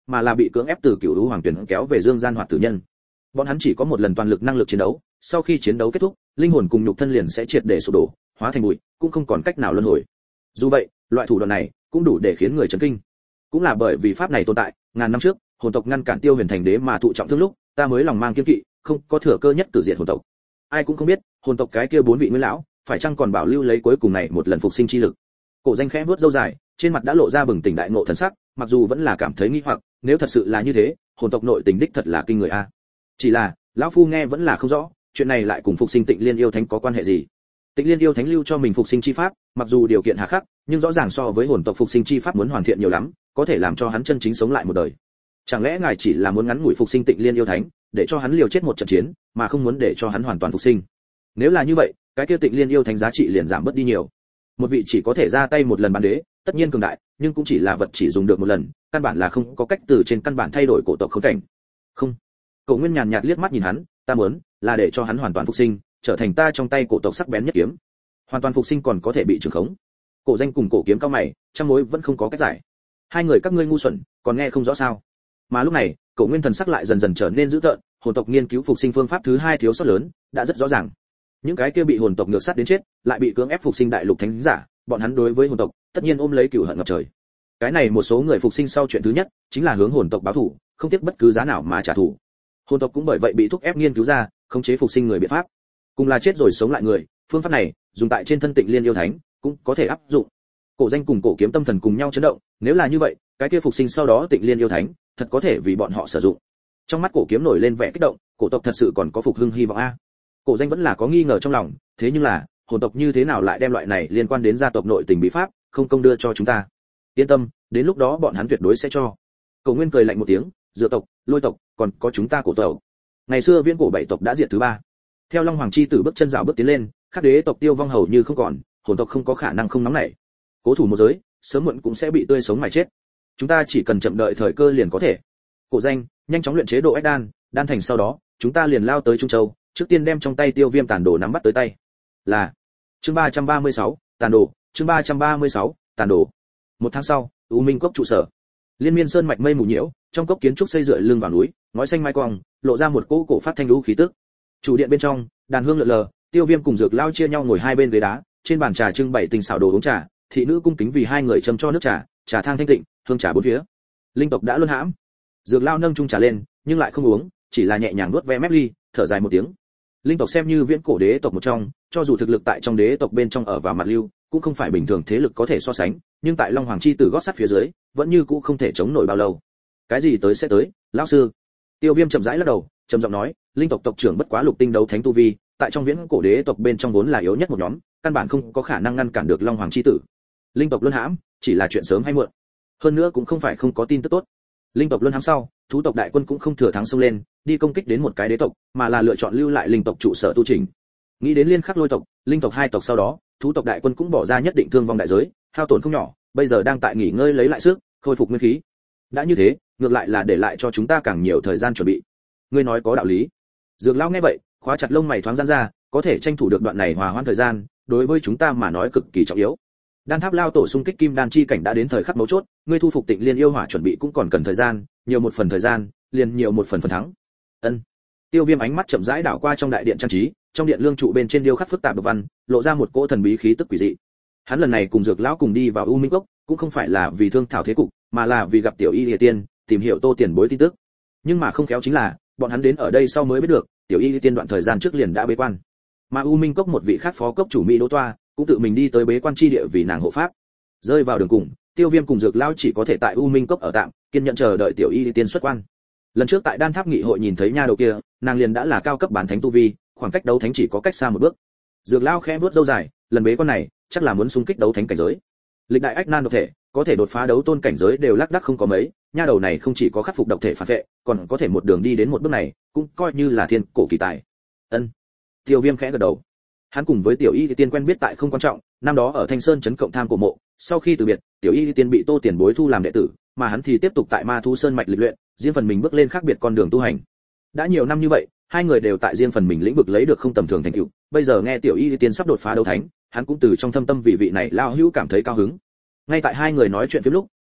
Speaker 1: mà là bị cưỡng ép từ Cửu Lũ Hoàng Tuyển kéo về dương gian hoạt tử nhân. Bọn hắn chỉ có một lần toàn lực năng lực chiến đấu, sau khi chiến đấu kết thúc, linh hồn cùng nhục thân liền sẽ triệt để sụp đổ, hóa thành bụi, cũng không còn cách nào luân hồi. Dù vậy, loại thủ đoạn này cũng đủ để khiến người chấn kinh. Cũng là bởi vì pháp này tồn tại, ngàn năm trước, hồn tộc ngăn cản Tiêu Huyền Thành Đế mà thụ trọng thương lúc, ta mới lòng mang kiêng kỵ, không có thừa cơ nhất tử diệt hồn tộc. Ai cũng không biết, hồn tộc cái kia 4 vị nguyên lão, phải chăng còn bảo lưu lấy cuối cùng này một lần phục sinh chi lực. Cổ Danh khẽ vuốt râu dài, trên mặt đã lộ ra bừng tỉnh đại ngộ thần sắc, mặc dù vẫn là cảm thấy nghi hoặc, nếu thật sự là như thế, hồn tộc nội tình đích thật là kinh người a. Chỉ là, lão phu nghe vẫn là không rõ, chuyện này lại cùng phục sinh Tịnh Liên yêu thánh có quan hệ gì? Tịnh Liên yêu thánh lưu cho mình phục sinh chi pháp, mặc dù điều kiện hà khắc, nhưng rõ ràng so với hồn tộc phục sinh chi pháp muốn hoàn thiện nhiều lắm, có thể làm cho hắn chân chính sống lại một đời. Chẳng lẽ ngài chỉ là muốn ngắn ngủi phục sinh Tịnh Liên yêu thánh, để cho hắn liều chết một trận chiến, mà không muốn để cho hắn hoàn toàn phục sinh? Nếu là như vậy, cái kia Tịnh Liên yêu thánh giá trị liền giảm bớt đi nhiều. Một vị chỉ có thể ra tay một lần bán đế, tất nhiên cường đại, nhưng cũng chỉ là vật chỉ dùng được một lần, căn bản là không có cách từ trên căn bản thay đổi cổ tộc khống cảnh. Không. Cổ Nguyên nhàn nhạt liếc mắt nhìn hắn, ta muốn là để cho hắn hoàn toàn phục sinh, trở thành ta trong tay cổ tộc sắc bén nhất kiếm. Hoàn toàn phục sinh còn có thể bị trường khống. Cổ Danh cùng Cổ Kiếm cao mày, trăm mối vẫn không có cách giải. Hai người các ngươi ngu xuẩn, còn nghe không rõ sao? Mà lúc này, Cổ Nguyên thần sắc lại dần dần trở nên dữ tợn, hồn tộc nghiên cứu phục sinh phương pháp thứ hai thiếu sót lớn, đã rất rõ ràng. Những cái kia bị hồn tộc ngược sát đến chết, lại bị cưỡng ép phục sinh đại lục thánh giả, bọn hắn đối với hồn tộc, tất nhiên ôm lấy cừu hận ngập trời. Cái này một số người phục sinh sau chuyện thứ nhất, chính là hướng hồn tộc báo thù, không tiếc bất cứ giá nào mà trả thù. Hồn tộc cũng bởi vậy bị thúc ép nghiên cứu ra, khống chế phục sinh người biện pháp. Cùng là chết rồi sống lại người, phương pháp này, dùng tại trên thân Tịnh Liên yêu thánh, cũng có thể áp dụng. Cổ Danh cùng Cổ Kiếm tâm thần cùng nhau chấn động, nếu là như vậy, cái kia phục sinh sau đó Tịnh Liên yêu thánh, thật có thể vì bọn họ sử dụng. Trong mắt Cổ Kiếm nổi lên vẻ kích động, cổ tộc thật sự còn có phục hưng hy vọng a. Cổ Danh vẫn là có nghi ngờ trong lòng, thế nhưng là, hồn tộc như thế nào lại đem loại này liên quan đến gia tộc nội tình bí pháp, không công đưa cho chúng ta? Yên tâm, đến lúc đó bọn hắn tuyệt đối sẽ cho. Cổ Nguyên cười lạnh một tiếng, Dựa tộc, Lôi tộc, còn có chúng ta cổ tộc. Ngày xưa Viễn Cổ 7 tộc đã diệt thứ 3. Theo Long Hoàng chi tử bước chân rào bước tiến lên, các đế tộc tiêu vong hầu như không còn, hồn tộc không có khả năng không nóng nảy. Cố thủ một giới, sớm muộn cũng sẽ bị tươi sống mà chết. Chúng ta chỉ cần chậm đợi thời cơ liền có thể. Cổ Danh, nhanh chóng luyện chế độ ách đan, đan thành sau đó, chúng ta liền lao tới Trung Châu, trước tiên đem trong tay Tiêu Viêm tàn đồ nắm bắt tới tay. Là. Chương 336, tàn đồ, chương 336, tàn đồ. Một tháng sau, U Minh Cốc trụ sở. Liên Miên Sơn mạch mây mù nhiễu, trong cốc kiến trúc xây dựa lưng vào núi, ngói xanh mai cong, lộ ra một cỗ cổ phát thanh lũ khí tức. Chủ điện bên trong, đàn hương lượn lờ, Tiêu Viêm cùng Dược Lao chia nhau ngồi hai bên ghế đá, trên bàn trà trưng bày tinh xảo đồ uống trà, thị nữ cung kính vì hai người châm cho nước trà, trà thang thanh tịnh, hương trà bốn phía. Linh tộc đã luân hãm. Dược Lao nâng chung trà lên, nhưng lại không uống, chỉ là nhẹ nhàng nuốt ve mép ly, thở dài một tiếng. Linh tộc xem như Viễn Cổ đế tộc một trong, cho dù thực lực tại trong đế tộc bên trong ở vào mặt lưu, cũng không phải bình thường thế lực có thể so sánh, nhưng tại Long Hoàng chi tử gót sắt phía dưới, vẫn như cũ không thể chống nổi bao lâu. Cái gì tới sẽ tới, lão sư. Tiêu Viêm chậm rãi lắc đầu, trầm giọng nói, linh tộc tộc trưởng bất quá lục tinh đấu thánh tu vi, tại trong Viễn Cổ đế tộc bên trong vốn là yếu nhất một nhóm, căn bản không có khả năng ngăn cản được Long Hoàng chi tử. Linh tộc luân hãm, chỉ là chuyện sớm hay muộn. Hơn nữa cũng không phải không có tin tức tốt. Linh tộc luân hãm sau, thú tộc đại quân cũng không thừa thắng xông lên, đi công kích đến một cái đế tộc, mà là lựa chọn lưu lại linh tộc trụ sở tu chỉnh. Nghĩ đến Liên Khắc Lôi tộc, linh tộc hai tộc sau đó, thú tộc đại quân cũng bỏ ra nhất định thương vong đại giới, hao tổn không nhỏ, bây giờ đang tại nghỉ ngơi lấy lại sức, khôi phục nguyên khí. Đã như thế, ngược lại là để lại cho chúng ta càng nhiều thời gian chuẩn bị. Ngươi nói có đạo lý. Dược Lão nghe vậy, khóa chặt lông mày thoáng giãn ra, có thể tranh thủ được đoạn này hòa hoãn thời gian, đối với chúng ta mà nói cực kỳ trọng yếu. Đan Tháp Lao tổ xung kích kim đan chi cảnh đã đến thời khắc mấu chốt, ngươi thu phục Tịnh Liên yêu hỏa chuẩn bị cũng còn cần thời gian, nhiều một phần thời gian, liền nhiều một phần phần thắng. Ân. Tiêu Viêm ánh mắt chậm rãi đảo qua trong đại điện trang trí, trong điện lương trụ bên trên điêu khắc phức tạp độc văn, lộ ra một cỗ thần bí khí tức quỷ dị. Hắn lần này cùng Dược Lão cùng đi vào U Minh Cốc, cũng không phải là vì thương thảo thế cục, mà là vì gặp Tiểu Y Lìa Tiên, tìm hiểu Tô Tiền Bối tin tức. Nhưng mà không khéo chính là, bọn hắn đến ở đây sau mới biết được, Tiểu Y Lìa Tiên đoạn thời gian trước liền đã bế quan. Mà U Minh Cốc một vị khác phó cốc chủ Mỹ Đỗ Toa, cũng tự mình đi tới bế quan chi địa vì nàng hộ pháp. Rơi vào đường cùng, Tiêu Viêm cùng Dược Lão chỉ có thể tại U Minh Cốc ở tạm, kiên nhẫn chờ đợi Tiểu Y Lìa Tiên xuất quan. Lần trước tại Đan Tháp nghị hội nhìn thấy nha đầu kia, nàng liền đã là cao cấp bán thánh tu vi, khoảng cách đấu thánh chỉ có cách xa một bước. Dược Lão khẽ vuốt râu dài, lần bế quan này, chắc là muốn xung kích đấu thánh cảnh giới. Lịch đại ách nan độc thể, có thể đột phá đấu tôn cảnh giới đều lác đác không có mấy, nha đầu này không chỉ có khắc phục độc thể phản vệ, còn có thể một đường đi đến một bước này, cũng coi như là thiên cổ kỳ tài. Ân. Tiêu Viêm khẽ gật đầu. Hắn cùng với Tiểu Y thì Tiên quen biết tại không quan trọng, năm đó ở Thanh Sơn trấn cộng tham cổ mộ, sau khi từ biệt, Tiểu Y thì Tiên bị Tô Tiền Bối thu làm đệ tử, mà hắn thì tiếp tục tại Ma Thú Sơn mạch lịch luyện, riêng phần mình bước lên khác biệt con đường tu hành. Đã nhiều năm như vậy, hai người đều tại riêng phần mình lĩnh vực lấy được không tầm thường thành tựu, bây giờ nghe Tiểu Y thì Tiên sắp đột phá đấu thánh, hắn cũng từ trong thâm tâm vị vị này lao hữu cảm thấy cao hứng. Ngay tại hai người nói chuyện phía lúc,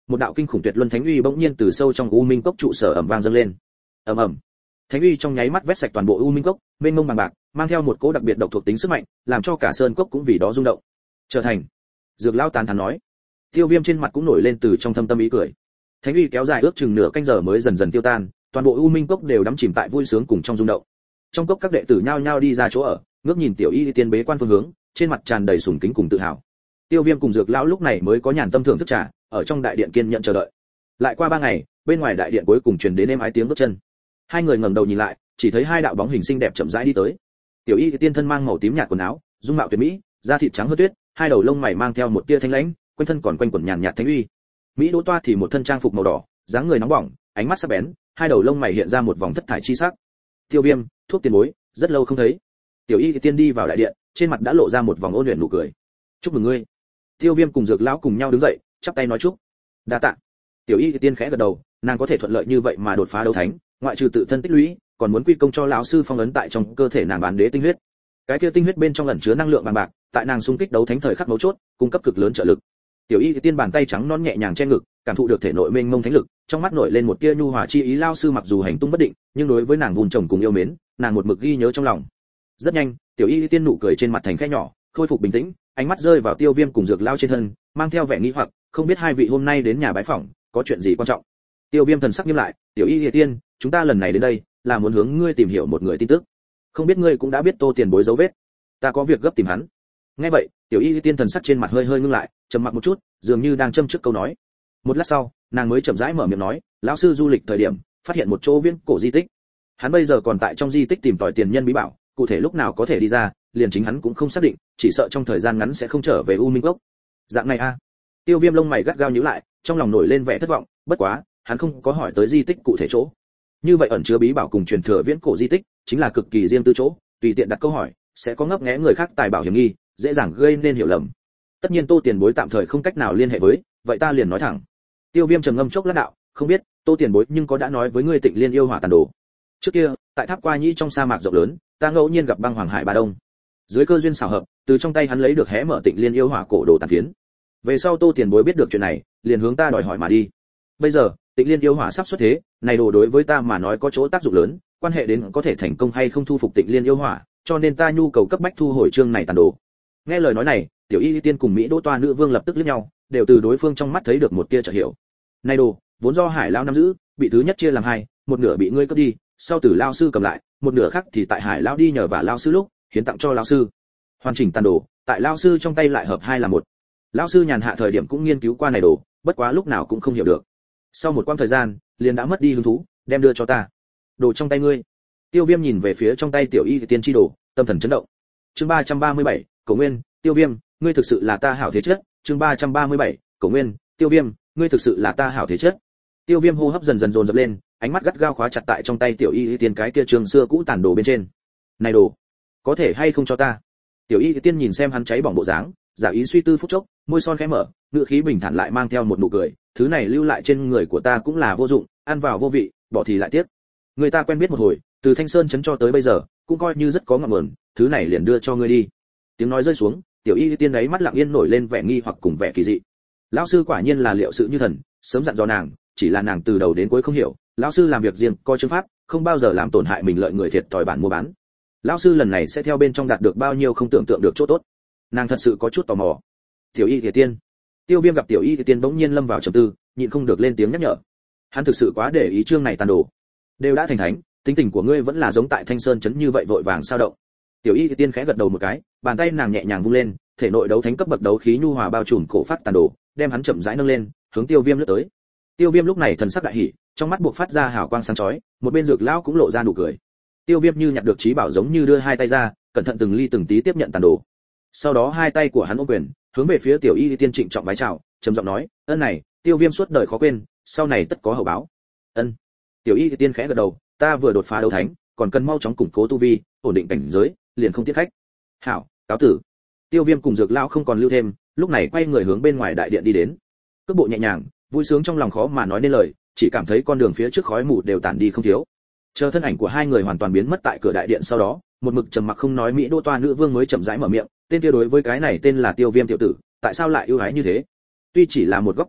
Speaker 1: một đạo kinh khủng tuyệt luân thánh uy bỗng nhiên từ sâu trong u minh cốc trụ sở ầm vang dâng lên. Ầm ầm. Thánh uy trong nháy mắt vét sạch toàn bộ u minh cốc, mênh mông bằng bạc, mang theo một cỗ đặc biệt độc thuộc tính sức mạnh, làm cho cả sơn cốc cũng vì đó rung động. Trở thành. Dược lão tán thán nói. Tiêu Viêm trên mặt cũng nổi lên từ trong thâm tâm ý cười. Thánh uy kéo dài ước chừng nửa canh giờ mới dần dần tiêu tan, toàn bộ u minh cốc đều đắm chìm tại vui sướng cùng trong rung động. Trong cốc các đệ tử nhao nhao đi ra chỗ ở, ngước nhìn tiểu y tiên bế quan phương hướng, trên mặt tràn đầy sùng kính cùng tự hào. Tiêu Viêm cùng Dược lão lúc này mới có nhàn tâm thưởng thức trà, ở trong đại điện kiên nhận chờ đợi. Lại qua 3 ngày, bên ngoài đại điện cuối cùng truyền đến êm ái tiếng bước chân. Hai người ngẩng đầu nhìn lại, chỉ thấy hai đạo bóng hình xinh đẹp chậm rãi đi tới. Tiểu y tiên thân mang màu tím nhạt quần áo, dung mạo tuyệt mỹ, da thịt trắng hơn tuyết, hai đầu lông mày mang theo một tia thanh lãnh, quanh thân còn quanh quẩn nhàn nhạt thánh uy. Mỹ Đỗ Toa thì một thân trang phục màu đỏ, dáng người nóng bỏng, ánh mắt sắc bén, hai đầu lông mày hiện ra một vòng thất thải chi sắc. Tiêu Viêm, thuốc tiền bối, rất lâu không thấy. Tiểu y tiên đi vào đại điện, trên mặt đã lộ ra một vòng ôn luyện nụ cười. Chúc mừng ngươi. Tiêu Viêm cùng Dược lão cùng nhau đứng dậy, chắp tay nói chúc. Đa tạ. Tiểu y tiên khẽ gật đầu, nàng có thể thuận lợi như vậy mà đột phá đấu thánh, ngoại trừ tự thân tích lũy, còn muốn quy công cho lão sư phong ấn tại trong cơ thể nàng bán đế tinh huyết. Cái kia tinh huyết bên trong ẩn chứa năng lượng bằng bạc, tại nàng xung kích đấu thánh thời khắc mấu chốt, cung cấp cực lớn trợ lực. Tiểu y tiên bàn tay trắng non nhẹ nhàng che ngực, cảm thụ được thể nội mênh mông thánh lực, trong mắt nổi lên một tia nhu hòa chi ý. Lão sư mặc dù hành tung bất định, nhưng đối với nàng vun trồng cùng yêu mến, nàng một mực ghi nhớ trong lòng. Rất nhanh, tiểu y tiên nụ cười trên mặt thành khẽ nhỏ, khôi phục bình tĩnh, ánh mắt rơi vào Tiêu Viêm cùng Dược lão trên thân, mang theo vẻ nghi hoặc, không biết hai vị hôm nay đến nhà bái phỏng, có chuyện gì quan trọng. Tiêu Viêm thần sắc nghiêm lại, tiểu y tiên, chúng ta lần này đến đây là muốn hướng ngươi tìm hiểu một người tin tức, không biết ngươi cũng đã biết Tô tiền bối dấu vết. Ta có việc gấp tìm hắn. Nghe vậy, tiểu y tiên thần sắc trên mặt hơi hơi ngưng lại, trầm mặc một chút, dường như đang châm trước câu nói. Một lát sau, nàng mới chậm rãi mở miệng nói, lão sư du lịch thời điểm phát hiện một chỗ viễn cổ di tích, hắn bây giờ còn tại trong di tích tìm tòi tiền nhân bí bảo, cụ thể lúc nào có thể đi ra, liền chính hắn cũng không xác định, chỉ sợ trong thời gian ngắn sẽ không trở về U Minh Cốc. Dạng này a. Tiêu Viêm lông mày gắt gao nhíu lại, trong lòng nổi lên vẻ thất vọng, bất quá, hắn không có hỏi tới di tích cụ thể chỗ. Như vậy ẩn chứa bí bảo cùng truyền thừa viễn cổ di tích, chính là cực kỳ riêng tư chỗ, tùy tiện đặt câu hỏi, sẽ có ngấp nghé người khác tài bảo hiểm nghi, dễ dàng gây nên hiểu lầm. Tất nhiên Tô tiền bối tạm thời không cách nào liên hệ với, vậy ta liền nói thẳng. Tiêu Viêm trầm ngâm chốc lát đạo, không biết Tô tiền bối nhưng có đã nói với ngươi Tịnh Liên yêu hỏa tàn đồ. Trước kia, tại tháp Qua Nhĩ trong sa mạc rộng lớn, ta ngẫu nhiên gặp băng hoàng hải Ba Đông. Dưới cơ duyên xảo hợp, từ trong tay hắn lấy được hé mở Tịnh Liên yêu hỏa cổ đồ tàn phiến. Về sau Tô tiền bối biết được chuyện này, liền hướng ta đòi hỏi mà đi. Bây giờ, Tịnh Liên yêu hỏa sắp xuất thế, này đồ đối với ta mà nói có chỗ tác dụng lớn, quan hệ đến có thể thành công hay không thu phục Tịnh Liên yêu hỏa, cho nên ta nhu cầu cấp bách thu hồi chương này tàn đồ. Nghe lời nói này, tiểu y tiên cùng Mỹ Đỗ Toa nữ vương lập tức liếc nhau, đều từ đối phương trong mắt thấy được một tia chợt hiểu. Này đồ, vốn do Hải lão nắm giữ, bị thứ nhất chia làm hai, một nửa bị ngươi cướp đi, sau tử lão sư cầm lại, một nửa khác thì tại Hải lão đi nhờ vả lão sư lúc, hiến tặng cho lão sư. Hoàn chỉnh tàn đồ, tại lão sư trong tay lại hợp hai là một. Lão sư nhàn hạ thời điểm cũng nghiên cứu qua này đồ, bất quá lúc nào cũng không hiểu được. Sau một quãng thời gian, liền đã mất đi hứng thú, đem đưa cho ta. Đồ trong tay ngươi. Tiêu Viêm nhìn về phía trong tay tiểu y tiên chi đồ, tâm thần chấn động. Chương 337, Cổ Nguyên, Tiêu Viêm, ngươi thực sự là ta hảo thế chất. Chương 337, Cổ Nguyên, Tiêu Viêm, ngươi thực sự là ta hảo thế chất. Tiêu Viêm hô hấp dần dần dồn dập lên, ánh mắt gắt gao khóa chặt tại trong tay tiểu y tiên cái kia trường xưa cũ tàn đồ bên trên. Này đồ, có thể hay không cho ta? Tiểu y tiên nhìn xem hắn cháy bỏng bộ dáng, giả ý suy tư phút chốc, môi son khẽ mở, ngữ khí bình thản lại mang theo một nụ cười, thứ này lưu lại trên người của ta cũng là vô dụng, ăn vào vô vị, bỏ thì lại tiếc. Người ta quen biết một hồi, từ Thanh Sơn trấn cho tới bây giờ, cũng coi như rất có ngọn nguồn, thứ này liền đưa cho ngươi đi. Tiếng nói rơi xuống, tiểu y tiên ấy mắt lặng yên nổi lên vẻ nghi hoặc cùng vẻ kỳ dị. Lão sư quả nhiên là liệu sự như thần, sớm dặn dò nàng, chỉ là nàng từ đầu đến cuối không hiểu, lão sư làm việc riêng, coi chương pháp, không bao giờ làm tổn hại mình lợi người thiệt thòi bản mua bán. Lão sư lần này sẽ theo bên trong đạt được bao nhiêu không tưởng tượng được chỗ tốt. Nàng thật sự có chút tò mò. Tiểu y Kỳ Tiên. Tiêu Viêm gặp Tiểu y Kỳ Tiên bỗng nhiên lâm vào trầm tư, nhịn không được lên tiếng nhắc nhở. Hắn thực sự quá để ý chương này tàn đồ. Đều đã thành thánh, tính tình của ngươi vẫn là giống tại Thanh Sơn trấn như vậy vội vàng sao động. Tiểu y Kỳ Tiên khẽ gật đầu một cái, bàn tay nàng nhẹ nhàng vung lên, thể nội đấu thánh cấp bậc đấu khí nhu hòa bao trùm cổ phát tàn đồ, đem hắn chậm rãi nâng lên, hướng Tiêu Viêm lướt tới. Tiêu Viêm lúc này thần sắc đại hỉ, trong mắt buộc phát ra hào quang sáng chói, một bên Dược lão cũng lộ ra nụ cười. Tiêu Viêm như nhặt được trí bảo giống như đưa hai tay ra, cẩn thận từng ly từng tí tiếp nhận tàn đồ. Sau đó hai tay của hắn ôm quyền, hướng về phía Tiểu y Tiên trịnh trọng vái chào, trầm giọng nói, ơn này, Tiêu Viêm suốt đời khó quên, sau này tất có hậu báo. Ân. Tiểu y Tiên khẽ gật đầu, ta vừa đột phá đấu thánh, còn cần mau chóng củng cố tu vi, ổn định cảnh giới, liền không tiếc khách. Hảo, cáo tử. Tiêu Viêm cùng Dược lão không còn lưu thêm, lúc này quay người hướng bên ngoài đại điện đi đến. Cước bộ nhẹ nhàng, vui sướng trong lòng khó mà nói nên lời, chỉ cảm thấy con đường phía trước khói mù đều tản đi không thiếu. Chờ thân ảnh của hai người hoàn toàn biến mất tại cửa đại điện sau đó, một mực trầm mặc không nói Mỹ Đô Toa nữ vương mới chậm rãi mở miệng, tên kia đối với cái này tên là Tiêu Viêm tiểu tử, tại sao lại ưu ái như thế? Tuy chỉ là một góc tàn đồ,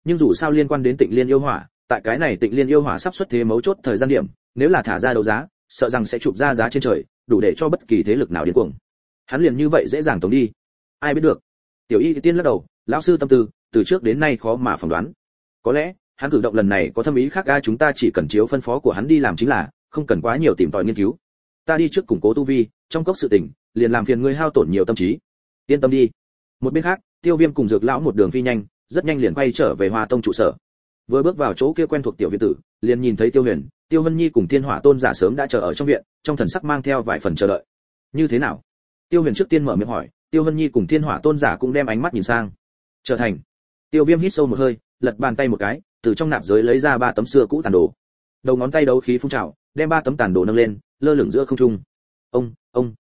Speaker 1: nhưng dù sao liên quan đến Tịnh Liên yêu hỏa, tại cái này Tịnh Liên yêu hỏa sắp xuất thế mấu chốt thời gian điểm, nếu là thả ra đấu giá, sợ rằng sẽ chụp ra giá trên trời, đủ để cho bất kỳ thế lực nào điên cuồng. Hắn liền như vậy dễ dàng tống đi, ai biết được. Tiểu Y Tiên lắc đầu, lão sư tâm tư, từ trước đến nay khó mà phỏng đoán. Có lẽ, hắn cử động lần này có thâm ý khác, chúng ta chỉ cần chiếu phân phó của hắn đi làm chính là, không cần quá nhiều tìm tòi nghiên cứu. Ta đi trước củng cố tu vi, trong cốc sự tình, liền làm phiền ngươi hao tổn nhiều tâm trí. Yên tâm đi. Một bên khác, Tiêu Viêm cùng Dược lão một đường phi nhanh, rất nhanh liền quay trở về Hoa Tông trụ sở. Vừa bước vào chỗ kia quen thuộc tiểu viện tử, liền nhìn thấy Tiêu Huyền, Tiêu Vân Nhi cùng Thiên Hỏa Tôn giả sớm đã chờ ở trong viện, trong thần sắc mang theo vài phần chờ đợi. Như thế nào? Tiêu Huyền trước tiên mở miệng hỏi, Tiêu Vân Nhi cùng Thiên Hỏa Tôn giả cũng đem ánh mắt nhìn sang. Trở thành. Tiêu Viêm hít sâu một hơi, lật bàn tay một cái, từ trong nạp giới lấy ra 3 tấm xưa cũ tàn đồ. Đầu ngón tay đấu khí phun trào, đem 3 tấm tàn đồ nâng lên, lơ lửng giữa không trung. Ông.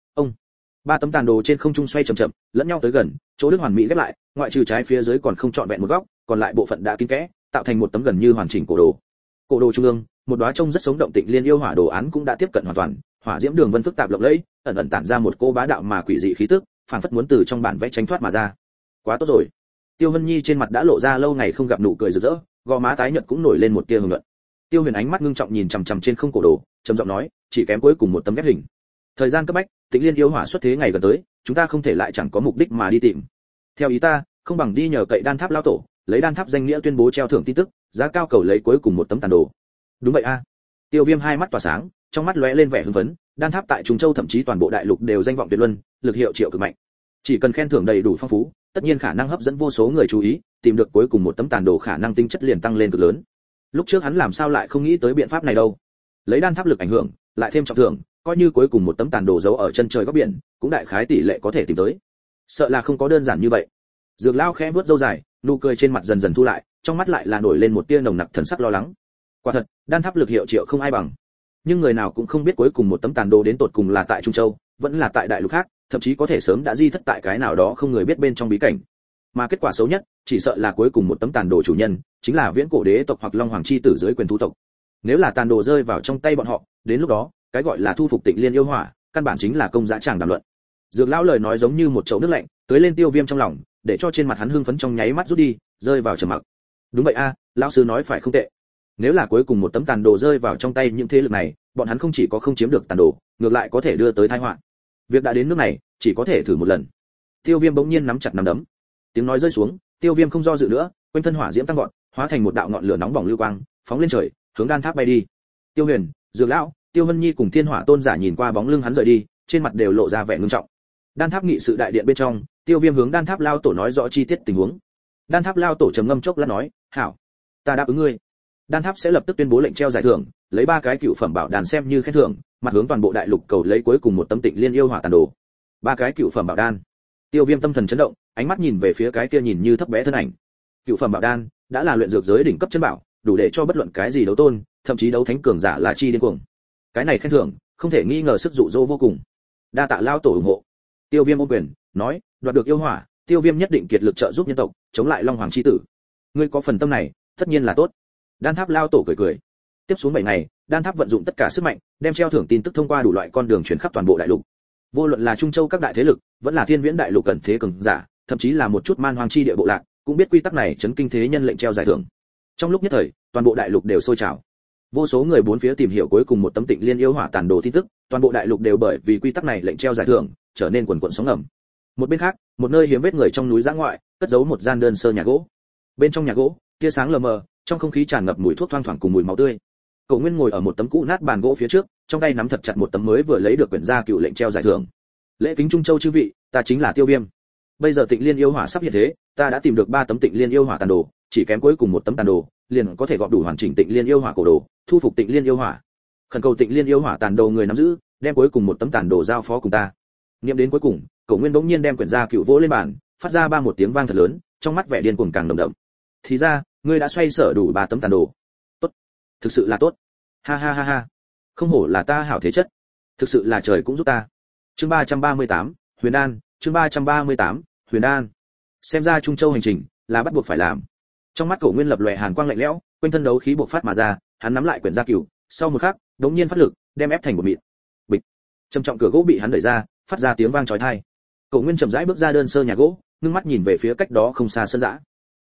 Speaker 1: 3 tấm tàn đồ trên không trung xoay chậm chậm, lẫn nhau tới gần, chỗ đức hoàn mỹ ghép lại, ngoại trừ trái phía dưới còn không trọn vẹn một góc, còn lại bộ phận đã kín kẽ, tạo thành một tấm gần như hoàn chỉnh cổ đồ. Cổ đồ trung ương, một đóa trông rất sống động Tịnh Liên yêu hỏa đồ án cũng đã tiếp cận hoàn toàn, hỏa diễm đường vân phức tạp lộng lẫy, ẩn ẩn tản ra một cô bá đạo mà quỷ dị khí tức, phảng phất muốn từ trong bản vẽ tránh thoát mà ra. Quá tốt rồi. Tiêu Vân Nhi trên mặt đã lộ ra lâu ngày không gặp nụ cười rực rỡ, gò má tái nhợt cũng nổi lên một tia hưng luận. Tiêu Huyền ánh mắt ngưng trọng nhìn chằm chằm trên không cổ đồ, trầm giọng nói, chỉ kém cuối cùng một tấm ghép hình. Thời gian cấp bách, Tịnh Liên yêu hỏa xuất thế ngày gần tới, chúng ta không thể lại chẳng có mục đích mà đi tìm. Theo ý ta, không bằng đi nhờ cậy Đan Tháp lão tổ, lấy Đan Tháp danh nghĩa tuyên bố treo thưởng tin tức, giá cao cầu lấy cuối cùng một tấm tàn đồ. Đúng vậy a. Tiêu Viêm hai mắt tỏa sáng, trong mắt lóe lên vẻ hưng phấn, Đan Tháp tại Trung Châu thậm chí toàn bộ đại lục đều danh vọng tuyệt luân, lực hiệu triệu cực mạnh. Chỉ cần khen thưởng đầy đủ phong phú, tất nhiên khả năng hấp dẫn vô số người chú ý, tìm được cuối cùng một tấm tàn đồ khả năng tinh chất liền tăng lên cực lớn. Lúc trước hắn làm sao lại không nghĩ tới biện pháp này đâu? Lấy Đan Tháp lực ảnh hưởng, lại thêm trọng thưởng, coi như cuối cùng một tấm tàn đồ giấu ở chân trời góc biển, cũng đại khái tỷ lệ có thể tìm tới. Sợ là không có đơn giản như vậy. Dược Lão khẽ vuốt râu dài, nụ cười trên mặt dần dần thu lại, trong mắt lại là nổi lên một tia nồng nặc thần sắc lo lắng. Quả thật, Đan Tháp lực hiệu triệu không ai bằng. Nhưng người nào cũng không biết cuối cùng một tấm tàn đồ đến tột cùng là tại Trung Châu, vẫn là tại đại lục khác, thậm chí có thể sớm đã di thất tại cái nào đó không người biết bên trong bí cảnh. Mà kết quả xấu nhất, chỉ sợ là cuối cùng một tấm tàn đồ chủ nhân, chính là Viễn Cổ Đế tộc hoặc Long Hoàng chi tử dưới quyền thú tộc. Nếu là tàn đồ rơi vào trong tay bọn họ, đến lúc đó, cái gọi là thu phục Tịnh Liên yêu hỏa, căn bản chính là công dã tràng đàm luận. Dược Lão lời nói giống như một chậu nước lạnh, tưới lên Tiêu Viêm trong lòng, để cho trên mặt hắn hưng phấn trong nháy mắt rút đi, rơi vào trầm mặc. Đúng vậy a, lão sư nói phải không tệ. Nếu là cuối cùng một tấm tàn đồ rơi vào trong tay những thế lực này, bọn hắn không chỉ có không chiếm được tàn đồ, ngược lại có thể đưa tới tai họa. Việc đã đến nước này, chỉ có thể thử một lần. Tiêu Viêm bỗng nhiên nắm chặt nắm đấm. Tiếng nói rơi xuống, Tiêu Viêm không do dự nữa, quanh thân hỏa diễm tăng vọt, hóa thành một đạo ngọn lửa nóng bỏng lưu quang, phóng lên trời, hướng Đan Tháp bay đi. Tiêu Huyền, Dược Lão, Tiêu Vân Nhi cùng Thiên Hỏa Tôn giả nhìn qua bóng lưng hắn rời đi, trên mặt đều lộ ra vẻ ngưng trọng. Đan Tháp nghị sự đại điện bên trong, Tiêu Viêm hướng Đan Tháp lao tổ nói rõ chi tiết tình huống. Đan Tháp lao tổ trầm ngâm chốc lát nói, "Hảo, ta đáp ứng ngươi." Đan Tháp sẽ lập tức tuyên bố lệnh treo giải thưởng, lấy 3 cái cựu phẩm bảo đan xem như khen thưởng, mặt hướng toàn bộ đại lục cầu lấy cuối cùng một tấm Tịnh Liên yêu hỏa tàn đồ. 3 cái cựu phẩm bảo đan. Tiêu Viêm tâm thần chấn động, ánh mắt nhìn về phía cái kia nhìn như thấp bé thân ảnh. Cựu phẩm bảo đan đã là luyện dược giới đỉnh cấp chân bảo, đủ để cho bất luận cái gì đấu tôn, thậm chí đấu thánh cường giả là chi điên cuồng. Cái này khen thưởng, không thể nghi ngờ sức dụ dỗ vô cùng. Đa tạ lao tổ ủng hộ. Tiêu Viêm ôm quyền, nói, đoạt được yêu hỏa, Tiêu Viêm nhất định kiệt lực trợ giúp nhân tộc, chống lại Long Hoàng chi tử. Ngươi có phần tâm này, tất nhiên là tốt. Đan Tháp lao tổ cười cười. Tiếp xuống 7 ngày, Đan Tháp vận dụng tất cả sức mạnh, đem treo thưởng tin tức thông qua đủ loại con đường truyền khắp toàn bộ đại lục. Vô luận là Trung Châu các đại thế lực, vẫn là Thiên Viễn đại lục cần thế cường giả, thậm chí là một chút man hoang chi địa bộ lạc, cũng biết quy tắc này chấn kinh thế nhân lệnh treo giải thưởng. Trong lúc nhất thời, toàn bộ đại lục đều sôi trào. Vô số người bốn phía tìm hiểu cuối cùng một tấm Tịnh Liên yêu hỏa tàn đồ tin tức, toàn bộ đại lục đều bởi vì quy tắc này lệnh treo giải thưởng, trở nên quần quần sóng ngầm. Một bên khác, một nơi hiếm vết người trong núi giã ngoại, cất giấu một gian đơn sơ nhà gỗ. Bên trong nhà gỗ, tia sáng lờ mờ, trong không khí tràn ngập mùi thuốc thoang thoảng cùng mùi máu tươi. Cậu Nguyên ngồi ở một tấm cũ nát bàn gỗ phía trước, trong tay nắm thật chặt một tấm mới vừa lấy được quyển gia cựu lệnh treo giải thưởng. Lễ kính Trung Châu chư vị, ta chính là Tiêu Viêm. Bây giờ Tịnh Liên yêu hỏa sắp hiện thế, ta đã tìm được 3 tấm Tịnh Liên yêu hỏa tàn đồ, chỉ kém cuối cùng một tấm tàn đồ, liền có thể gọp đủ hoàn chỉnh Tịnh Liên yêu hỏa cổ đồ, thu phục Tịnh Liên yêu hỏa. Khẩn cầu Tịnh Liên yêu hỏa tàn đồ người nắm giữ, đem cuối cùng một tấm tàn đồ giao phó cùng ta. Niệm đến cuối cùng, Cậu Nguyên bỗng nhiên đem quyển gia cựu vỗ lên bàn, phát ra một tiếng vang thật lớn, trong mắt vẻ điên cuồng càng đậm đậm. Thì ra, ngươi đã xoay sở đủ 3 tấm tàn đồ. Tốt, thực sự là tốt. Ha ha ha ha. Không hổ là ta hảo thế chất, thực sự là trời cũng giúp ta. Chương 338, Huyền Đan, chương 338, Huyền Đan. Xem ra Trung Châu hành trình là bắt buộc phải làm. Trong mắt Cậu Nguyên lập lòe hàn quang lạnh lẽo, quanh thân đấu khí bộc phát mà ra, hắn nắm lại quyển gia cửu, sau một khắc, đống nhiên phát lực, đem ép thành một mịn. Bịch. Trầm trọng cửa gỗ bị hắn đẩy ra, phát ra tiếng vang chói tai. Cậu Nguyên chậm rãi bước ra đơn sơ nhà gỗ, ngưng mắt nhìn về phía cách đó không xa sân dã.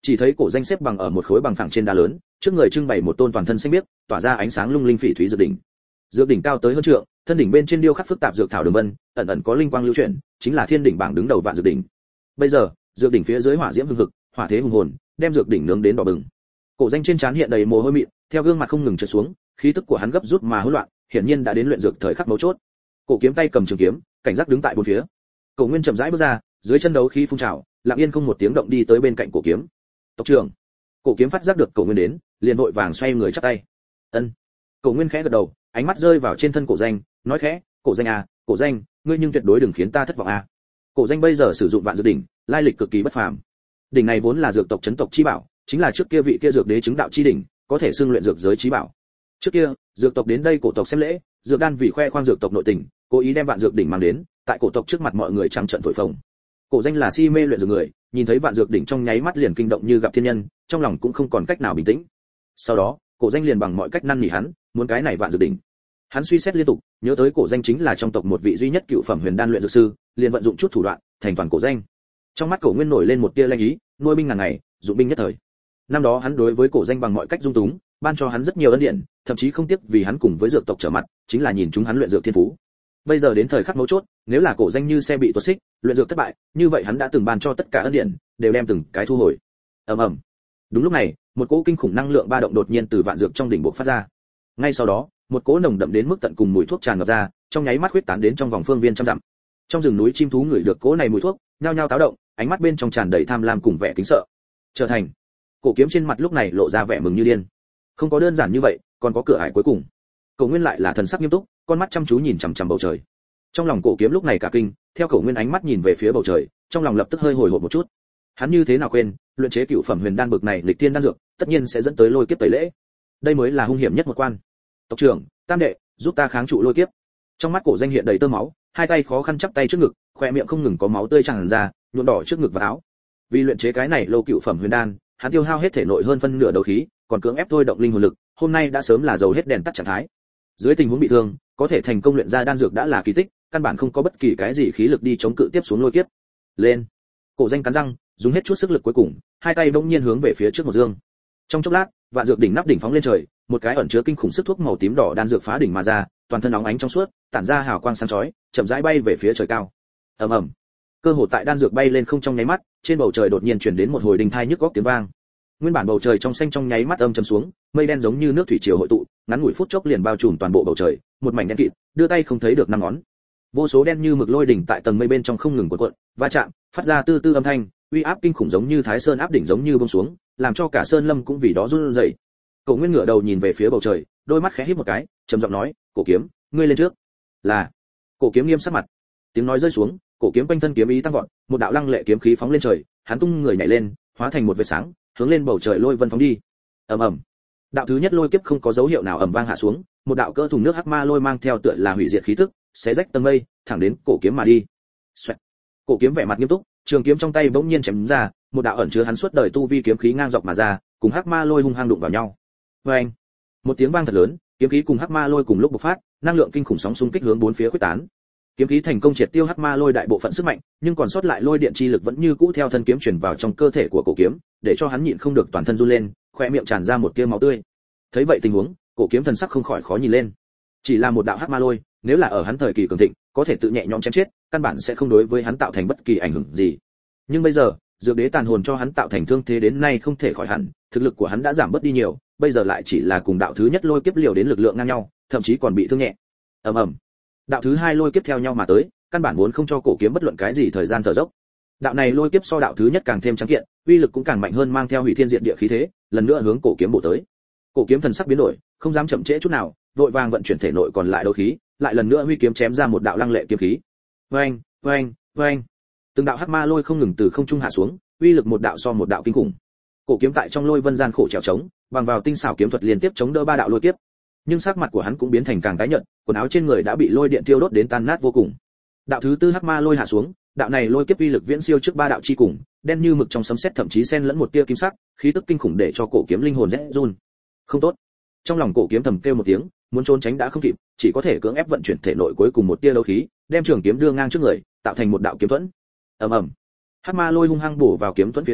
Speaker 1: Chỉ thấy cổ danh xếp bằng ở một khối bằng phẳng trên đá lớn, trước người trưng bày một tôn toàn thân xanh biếc, tỏa ra ánh sáng lung linh phỉ thúy dược đỉnh. Dược đỉnh cao tới hơn trượng, thân đỉnh bên trên điêu khắc phức tạp dược thảo đường vân, ẩn ẩn có linh quang lưu chuyển, chính là thiên đỉnh bảng đứng đầu vạn dược đỉnh. Bây giờ, dược đỉnh phía dưới hỏa diễm hừng hực, hỏa thế hùng hồn, đem dược đỉnh nướng đến đỏ bừng. Cổ danh trên trán hiện đầy mồ hôi mịn, theo gương mặt không ngừng trượt xuống, khí tức của hắn gấp rút mà hỗn loạn, hiển nhiên đã đến luyện dược thời khắc mấu chốt. Cổ kiếm tay cầm trường kiếm, cảnh giác đứng tại bốn phía. Cổ Nguyên chậm rãi bước ra, dưới chân đấu khí phun trào, lặng yên không một tiếng động đi tới bên cạnh cổ kiếm. Tộc trưởng. Cổ kiếm phát giác được Cổ Nguyên đến, liền vội vàng xoay người chắp tay. Ân. Cổ Nguyên khẽ gật đầu, ánh mắt rơi vào trên thân Cổ Danh, nói khẽ, "Cổ Danh à, Cổ Danh, ngươi nhưng tuyệt đối đừng khiến ta thất vọng à." Cổ Danh bây giờ sử dụng vạn dược đỉnh, lai lịch cực kỳ bất phàm. Đỉnh này vốn là dược tộc chấn tộc chi bảo, chính là trước kia vị kia dược đế chứng đạo chi đỉnh, có thể xưng luyện dược giới chí bảo. Trước kia, dược tộc đến đây cổ tộc xem lễ, dược đan vì khoe khoang dược tộc nội tình, cố ý đem vạn dược đỉnh mang đến, tại cổ tộc trước mặt mọi người trắng trợn thổi phồng. Cổ Danh là si mê luyện dược người, nhìn thấy vạn dược đỉnh trong nháy mắt liền kinh động như gặp thiên nhân, trong lòng cũng không còn cách nào bình tĩnh. Sau đó, Cổ Danh liền bằng mọi cách năn nỉ hắn, muốn cái này vạn dược đỉnh. Hắn suy xét liên tục, nhớ tới Cổ Danh chính là trong tộc một vị duy nhất cựu phẩm huyền đan luyện dược sư, liền vận dụng chút thủ đoạn, thành toàn Cổ Danh. Trong mắt Cổ Nguyên nổi lên một tia lanh ý, nuôi binh ngàn ngày, dụng binh nhất thời. Năm đó hắn đối với Cổ Danh bằng mọi cách dung túng, ban cho hắn rất nhiều ân điển, thậm chí không tiếc vì hắn cùng với dược tộc trở mặt, chính là nhìn chúng hắn luyện dược thiên phú. Bây giờ đến thời khắc mấu chốt, nếu là Cổ Danh như xe bị tuột xích, luyện dược thất bại, như vậy hắn đã từng ban cho tất cả ân điển, đều đem từng cái thu hồi. Ầm ầm. Đúng lúc này, một cỗ kinh khủng năng lượng ba động đột nhiên từ vạn dược trong đỉnh bộc phát ra. Ngay sau đó, một cỗ nồng đậm đến mức tận cùng mùi thuốc tràn ngập ra, trong nháy mắt huyết tán đến trong vòng phương viên trăm dặm. Trong rừng núi chim thú ngửi được cỗ này mùi thuốc, nhao nhao táo động, ánh mắt bên trong tràn đầy tham lam cùng vẻ kính sợ. Trở thành. Cổ Kiếm trên mặt lúc này lộ ra vẻ mừng như điên. Không có đơn giản như vậy, còn có cửa ải cuối cùng. Cổ Nguyên lại là thần sắc nghiêm túc, con mắt chăm chú nhìn chằm chằm bầu trời. Trong lòng Cổ Kiếm lúc này cả kinh, theo Cổ Nguyên ánh mắt nhìn về phía bầu trời, trong lòng lập tức hơi hồi hộp một chút. Hắn như thế nào quên, luyện chế cửu phẩm huyền đan bực này lịch tiên đan dược, tất nhiên sẽ dẫn tới lôi kiếp tẩy lễ. Đây mới là hung hiểm nhất một quan. Tộc trưởng, Tam đệ, giúp ta kháng trụ lôi kiếp. Trong mắt Cổ Danh hiện đầy tơ máu, hai tay khó khăn chắp tay trước ngực, khóe miệng không ngừng có máu tươi tràn ra, nhuộm đỏ trước ngực và áo. Vì luyện chế cái này lô cửu phẩm huyền đan, hắn tiêu hao hết thể nội hơn phân nửa đấu khí, còn cưỡng ép thôi động linh hồn lực, hôm nay đã sớm là dầu hết đèn tắt trạng thái. Dưới tình huống bị thương, có thể thành công luyện ra đan dược đã là kỳ tích, căn bản không có bất kỳ cái gì khí lực đi chống cự tiếp xuống lôi kiếp. Lên. Cổ Danh cắn răng, dùng hết chút sức lực cuối cùng, hai tay bỗng nhiên hướng về phía trước một dương. Trong chốc lát, vạn dược đỉnh nắp đỉnh phóng lên trời, một cái ẩn chứa kinh khủng sức thuốc màu tím đỏ đan dược phá đỉnh mà ra, toàn thân óng ánh trong suốt, tản ra hào quang sáng chói, chậm rãi bay về phía trời cao. Ầm ầm. Cơ hồ tại đan dược bay lên không trong nháy mắt, trên bầu trời đột nhiên truyền đến một hồi đình thai nhức góc tiếng vang. Nguyên bản bầu trời trong xanh trong nháy mắt âm trầm xuống, mây đen giống như nước thủy triều hội tụ, ngắn ngủi phút chốc liền bao trùm toàn bộ bầu trời, một mảnh đen kịt, đưa tay không thấy được năm ngón. Vô số đen như mực lôi đỉnh tại tầng mây bên trong không ngừng cuộn cuộn, va chạm, phát ra tư tư âm thanh, uy áp kinh khủng giống như Thái Sơn áp đỉnh giống như bông xuống, làm cho cả sơn lâm cũng vì đó run rẩy. Cổ Nguyên ngửa đầu nhìn về phía bầu trời, đôi mắt khẽ híp một cái, trầm giọng nói, "Cổ Kiếm, ngươi lên trước." Là. Cổ Kiếm nghiêm sắc mặt. Tiếng nói rơi xuống, Cổ Kiếm quanh thân kiếm ý tăng vọt, một đạo lăng lệ kiếm khí phóng lên trời, hắn tung người nhảy lên, hóa thành một vệt sáng, hướng lên bầu trời lôi vân phóng đi. Ầm ầm. Đạo thứ nhất lôi kiếp không có dấu hiệu nào ầm vang hạ xuống, một đạo cỡ thùng nước hắc ma lôi mang theo tựa là hủy diệt khí tức, xé rách tầng mây, thẳng đến Cổ Kiếm mà đi. Xoẹt. Cổ Kiếm vẻ mặt nghiêm túc, trường kiếm trong tay bỗng nhiên chém ra, một đạo ẩn chứa hắn suốt đời tu vi kiếm khí ngang dọc mà ra, cùng hắc ma lôi hung hăng đụng vào nhau. Oeng! Một tiếng vang thật lớn, kiếm khí cùng hắc ma lôi cùng lúc bộc phát, năng lượng kinh khủng sóng xung kích hướng bốn phía khuếch tán. Kiếm khí thành công triệt tiêu hắc ma lôi đại bộ phận sức mạnh, nhưng còn sót lại lôi điện chi lực vẫn như cũ theo thân kiếm truyền vào trong cơ thể của Cổ Kiếm, để cho hắn nhịn không được toàn thân run lên, khóe miệng tràn ra một tia máu tươi. Thấy vậy tình huống, Cổ Kiếm thần sắc không khỏi khó nhìn lên. Chỉ là một đạo hắc ma lôi, nếu là ở hắn thời kỳ cường thịnh, có thể tự nhẹ nhõm chém chết, căn bản sẽ không đối với hắn tạo thành bất kỳ ảnh hưởng gì. Nhưng bây giờ, dược đế tàn hồn cho hắn tạo thành thương thế đến nay không thể khỏi hẳn, thực lực của hắn đã giảm bớt đi nhiều, bây giờ lại chỉ là cùng đạo thứ nhất lôi kiếp liều đến lực lượng ngang nhau, thậm chí còn bị thương nhẹ. Ầm ầm. Đạo thứ hai lôi kiếp theo nhau mà tới, căn bản vốn không cho Cổ Kiếm bất luận cái gì thời gian thở dốc. Đạo này lôi kiếp so đạo thứ nhất càng thêm trắng kiện, uy lực cũng càng mạnh hơn, mang theo hủy thiên diệt địa khí thế, lần nữa hướng Cổ Kiếm bổ tới. Cổ Kiếm thần sắc biến đổi, không dám chậm trễ chút nào, vội vàng vận chuyển thể nội còn lại đấu khí, lại lần nữa huy kiếm chém ra một đạo lăng lệ kiếm khí. Oeng, oeng, oeng. Từng đạo hắc ma lôi không ngừng từ không trung hạ xuống, uy lực một đạo so một đạo kinh khủng. Cổ Kiếm tại trong lôi vân gian khổ trèo trống, bằng vào tinh xảo kiếm thuật liên tiếp chống đỡ ba đạo lôi kiếp. Nhưng sắc mặt của hắn cũng biến thành càng tái nhợt, quần áo trên người đã bị lôi điện thiêu đốt đến tan nát vô cùng. Đạo thứ tư hắc ma lôi hạ xuống, đạo này lôi kiếp uy lực viễn siêu trước ba đạo chi cùng, đen như mực trong sấm sét thậm chí xen lẫn một tia kim sắc, khí tức kinh khủng để cho Cổ Kiếm linh hồn rẽ run. Không tốt. Trong lòng Cổ Kiếm thầm kêu một tiếng, muốn trốn tránh đã không kịp, chỉ có thể cưỡng ép vận chuyển thể nội cuối cùng một tia đấu khí, đem trường kiếm đưa ngang trước người, tạo thành một đạo kiếm thuẫn. Ầm ầm. Hắc ma lôi hung hăng bổ vào kiếm thuẫn phía trên,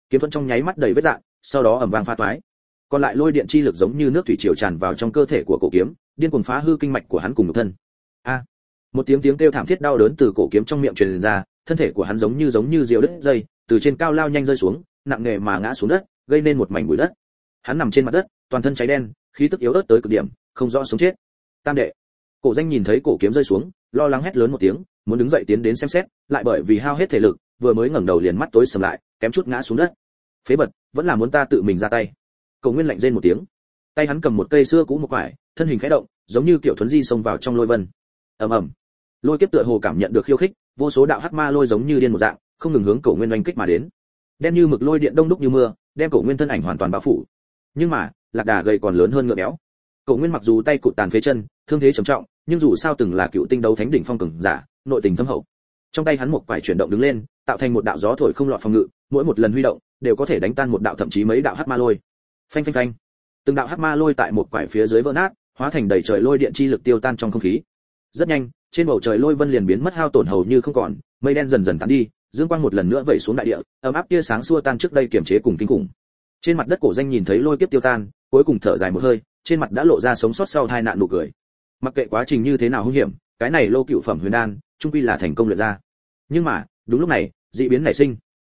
Speaker 1: kiếm thuẫn trong nháy mắt đầy vết rạn, sau đó ầm vang phá toái. Còn lại lôi điện chi lực giống như nước thủy triều tràn vào trong cơ thể của cổ kiếm, điên cuồng phá hư kinh mạch của hắn cùng nhục thân. A! Một tiếng kêu thảm thiết đau đớn từ cổ kiếm trong miệng truyền ra, thân thể của hắn giống như diều đứt dây, từ trên cao lao nhanh rơi xuống, nặng nề mà ngã xuống đất, gây nên một mảnh bụi đất. Hắn nằm trên mặt đất, toàn thân cháy đen, khí tức yếu ớt tới cực điểm, không rõ sống chết. Tam đệ. Cổ Danh nhìn thấy cổ kiếm rơi xuống, lo lắng hét lớn một tiếng, muốn đứng dậy tiến đến xem xét, lại bởi vì hao hết thể lực, vừa mới ngẩng đầu liền mắt tối sầm lại, kém chút ngã xuống đất. Phế vật, vẫn là muốn ta tự mình ra tay. Cổ Nguyên lạnh rên một tiếng, tay hắn cầm một cây xưa cũ một quải, thân hình khẽ động, giống như kiểu thuấn di xông vào trong lôi vân. Ầm ầm. Lôi kiếp tựa hồ cảm nhận được khiêu khích, vô số đạo hắc ma lôi giống như điên một dạng, không ngừng hướng Cổ Nguyên oanh kích mà đến. Đen như mực lôi điện đông đúc như mưa, đem Cổ Nguyên thân ảnh hoàn toàn bao phủ. Nhưng mà, lạc đà gầy còn lớn hơn ngựa béo. Cổ Nguyên mặc dù tay cụt tàn phế chân, thương thế trầm trọng, nhưng dù sao từng là cựu tinh đấu thánh đỉnh phong cường giả, nội tình thâm hậu. Trong tay hắn một quải chuyển động đứng lên, tạo thành một đạo gió thổi không lọt phòng ngự, mỗi một lần huy động đều có thể đánh tan một đạo thậm chí mấy đạo hắc ma lôi. Phanh phanh phanh. Từng đạo hắc ma lôi tại một quải phía dưới vỡ nát, hóa thành đầy trời lôi điện chi lực tiêu tan trong không khí. Rất nhanh, trên bầu trời lôi vân liền biến mất hao tổn hầu như không còn, mây đen dần dần tán đi, dương quang một lần nữa vẩy xuống đại địa, ấm áp tia sáng xua tan trước đây kiềm chế cùng kinh khủng. Trên mặt đất Cổ Danh nhìn thấy lôi kiếp tiêu tan, cuối cùng thở dài một hơi, trên mặt đã lộ ra sống sót sau tai nạn nụ cười. Mặc kệ quá trình như thế nào hung hiểm, cái này lô cựu phẩm huyền đan, chung quy là thành công luyện ra. Nhưng mà, đúng lúc này, dị biến nảy sinh.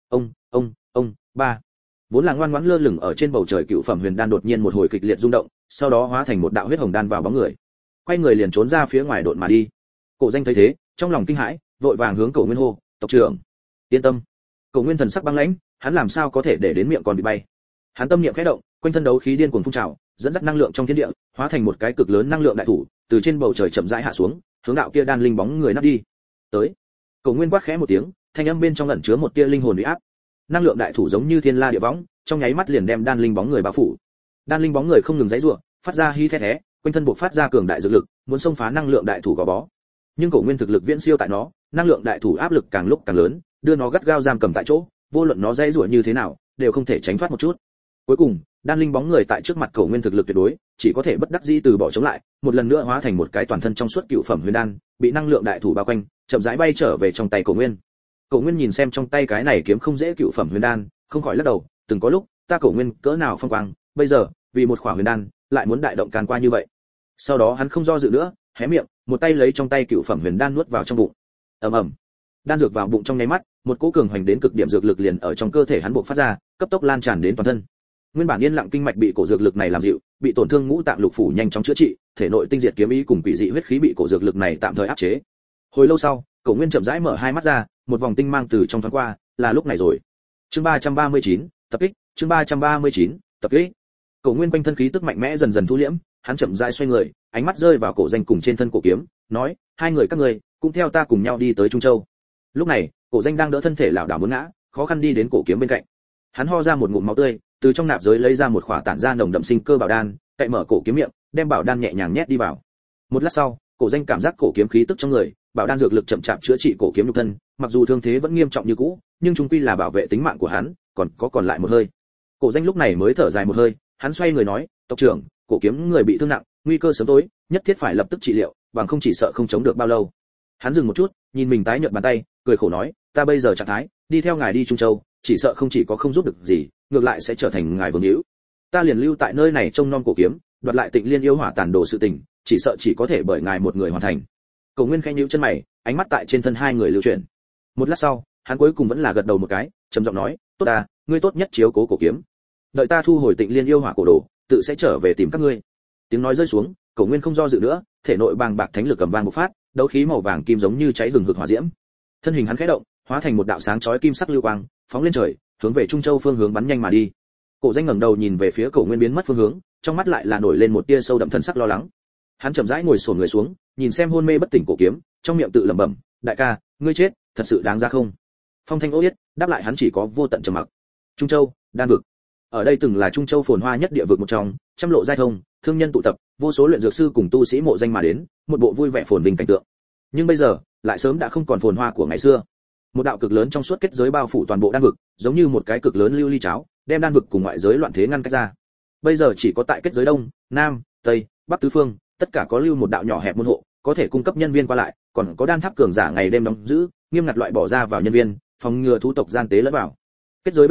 Speaker 1: Ba. Vốn là ngoan ngoãn lơ lửng ở trên bầu trời cựu phẩm huyền đan đột nhiên một hồi kịch liệt rung động, sau đó hóa thành một đạo huyết hồng đan vào bóng người. Quay người liền trốn ra phía ngoài độn mà đi. Cổ Danh thấy thế, trong lòng kinh hãi, vội vàng hướng Cổ Nguyên hô, "Tộc trưởng, yên tâm." Cổ Nguyên thần sắc băng lãnh, hắn làm sao có thể để đến miệng còn bị bay. Hắn tâm niệm khẽ động, quanh thân đấu khí điên cuồng phun trào, dẫn dắt năng lượng trong thiên địa, hóa thành một cái cực lớn năng lượng đại thủ, từ trên bầu trời chậm rãi hạ xuống, hướng đạo kia đan linh bóng người nắp đi. Tới. Cổ Nguyên quát khẽ một tiếng, thanh âm bên trong ẩn chứa một tia linh hồn uy áp. Năng lượng đại thủ giống như thiên la địa võng, trong nháy mắt liền đem đan linh bóng người bao phủ. Đan linh bóng người không ngừng giãy giụa, phát ra hí thét thé, quanh thân bộc phát ra cường đại dược lực, muốn xông phá năng lượng đại thủ gò bó. Nhưng Cổ Nguyên thực lực viễn siêu tại nó, năng lượng đại thủ áp lực càng lúc càng lớn, đưa nó gắt gao giam cầm tại chỗ, vô luận nó giãy giụa như thế nào, đều không thể tránh thoát một chút. Cuối cùng, đan linh bóng người tại trước mặt Cổ Nguyên thực lực tuyệt đối, chỉ có thể bất đắc dĩ từ bỏ chống lại, một lần nữa hóa thành một cái toàn thân trong suốt cựu phẩm huyền đan, bị năng lượng đại thủ bao quanh, chậm rãi bay trở về trong tay Cổ Nguyên. Cổ Nguyên nhìn xem trong tay cái này kiếm không dễ cựu phẩm huyền đan, không khỏi lắc đầu, từng có lúc, ta Cổ Nguyên cỡ nào phong quang, bây giờ, vì một khỏa huyền đan, lại muốn đại động can qua như vậy. Sau đó hắn không do dự nữa, hé miệng, một tay lấy trong tay cựu phẩm huyền đan nuốt vào trong bụng. Ầm ầm. Đan dược vào bụng trong nháy mắt, một cỗ cường hoành đến cực điểm dược lực liền ở trong cơ thể hắn bộc phát ra, cấp tốc lan tràn đến toàn thân. Nguyên bản yên lặng kinh mạch bị cổ dược lực này làm dịu, bị tổn thương ngũ tạng lục phủ nhanh chóng chữa trị, thể nội tinh diệt kiếm ý cùng quỷ dị huyết khí bị cổ dược lực này tạm thời áp chế. Hồi lâu sau, Cổ Nguyên chậm rãi mở hai mắt ra, một vòng tinh mang từ trong thoáng qua, là lúc này rồi. Chương 339, tập kích, chương 339, tập kích. Cổ Nguyên quanh thân khí tức mạnh mẽ dần dần thu liễm, hắn chậm rãi xoay người, ánh mắt rơi vào Cổ Danh cùng trên thân cổ kiếm, nói, hai người các ngươi, cũng theo ta cùng nhau đi tới Trung Châu. Lúc này, Cổ Danh đang đỡ thân thể lảo đảo muốn ngã, khó khăn đi đến cổ kiếm bên cạnh. Hắn ho ra một ngụm máu tươi, từ trong nạp giới lấy ra một khỏa tản ra nồng đậm sinh cơ bảo đan, cậy mở cổ kiếm miệng, đem bảo đan nhẹ nhàng nhét đi vào. Một lát sau, Cổ Danh cảm giác cổ kiếm khí tức trong người, bảo đan dược lực chậm chạp chữa trị cổ kiếm nhục thân, mặc dù thương thế vẫn nghiêm trọng như cũ, nhưng chung quy là bảo vệ tính mạng của hắn, còn lại một hơi. Cổ Danh lúc này mới thở dài một hơi, hắn xoay người nói, tộc trưởng, cổ kiếm người bị thương nặng, nguy cơ sớm tối, nhất thiết phải lập tức trị liệu, bằng không chỉ sợ không chống được bao lâu. Hắn dừng một chút, nhìn mình tái nhợt bàn tay, cười khổ nói, ta bây giờ trạng thái, đi theo ngài đi Trung Châu, chỉ sợ không chỉ có không giúp được gì, ngược lại sẽ trở thành ngài vương hữu. Ta liền lưu tại nơi này trông nom cổ kiếm, đoạt lại Tịnh Liên yêu hỏa tàn đồ sự tình, chỉ sợ chỉ có thể bởi ngài một người hoàn thành. Cổ Nguyên khẽ nhíu chân mày, ánh mắt tại trên thân hai người lưu chuyển. Một lát sau, hắn cuối cùng vẫn là gật đầu một cái, trầm giọng nói, tốt ta, ngươi tốt nhất chiếu cố cổ kiếm. Đợi ta thu hồi Tịnh Liên yêu hỏa cổ đồ, tự sẽ trở về tìm các ngươi. Tiếng nói rơi xuống, Cổ Nguyên không do dự nữa, thể nội bàng bạc thánh lực cầm vang bộc phát, đấu khí màu vàng kim giống như cháy hừng hực hỏa diễm. Thân hình hắn khẽ động, hóa thành một đạo sáng chói kim sắc lưu quang, phóng lên trời, hướng về Trung Châu phương hướng bắn nhanh mà đi. Cổ Danh ngẩng đầu nhìn về phía Cổ Nguyên biến mất phương hướng, trong mắt lại là nổi lên một tia sâu đậm thần sắc lo lắng. Hắn chậm rãi ngồi xổm người xuống, nhìn xem hôn mê bất tỉnh cổ kiếm, trong miệng tự lẩm bẩm, đại ca, ngươi chết, thật sự đáng ra không? Phong thanh ô yết, đáp lại hắn chỉ có vô tận trầm mặc. Trung Châu, đan vực. Ở đây từng là Trung Châu phồn hoa nhất địa vực một trong, trăm lộ giai thông, thương nhân tụ tập, vô số luyện dược sư cùng tu sĩ mộ danh mà đến, một bộ vui vẻ phồn vinh cảnh tượng. Nhưng bây giờ, lại sớm đã không còn phồn hoa của ngày xưa. Một đạo cực lớn trong suốt kết giới bao phủ toàn bộ đan vực, giống như một cái cực lớn lưu ly cháo, đem đan vực cùng ngoại giới loạn thế ngăn cách ra. Bây giờ chỉ có tại kết giới đông, nam, tây, bắc tứ phương, tất cả có lưu một đạo nhỏ hẹp môn hộ, có thể cung cấp nhân viên qua lại, còn có đan tháp cường giả ngày đêm đóng giữ, nghiêm ngặt loại bỏ ra vào nhân viên, phòng ngừa thú tộc gian tế lẫn vào. Kết giới bên ngoài,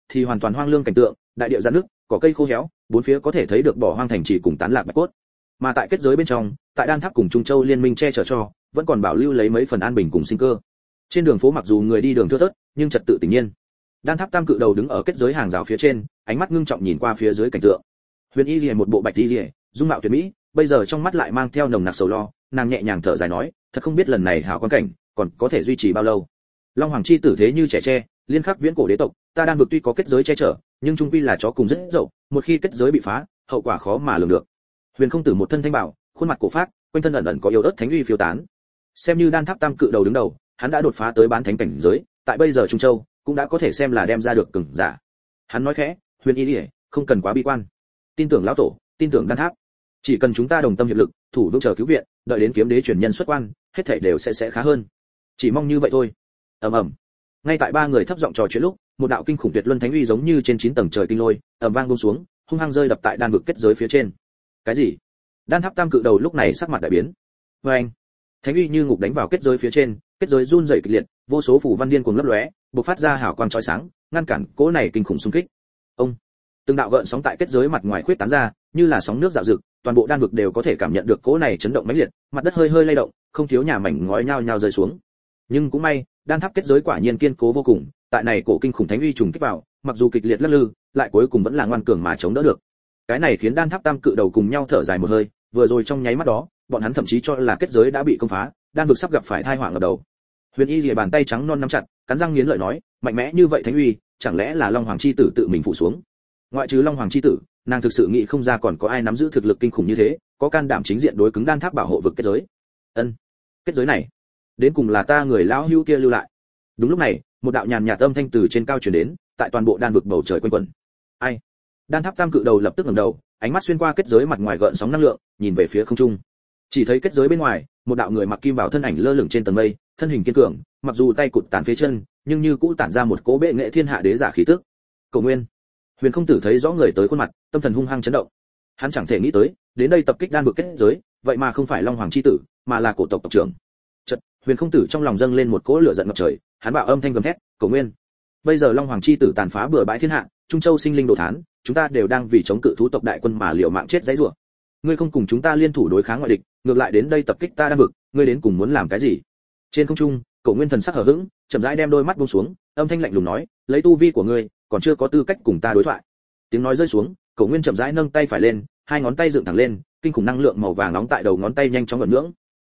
Speaker 1: thì hoàn toàn hoang lương cảnh tượng, đại địa rạn nứt, cỏ cây khô héo, bốn phía có thể thấy được bỏ hoang thành trì cùng tán lạc bạch cốt. Mà tại kết giới bên trong, tại Đan Tháp cùng Trung Châu liên minh che chở cho, vẫn còn bảo lưu lấy mấy phần an bình cùng sinh cơ. Trên đường phố mặc dù người đi đường thưa thớt, nhưng trật tự tự nhiên. Đan Tháp tam cự đầu đứng ở kết giới hàng rào phía trên, ánh mắt ngưng trọng nhìn qua phía dưới cảnh tượng. Huyền Y Liễu một bộ bạch y liễu, dung mạo tuyệt mỹ, bây giờ trong mắt lại mang theo nồng nặc sầu lo, nàng nhẹ nhàng thở dài nói, thật không biết lần này hảo quan cảnh còn có thể duy trì bao lâu. Long Hoàng chi tử thế như trẻ tre, liên khắc viễn cổ đế tộc, ta đang vực tuy có kết giới che chở, nhưng trung quy là chó cùng rất dậu, một khi kết giới bị phá, hậu quả khó mà lường được. Huyền không tử một thân thanh bảo, khuôn mặt cổ phác, quanh thân ẩn ẩn có yếu ớt thánh uy phiêu tán. Xem như Đan Tháp tam cự đầu đứng đầu, hắn đã đột phá tới bán thánh cảnh giới, tại bây giờ Trung Châu cũng đã có thể xem là đem ra được cường giả. Hắn nói khẽ, Huyền Y Liễu, không cần quá bi quan. Tin tưởng lão tổ, tin tưởng Đan Tháp. Chỉ cần chúng ta đồng tâm hiệp lực, thủ vững chờ cứu viện, đợi đến kiếm đế chuyển nhân xuất quan, hết thảy đều sẽ khá hơn. Chỉ mong như vậy thôi. Ầm ầm. Ngay tại ba người thấp giọng trò chuyện lúc, một đạo kinh khủng tuyệt luân thánh uy giống như trên 9 tầng trời kinh lôi, ầm vang buông xuống, hung hăng rơi đập tại đan vực kết giới phía trên. Cái gì? Đan Tháp tam cự đầu lúc này sắc mặt đại biến. Oeng! Thánh uy như ngục đánh vào kết giới phía trên, kết giới run rẩy kịch liệt, vô số phù văn điên cuồng lấp lóe, bộc phát ra hào quang chói sáng, ngăn cản cỗ này kinh khủng xung kích. Ông! Từng đạo gợn sóng tại kết giới mặt ngoài khuyết tán ra, như là sóng nước dạo dực, toàn bộ đan vực đều có thể cảm nhận được cỗ này chấn động mãnh liệt, mặt đất hơi hơi lay động, không thiếu nhà mảnh ngói nhao nhao rơi xuống. Nhưng cũng may, Đan Tháp kết giới quả nhiên kiên cố vô cùng, tại này cổ kinh khủng thánh uy trùng kích vào, mặc dù kịch liệt lắc lư, lại cuối cùng vẫn là ngoan cường mà chống đỡ được. Cái này khiến Đan Tháp tam cự đầu cùng nhau thở dài một hơi, vừa rồi trong nháy mắt đó, bọn hắn thậm chí cho là kết giới đã bị công phá, đan vực sắp gặp phải tai họa ngập đầu. Huyền Y Liễu bàn tay trắng non nắm chặt, cắn răng nghiến lợi nói, mạnh mẽ như vậy thánh uy, chẳng lẽ là Long Hoàng chi tử tự mình phụ xuống? Ngoại trừ Long Hoàng chi tử, nàng thực sự nghĩ không ra còn có ai nắm giữ thực lực kinh khủng như thế, có can đảm chính diện đối cứng Đan Tháp bảo hộ vực kết giới. Ân, kết giới này, đến cùng là ta người lão hữu kia lưu lại. Đúng lúc này, một đạo nhàn nhạt âm thanh từ trên cao truyền đến, tại toàn bộ đan vực bầu trời quanh quẩn. Ai? Đan Tháp tam cự đầu lập tức ngẩng đầu, ánh mắt xuyên qua kết giới mặt ngoài gợn sóng năng lượng, nhìn về phía không trung. Chỉ thấy kết giới bên ngoài, một đạo người mặc kim bào thân ảnh lơ lửng trên tầng mây, thân hình kiên cường, mặc dù tay cụt tàn phế chân, nhưng như cũ tản ra một cỗ bệ nghệ thiên hạ đế giả khí tức. Cầu Nguyên. Huyền không tử thấy rõ người tới khuôn mặt, tâm thần hung hăng chấn động. Hắn chẳng thể nghĩ tới, đến đây tập kích đan vực kết giới, vậy mà không phải Long Hoàng chi tử, mà là cổ tộc tộc trưởng. Chợt, Huyền không tử trong lòng dâng lên một cỗ lửa giận ngập trời, hắn bạo âm thanh gầm thét, "Cầu Nguyên, bây giờ Long Hoàng chi tử tàn phá bừa bãi thiên hạ, Trung Châu sinh linh đồ thán, chúng ta đều đang vì chống cự thú tộc đại quân mà liều mạng chết dãy rủa. Ngươi không cùng chúng ta liên thủ đối kháng ngoại địch, ngược lại đến đây tập kích ta đan vực, ngươi đến cùng muốn làm cái gì?" Trên không trung, Cổ Nguyên thần sắc hờ hững, chậm rãi đem đôi mắt buông xuống, âm thanh lạnh lùng nói, "Lấy tu vi của ngươi, còn chưa có tư cách cùng ta đối thoại." Tiếng nói rơi xuống, Cổ Nguyên chậm rãi nâng tay phải lên, hai ngón tay dựng thẳng lên, kinh khủng năng lượng màu vàng nóng tại đầu ngón tay nhanh chóng vận nhưỡng.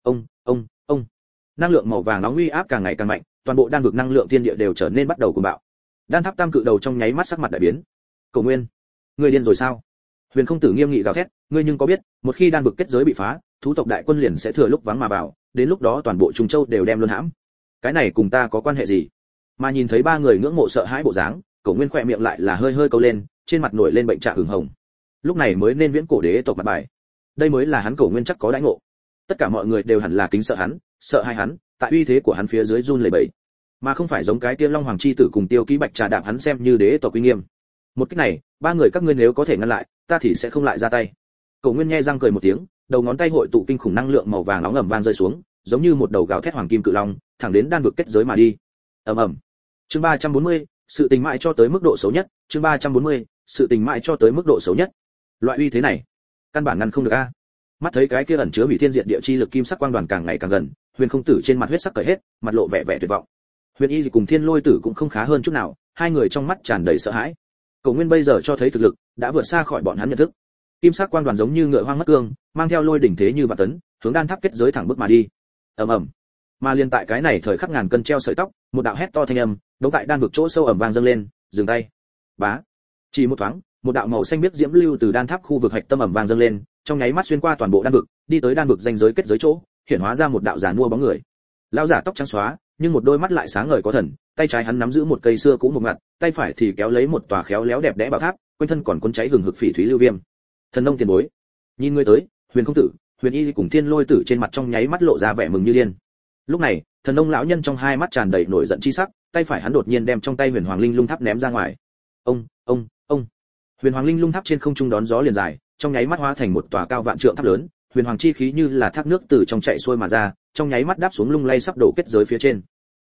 Speaker 1: Ông. Năng lượng màu vàng nóng uy áp càng ngày càng mạnh, toàn bộ đan vực năng lượng thiên địa đều trở nên bắt đầu cuồng bạo. Đan Tháp tam cự đầu trong nháy mắt sắc mặt đại biến. "Cổ Nguyên, ngươi điên rồi sao?" Huyền không tử nghiêm nghị gào thét, "Ngươi nhưng có biết, một khi đan vực kết giới bị phá, thú tộc đại quân liền sẽ thừa lúc vắng mà vào, đến lúc đó toàn bộ Trung Châu đều đem luân hãm. Cái này cùng ta có quan hệ gì?" Mà nhìn thấy ba người ngưỡng mộ sợ hãi bộ dáng, Cổ Nguyên khỏe miệng lại là hơi hơi câu lên, trên mặt nổi lên bệnh trạng ửng hồng. Lúc này mới nên viễn cổ đế tộc mặt bài. Đây mới là hắn Cổ Nguyên chắc có đãi ngộ. Tất cả mọi người đều hẳn là kính sợ hắn, sợ hai hắn, tại uy thế của hắn phía dưới run lẩy bẩy, mà không phải giống cái kia Long Hoàng chi tử cùng Tiêu Ký Bạch trà đạp hắn xem như đế tộc uy nghiêm. Một cái này, ba người các ngươi nếu có thể ngăn lại, ta thì sẽ không lại ra tay. Cổ Nguyên nhe răng cười một tiếng, đầu ngón tay hội tụ kinh khủng năng lượng màu vàng nóng ầm vang rơi xuống, giống như một đầu gào thét hoàng kim cự long, thẳng đến đan vực kết giới mà đi. Ầm ầm. Chương 340, sự tình mãi cho tới mức độ xấu nhất, chương 340, sự tình mãi cho tới mức độ xấu nhất. Loại uy thế này, căn bản ngăn không được a. Mắt thấy cái kia ẩn chứa hủy thiên diệt địa chi lực kim sắc quang đoàn càng ngày càng gần, Huyền không tử trên mặt huyết sắc cởi hết, mặt lộ vẻ tuyệt vọng. Huyền Y cùng Thiên Lôi tử cũng không khá hơn chút nào, hai người trong mắt tràn đầy sợ hãi. Cổ Nguyên bây giờ cho thấy thực lực đã vượt xa khỏi bọn hắn nhận thức. Kim sắc quang đoàn giống như ngựa hoang mất cương, mang theo lôi đỉnh thế như vạn tấn, hướng đan tháp kết giới thẳng bước mà đi. Ầm ầm. Mà liên tại cái này thời khắc ngàn cân treo sợi tóc, một đạo hét to thanh âm, đống tại đan vực chỗ sâu ầm vang dâng lên, dừng tay. Bá. Chỉ một thoáng, một đạo màu xanh biếc diễm lưu từ đan tháp khu vực hạch tâm ầm vang dâng lên, trong nháy mắt xuyên qua toàn bộ đan vực, đi tới đan vực ranh giới kết giới chỗ, hiện hóa ra một đạo giàn mua bóng người. Lão giả tóc trắng xóa, nhưng một đôi mắt lại sáng ngời có thần, tay trái hắn nắm giữ một cây xưa cũ một ngặt, tay phải thì kéo lấy một tòa khéo léo đẹp đẽ bảo tháp, quanh thân còn cuốn cháy hừng hực phỉ thúy lưu viêm. Thần nông tiền bối, nhìn ngươi tới, Huyền công tử, Huyền Y cùng Thiên Lôi tử trên mặt trong nháy mắt lộ ra vẻ mừng như điên. Lúc này, thần nông lão nhân trong hai mắt tràn đầy nổi giận chi sắc, tay phải hắn đột nhiên đem trong tay Huyền Hoàng Linh Lung Tháp ném ra ngoài. Ông. Huyền Hoàng Linh Lung Tháp trên không trung đón gió liền dài, trong nháy mắt hóa thành một tòa cao vạn trượng tháp lớn, huyền hoàng chi khí như là thác nước từ trong chạy xuôi mà ra, trong nháy mắt đáp xuống lung lay sắp đổ kết giới phía trên.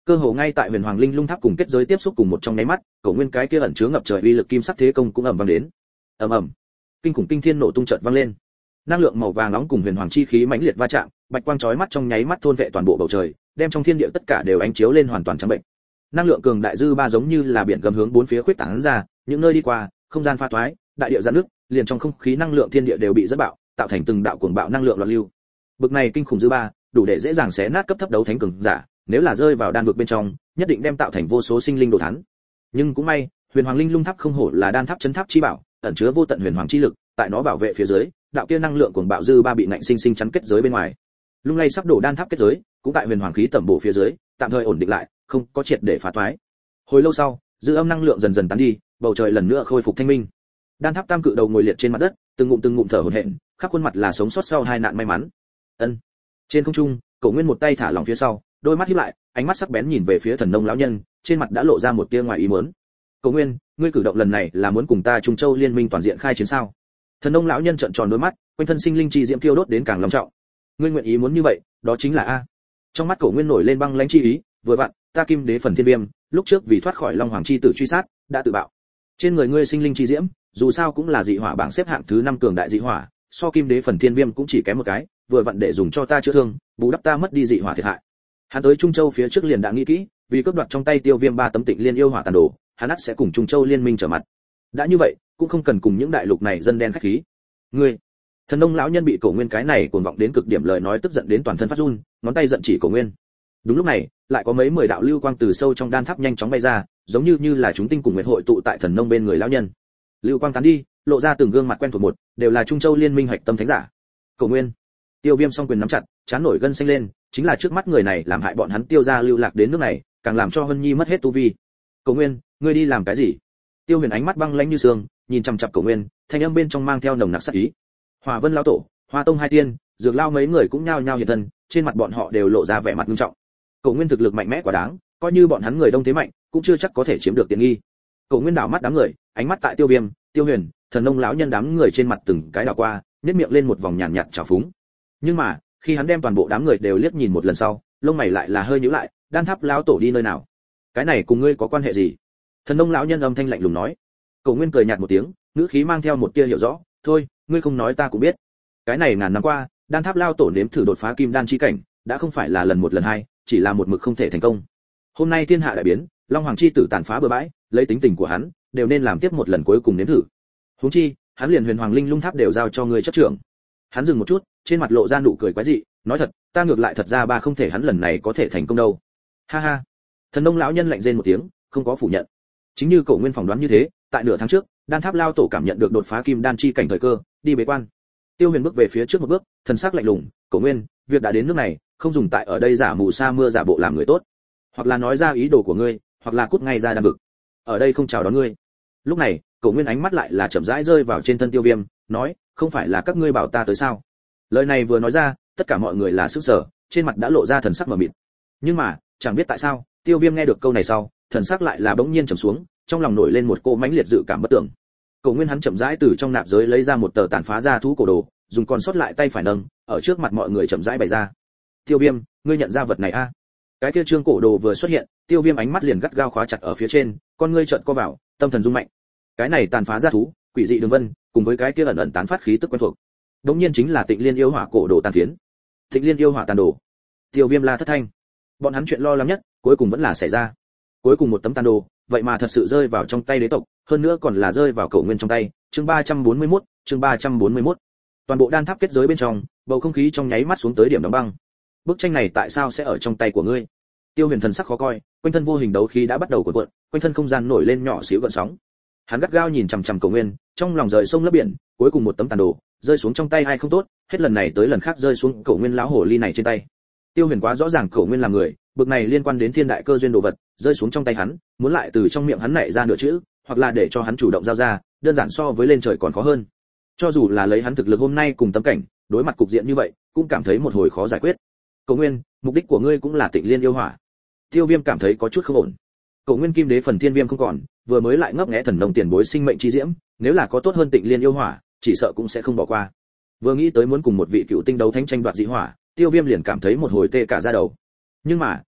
Speaker 1: Cơ hồ ngay tại huyền hoàng linh lung tháp cùng kết giới tiếp xúc cùng một trong nháy mắt, Cổ Nguyên cái kia ẩn chứa ngập trời uy lực kim sắc thế công cũng ầm vang đến. Ầm ầm, kinh khủng kinh thiên nổ tung chợt vang lên. Năng lượng màu vàng nóng cùng huyền hoàng chi khí mãnh liệt va chạm, bạch quang chói mắt trong nháy mắt thôn vệ toàn bộ bầu trời, đem trong thiên địa tất cả đều ánh chiếu lên hoàn toàn trắng bệnh. Năng lượng cường đại dư ba giống như là biển gầm hướng bốn phía khuếch tán ra, những nơi đi qua, không gian pha toái, đại địa giãn nước, liền trong không khí năng lượng thiên địa đều bị dẫn bạo, tạo thành từng đạo cuồng bạo năng lượng loạn lưu. Bực này kinh khủng dư ba, đủ để dễ dàng xé nát cấp thấp đấu thánh cường giả, nếu là rơi vào đan vực bên trong, nhất định đem tạo thành vô số sinh linh đồ thán. Nhưng cũng may, huyền hoàng linh lung tháp không hổ là đan tháp chấn tháp chi bảo, ẩn chứa vô tận huyền hoàng chi lực, tại nó bảo vệ phía dưới, đạo kia năng lượng cuồng bạo dư ba bị nạnh sinh sinh chắn kết giới bên ngoài. Lung lay sắp đổ đan tháp kết giới, cũng tại huyền hoàng khí tẩm bổ phía dưới, tạm thời ổn định lại, không có triệt để phá toái. Hồi lâu sau, dư âm năng lượng dần dần tán đi, bầu trời lần nữa khôi phục thanh minh. Đan tháp tam cự đầu ngồi liệt trên mặt đất, từng ngụm thở hổn hển, khắp khuôn mặt là sống sót sau hai nạn may mắn. Ân. Trên không trung, Cổ Nguyên một tay thả lỏng phía sau, đôi mắt híp lại, ánh mắt sắc bén nhìn về phía Thần Nông lão nhân, trên mặt đã lộ ra một tia ngoài ý muốn. Cổ Nguyên, ngươi cử động lần này là muốn cùng ta Trung Châu liên minh toàn diện khai chiến sao? Thần Nông lão nhân trợn tròn đôi mắt, quanh thân sinh linh chi diễm thiêu đốt đến càng long trọng. Ngươi nguyện ý muốn như vậy, đó chính là a. Trong mắt Cổ Nguyên nổi lên băng lãnh chi ý, vừa vặn, ta Kim Đế phần Thiên Viêm, lúc trước vì thoát khỏi Long Hoàng chi tử truy sát, đã tự bạo. Trên người ngươi sinh linh chi diễm, dù sao cũng là dị hỏa bảng xếp hạng thứ 5 cường đại dị hỏa, so Kim Đế phần Thiên Viêm cũng chỉ kém một cái, vừa vặn để dùng cho ta chữa thương, bù đắp ta mất đi dị hỏa thiệt hại. Hắn tới Trung Châu phía trước liền đã nghĩ kỹ, vì cướp đoạt trong tay Tiêu Viêm 3 tấm Tịnh Liên yêu hỏa tàn đồ, hắn ắt sẽ cùng Trung Châu liên minh trở mặt. Đã như vậy, cũng không cần cùng những đại lục này dân đen khách khí. Ngươi, Thần Nông lão nhân bị Cổ Nguyên cái này cuồng vọng đến cực điểm lời nói tức giận đến toàn thân phát run, ngón tay giận chỉ Cổ Nguyên. Đúng lúc này, lại có mấy 10 đạo lưu quang từ sâu trong đan tháp nhanh chóng bay ra, giống như là chúng tinh cùng nguyệt hội tụ tại Thần Nông bên người lão nhân. Lưu quang tán đi, lộ ra từng gương mặt quen thuộc một, đều là Trung Châu liên minh hạch tâm thánh giả. Cổ Nguyên, Tiêu Viêm song quyền nắm chặt, chán nổi gân xanh lên, chính là trước mắt người này làm hại bọn hắn Tiêu gia lưu lạc đến nước này, càng làm cho Hân Nhi mất hết tu vi. Cổ Nguyên, ngươi đi làm cái gì? Tiêu Huyền ánh mắt băng lãnh như sương, nhìn chằm chằm Cổ Nguyên, thanh âm bên trong mang theo nồng nặc sát ý. Hỏa Vân lão tổ, Hoa Tông hai tiên, Dược Lao mấy người cũng nhao nhao hiện thân, trên mặt bọn họ đều lộ ra vẻ mặt nghiêm trọng. Cổ Nguyên thực lực mạnh mẽ quá đáng, coi như bọn hắn người đông thế mạnh, cũng chưa chắc có thể chiếm được tiện nghi. Cổ Nguyên đảo mắt đám người, ánh mắt tại Tiêu Viêm, Tiêu Huyền, Thần Nông lão nhân đám người trên mặt từng cái đảo qua, nhếch miệng lên một vòng nhàn nhạt trào phúng. Nhưng mà, khi hắn đem toàn bộ đám người đều liếc nhìn một lần sau, lông mày lại là hơi nhíu lại, Đan Tháp lão tổ đi nơi nào? Cái này cùng ngươi có quan hệ gì? Thần Nông lão nhân âm thanh lạnh lùng nói. Cổ Nguyên cười nhạt một tiếng, ngữ khí mang theo một tia hiểu rõ, thôi, ngươi không nói ta cũng biết. Cái này ngàn năm qua, Đan Tháp lão tổ nếm thử đột phá kim đan chi cảnh, đã không phải là lần một lần hai, chỉ là một mực không thể thành công. Hôm nay thiên hạ đại biến, Long Hoàng chi tử tàn phá bừa bãi, lấy tính tình của hắn, đều nên làm tiếp một lần cuối cùng nếm thử. Huống chi, hắn liền huyền hoàng linh lung tháp đều giao cho ngươi chấp trưởng. Hắn dừng một chút, trên mặt lộ ra nụ cười quái dị, nói thật, ta ngược lại thật ra ba không thể hắn lần này có thể thành công đâu. Ha ha. Thần Nông lão nhân lạnh rên một tiếng, không có phủ nhận. Chính như Cổ Nguyên phỏng đoán như thế, tại nửa tháng trước, Đan Tháp lao tổ cảm nhận được đột phá kim đan chi cảnh thời cơ, đi bế quan. Tiêu Huyền bước về phía trước một bước, thần sắc lạnh lùng, "Cổ Nguyên, việc đã đến nước này, không dùng tại ở đây giả mù sa mưa giả bộ làm người tốt, hoặc là nói ra ý đồ của ngươi, hoặc là cút ngay ra đan vực. Ở đây không chào đón ngươi." Lúc này, Cổ Nguyên ánh mắt lại là chậm rãi rơi vào trên thân Tiêu Viêm, nói, "Không phải là các ngươi bảo ta tới sao?" Lời này vừa nói ra, tất cả mọi người là sửng sở, trên mặt đã lộ ra thần sắc mờ mịt. Nhưng mà, chẳng biết tại sao, Tiêu Viêm nghe được câu này sau, thần sắc lại là bỗng nhiên trầm xuống, trong lòng nổi lên một cỗ mãnh liệt dự cảm bất tưởng. Cổ Nguyên hắn chậm rãi từ trong nạp giới lấy ra một tờ tàn phá ra thú cổ đồ, dùng còn sót lại tay phải nâng, ở trước mặt mọi người chậm rãi bày ra. "Tiêu Viêm, ngươi nhận ra vật này a?" Cái kia trương cổ đồ vừa xuất hiện, Tiêu Viêm ánh mắt liền gắt gao khóa chặt ở phía trên, con ngươi trợn co vào, tâm thần rung mạnh. Cái này tàn phá ra thú, quỷ dị đường vân, cùng với cái kia ẩn ẩn tán phát khí tức quen thuộc. Đống nhiên chính là Tịnh Liên yêu hỏa cổ đồ tàn phiến. Tịnh Liên yêu hỏa tàn đồ. Tiêu Viêm la thất thanh. Bọn hắn chuyện lo lắng nhất, cuối cùng vẫn là xảy ra. Cuối cùng một tấm tàn đồ, vậy mà thật sự rơi vào trong tay đế tộc, hơn nữa còn là rơi vào Cổ Nguyên trong tay. Chương 341, chương 341. Toàn bộ đan tháp kết giới bên trong, bầu không khí trong nháy mắt xuống tới điểm đóng băng. Bức tranh này tại sao sẽ ở trong tay của ngươi? Tiêu Huyền thần sắc khó coi, quanh thân vô hình đấu khí đã bắt đầu cuộn cuộn, quanh thân không gian nổi lên nhỏ xíu gợn sóng. Hắn gắt gao nhìn chằm chằm Cổ Nguyên, trong lòng rời sông lấp biển, cuối cùng một tấm tàn đồ rơi xuống trong tay ai không tốt, hết lần này tới lần khác rơi xuống Cổ Nguyên lão hồ ly này trên tay. Tiêu Huyền quá rõ ràng Cổ Nguyên là người, bực này liên quan đến thiên đại cơ duyên đồ vật, rơi xuống trong tay hắn, muốn lại từ trong miệng hắn nảy ra nửa chữ, hoặc là để cho hắn chủ động giao ra, đơn giản so với lên trời còn khó hơn. Cho dù là lấy hắn thực lực hôm nay cùng tấm cảnh, đối mặt cục diện như vậy, cũng cảm thấy một hồi khó giải quyết. Cổ Nguyên, mục đích của ngươi cũng là Tịnh Liên yêu hỏa. Tiêu Viêm cảm thấy có chút không ổn. Cổ Nguyên Kim Đế phần Thiên Viêm không còn, vừa mới lại ngấp nghé Thần Nông tiền bối sinh mệnh chi diễm, nếu là có tốt hơn Tịnh Liên yêu hỏa, chỉ sợ cũng sẽ không bỏ qua. Vừa nghĩ tới muốn cùng một vị cựu tinh đấu thánh tranh đoạt dị hỏa, Tiêu Viêm liền cảm thấy một hồi tê cả da đầu. Nhưng mà,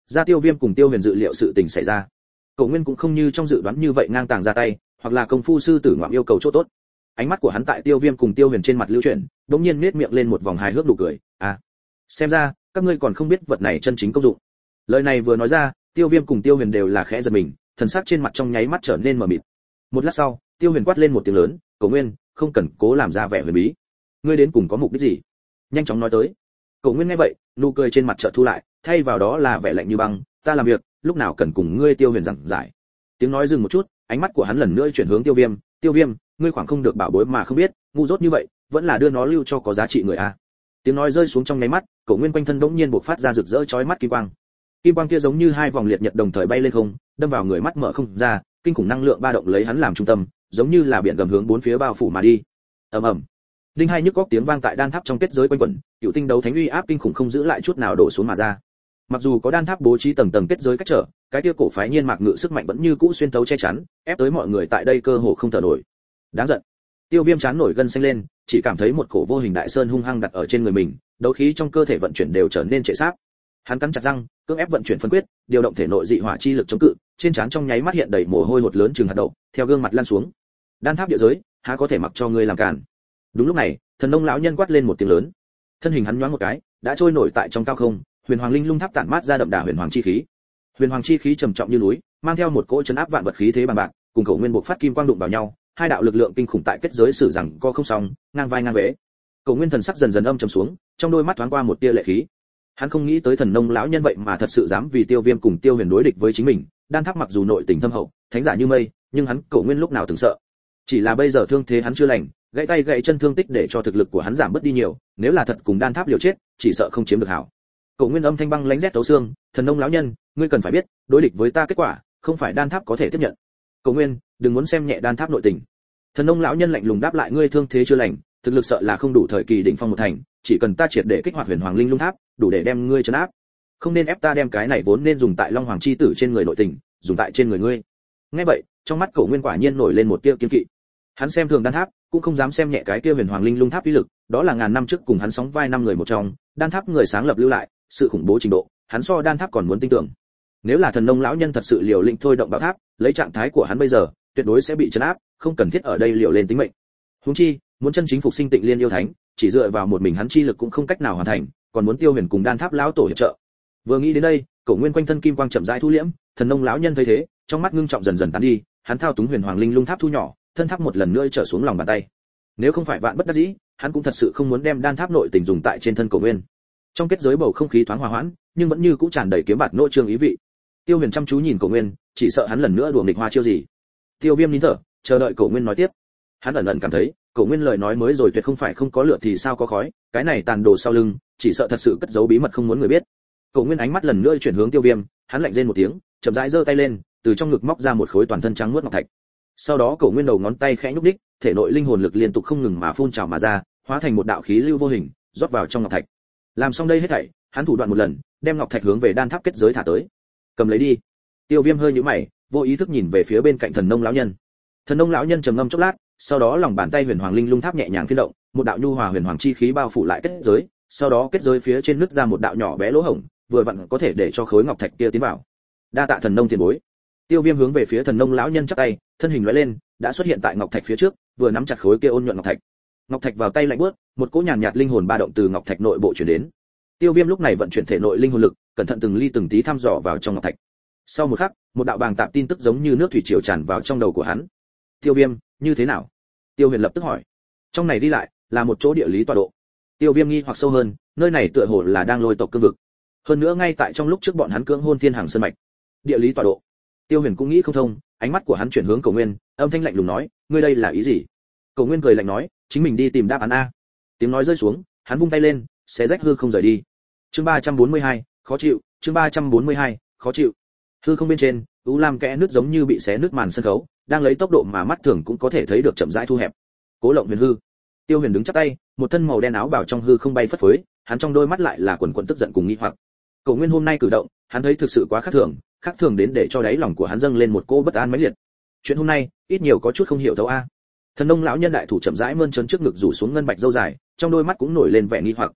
Speaker 1: ra Tiêu Viêm cùng Tiêu Huyền dự liệu sự tình xảy ra. Cổ Nguyên cũng không như trong dự đoán như vậy ngang tàng ra tay, hoặc là công phu sư tử ngoạm yêu cầu chỗ tốt. Ánh mắt của hắn tại Tiêu Viêm cùng Tiêu Huyền trên mặt lưu chuyển, đột nhiên nhếch miệng lên một vòng hài hước nụ cười, "À, xem ra các ngươi còn không biết vật này chân chính công dụng." Lời này vừa nói ra, Tiêu Viêm cùng Tiêu Huyền đều là khẽ giật mình, thần sắc trên mặt trong nháy mắt trở nên mờ mịt. Một lát sau, Tiêu Huyền quát lên một tiếng lớn, "Cổ Nguyên, không cần cố làm ra vẻ huyền bí. Ngươi đến cùng có mục đích gì? Nhanh chóng nói tới." Cổ Nguyên nghe vậy, nụ cười trên mặt chợt thu lại, thay vào đó là vẻ lạnh như băng, "Ta làm việc, lúc nào cần cùng ngươi Tiêu Huyền giảng giải." Tiếng nói dừng một chút, ánh mắt của hắn lần nữa chuyển hướng Tiêu Viêm, "Tiêu Viêm, ngươi khoảng không được bảo bối mà không biết, ngu dốt như vậy, vẫn là đưa nó lưu cho có giá trị người a." Tiếng nói rơi xuống trong nháy mắt, Cổ Nguyên quanh thân bỗng nhiên bộc phát ra rực rỡ chói mắt kim quang. Kim quang kia giống như hai vòng liệt nhật đồng thời bay lên không, đâm vào người mắt mở không ra, kinh khủng năng lượng ba động lấy hắn làm trung tâm, giống như là biển gầm hướng bốn phía bao phủ mà đi. Ầm ầm. Đinh hai nhức góc tiếng vang tại đan tháp trong kết giới quanh quẩn, cựu tinh đấu thánh uy áp kinh khủng không giữ lại chút nào đổ xuống mà ra. Mặc dù có đan tháp bố trí tầng tầng kết giới cách trở, cái kia cổ phái nhiên mạc ngự sức mạnh vẫn như cũ xuyên thấu che chắn, ép tới mọi người tại đây cơ hồ không thở nổi. Đáng giận. Tiêu Viêm chán nổi gân xanh lên, chỉ cảm thấy một cổ vô hình đại sơn hung hăng đặt ở trên người mình, đấu khí trong cơ thể vận chuyển đều trở nên trệ sáp. Hắn cắn chặt răng, cưỡng ép vận chuyển phân quyết, điều động thể nội dị hỏa chi lực chống cự, trên trán trong nháy mắt hiện đầy mồ hôi hột lớn chừng hạt đậu, theo gương mặt lan xuống. Đan tháp địa giới, há có thể mặc cho ngươi làm cản. Đúng lúc này, Thần Nông lão nhân quát lên một tiếng lớn. Thân hình hắn nhoáng một cái, đã trôi nổi tại trong cao không, Huyền Hoàng Linh Lung Tháp tản mát ra đậm đà huyền hoàng chi khí. Huyền hoàng chi khí trầm trọng như núi, mang theo một cỗ chấn áp vạn vật khí thế bằng bạc, cùng Cổ Nguyên bộc phát kim quang đụng vào nhau, hai đạo lực lượng kinh khủng tại kết giới sử rằng co không xong, ngang vai ngang vế. Cổ Nguyên thần sắc dần dần âm trầm xuống, trong đôi mắt thoáng qua một tia lệ khí. Hắn không nghĩ tới Thần Nông lão nhân vậy mà thật sự dám vì Tiêu Viêm cùng Tiêu Huyền đối địch với chính mình. Đan tháp mặc dù nội tình thâm hậu, thánh giả như mây, nhưng hắn Cổ Nguyên lúc nào từng sợ. Chỉ là bây giờ thương thế hắn chưa lành, gãy tay gãy chân thương tích để cho thực lực của hắn giảm bớt đi nhiều, nếu là thật cùng đan tháp liều chết, chỉ sợ không chiếm được hảo. Cổ Nguyên âm thanh băng lãnh rét thấu xương, "Thần Nông lão nhân, ngươi cần phải biết, đối địch với ta kết quả, không phải đan tháp có thể tiếp nhận." "Cổ Nguyên, đừng muốn xem nhẹ đan tháp nội tình." Thần Nông lão nhân lạnh lùng đáp lại, "Ngươi thương thế chưa lành, thực lực sợ là không đủ thời kỳ đỉnh phong một thành, chỉ cần ta triệt để kích hoạt Huyền Hoàng Linh Lung Tháp, đủ để đem ngươi trấn áp. Không nên ép ta đem cái này vốn nên dùng tại Long Hoàng chi tử trên người nội tình, dùng tại trên người ngươi." Nghe vậy, trong mắt Cổ Nguyên quả nhiên nổi lên một tia kiêng kỵ. Hắn xem thường đan tháp, cũng không dám xem nhẹ cái kia Huyền Hoàng Linh Lung Tháp uy lực, đó là ngàn năm trước cùng hắn sóng vai năm người một trong, đan tháp người sáng lập lưu lại, sự khủng bố trình độ, hắn so đan tháp còn muốn tin tưởng. Nếu là Thần Nông lão nhân thật sự liều lĩnh thôi động bảo tháp, lấy trạng thái của hắn bây giờ, tuyệt đối sẽ bị trấn áp, không cần thiết ở đây liều lên tính mệnh. Huống chi, muốn chân chính phục sinh Tịnh Liên yêu thánh, chỉ dựa vào một mình hắn chi lực cũng không cách nào hoàn thành, còn muốn Tiêu Huyền cùng đan tháp lão tổ hiệp trợ. Vừa nghĩ đến đây, Cổ Nguyên quanh thân kim quang chậm rãi thu liễm, Thần Nông lão nhân thấy thế, trong mắt ngưng trọng dần dần tán đi, hắn thao túng Huyền Hoàng Linh Lung Tháp thu nhỏ, thân tháp một lần nữa trở xuống lòng bàn tay. Nếu không phải vạn bất đắc dĩ, hắn cũng thật sự không muốn đem đan tháp nội tình dùng tại trên thân Cổ Nguyên. Trong kết giới bầu không khí thoáng hòa hoãn, nhưng vẫn như cũ tràn đầy kiếm bạt nỗ trương ý vị. Tiêu Huyền chăm chú nhìn Cổ Nguyên, chỉ sợ hắn lần nữa đùa nghịch hoa chiêu gì. Tiêu Viêm nín thở, chờ đợi Cổ Nguyên nói tiếp. Hắn ẩn ẩn cảm thấy, Cổ Nguyên lời nói mới rồi tuyệt không phải không có lửa thì sao có khói, cái này tàn đồ sau lưng, chỉ sợ thật sự cất giấu bí mật không muốn người biết. Cổ Nguyên ánh mắt lần nữa chuyển hướng Tiêu Viêm, hắn lạnh rên một tiếng, chậm rãi giơ tay lên, từ trong ngực móc ra một khối toàn thân trắng muốt ngọc thạch. Sau đó Cổ Nguyên đầu ngón tay khẽ nhúc nhích, thể nội linh hồn lực liên tục không ngừng mà phun trào mà ra, hóa thành một đạo khí lưu vô hình, rót vào trong ngọc thạch. Làm xong đây hết thảy, hắn thủ đoạn một lần, đem ngọc thạch hướng về đan tháp kết giới thả tới. "Cầm lấy đi." Tiêu Viêm hơi nhíu mày, vô ý thức nhìn về phía bên cạnh Thần Nông lão nhân. Thần Nông lão nhân trầm ngâm chốc lát, sau đó lòng bàn tay Huyền Hoàng Linh Lung Tháp nhẹ nhàng phiên động, một đạo nhu hòa huyền hoàng chi khí bao phủ lại kết giới, sau đó kết giới phía trên nứt ra một đạo nhỏ bé lỗ hổng, vừa vặn có thể để cho khối ngọc thạch kia tiến vào. "Đa tạ Thần Nông tiền bối." Tiêu Viêm hướng về phía Thần Nông lão nhân chắp tay, thân hình lóe lên, đã xuất hiện tại ngọc thạch phía trước, vừa nắm chặt khối kia ôn nhuận ngọc thạch. Ngọc thạch vào tay lạnh buốt, một cỗ nhàn nhạt linh hồn ba động từ ngọc thạch nội bộ truyền đến. Tiêu Viêm lúc này vận chuyển thể nội linh hồn lực, cẩn thận từng ly từng tí thăm dò vào trong ngọc thạch. Sau một khắc, một đạo bàng tạp tin tức giống như nước thủy triều tràn vào trong đầu của hắn. "Tiêu Viêm, như thế nào?" Tiêu Huyền lập tức hỏi. "Trong này đi lại là một chỗ địa lý tọa độ." Tiêu Viêm nghi hoặc sâu hơn, nơi này tựa hồ là đang Lôi tộc cương vực. Hơn nữa ngay tại trong lúc trước bọn hắn cưỡng hôn Thiên Hàng Sơn mạch. Địa lý tọa độ. Tiêu Huyền cũng nghĩ không thông, ánh mắt của hắn chuyển hướng Cổ Nguyên, âm thanh lạnh lùng nói, "Ngươi đây là ý gì?" Cổ Nguyên cười lạnh nói, "Chính mình đi tìm đáp án a." Tiếng nói rơi xuống, hắn vung tay lên, xé rách hư không rời đi. Chương 342, khó chịu, chương 342, khó chịu. Hư không bên trên, u lam kẽ nứt giống như bị xé nứt màn sân khấu, đang lấy tốc độ mà mắt thường cũng có thể thấy được chậm rãi thu hẹp. Cố Lộng Huyền hư. Tiêu Huyền đứng chắp tay, một thân màu đen áo bào trong hư không bay phất phới, hắn trong đôi mắt lại là quần quần tức giận cùng nghi hoặc. Cổ Nguyên hôm nay cử động, hắn thấy thực sự quá khác thường đến để cho đáy lòng của hắn dâng lên một cô bất an mãnh liệt. Chuyện hôm nay, ít nhiều có chút không hiểu thấu a. Thần Nông lão nhân đại thủ chậm rãi mơn trớn trước ngực rủ xuống ngân bạch râu dài, trong đôi mắt cũng nổi lên vẻ nghi hoặc.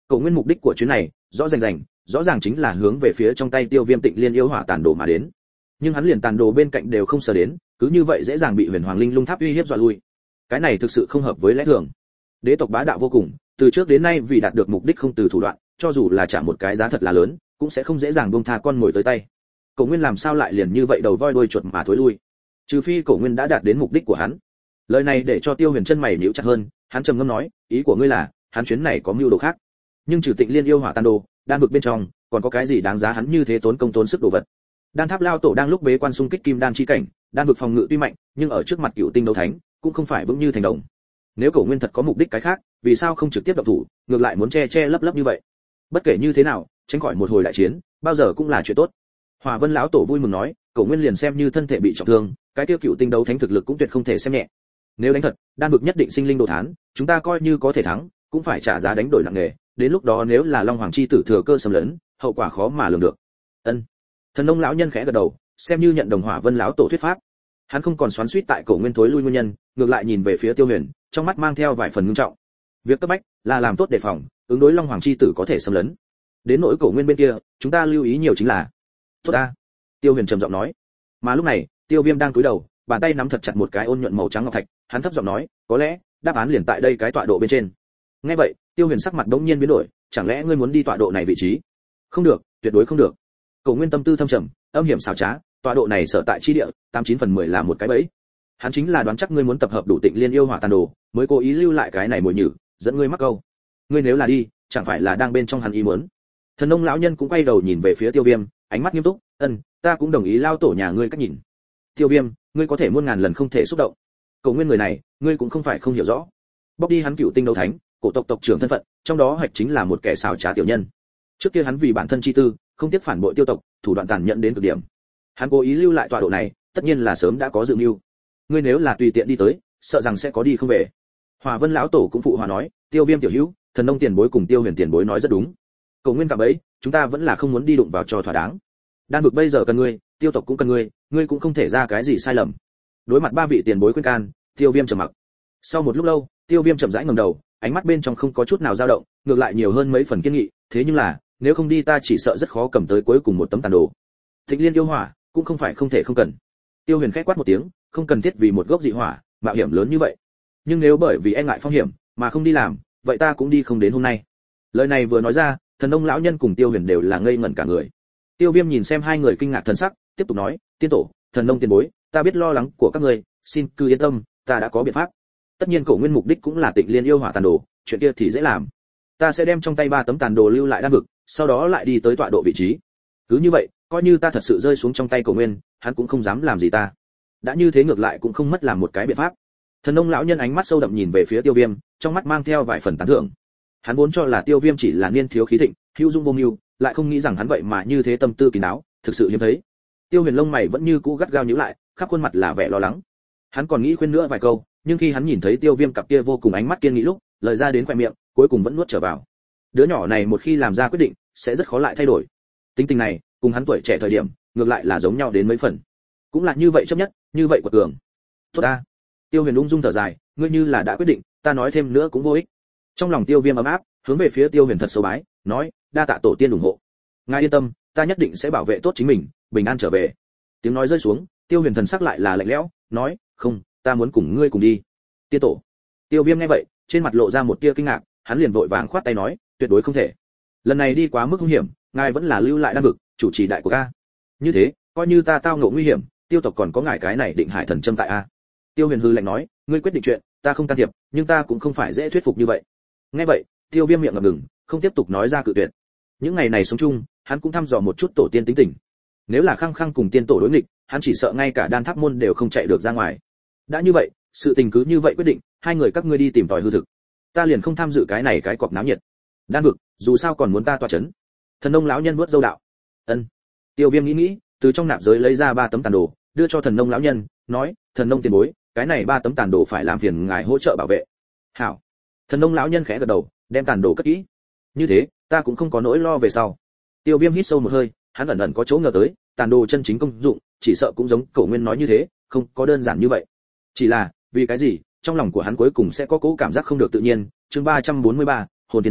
Speaker 1: Cổ Nguyên mục đích của chuyến này rõ ràng chính là hướng về phía trong tay Tiêu Viêm Tịnh Liên yêu hỏa tàn đồ mà đến. Nhưng hắn liền tàn đồ bên cạnh đều không sờ đến, cứ như vậy dễ dàng bị Huyền Hoàng Linh Lung Tháp uy hiếp dọa lui. Cái này thực sự không hợp với lẽ thường. Đế tộc bá đạo vô cùng, từ trước đến nay vì đạt được mục đích không từ thủ đoạn, cho dù là trả một cái giá thật là lớn, cũng sẽ không dễ dàng buông tha con mồi tới tay. Cổ Nguyên làm sao lại liền như vậy đầu voi đuôi chuột mà thối lui? Trừ phi Cổ Nguyên đã đạt đến mục đích của hắn. Lời này để cho Tiêu Huyền chân mày nhíu chặt hơn, hắn trầm ngâm nói, ý của ngươi là, hắn chuyến này có mưu đồ khác. Nhưng trừ Tịnh Liên yêu hỏa tàn đồ, đan vực bên trong, còn có cái gì đáng giá hắn như thế tốn công tốn sức đồ vật? Đan Tháp lao tổ đang lúc bế quan xung kích kim đan chi cảnh, đan vực phòng ngự tuy mạnh, nhưng ở trước mặt Cựu Tinh đấu thánh, cũng không phải vững như thành đồng. Nếu Cổ Nguyên thật có mục đích cái khác, vì sao không trực tiếp động thủ, ngược lại muốn che lấp như vậy? Bất kể như thế nào, tránh khỏi một hồi đại chiến, bao giờ cũng là chuyện tốt. Hỏa Vân lão tổ vui mừng nói, Cổ Nguyên liền xem như thân thể bị trọng thương, cái tiêu Cựu Tinh đấu thánh thực lực cũng tuyệt không thể xem nhẹ. Nếu đánh thật, đan vực nhất định sinh linh đồ thán, chúng ta coi như có thể thắng, cũng phải trả giá đánh đổi nặng nề, đến lúc đó nếu là Long Hoàng chi tử thừa cơ xâm lấn, hậu quả khó mà lường được. Ân. Thần Nông lão nhân khẽ gật đầu, xem như nhận đồng Hỏa Vân lão tổ thuyết pháp. Hắn không còn xoắn xuýt tại Cổ Nguyên thối lui nguyên nhân, ngược lại nhìn về phía Tiêu Huyền, trong mắt mang theo vài phần ngưng trọng. Việc cấp bách là làm tốt đề phòng, ứng đối Long Hoàng chi tử có thể xâm lấn. Đến nỗi Cổ Nguyên bên kia, chúng ta lưu ý nhiều chính là. Tốt ta. Tiêu Huyền trầm giọng nói. Mà lúc này, Tiêu Viêm đang cúi đầu, bàn tay nắm thật chặt một cái ôn nhuận màu trắng ngọc thạch, hắn thấp giọng nói, có lẽ đáp án liền tại đây cái tọa độ bên trên. Nghe vậy, Tiêu Huyền sắc mặt bỗng nhiên biến đổi, chẳng lẽ ngươi muốn đi tọa độ này vị trí? Không được, tuyệt đối không được. Cổ Nguyên tâm tư thâm trầm, âm hiểm xảo trá, tọa độ này sở tại chi địa, 89/10 là một cái bẫy. Hắn chính là đoán chắc ngươi muốn tập hợp đủ Tịnh Liên yêu hỏa tàn đồ, mới cố ý lưu lại cái này mồi nhử, dẫn ngươi mắc câu. Ngươi nếu là đi, chẳng phải là đang bên trong hắn ý muốn. Thần Nông lão nhân cũng quay đầu nhìn về phía Tiêu Viêm, ánh mắt nghiêm túc, ta cũng đồng ý lao tổ nhà ngươi cách nhìn. Tiêu Viêm, ngươi có thể muôn ngàn lần không thể xúc động. Cổ Nguyên người này, ngươi cũng không phải không hiểu rõ. Bóc đi hắn Cựu Tinh đấu thánh, cổ tộc tộc trưởng thân phận, trong đó Hạch chính là một kẻ xảo trá tiểu nhân. Trước kia hắn vì bản thân chi tư, không tiếc phản bội Tiêu tộc, thủ đoạn tàn nhẫn đến cực điểm. Hắn cố ý lưu lại tọa độ này, tất nhiên là sớm đã có dự mưu. Ngươi nếu là tùy tiện đi tới, sợ rằng sẽ có đi không về. Hỏa Vân lão tổ cũng phụ hòa nói, Tiêu Viêm tiểu hữu, Thần Nông tiền bối cùng Tiêu Huyền tiền bối nói rất đúng. Cổ Nguyên cạm bẫy, chúng ta vẫn là không muốn đi đụng vào cho thỏa đáng. Đan vực bây giờ cần ngươi, Tiêu tộc cũng cần ngươi cũng không thể ra cái gì sai lầm. Đối mặt ba vị tiền bối khuyên can, Tiêu Viêm trầm mặc. Sau một lúc lâu, Tiêu Viêm chậm rãi ngẩng đầu, ánh mắt bên trong không có chút nào dao động, ngược lại nhiều hơn mấy phần kiên nghị, thế nhưng là, nếu không đi ta chỉ sợ rất khó cầm tới cuối cùng một tấm tàn đồ. Tịnh Liên yêu hỏa, cũng không phải không thể không cần. Tiêu Huyền khẽ quát một tiếng, không cần thiết vì một gốc dị hỏa, mạo hiểm lớn như vậy. Nhưng nếu bởi vì e ngại phong hiểm mà không đi làm, vậy ta cũng đi không đến hôm nay. Lời này vừa nói ra, Thần Nông lão nhân cùng Tiêu Huyền đều là ngây ngẩn cả người. Tiêu Viêm nhìn xem hai người kinh ngạc thần sắc, tiếp tục nói, tiên tổ, Thần Nông tiền bối, ta biết lo lắng của các ngươi, xin cứ yên tâm, ta đã có biện pháp. Tất nhiên Cổ Nguyên mục đích cũng là Tịnh Liên yêu hỏa tàn đồ, chuyện kia thì dễ làm. Ta sẽ đem trong tay 3 tấm tàn đồ lưu lại đan vực, sau đó lại đi tới tọa độ vị trí. Cứ như vậy, coi như ta thật sự rơi xuống trong tay Cổ Nguyên, hắn cũng không dám làm gì ta. Đã như thế ngược lại cũng không mất làm một cái biện pháp. Thần Nông lão nhân ánh mắt sâu đậm nhìn về phía Tiêu Viêm, trong mắt mang theo vài phần tán thưởng. Hắn vốn cho là Tiêu Viêm chỉ là niên thiếu khí thịnh, hữu dung vô mưu, lại không nghĩ rằng hắn vậy mà như thế tâm tư kín đáo, thực sự hiếm thấy. Tiêu Huyền lông mày vẫn như cũ gắt gao nhíu lại, khắp khuôn mặt là vẻ lo lắng. Hắn còn nghĩ khuyên nữa vài câu, nhưng khi hắn nhìn thấy Tiêu Viêm cặp kia vô cùng ánh mắt kiên nghị lúc, lời ra đến khóe miệng, cuối cùng vẫn nuốt trở vào. Đứa nhỏ này một khi làm ra quyết định, sẽ rất khó lại thay đổi. Tính tình này, cùng hắn tuổi trẻ thời điểm, ngược lại là giống nhau đến mấy phần. Cũng là như vậy chấp nhất, như vậy quật cường. Tốt ta. Tiêu Huyền ung dung thở dài, ngươi như là đã quyết định, ta nói thêm nữa cũng vô ích. Trong lòng Tiêu Viêm ấm áp, hướng về phía Tiêu Huyền thật sâu bái, nói, đa tạ tổ tiên ủng hộ. Ngài yên tâm, ta nhất định sẽ bảo vệ tốt chính mình, bình an trở về. Tiếng nói rơi xuống, Tiêu Huyền thần sắc lại là lạnh lẽo, nói, không, ta muốn cùng ngươi cùng đi. Tiên tổ. Tiêu Viêm nghe vậy, trên mặt lộ ra một tia kinh ngạc, hắn liền vội vàng khoát tay nói, tuyệt đối không thể. Lần này đi quá mức nguy hiểm, ngài vẫn là lưu lại đan vực, chủ trì đại của ca. Như thế, coi như ta tao ngộ nguy hiểm, Tiêu tộc còn có ngài cái này Định Hải thần châm tại a. Tiêu Huyền hư lạnh nói, ngươi quyết định chuyện, ta không can thiệp, nhưng ta cũng không phải dễ thuyết phục như vậy. Nghe vậy, Tiêu Viêm miệng ngập ngừng, không tiếp tục nói ra cự tuyệt. Những ngày này sống chung, hắn cũng thăm dò một chút tổ tiên tính tình. Nếu là khăng khăng cùng tiên tổ đối nghịch, hắn chỉ sợ ngay cả Đan Tháp môn đều không chạy được ra ngoài. Đã như vậy, sự tình cứ như vậy quyết định, hai người các ngươi đi tìm tòi hư thực. Ta liền không tham dự cái này cái cọc náo nhiệt. Đan vực, dù sao còn muốn ta tọa chấn. Thần Nông lão nhân vuốt râu đạo. Ân. Tiêu Viêm nghĩ, từ trong nạp giới lấy ra 3 tấm tàn đồ, đưa cho Thần Nông lão nhân, nói, Thần Nông tiền bối, cái này 3 tấm tàn đồ phải làm phiền ngài hỗ trợ bảo vệ. Hảo. Thần Nông lão nhân khẽ gật đầu, đem tàn đồ cất kỹ. Như thế, ta cũng không có nỗi lo về sau. Tiêu Viêm hít sâu một hơi, hắn ẩn ẩn có chỗ ngờ tới, tàn đồ chân chính công dụng, chỉ sợ cũng giống Cổ Nguyên nói như thế, không có đơn giản như vậy. Chỉ là, vì cái gì, trong lòng của hắn cuối cùng sẽ có cố cảm giác không được tự nhiên. Chương 343, Hồn Thiên Đế,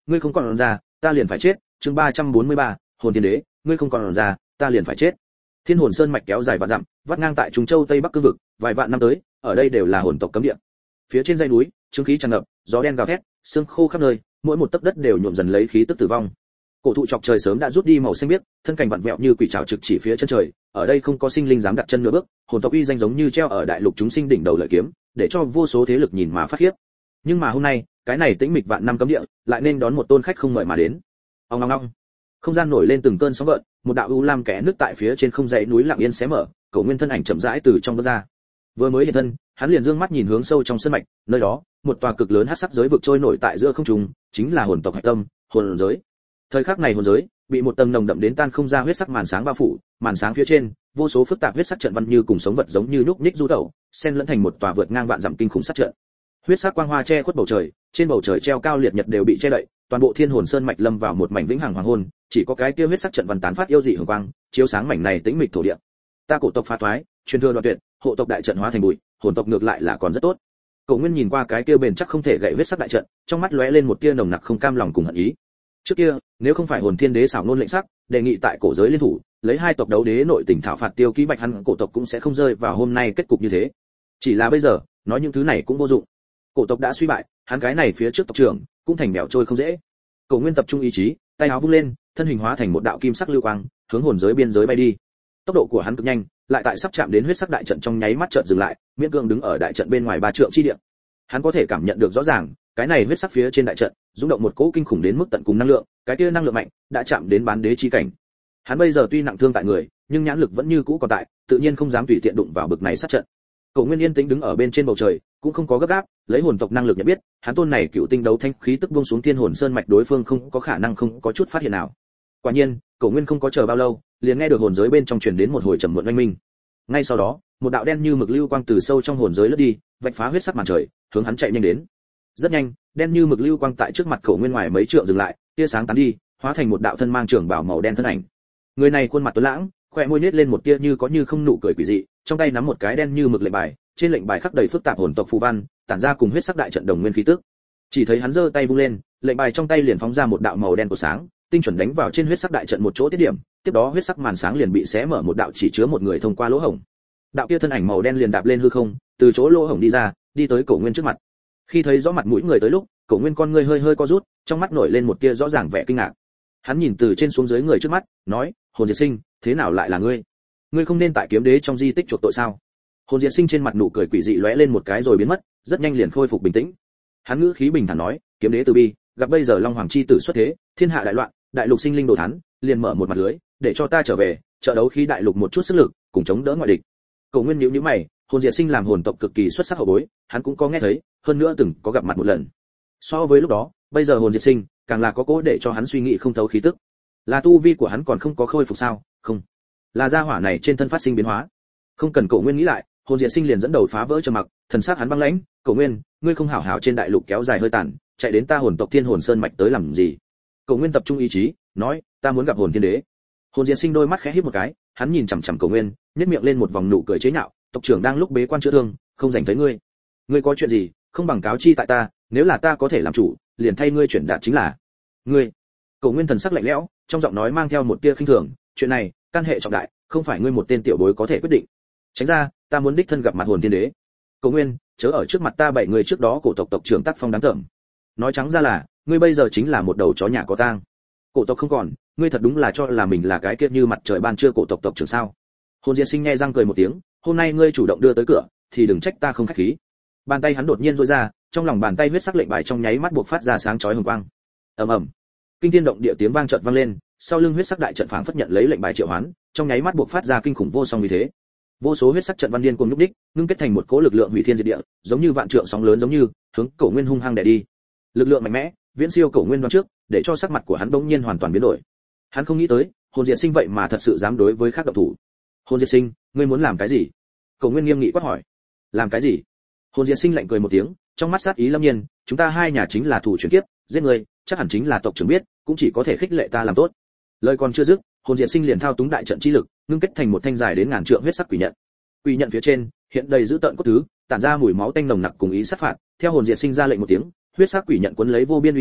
Speaker 1: ngươi không còn ra, ta liền phải chết. Chương 343, hồn thiên đế, ngươi không còn ra, ta liền phải chết. Thiên hồn sơn mạch kéo dài vạn dặm, vắt ngang tại Trung Châu Tây Bắc cương vực, vài vạn năm tới, ở đây đều là hồn tộc cấm địa. Phía trên dãy núi, chứng khí tràn ngập, gió đen gào thét, sương khô khắp nơi, mỗi một tấc đất đều nhuộm dần lấy khí tức tử vong. Cổ thụ chọc trời sớm đã rút đi màu xanh biếc, thân cành vặn vẹo như quỷ trảo trực chỉ phía chân trời, ở đây không có sinh linh dám đặt chân nửa bước, hồn tộc uy danh giống như treo ở đại lục chúng sinh đỉnh đầu lợi kiếm, để cho vô số thế lực nhìn mà phát khiếp. Nhưng mà hôm nay, cái này tĩnh mịch vạn năm cấm địa, lại nên đón một tôn khách không mời mà đến. Ong ong ong. Không gian nổi lên từng cơn sóng gợn, một đạo u lam kẽ nước tại phía trên không dãy núi lặng yên xé mở, Cổ Nguyên thân ảnh chậm rãi từ trong bước ra. Vừa mới hiện thân, hắn liền dương mắt nhìn hướng sâu trong sơn mạch, nơi đó, một tòa cực lớn hắc sắc giới vực trôi nổi tại giữa không trung, chính là hồn tộc hạch tâm, hồn giới. Thời khắc này hồn giới bị một tầng nồng đậm đến tan không ra huyết sắc màn sáng bao phủ, màn sáng phía trên, vô số phức tạp huyết sắc trận văn như cùng sống vật giống như nhúc nhích du tẩu, xen lẫn thành một tòa vượt ngang vạn dặm kinh khủng sát trận. Huyết sắc quang hoa che khuất bầu trời, trên bầu trời treo cao liệt nhật đều bị che đậy, toàn bộ thiên hồn sơn mạch lâm vào một mảnh vĩnh hằng hoàng hôn, chỉ có cái kia huyết sắc trận văn tán phát yêu dị hồng quang, chiếu sáng mảnh này tĩnh mịch thổ địa. Ta cổ tộc phá thoái, truyền thừa đoạn tuyệt, hộ tộc đại trận hóa thành bụi, hồn tộc ngược lại là còn rất tốt. Cổ Nguyên nhìn qua cái kia bền chắc không thể gãy huyết sắc đại trận, trong mắt lóe lên một tia nồng nặc không cam lòng cùng hận ý. Trước kia, nếu không phải hồn thiên đế xảo nôn lệnh sắc, đề nghị tại cổ giới liên thủ, lấy hai tộc đấu đế nội tình thảo phạt tiêu ký bạch hắn, cổ tộc cũng sẽ không rơi vào hôm nay kết cục như thế. Chỉ là bây giờ, nói những thứ này cũng vô dụng. Cổ tộc đã suy bại, hắn cái này phía trước tộc trưởng cũng thành bèo trôi không dễ. Cổ Nguyên tập trung ý chí, tay áo vung lên, thân hình hóa thành một đạo kim sắc lưu quang, hướng hồn giới biên giới bay đi. Tốc độ của hắn cực nhanh, lại tại sắp chạm đến huyết sắc đại trận trong nháy mắt chợt dừng lại, miễn cưỡng đứng ở đại trận bên ngoài 3 trượng chi địa. Hắn có thể cảm nhận được rõ ràng, cái này huyết sắc phía trên đại trận, rung động một cỗ kinh khủng đến mức tận cùng năng lượng, cái kia năng lượng mạnh đã chạm đến bán đế chi cảnh. Hắn bây giờ tuy nặng thương tại người, nhưng nhãn lực vẫn như cũ còn tại, tự nhiên không dám tùy tiện đụng vào bực này sát trận. Cổ Nguyên yên tĩnh đứng ở bên trên bầu trời, cũng không có gấp gáp, lấy hồn tộc năng lực nhận biết, hắn tôn này cựu tinh đấu thanh khí tức buông xuống thiên hồn sơn mạch đối phương không có khả năng không có chút phát hiện nào. Quả nhiên, Cổ Nguyên không có chờ bao lâu, liền nghe được hồn giới bên trong truyền đến một hồi trầm muộn oanh minh. Ngay sau đó, một đạo đen như mực lưu quang từ sâu trong hồn giới lướt đi, vạch phá huyết sắc màn trời, hướng hắn chạy nhanh đến. Rất nhanh, đen như mực lưu quang tại trước mặt Cổ Nguyên ngoài mấy trượng dừng lại, tia sáng tán đi, hóa thành một đạo thân mang trường bào màu đen thân ảnh. Người này khuôn mặt tuấn lãng, khóe môi nhếch lên một tia như có như không nụ cười quỷ dị, trong tay nắm một cái đen như mực lệnh bài, trên lệnh bài khắc đầy phức tạp hồn tộc phù văn, tản ra cùng huyết sắc đại trận đồng nguyên khí tức. Chỉ thấy hắn giơ tay vung lên, lệnh bài trong tay liền phóng ra một đạo màu đen của sáng, tinh chuẩn đánh vào trên huyết sắc đại trận một chỗ tiết điểm, tiếp đó huyết sắc màn sáng liền bị xé mở một đạo chỉ chứa một người thông qua lỗ hổng. Đạo kia thân ảnh màu đen liền đạp lên hư không, từ chỗ lỗ hổng đi ra, đi tới Cổ Nguyên trước mặt. Khi thấy rõ mặt mũi người tới lúc, Cổ Nguyên con ngươi hơi hơi co rút, trong mắt nổi lên một tia rõ ràng vẻ kinh ngạc. Hắn nhìn từ trên xuống dưới người trước mắt, nói: "Hồn Diệt Sinh, thế nào lại là ngươi? Ngươi không nên tại Kiếm Đế trong di tích chuộc tội sao?" Hồn Diệt Sinh trên mặt nụ cười quỷ dị lóe lên một cái rồi biến mất, rất nhanh liền khôi phục bình tĩnh. Hắn ngữ khí bình thản nói: "Kiếm Đế từ bi, gặp bây giờ Long Hoàng chi tử xuất thế, thiên hạ đại loạn, đại lục sinh linh đồ thán, liền mở một mặt lưới, để cho ta trở về, trợ đấu khí đại lục một chút sức lực, cùng chống đỡ ngoại địch." Cổ Nguyên nhíu nhíu mày, Hồn Diệt Sinh làm hồn tộc cực kỳ xuất sắc hậu bối, hắn cũng có nghe thấy, hơn nữa từng có gặp mặt một lần. So với lúc đó, bây giờ Hồn Diệt Sinh càng là có cố để cho hắn suy nghĩ không thấu khí tức. Là tu vi của hắn còn không có khôi phục sao? Không, là gia hỏa này trên thân phát sinh biến hóa. Không cần Cổ Nguyên nghĩ lại, Hồn Diệt Sinh liền dẫn đầu phá vỡ trầm mặc, thần sắc hắn băng lãnh: "Cổ Nguyên, ngươi không hảo hảo trên đại lục kéo dài hơi tàn, chạy đến ta hồn tộc Thiên Hồn Sơn mạch tới làm gì?" Cổ Nguyên tập trung ý chí, nói: "Ta muốn gặp Hồn Thiên Đế." Hồn Diệt Sinh đôi mắt khẽ híp một cái, hắn nhìn chằm chằm Cổ Nguyên, nhếch miệng lên một vòng nụ cười chế nhạo: "Tộc trưởng đang lúc bế quan chữa thương, không rảnh thấy ngươi. Ngươi có chuyện gì, không bằng cáo chi tại ta, nếu là ta có thể làm chủ, liền thay ngươi chuyển đạt chính là." "Ngươi?" Cổ Nguyên thần sắc lạnh lẽo, trong giọng nói mang theo một tia khinh thường: "Chuyện này, căn hệ trọng đại, không phải ngươi một tên tiểu bối có thể quyết định. Tránh ra, ta muốn đích thân gặp mặt Hồn Thiên Đế." "Cổ Nguyên, chớ ở trước mặt ta bảy người trước đó cổ tộc tộc trưởng tác phong đáng tởm. Nói trắng ra là, ngươi bây giờ chính là một đầu chó nhà có tang. Cổ tộc không còn, ngươi thật đúng là cho là mình là cái kia như mặt trời ban trưa cổ tộc tộc trưởng sao?" Hồn Diệt Sinh nghe răng cười một tiếng: "Hôm nay ngươi chủ động đưa tới cửa, thì đừng trách ta không khách khí." Bàn tay hắn đột nhiên duỗi ra, trong lòng bàn tay huyết sắc lệnh bài trong nháy mắt buộc phát ra sáng chói hồng quang. Ầm ầm, kinh thiên động địa tiếng vang chợt vang lên, sau lưng huyết sắc đại trận phảng phất nhận lấy lệnh bài triệu hoán, trong nháy mắt buộc phát ra kinh khủng vô song uy thế. Vô số huyết sắc trận văn điên cuồng nhúc đích, ngưng kết thành một cỗ lực lượng hủy thiên diệt địa, giống như vạn trượng sóng lớn giống như hướng Cổ Nguyên hung hăng đè đi. Lực lượng mạnh mẽ, viễn siêu Cổ Nguyên đoán trước, để cho sắc mặt của hắn bỗng nhiên hoàn toàn biến đổi. Hắn không nghĩ tới, Hồn Diệt Sinh vậy mà thật sự dám đối với khác động thủ. "Hồn Diệt Sinh, ngươi muốn làm cái gì?" Cổ Nguyên nghiêm nghị quát hỏi. "Làm cái gì?" Hồn Diệt Sinh lạnh cười một tiếng, trong mắt sát ý lâm nhiên: "Chúng ta hai nhà chính là thủ chuyển kiếp, giết người, chắc hẳn chính là tộc trưởng biết, cũng chỉ có thể khích lệ ta làm tốt." Lời còn chưa dứt, Hồn Diệt Sinh liền thao túng đại trận chi lực, ngưng kết thành một thanh dài đến ngàn trượng huyết sắc quỷ nhận. Quỷ nhận phía trên hiện đầy dữ tợn cốt thứ, tản ra mùi máu tanh nồng nặc cùng ý sát phạt. Theo Hồn Diệt Sinh ra lệnh một tiếng, huyết sắc quỷ nhận cuốn lấy vô biên uy thế,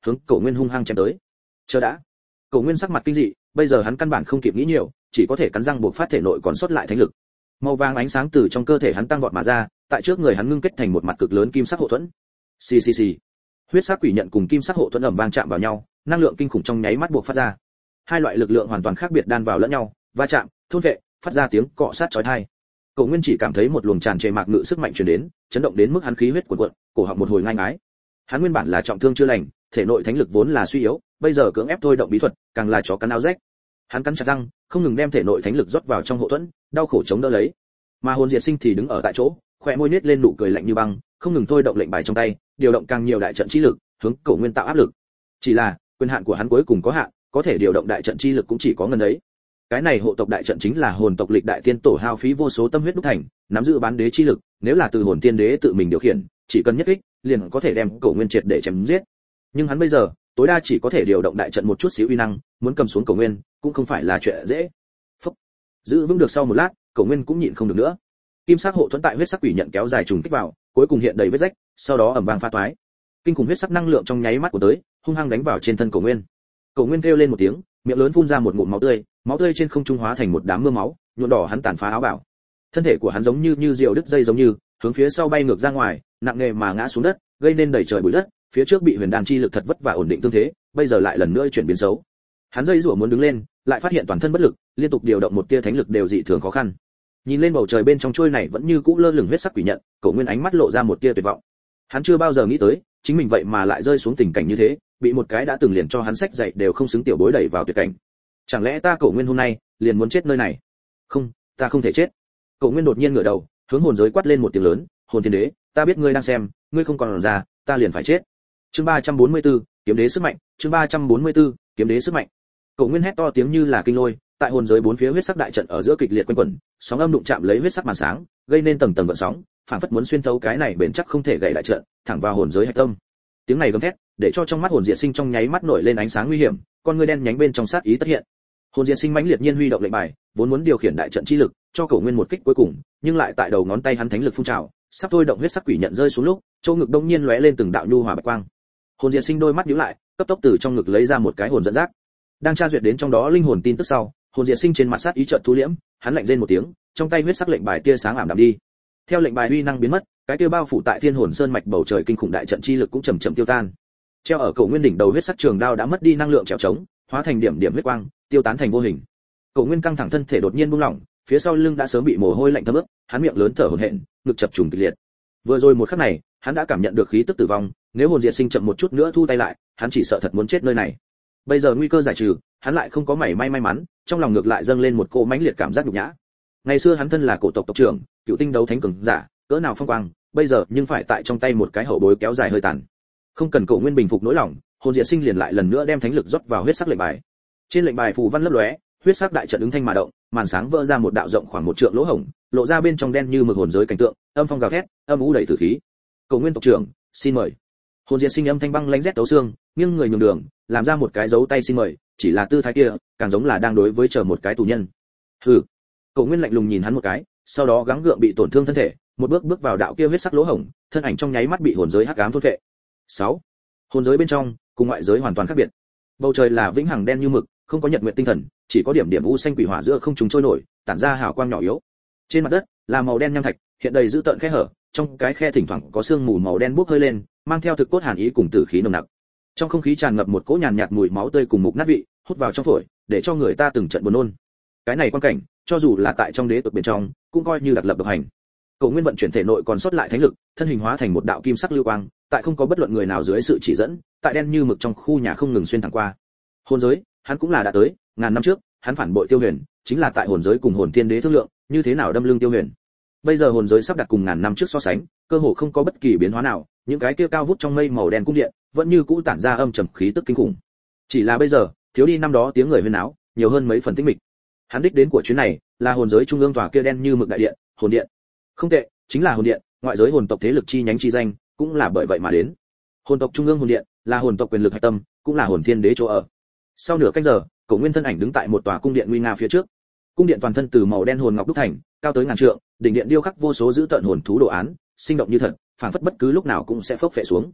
Speaker 1: hướng Cổ Nguyên hung hăng chém tới. Chờ đã. Cổ Nguyên sắc mặt kinh dị, bây giờ hắn căn bản không kịp nghĩ nhiều, chỉ có thể cắn răng buộc phát thể nội còn sót lại thánh lực. Màu vàng ánh sáng từ trong cơ thể hắn tăng vọt mà ra, tại trước người hắn ngưng kết thành một mặt cực lớn kim sắc hộ thuẫn. Xì xì xì. Huyết sắc quỷ nhận cùng kim sắc hộ thuẫn ầm vang chạm vào nhau, năng lượng kinh khủng trong nháy mắt buộc phát ra. Hai loại lực lượng hoàn toàn khác biệt đan vào lẫn nhau, va chạm, thôn vệ, phát ra tiếng cọ sát chói tai. Cổ Nguyên chỉ cảm thấy một luồng tràn trề mạc ngự sức mạnh truyền đến, chấn động đến mức hắn khí huyết cuồn cuộn, cổ họng một hồi ngai ngái. Hắn nguyên bản là trọng thương chưa lành, thể nội thánh lực vốn là suy yếu, bây giờ cưỡng ép thôi động bí thuật, càng là chó cắn áo rách. Hắn cắn chặt răng, không ngừng đem thể nội thánh lực rót vào trong hộ thuẫn, đau khổ chống đỡ lấy. Mà Hồn Diệt Sinh thì đứng ở tại chỗ, khóe môi nhếch lên nụ cười lạnh như băng, không ngừng thôi động lệnh bài trong tay, điều động càng nhiều đại trận chi lực, hướng Cổ Nguyên tạo áp lực. Chỉ là, quyền hạn của hắn cuối cùng có hạn, có thể điều động đại trận chi lực cũng chỉ có ngần ấy. Cái này hộ tộc đại trận chính là hồn tộc lịch đại tiên tổ hao phí vô số tâm huyết đúc thành, nắm giữ bán đế chi lực, nếu là từ hồn tiên đế tự mình điều khiển, chỉ cần nhất kích, liền có thể đem Cổ Nguyên triệt để chém giết. Nhưng hắn bây giờ, tối đa chỉ có thể điều động đại trận một chút xíu uy năng, muốn cầm xuống Cổ Nguyên, cũng không phải là chuyện dễ. Phúc. Giữ vững được sau một lát, Cổ Nguyên cũng nhịn không được nữa. Kim sắc hộ thuẫn tại huyết sắc quỷ nhận kéo dài trùng kích vào, cuối cùng hiện đầy vết rách, sau đó ầm vang phá toái. Kinh khủng huyết sắc năng lượng trong nháy mắt của tới, hung hăng đánh vào trên thân Cổ Nguyên. Cổ Nguyên kêu lên một tiếng, miệng lớn phun ra một ngụm máu tươi trên không trung hóa thành một đám mưa máu, nhuộm đỏ hắn tàn phá áo bào. Thân thể của hắn giống như diều đứt dây giống như, hướng phía sau bay ngược ra ngoài, nặng nề mà ngã xuống đất, gây nên đầy trời bụi đất, phía trước bị huyền đan chi lực thật vất vả ổn định tương thế, bây giờ lại lần nữa chuyển biến xấu. Hắn dây rủa muốn đứng lên, lại phát hiện toàn thân bất lực, liên tục điều động một tia thánh lực đều dị thường khó khăn. Nhìn lên bầu trời bên trong trôi này vẫn như cũ lơ lửng huyết sắc quỷ nhận, Cổ Nguyên ánh mắt lộ ra một tia tuyệt vọng. Hắn chưa bao giờ nghĩ tới, chính mình vậy mà lại rơi xuống tình cảnh như thế, bị một cái đã từng liền cho hắn sách dạy đều không xứng tiểu bối đẩy vào tuyệt cảnh. Chẳng lẽ ta Cổ Nguyên hôm nay liền muốn chết nơi này? Không, ta không thể chết. Cổ Nguyên đột nhiên ngửa đầu, hướng hồn giới quát lên một tiếng lớn, "Hồn Thiên Đế, ta biết ngươi đang xem, ngươi không còn ra, ta liền phải chết." Chương 344, kiếm đế sức mạnh, chương 344, kiếm đế sức mạnh. Cổ Nguyên hét to tiếng như là kinh lôi, tại hồn giới bốn phía huyết sắc đại trận ở giữa kịch liệt quanh quẩn, sóng âm đụng chạm lấy huyết sắc màn sáng, gây nên tầng tầng gợn sóng, phảng phất muốn xuyên thấu cái này bền chắc không thể gãy đại trận, thẳng vào hồn giới hạch tâm. Tiếng này gầm thét, để cho trong mắt Hồn Diệt Sinh trong nháy mắt nổi lên ánh sáng nguy hiểm, con ngươi đen nhánh bên trong sát ý tất hiện. Hồn Diệt Sinh mãnh liệt nhiên huy động lệnh bài, vốn muốn điều khiển đại trận chi lực, cho Cổ Nguyên một kích cuối cùng, nhưng lại tại đầu ngón tay hắn thánh lực phun trào, sắp thôi động huyết sắc quỷ nhận rơi xuống lúc, chỗ ngực đông nhiên lóe lên từng đạo nhu hòa bạch quang. Hồn Diệt Sinh đôi mắt nhíu lại, cấp tốc từ trong ngực lấy ra một cái hồn dẫn giác. Đang tra duyệt đến trong đó linh hồn tin tức sau, Hồn Diệt Sinh trên mặt sát ý chợt thu liễm, hắn lạnh rên một tiếng, trong tay huyết sắc lệnh bài tia sáng ảm đạm đi. Theo lệnh bài uy năng biến mất, cái tia bao phủ tại Thiên Hồn Sơn mạch bầu trời kinh khủng đại trận chi lực cũng chậm chậm tiêu tan. Treo ở Cổ Nguyên đỉnh đầu huyết sắc trường đao đã mất đi năng lượng trèo trống, hóa thành điểm điểm huyết quang, tiêu tán thành vô hình. Cổ Nguyên căng thẳng thân thể đột nhiên buông lỏng, phía sau lưng đã sớm bị mồ hôi lạnh thấm ướt, hắn miệng lớn thở hổn hển, ngực chập trùng kịch liệt. Vừa rồi một khắc này, hắn đã cảm nhận được khí tức tử vong, nếu Hồn Diệt Sinh chậm một chút nữa thu tay lại, hắn chỉ sợ thật muốn chết nơi này. Bây giờ nguy cơ giải trừ, hắn lại không có mảy may mắn, trong lòng ngược lại dâng lên một cỗ mãnh liệt cảm giác nhục nhã. Ngày xưa hắn thân là cổ tộc tộc trưởng, cựu tinh đấu thánh cường giả, cỡ nào phong quang, bây giờ nhưng phải tại trong tay một cái hậu bối kéo dài hơi tàn. Không cần Cổ Nguyên bình phục nỗi lòng, Hồn Diệt Sinh liền lại lần nữa đem thánh lực rót vào huyết sắc lệnh bài. Trên lệnh bài phù văn lấp lóe, huyết sắc đại trận ứng thanh mà động, màn sáng vỡ ra một đạo rộng khoảng một trượng lỗ hổng, lộ ra bên trong đen như mực hồn giới cảnh tượng, âm phong gào thét, âm u đầy tử khí. Cổ Nguyên tộc trưởng, xin mời. Hồn Diệt Sinh âm thanh băng lãnh rét tấu xương, nghiêng người nhường đường, làm ra một cái dấu tay xin mời, chỉ là tư thái kia, càng giống là đang đối với chờ một cái tù nhân. Hừ. Cổ Nguyên lạnh lùng nhìn hắn một cái, sau đó gắng gượng bị tổn thương thân thể, một bước bước vào đạo kia huyết sắc lỗ hổng, thân ảnh trong nháy mắt bị hồn giới hắc ám thôn phệ. 6. Hồn giới bên trong, cùng ngoại giới hoàn toàn khác biệt. Bầu trời là vĩnh hằng đen như mực, không có nhật nguyệt tinh thần, chỉ có điểm điểm u xanh quỷ hỏa giữa không trung trôi nổi, tản ra hào quang nhỏ yếu. Trên mặt đất là màu đen nham thạch, hiện đầy dữ tợn khe hở, trong cái khe thỉnh thoảng có sương mù màu đen bốc hơi lên, mang theo thực cốt hàn ý cùng tử khí nồng nặc. Trong không khí tràn ngập một cỗ nhàn nhạt mùi máu tươi cùng mục nát vị, hút vào trong phổi, để cho người ta từng trận buồn nôn. Cái này quan cảnh, cho dù là tại trong đế tộc bên trong, cũng coi như đặc lập độc hành. Cổ Nguyên vận chuyển thể nội còn sót lại thánh lực, thân hình hóa thành một đạo kim sắc lưu quang, tại không có bất luận người nào dưới sự chỉ dẫn, tại đen như mực trong khu nhà không ngừng xuyên thẳng qua. Hồn giới, hắn cũng là đã tới, ngàn năm trước, hắn phản bội Tiêu Huyền, chính là tại hồn giới cùng Hồn Thiên Đế thương lượng, như thế nào đâm lưng Tiêu Huyền. Bây giờ hồn giới sắp đặt cùng ngàn năm trước so sánh, cơ hồ không có bất kỳ biến hóa nào, những cái kia cao vút trong mây màu đen cung điện, vẫn như cũ tản ra âm trầm khí tức kinh khủng. Chỉ là bây giờ, thiếu đi năm đó tiếng người huyên náo, nhiều hơn mấy phần tĩnh mịch. Hắn đích đến của chuyến này, là hồn giới trung ương tòa kia đen như mực đại điện, Hồn Điện. Không tệ, chính là Hồn Điện, ngoại giới hồn tộc thế lực chi nhánh chi danh, cũng là bởi vậy mà đến. Hồn tộc trung ương Hồn Điện, là hồn tộc quyền lực hạch tâm, cũng là Hồn Thiên Đế chỗ ở. Sau nửa canh giờ, Cổ Nguyên thân ảnh đứng tại một tòa cung điện nguy nga phía trước. Cung điện toàn thân từ màu đen hồn ngọc đúc thành, cao tới ngàn trượng, đỉnh điện điêu khắc vô số dữ tợn hồn thú đồ án, sinh động như thật, phảng phất bất cứ lúc nào cũng sẽ phốc phệ xuống.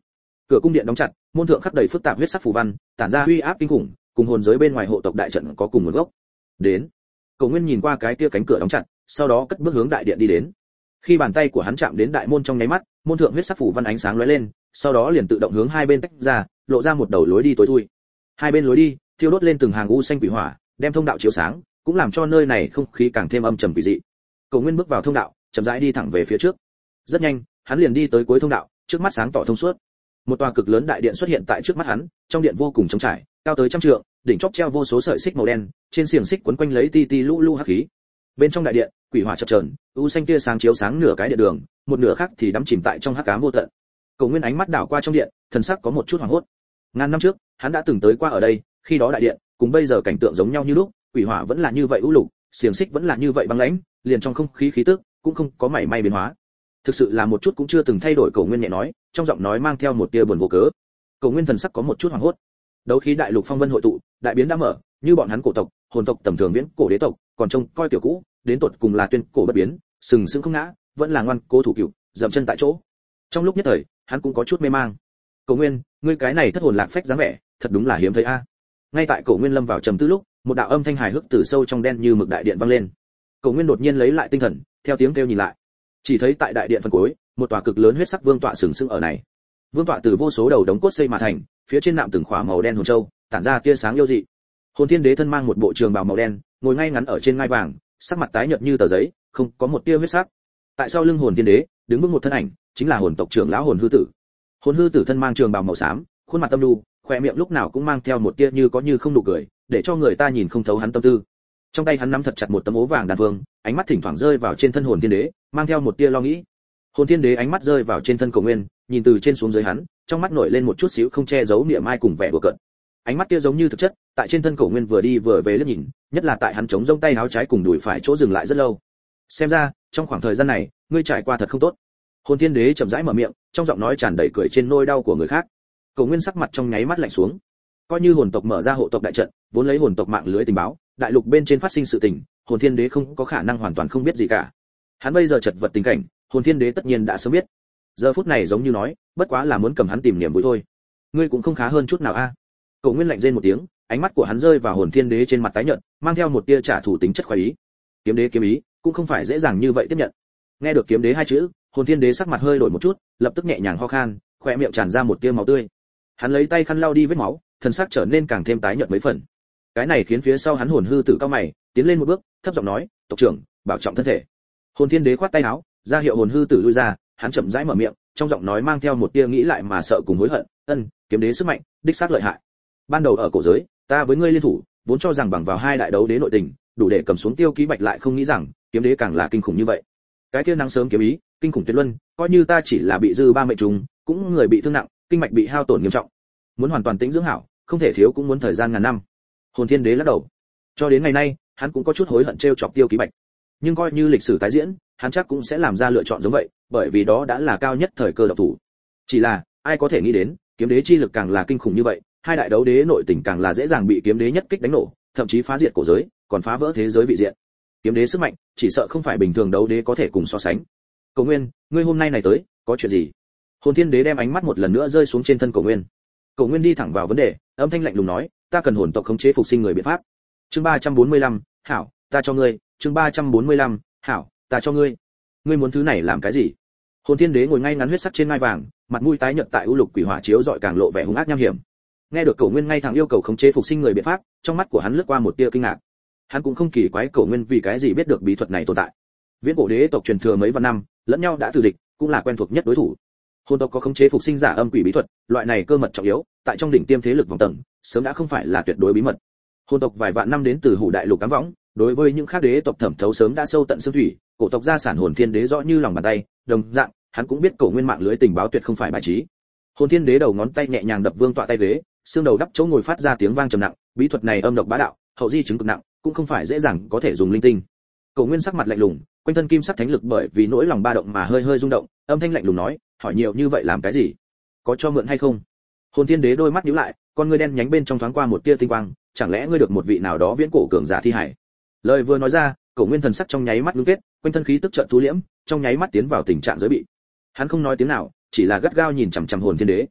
Speaker 1: Cửa cung điện đóng chặt, môn thượng khắc đầy phức tạp huyết sắc phù văn, tản ra uy áp kinh khủng, cùng hồn giới bên ngoài hộ tộc đại trận có cùng nguồn gốc. Đến. Cổ Nguyên nhìn qua cái kia cánh cửa đóng chặt, sau đó cất bước hướng đại điện đi đến. Khi bàn tay của hắn chạm đến đại môn trong nháy mắt, môn thượng huyết sắc phù văn ánh sáng lóe lên, sau đó liền tự động hướng hai bên tách ra, lộ ra một đầu lối đi tối thui. Hai bên lối đi, thiêu đốt lên từng hàng u xanh quỷ hỏa, đem thông đạo chiếu sáng, cũng làm cho nơi này không khí càng thêm âm trầm quỷ dị. Cổ Nguyên bước vào thông đạo, chậm rãi đi thẳng về phía trước. Rất nhanh, hắn liền đi tới cuối thông đạo, trước mắt sáng tỏ thông suốt. Một tòa cực lớn đại điện xuất hiện tại trước mắt hắn, trong điện vô cùng trống trải, cao tới trăm trượng, đỉnh chóp treo vô số sợi xích màu đen, trên xiềng xích quấn quanh lấy ti ti lũ lũ hắc khí. Bên trong đại điện, quỷ hỏa chập chờn, u xanh tia sáng chiếu sáng nửa cái điện đường, một nửa khác thì đắm chìm tại trong hắc ám vô tận. Cổ Nguyên ánh mắt đảo qua trong điện, thần sắc có một chút hoảng hốt. Ngàn năm trước, hắn đã từng tới qua ở đây, khi đó đại điện cùng bây giờ cảnh tượng giống nhau như lúc, quỷ hỏa vẫn là như vậy u lục, xiềng xích vẫn là như vậy băng lãnh, liền trong không khí khí tức cũng không có mảy may biến hóa. Thực sự là một chút cũng chưa từng thay đổi, Cổ Nguyên nhẹ nói, trong giọng nói mang theo một tia buồn vô cớ. Cổ Nguyên thần sắc có một chút hoảng hốt. Đấu khí đại lục phong vân hội tụ, đại biến đã mở, như bọn hắn cổ tộc, hồn tộc tầm thường viễn cổ đế tộc, còn trông coi tiểu cũ, đến tột cùng là tuyên cổ bất biến, sừng sững không ngã, vẫn là ngoan cố thủ cựu, dậm chân tại chỗ. Trong lúc nhất thời, hắn cũng có chút mê mang. Cổ Nguyên, ngươi cái này thất hồn lạc phách dáng vẻ, thật đúng là hiếm thấy a. Ngay tại Cổ Nguyên lâm vào trầm tư lúc, một đạo âm thanh hài hước từ sâu trong đen như mực đại điện vang lên. Cổ Nguyên đột nhiên lấy lại tinh thần, theo tiếng kêu nhìn lại, chỉ thấy tại đại điện phần cuối, một tòa cực lớn huyết sắc vương tọa sừng sững ở này. Vương tọa từ vô số đầu đống cốt xây mà thành, phía trên nạm từng khỏa màu đen hồn châu, tản ra tia sáng yêu dị. Hồn Thiên Đế thân mang một bộ trường bào màu đen, ngồi ngay ngắn ở trên ngai vàng, sắc mặt tái nhợt như tờ giấy, không có một tia huyết sắc. Tại sau lưng Hồn Thiên Đế, đứng vững một thân ảnh, chính là hồn tộc trưởng lão Hồn Hư Tử. Hồn Hư Tử thân mang trường bào màu xám, khuôn mặt tâm nhu, khóe miệng lúc nào cũng mang theo một tia như có như không nụ cười, để cho người ta nhìn không thấu hắn tâm tư. Trong tay hắn nắm thật chặt một tấm ố vàng đan vương, ánh mắt thỉnh thoảng rơi vào trên thân Hồn Thiên Đế, mang theo một tia lo nghĩ. Hồn Thiên Đế ánh mắt rơi vào trên thân Cổ Nguyên, nhìn từ trên xuống dưới hắn, trong mắt nổi lên một chút xíu không che giấu niệm ai cùng vẻ đùa cợt. Ánh mắt kia giống như thực chất, tại trên thân Cổ Nguyên vừa đi vừa về liếc nhìn, nhất là tại hắn chống rông tay áo trái cùng đùi phải chỗ dừng lại rất lâu. Xem ra, trong khoảng thời gian này, ngươi trải qua thật không tốt. Hồn Thiên Đế chậm rãi mở miệng, trong giọng nói tràn đầy cười trên nỗi đau của người khác. Cổ Nguyên sắc mặt trong nháy mắt lạnh xuống. Coi như hồn tộc mở ra hộ tộc đại trận, vốn lấy hồn tộc mạng lưới tình báo, đại lục bên trên phát sinh sự tình, Hồn Thiên Đế không có khả năng hoàn toàn không biết gì cả. Hắn bây giờ chật vật tình cảnh, Hồn Thiên Đế tất nhiên đã sớm biết. Giờ phút này giống như nói, bất quá là muốn cầm hắn tìm niềm vui thôi. Ngươi cũng không khá hơn chút nào a. Cổ Nguyên lạnh rên một tiếng, ánh mắt của hắn rơi vào Hồn Thiên Đế trên mặt tái nhợt, mang theo một tia trả thù tính chất khoái ý. Kiếm Đế kiếm ý, cũng không phải dễ dàng như vậy tiếp nhận. Nghe được Kiếm Đế hai chữ, Hồn Thiên Đế sắc mặt hơi đổi một chút, lập tức nhẹ nhàng ho khan, khóe miệng tràn ra một tia máu tươi. Hắn lấy tay khăn lau đi vết máu, thần sắc trở nên càng thêm tái nhợt mấy phần. Cái này khiến phía sau hắn Hồn Hư Tử cao mày, tiến lên một bước, thấp giọng nói, "Tộc trưởng, bảo trọng thân thể." Hồn Thiên Đế khoát tay áo, ra hiệu Hồn Hư Tử lui ra, hắn chậm rãi mở miệng, trong giọng nói mang theo một tia nghĩ lại mà sợ cùng hối hận, Kiếm Đế sức mạnh, đích xác lợi hại. Ban đầu ở cổ giới, ta với ngươi liên thủ, vốn cho rằng bằng vào hai đại đấu đế nội tình, đủ để cầm xuống Tiêu Ký Bạch, lại không nghĩ rằng, Kiếm Đế càng là kinh khủng như vậy. Cái kia nắng sớm kiếm ý, kinh khủng tuyệt luân, coi như ta chỉ là bị dư ba mệnh trùng, cũng người bị thương nặng, kinh mạch bị hao tổn nghiêm trọng. Muốn hoàn toàn tĩnh dưỡng hảo, không thể thiếu cũng muốn thời gian ngàn năm. Hồn Thiên Đế lắc đầu. Cho đến ngày nay, hắn cũng có chút hối hận trêu chọc Tiêu Ký Bạch. Nhưng coi như lịch sử tái diễn, hắn chắc cũng sẽ làm ra lựa chọn giống vậy, bởi vì đó đã là cao nhất thời cơ độc thủ. Chỉ là, ai có thể nghĩ đến, Kiếm Đế chi lực càng là kinh khủng như vậy, hai đại đấu đế nội tình càng là dễ dàng bị Kiếm Đế nhất kích đánh nổ, thậm chí phá diệt cổ giới, còn phá vỡ thế giới vị diện. Kiếm Đế sức mạnh, chỉ sợ không phải bình thường đấu đế có thể cùng so sánh. Cổ Nguyên, ngươi hôm nay này tới, có chuyện gì? Hồn Thiên Đế đem ánh mắt một lần nữa rơi xuống trên thân Cổ Nguyên. Cổ Nguyên đi thẳng vào vấn đề, âm thanh lạnh lùng nói, ta cần hồn tộc khống chế phục sinh người biện pháp. Chương 345, hảo, ta cho ngươi. Chương 345, hảo, ta cho ngươi. Ngươi muốn thứ này làm cái gì? Hồn Thiên Đế ngồi ngay ngắn huyết sắc trên ngai vàng, mặt mũi tái nhợt tại u lục quỷ hỏa chiếu rọi càng lộ vẻ hung ác nham hiểm. Nghe được Cổ Nguyên ngay thẳng yêu cầu khống chế phục sinh người biện pháp, trong mắt của hắn lướt qua một tia kinh ngạc. Hắn cũng không kỳ quái Cổ Nguyên vì cái gì biết được bí thuật này tồn tại. Viễn cổ đế tộc truyền thừa mấy vạn năm, lẫn nhau đã từ địch, cũng là quen thuộc nhất đối thủ. Hồn tộc có khống chế phục sinh giả âm quỷ bí thuật, loại này cơ mật trọng yếu, tại trong đỉnh tiêm thế lực vòng tầng, sớm đã không phải là tuyệt đối bí mật. Hồn tộc vài vạn năm đến từ Hủ Đại Lục cám võng, đối với những khác đế tộc thẩm thấu sớm đã sâu tận xương thủy, cổ tộc gia sản Hồn Thiên Đế rõ như lòng bàn tay, đồng dạng, hắn cũng biết Cổ Nguyên mạng lưới tình báo tuyệt không phải bài trí. Hồn Thiên Đế đầu ngón tay nhẹ nhàng đập vương tọa tay ghế, xương đầu đắp chỗ ngồi phát ra tiếng vang trầm nặng, bí thuật này âm độc bá đạo, hậu di chứng cực nặng, cũng không phải dễ dàng có thể dùng linh tinh. Cổ Nguyên sắc mặt lạnh lùng, quanh thân kim sắc thánh lực bởi vì nỗi lòng ba động mà hơi hơi rung động, âm thanh lạnh lùng nói, hỏi nhiều như vậy làm cái gì? Có cho mượn hay không? Hồn Thiên Đế đôi mắt nhíu lại, con ngươi đen nhánh bên trong thoáng qua một tia tinh quang, chẳng lẽ ngươi được một vị nào đó viễn cổ cường giả thi hải? Lời vừa nói ra, Cổ Nguyên thần sắc trong nháy mắt ngưng kết, quanh thân khí tức chợt thu liễm, trong nháy mắt tiến vào tình trạng giới bị. Hắn không nói tiếng nào, chỉ là gắt gao nhìn chằm chằm Hồn Thiên Đế.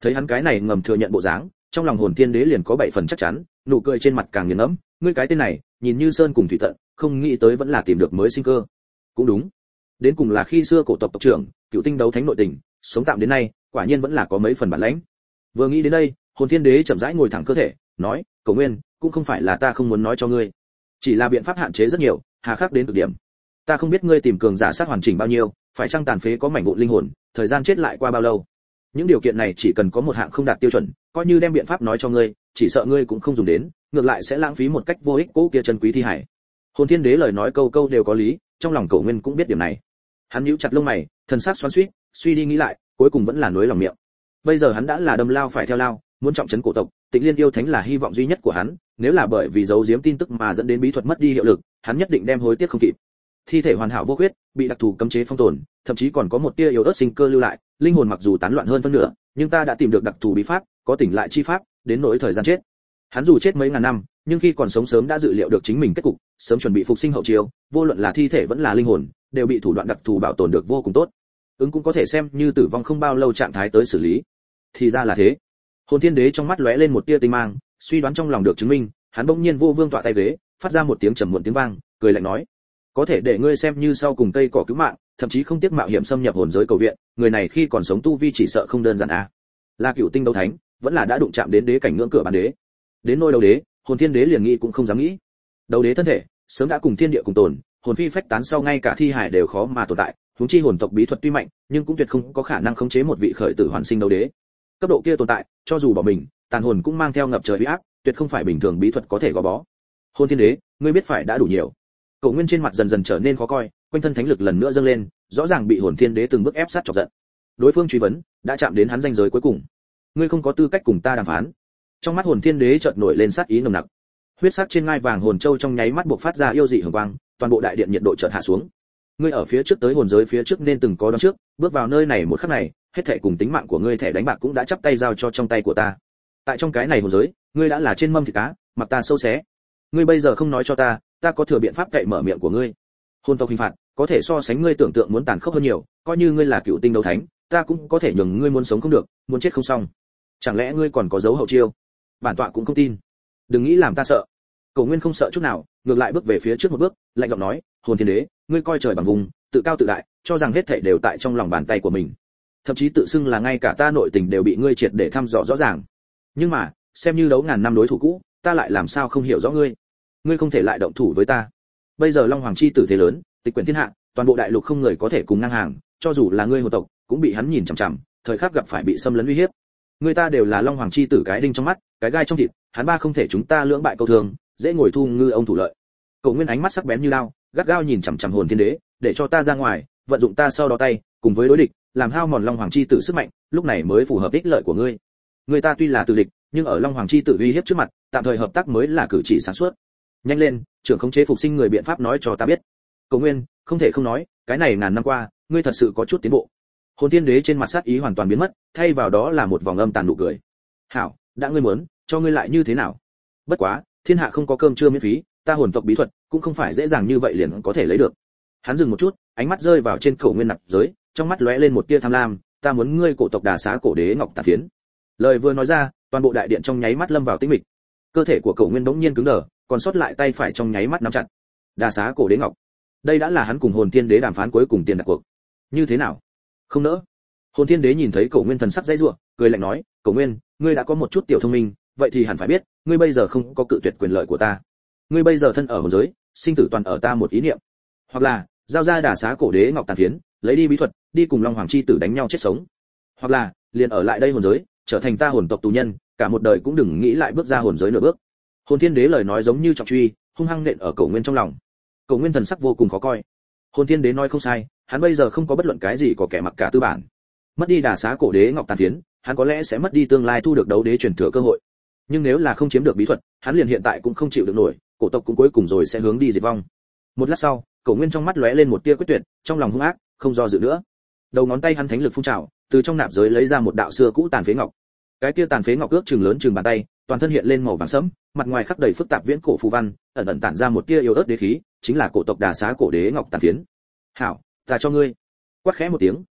Speaker 1: Thấy hắn cái này ngầm thừa nhận bộ dáng, trong lòng Hồn Thiên Đế liền có 7 phần chắc chắn, nụ cười trên mặt càng nghiền ngẫm, ngươi cái tên này, nhìn như sơn cùng thủy tận, không nghĩ tới vẫn là tìm được mới sinh cơ. Cũng đúng, đến cùng là khi xưa cổ tộc tộc trưởng, Cựu Tinh đấu thánh nội tình, sống tạm đến nay, quả nhiên vẫn là có mấy phần bản lãnh. Vừa nghĩ đến đây, Hồn Thiên Đế chậm rãi ngồi thẳng cơ thể, nói, Cổ Nguyên, cũng không phải là ta không muốn nói cho ngươi, chỉ là biện pháp hạn chế rất nhiều, hà khắc đến cực điểm. Ta không biết ngươi tìm cường giả sát hoàn chỉnh bao nhiêu, phải chăng tàn phế có mảnh vụn linh hồn, thời gian chết lại qua bao lâu. Những điều kiện này chỉ cần có một hạng không đạt tiêu chuẩn, coi như đem biện pháp nói cho ngươi, chỉ sợ ngươi cũng không dùng đến, ngược lại sẽ lãng phí một cách vô ích cố kia chân quý thi hải. Hồn Thiên Đế lời nói câu câu đều có lý, trong lòng Cổ Nguyên cũng biết điểm này. Hắn nhíu chặt lông mày, thần sắc xoắn xuýt, suy đi nghĩ lại, cuối cùng vẫn là nuối lòng miệng. Bây giờ hắn đã là đâm lao phải theo lao, muốn trọng trấn cổ tộc, Tịnh Liên yêu thánh là hy vọng duy nhất của hắn, nếu là bởi vì giấu giếm tin tức mà dẫn đến bí thuật mất đi hiệu lực, hắn nhất định đem hối tiếc không kịp. Thi thể hoàn hảo vô khuyết, bị đặc thù cấm chế phong tồn, thậm chí còn có một tia yếu ớt sinh cơ lưu lại, linh hồn mặc dù tán loạn hơn phân nửa, nhưng ta đã tìm được đặc thù bí pháp, có tỉnh lại chi pháp, đến nỗi thời gian chết. Hắn dù chết mấy ngàn năm, nhưng khi còn sống sớm đã dự liệu được chính mình kết cục, sớm chuẩn bị phục sinh hậu chiêu, vô luận là thi thể vẫn là linh hồn, đều bị thủ đoạn đặc thù bảo tồn được vô cùng tốt. Ứng cũng có thể xem như tử vong không bao lâu trạng thái tới xử lý. Thì ra là thế. Hồn Thiên Đế trong mắt lóe lên một tia tinh mang, suy đoán trong lòng được chứng minh, hắn bỗng nhiên vô vương tọa tay ghế, phát ra một tiếng trầm muộn tiếng vang, cười lạnh nói: "Có thể để ngươi xem như sau cùng cây cỏ cứu mạng, thậm chí không tiếc mạo hiểm xâm nhập hồn giới cầu viện, người này khi còn sống tu vi chỉ sợ không đơn giản a. Là Cựu Tinh đấu thánh, vẫn là đã đụng chạm đến đế cảnh ngưỡng cửa bản đế. Đến nôi đấu đế, Hồn Thiên Đế liền nghĩ cũng không dám nghĩ. Đấu đế thân thể, sớm đã cùng thiên địa cùng tồn, hồn phi phách tán sau ngay cả thi hải đều khó mà tồn tại, huống chi hồn tộc bí thuật tuy mạnh, nhưng cũng tuyệt không có khả năng khống chế một vị khởi tử hoàn sinh đấu đế. Cấp độ kia tồn tại, cho dù bỏ mình, tàn hồn cũng mang theo ngập trời uy áp, tuyệt không phải bình thường bí thuật có thể gò bó. Hồn Thiên Đế, ngươi biết phải đã đủ nhiều." Cổ Nguyên trên mặt dần dần trở nên khó coi, quanh thân thánh lực lần nữa dâng lên, rõ ràng bị Hồn Thiên Đế từng bước ép sát chọc giận. Đối phương truy vấn, đã chạm đến hắn ranh giới cuối cùng. "Ngươi không có tư cách cùng ta đàm phán." Trong mắt Hồn Thiên Đế chợt nổi lên sát ý nồng nặc. Huyết sắc trên ngai vàng hồn châu trong nháy mắt bộc phát ra yêu dị hường quang, toàn bộ đại điện nhiệt độ chợt hạ xuống. Ngươi ở phía trước tới hồn giới phía trước nên từng có đón trước, bước vào nơi này một khắc này, hết thảy cùng tính mạng của ngươi thẻ đánh bạc cũng đã chắp tay giao cho trong tay của ta. Tại trong cái này hồn giới, ngươi đã là trên mâm thịt cá, mặc ta sâu xé. Ngươi bây giờ không nói cho ta, ta có thừa biện pháp cậy mở miệng của ngươi. Hồn tộc hình phạt, có thể so sánh ngươi tưởng tượng muốn tàn khốc hơn nhiều, coi như ngươi là Cựu Tinh đấu thánh, ta cũng có thể nhường ngươi muốn sống không được, muốn chết không xong. Chẳng lẽ ngươi còn có dấu hậu chiêu? Bản tọa cũng không tin. Đừng nghĩ làm ta sợ. Cổ Nguyên không sợ chút nào, ngược lại bước về phía trước một bước, lạnh giọng nói: "Hồn Thiên Đế, ngươi coi trời bằng vùng, tự cao tự đại, cho rằng hết thảy đều tại trong lòng bàn tay của mình. Thậm chí tự xưng là ngay cả ta nội tình đều bị ngươi triệt để thăm dò rõ ràng. Nhưng mà, xem như đấu ngàn năm đối thủ cũ, ta lại làm sao không hiểu rõ ngươi? Ngươi không thể lại động thủ với ta. Bây giờ Long Hoàng chi tử thế lớn, tịch quyển thiên hạ, toàn bộ đại lục không người có thể cùng ngang hàng, cho dù là ngươi hồn tộc, cũng bị hắn nhìn chằm chằm, thời khắc gặp phải bị xâm lấn uy hiếp. Người ta đều là Long Hoàng chi tử cái đinh trong mắt, cái gai trong thịt, hắn ba không thể chúng ta lưỡng bại câu thường, dễ ngồi thu ngư ông thủ lợi." Cổ Nguyên ánh mắt sắc bén như lao, gắt gao nhìn chằm chằm Hồn Thiên Đế, để cho ta ra ngoài, vận dụng ta sau đó tay, cùng với đối địch, làm hao mòn Long Hoàng chi tử sức mạnh, lúc này mới phù hợp ích lợi của ngươi. Người ta tuy là tử địch, nhưng ở Long Hoàng chi tử uy hiếp trước mặt, tạm thời hợp tác mới là cử chỉ sáng suốt. Nhanh lên, trưởng khống chế phục sinh người biện pháp nói cho ta biết. Cổ Nguyên, không thể không nói, cái này ngàn năm qua, ngươi thật sự có chút tiến bộ. Hồn Thiên Đế trên mặt sát ý hoàn toàn biến mất, thay vào đó là một vòng âm tàn nụ cười. "Hảo, đã ngươi muốn, cho ngươi lại như thế nào? Bất quá, thiên hạ không có cơm trưa miễn phí, ta hồn tộc bí thuật cũng không phải dễ dàng như vậy liền có thể lấy được." Hắn dừng một chút, ánh mắt rơi vào trên Cổ Nguyên nạp giới, trong mắt lóe lên một tia tham lam, "Ta muốn ngươi cổ tộc Đà Xá Cổ Đế Ngọc Tàn Phiến." Lời vừa nói ra, toàn bộ đại điện trong nháy mắt lâm vào tĩnh mịch. Cơ thể của Cổ Nguyên bỗng nhiên cứng đờ, còn sót lại tay phải trong nháy mắt nắm chặt. Đà Xá Cổ Đế Ngọc. Đây đã là hắn cùng Hồn Thiên Đế đàm phán cuối cùng tiền đặt cuộc. Như thế nào? Không nỡ. Hồn Thiên Đế nhìn thấy Cổ Nguyên thần sắc dãy rủa, cười lạnh nói: "Cổ Nguyên, ngươi đã có một chút tiểu thông minh, vậy thì hẳn phải biết, ngươi bây giờ không có cự tuyệt quyền lợi của ta. Ngươi bây giờ thân ở hồn giới, sinh tử toàn ở ta một ý niệm. Hoặc là, giao ra Đà Xá Cổ Đế Ngọc Tàn Phiến, lấy đi bí thuật, đi cùng Long Hoàng chi tử đánh nhau chết sống. Hoặc là, liền ở lại đây hồn giới, trở thành ta hồn tộc tù nhân, cả một đời cũng đừng nghĩ lại bước ra hồn giới nửa bước." Hồn Thiên Đế lời nói giống như trọng truy, hung hăng nện ở Cổ Nguyên trong lòng. Cổ Nguyên thần sắc vô cùng khó coi. Hồn Thiên Đế nói không sai, hắn bây giờ không có bất luận cái gì có kẻ mặc cả tư bản. Mất đi Đà Xá Cổ Đế Ngọc Tàn Phiến, hắn có lẽ sẽ mất đi tương lai thu được đấu đế truyền thừa cơ hội. Nhưng nếu là không chiếm được bí thuật, hắn liền hiện tại cũng không chịu được nổi, cổ tộc cũng cuối cùng rồi sẽ hướng đi diệt vong. Một lát sau, Cổ Nguyên trong mắt lóe lên một tia quyết tuyệt, trong lòng hung ác, không do dự nữa. Đầu ngón tay hắn thánh lực phun trào, từ trong nạp giới lấy ra một đạo xưa cũ tàn phế ngọc. Cái kia tàn phế ngọc ước chừng lớn chừng bàn tay, toàn thân hiện lên màu vàng sẫm, mặt ngoài khắc đầy phức tạp viễn cổ phù văn, ẩn ẩn tản ra một tia yếu ớt đế khí, chính là cổ tộc Đà Xá Cổ Đế Ngọc Tàn Phiến. "Hảo, ta cho ngươi." Quát khẽ một tiếng,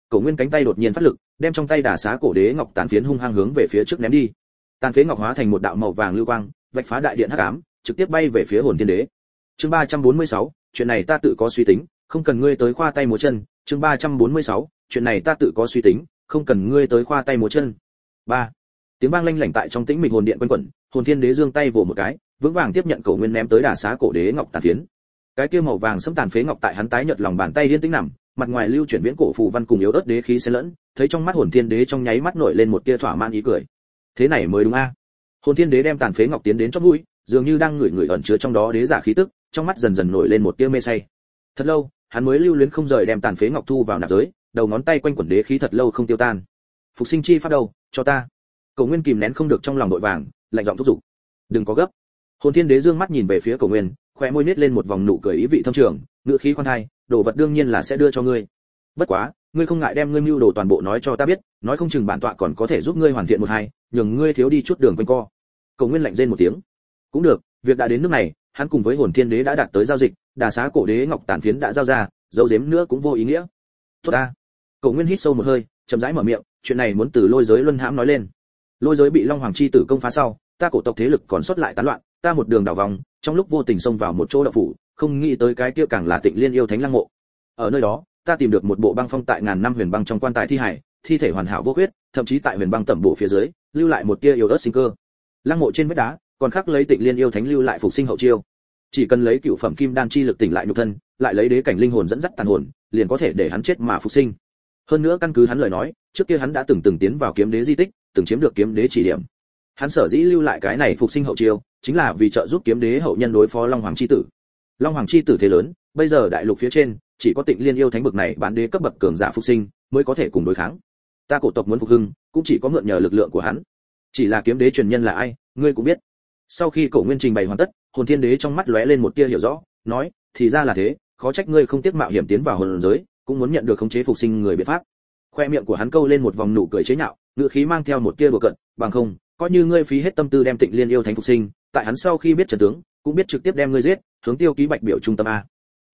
Speaker 1: Cổ Nguyên cánh tay đột nhiên phát lực, đem trong tay đả xá cổ đế ngọc tàn phiến hung hăng hướng về phía trước ném đi. Tàn phế ngọc hóa thành một đạo màu vàng lưu quang, vạch phá đại điện hắc ám, trực tiếp bay về phía Hồn Thiên Đế. Chương 346, chuyện này ta tự có suy tính, không cần ngươi tới khoa tay múa chân. Chương 346, chuyện này ta tự có suy tính, không cần ngươi tới khoa tay múa chân. 3. Tiếng vang lanh lảnh tại trong tĩnh mịch hồn điện quanh quẩn, Hồn Thiên Đế giương tay vồ một cái, vững vàng tiếp nhận Cổ Nguyên ném tới đả xá cổ đế ngọc tàn phiến. Cái kia màu vàng sẫm tàn phế ngọc tại hắn tái nhợt lòng bàn tay yên tĩnh nằm, mặt ngoài lưu chuyển viễn cổ phù văn cùng yếu ớt đế khí xen lẫn, thấy trong mắt Hồn Thiên Đế trong nháy mắt nổi lên một tia thỏa mãn ý cười. Thế này mới đúng a. Hồn Thiên Đế đem tàn phế ngọc tiến đến chóp mũi, dường như đang ngửi ẩn chứa trong đó đế giả khí tức, trong mắt dần dần nổi lên một tia mê say. Thật lâu, hắn mới lưu luyến không rời đem tàn phế ngọc thu vào nạp giới, đầu ngón tay quanh quẩn đế khí thật lâu không tiêu tan. Phục sinh chi pháp đâu, cho ta. Cổ Nguyên kìm nén không được trong lòng nội vàng, lạnh giọng thúc giục. Đừng có gấp. Hồn Thiên Đế dương mắt nhìn về phía Cổ Nguyên, khóe môi nết lên một vòng nụ cười ý vị thâm trường, ngữ khí khoan thai, đồ vật đương nhiên là sẽ đưa cho ngươi. Bất quá, ngươi không ngại đem ngươi mưu đồ toàn bộ nói cho ta biết, nói không chừng bản tọa còn có thể giúp ngươi hoàn thiện một hai, nhường ngươi thiếu đi chút đường quanh co. Cổ Nguyên lạnh rên một tiếng. Cũng được, việc đã đến nước này, hắn cùng với Hồn Thiên Đế đã đạt tới giao dịch, đà xá cổ đế ngọc tàn phiến đã giao ra, giấu giếm nữa cũng vô ý nghĩa. Tốt ta. Cổ Nguyên hít sâu một hơi, chậm rãi mở miệng, chuyện này muốn từ Lôi giới luân hãm nói lên. Lôi giới bị Long Hoàng chi tử công phá sau, ta cổ tộc thế lực còn sót lại tán loạn, ta một đường đảo vòng, trong lúc vô tình xông vào một chỗ đạo phủ, không nghĩ tới cái kia càng là Tịnh Liên yêu thánh lăng mộ. Ở nơi đó, ta tìm được một bộ băng phong tại ngàn năm huyền băng trong quan tài thi hải, thi thể hoàn hảo vô khuyết, thậm chí tại huyền băng tẩm bổ phía dưới, lưu lại một tia yếu ớt sinh cơ. Lăng mộ trên vách đá, còn khắc lấy Tịnh Liên yêu thánh lưu lại phục sinh hậu chiêu. Chỉ cần lấy cựu phẩm kim đan chi lực tỉnh lại nhục thân, lại lấy đế cảnh linh hồn dẫn dắt tàn hồn, liền có thể để hắn chết mà phục sinh. Hơn nữa căn cứ hắn lời nói, trước kia hắn đã từng tiến vào kiếm đế di tích, từng chiếm được kiếm đế chỉ điểm. Hắn sở dĩ lưu lại cái này phục sinh hậu chiêu, chính là vì trợ giúp kiếm đế hậu nhân đối phó Long Hoàng chi tử. Long Hoàng chi tử thế lớn, bây giờ đại lục phía trên, chỉ có Tịnh Liên yêu thánh bực này bán đế cấp bậc cường giả phục sinh, mới có thể cùng đối kháng. Ta cổ tộc muốn phục hưng, cũng chỉ có mượn nhờ lực lượng của hắn. Chỉ là kiếm đế truyền nhân là ai, ngươi cũng biết. Sau khi Cổ Nguyên trình bày hoàn tất, Hồn Thiên Đế trong mắt lóe lên một tia hiểu rõ, nói, thì ra là thế, khó trách ngươi không tiếc mạo hiểm tiến vào hồn giới, cũng muốn nhận được khống chế phục sinh người biện pháp. Khoe miệng của hắn câu lên một vòng nụ cười chế nhạo, ngữ khí mang theo một tia đùa cợt, bằng không, coi như ngươi phí hết tâm tư đem Tịnh Liên yêu thánh phục sinh, tại hắn sau khi biết trận tướng, cũng biết trực tiếp đem ngươi giết, hướng Tiêu Ký Bạch biểu trung tâm a.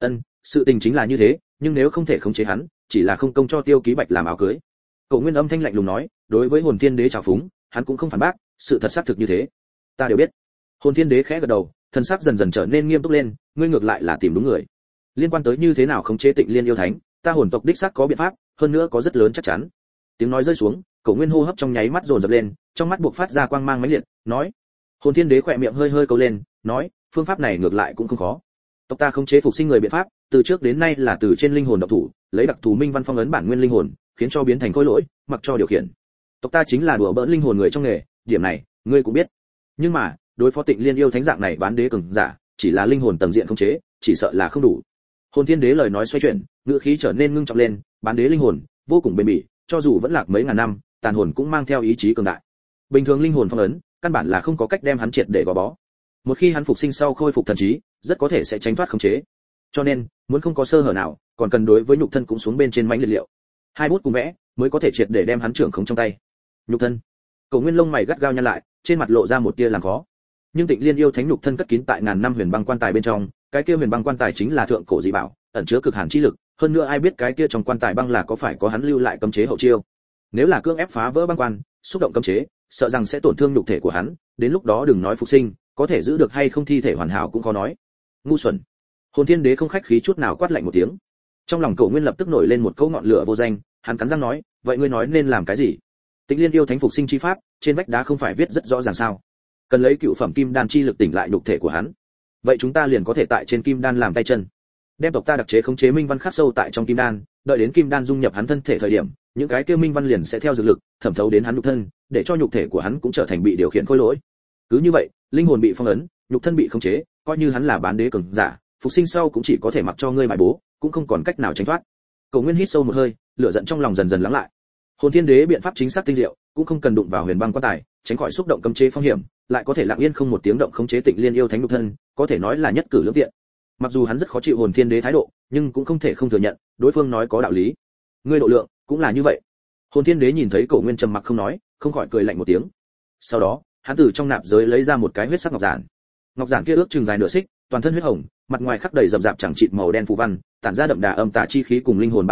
Speaker 1: Sự tình chính là như thế, nhưng nếu không thể khống chế hắn, chỉ là không công cho Tiêu Ký Bạch làm áo cưới. Cổ Nguyên âm thanh lạnh lùng nói, đối với Hồn Thiên Đế trào phúng, hắn cũng không phản bác, sự thật xác thực như thế. Ta đều biết. Hồn Thiên Đế khẽ gật đầu, thần sắc dần dần trở nên nghiêm túc lên, ngươi ngược lại là tìm đúng người. Liên quan tới như thế nào khống chế Tịnh Liên yêu thánh, ta hồn tộc đích xác có biện pháp, hơn nữa có rất lớn chắc chắn. Tiếng nói rơi xuống, Cổ Nguyên hô hấp trong nháy mắt dồn dập lên, trong mắt buộc phát ra quang mang mãnh liệt, nói. Hồn Thiên Đế khỏe miệng hơi hơi câu lên, nói, phương pháp này ngược lại cũng không khó. Tộc ta khống chế phục sinh người biện pháp, từ trước đến nay là từ trên linh hồn độc thủ, lấy đặc thù minh văn phong ấn bản nguyên linh hồn, khiến cho biến thành khối lỗi, mặc cho điều khiển. Tộc ta chính là đùa bỡn linh hồn người trong nghề, điểm này ngươi cũng biết. Nhưng mà, đối phó Tịnh Liên yêu thánh dạng này bán đế cường giả, chỉ là linh hồn tầng diện khống chế, chỉ sợ là không đủ. Hồn Thiên Đế lời nói xoay chuyển, ngữ khí trở nên ngưng trọng lên, bán đế linh hồn vô cùng bền bỉ, cho dù vẫn lạc mấy ngàn năm, tàn hồn cũng mang theo ý chí cường đại. Bình thường linh hồn phong ấn, căn bản là không có cách đem hắn triệt để gò bó. Một khi hắn phục sinh sau khôi phục thần trí, rất có thể sẽ tránh thoát khống chế. Cho nên, muốn không có sơ hở nào, còn cần đối với nhục thân cũng xuống bên trên mãnh liệt liệu. Hai bút cùng vẽ, mới có thể triệt để đem hắn trưởng khống trong tay. Nhục thân. Cổ Nguyên lông mày gắt gao nhăn lại, trên mặt lộ ra một tia làm khó. Nhưng Tịnh Liên yêu thánh nhục thân cất kín tại ngàn năm huyền băng quan tài bên trong, cái kia huyền băng quan tài chính là thượng cổ dị bảo, ẩn chứa cực hàn chi lực, hơn nữa ai biết cái kia trong quan tài băng là có phải có hắn lưu lại cấm chế hậu chiêu. Nếu là cưỡng ép phá vỡ băng quan, xúc động cấm chế, sợ rằng sẽ tổn thương nhục thể của hắn, đến lúc đó đừng nói phục sinh, có thể giữ được hay không thi thể hoàn hảo cũng khó nói. Ngu xuẩn. Hồn Thiên Đế không khách khí chút nào quát lạnh một tiếng. Trong lòng Cổ Nguyên lập tức nổi lên một câu ngọn lửa vô danh, hắn cắn răng nói, vậy ngươi nói nên làm cái gì? Tịnh Liên yêu thánh phục sinh chi pháp, trên vách đá không phải viết rất rõ ràng sao? Cần lấy cựu phẩm kim đan chi lực tỉnh lại nhục thể của hắn. Vậy chúng ta liền có thể tại trên kim đan làm tay chân, đem tộc ta đặc chế khống chế minh văn khắc sâu tại trong kim đan, đợi đến kim đan dung nhập hắn thân thể thời điểm, những cái kia minh văn liền sẽ theo dược lực thẩm thấu đến hắn nhục thân, để cho nhục thể của hắn cũng trở thành bị điều khiển khối lỗi. Cứ như vậy, linh hồn bị phong ấn, nhục thân bị khống chế, coi như hắn là bán đế cường giả, phục sinh sau cũng chỉ có thể mặc cho ngươi bài bố, cũng không còn cách nào tránh thoát. Cổ Nguyên hít sâu một hơi, lửa giận trong lòng dần dần lắng lại. Hồn Thiên Đế biện pháp chính xác tinh diệu, cũng không cần đụng vào huyền băng quan tài, tránh khỏi xúc động cấm chế phong hiểm, lại có thể lặng yên không một tiếng động khống chế Tịnh Liên yêu thánh nhục thân, có thể nói là nhất cử lưỡng tiện. Mặc dù hắn rất khó chịu Hồn Thiên Đế thái độ, nhưng cũng không thể không thừa nhận, đối phương nói có đạo lý. Ngươi độ lượng cũng là như vậy. Hồn Thiên Đế nhìn thấy Cổ Nguyên trầm mặc không nói, không khỏi cười lạnh một tiếng. Sau đó, hắn từ trong nạp giới lấy ra một cái huyết sắc ngọc giản. Ngọc giản kia ước chừng dài nửa xích, toàn thân huyết hồng, mặt ngoài khắc đầy rậm rạp chẳng chịt màu đen phù văn, tản ra đậm đà âm tà chi khí cùng linh hồn ba động,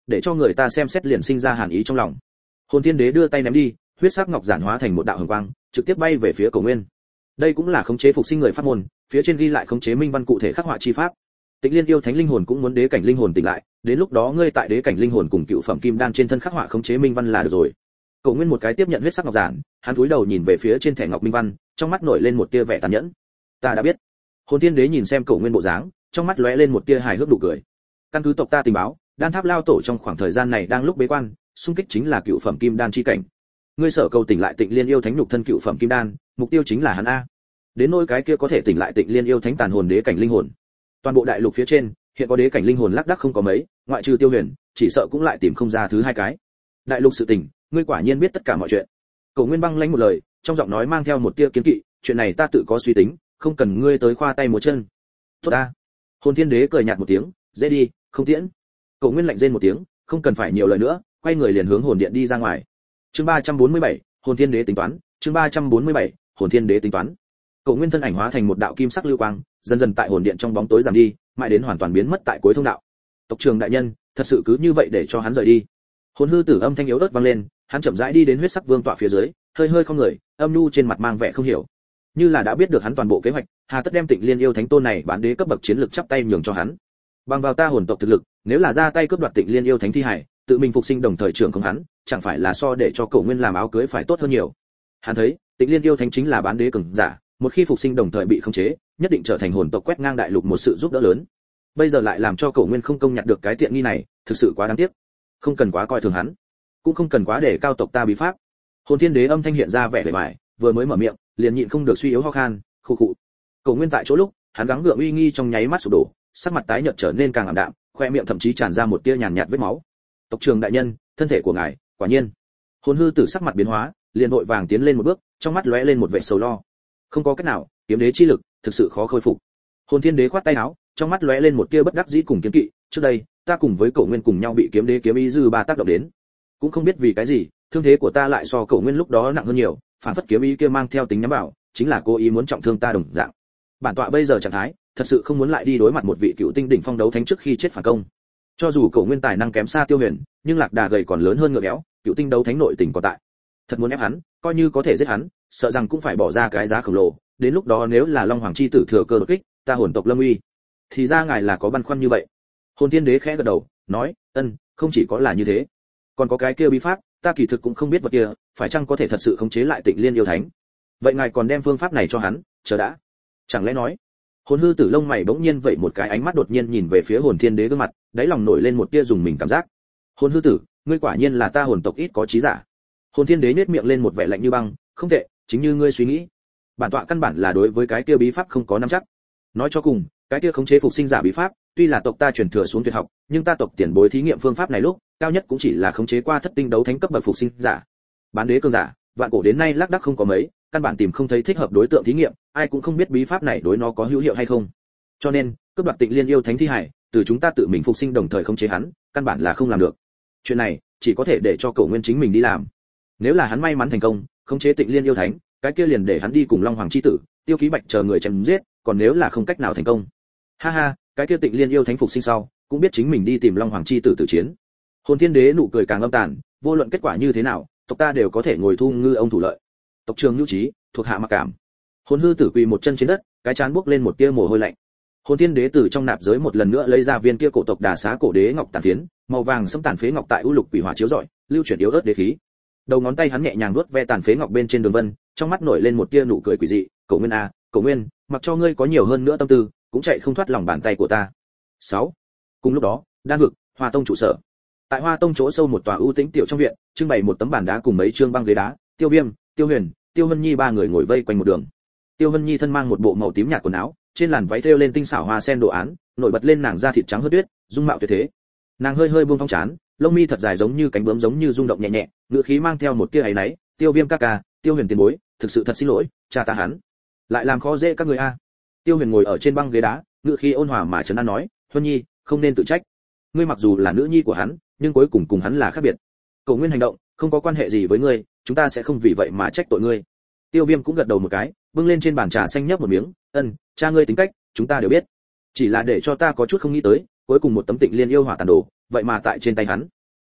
Speaker 1: để cho người ta xem xét liền sinh ra hàn ý trong lòng. Hồn Thiên Đế đưa tay ném đi, huyết sắc ngọc giản hóa thành một đạo hồng quang, trực tiếp bay về phía Cổ Nguyên. Đây cũng là khống chế phục sinh người pháp môn, phía trên ghi lại khống chế minh văn cụ thể khắc họa chi pháp. Tịnh Liên yêu thánh linh hồn cũng muốn đế cảnh linh hồn tỉnh lại, đến lúc đó ngươi tại đế cảnh linh hồn cùng cựu phẩm kim đan trên thân khắc họa khống chế minh văn là được rồi. Cổ Nguyên một cái tiếp nhận huyết sắc ngọc giản, hắn cúi đầu nhìn về phía trên thẻ ngọc minh văn, trong mắt nổi lên một tia vẻ tàn nhẫn. Ta đã biết. Hồn Thiên Đế nhìn xem Cổ Nguyên bộ dáng, trong mắt lóe lên một tia hài hước nụ cười. Căn cứ tộc ta tình báo, Đan Tháp lao tổ trong khoảng thời gian này đang lúc bế quan, xung kích chính là cựu phẩm kim đan chi cảnh. Ngươi sở cầu tỉnh lại Tịnh Liên yêu thánh nhục thân cựu phẩm kim đan, mục tiêu chính là hắn a. Đến nỗi cái kia có thể tỉnh lại Tịnh Liên yêu thánh tàn hồn đế cảnh linh hồn. Toàn bộ đại lục phía trên, hiện có đế cảnh linh hồn lác đác không có mấy, ngoại trừ Tiêu Huyền, chỉ sợ cũng lại tìm không ra thứ hai cái. Đại lục sự tình, ngươi quả nhiên biết tất cả mọi chuyện. Cổ Nguyên băng lãnh một lời, trong giọng nói mang theo một tia kiên kỵ, chuyện này ta tự có suy tính, không cần ngươi tới khoa tay múa chân. Tốt ta. Hồn Thiên Đế cười nhạt một tiếng, dễ đi, không tiễn. Cổ Nguyên lạnh rên một tiếng, không cần phải nhiều lời nữa, quay người liền hướng hồn điện đi ra ngoài. Chương 347, Hồn Thiên Đế tính toán, chương 347, Hồn Thiên Đế tính toán. Cổ Nguyên thân ảnh hóa thành một đạo kim sắc lưu quang, dần dần tại hồn điện trong bóng tối giảm đi, mãi đến hoàn toàn biến mất tại cuối thông đạo. Tộc trưởng đại nhân, thật sự cứ như vậy để cho hắn rời đi. Hồn hư tử âm thanh yếu ớt vang lên, hắn chậm rãi đi đến huyết sắc vương tọa phía dưới, hơi hơi không người, âm nhu trên mặt mang vẻ không hiểu. Như là đã biết được hắn toàn bộ kế hoạch, hà tất đem Tịnh Liên yêu thánh tôn này bán đế cấp bậc chiến lực chắp tay nhường cho hắn. Bằng vào ta hồn tộc thực lực, nếu là ra tay cướp đoạt Tịnh Liên yêu thánh thi hải, tự mình phục sinh đồng thời trưởng không hắn, chẳng phải là so để cho Cổ Nguyên làm áo cưới phải tốt hơn nhiều. Hắn thấy, Tịnh Liên yêu thánh chính là bán đế cường giả, một khi phục sinh đồng thời bị khống chế, nhất định trở thành hồn tộc quét ngang đại lục một sự giúp đỡ lớn. Bây giờ lại làm cho Cổ Nguyên không công nhận được cái tiện nghi này, thực sự quá đáng tiếc. Không cần quá coi thường hắn, cũng không cần quá để cao tộc ta bí pháp. Hồn Thiên Đế âm thanh hiện ra vẻ bề bại, vừa mới mở miệng, liền nhịn không được suy yếu ho khan, khụ khụ. Cổ Nguyên tại chỗ lúc, hắn gắng gượng uy nghi trong nháy mắt sụp đổ, sắc mặt tái nhợt trở nên càng ảm đạm, khoe miệng thậm chí tràn ra một tia nhàn nhạt vết máu. Tộc trưởng đại nhân, thân thể của ngài, quả nhiên. Hồn hư tử sắc mặt biến hóa, liền vội vàng tiến lên một bước, trong mắt lóe lên một vẻ sầu lo. Không có cách nào, kiếm đế chi lực thực sự khó khôi phục. Hồn Thiên Đế khoát tay áo, trong mắt lóe lên một tia bất đắc dĩ cùng kiên kỵ, trước đây, ta cùng với Cổ Nguyên cùng nhau bị kiếm đế kiếm ý dư ba tác động đến. Cũng không biết vì cái gì, thương thế của ta lại so Cổ Nguyên lúc đó nặng hơn nhiều, phản phất kiếm ý kia mang theo tính nhắm vào, chính là cố ý muốn trọng thương ta đồng dạng. Bản tọa bây giờ trạng thái, thật sự không muốn lại đi đối mặt một vị cựu tinh đỉnh phong đấu thánh trước khi chết phản công. Cho dù Cổ Nguyên tài năng kém xa Tiêu Huyền, nhưng lạc đà gầy còn lớn hơn ngựa béo, cựu tinh đấu thánh nội tình còn tại. Thật muốn ép hắn, coi như có thể giết hắn, sợ rằng cũng phải bỏ ra cái giá khổng lồ, đến lúc đó nếu là Long Hoàng chi tử thừa cơ đột kích, ta hồn tộc lâm uy. Thì ra ngài là có băn khoăn như vậy. Hồn Thiên Đế khẽ gật đầu, nói, không chỉ có là như thế, còn có cái kia bí pháp, ta kỳ thực cũng không biết vật kia, phải chăng có thể thật sự khống chế lại Tịnh Liên yêu thánh. Vậy ngài còn đem phương pháp này cho hắn, chờ đã. Chẳng lẽ nói? Hồn hư tử lông mày bỗng nhiên vậy một cái ánh mắt đột nhiên nhìn về phía Hồn Thiên Đế gương mặt, đáy lòng nổi lên một tia dùng mình cảm giác. Hồn hư tử, ngươi quả nhiên là ta hồn tộc ít có trí giả. Hồn Thiên Đế nhếch miệng lên một vẻ lạnh như băng, không tệ, chính như ngươi suy nghĩ. Bản tọa căn bản là đối với cái kia bí pháp không có nắm chắc. Nói cho cùng, cái kia khống chế phục sinh giả bí pháp, tuy là tộc ta truyền thừa xuống tuyệt học, nhưng ta tộc tiền bối thí nghiệm phương pháp này lúc, cao nhất cũng chỉ là khống chế qua thất tinh đấu thánh cấp bậc phục sinh giả. Bán đế cường giả, vạn cổ đến nay lác đác không có mấy, căn bản tìm không thấy thích hợp đối tượng thí nghiệm, ai cũng không biết bí pháp này đối nó có hữu hiệu hay không. Cho nên, cướp đoạt Tịnh Liên yêu thánh thi hải, từ chúng ta tự mình phục sinh đồng thời khống chế hắn, căn bản là không làm được. Chuyện này, chỉ có thể để cho Cổ Nguyên chính mình đi làm. Nếu là hắn may mắn thành công, khống chế Tịnh Liên yêu thánh, cái kia liền để hắn đi cùng Long Hoàng chi tử, Tiêu Ký Bạch chờ người chém giết, còn nếu là không cách nào thành công, ha ha, cái kia Tịnh Liên yêu thánh phục sinh sau, cũng biết chính mình đi tìm Long Hoàng chi tử tử chiến. Hồn Thiên Đế nụ cười càng âm tàn, vô luận kết quả như thế nào, tộc ta đều có thể ngồi thu ngư ông thủ lợi. Tộc trưởng Nhu Chí, thuộc hạ mặc cảm. Hồn hư tử quỳ một chân trên đất, cái trán buốc lên một tia mồ hôi lạnh. Hồn Thiên Đế từ trong nạp giới một lần nữa lấy ra viên kia cổ tộc Đà Xá cổ đế ngọc tàn phiến, màu vàng sẫm tàn phế ngọc tại u lục quỷ hỏa chiếu rọi, lưu chuyển yếu ớt đế khí. Đầu ngón tay hắn nhẹ nhàng vuốt ve tàn phế ngọc bên trên đường vân, trong mắt nổi lên một tia nụ cười quỷ dị, "Cổ Nguyên a, Cổ Nguyên, mặc cho ngươi có nhiều hơn nữa tâm tư, cũng chạy không thoát lòng bàn tay của ta." 6. Cùng lúc đó, Đan vực, Hoa Tông trụ sở. Tại Hoa Tông chỗ sâu một tòa ưu tĩnh tiểu trong viện, trưng bày một tấm bàn đá cùng mấy trương băng ghế đá, Tiêu Viêm, Tiêu Huyền, Tiêu Vân Nhi ba người ngồi vây quanh một đường. Tiêu Vân Nhi thân mang một bộ màu tím nhạt quần áo, trên làn váy thêu lên tinh xảo hoa sen đồ án, nổi bật lên nàng da thịt trắng hơn tuyết, dung mạo tuyệt thế. Nàng hơi hơi buông thong trán, lông mi thật dài giống như cánh bướm giống như rung động nhẹ nhẹ, ngữ khí mang theo một tia áy náy, "Tiêu Viêm ca ca, Tiêu Huyền tiền bối, thực sự thật xin lỗi, cha ta hắn lại làm khó dễ các người a." Tiêu Huyền ngồi ở trên băng ghế đá, ngữ khí ôn hòa mà trấn an nói, "Huân Nhi, không nên tự trách. Ngươi mặc dù là nữ nhi của hắn, nhưng cuối cùng cùng hắn là khác biệt. Cổ Nguyên hành động, không có quan hệ gì với ngươi, chúng ta sẽ không vì vậy mà trách tội ngươi." Tiêu Viêm cũng gật đầu một cái, bưng lên trên bàn trà xanh nhấp một miếng, "Cha ngươi tính cách, chúng ta đều biết. Chỉ là để cho ta có chút không nghĩ tới, cuối cùng một tấm Tịnh Liên yêu hỏa tàn đồ, vậy mà tại trên tay hắn."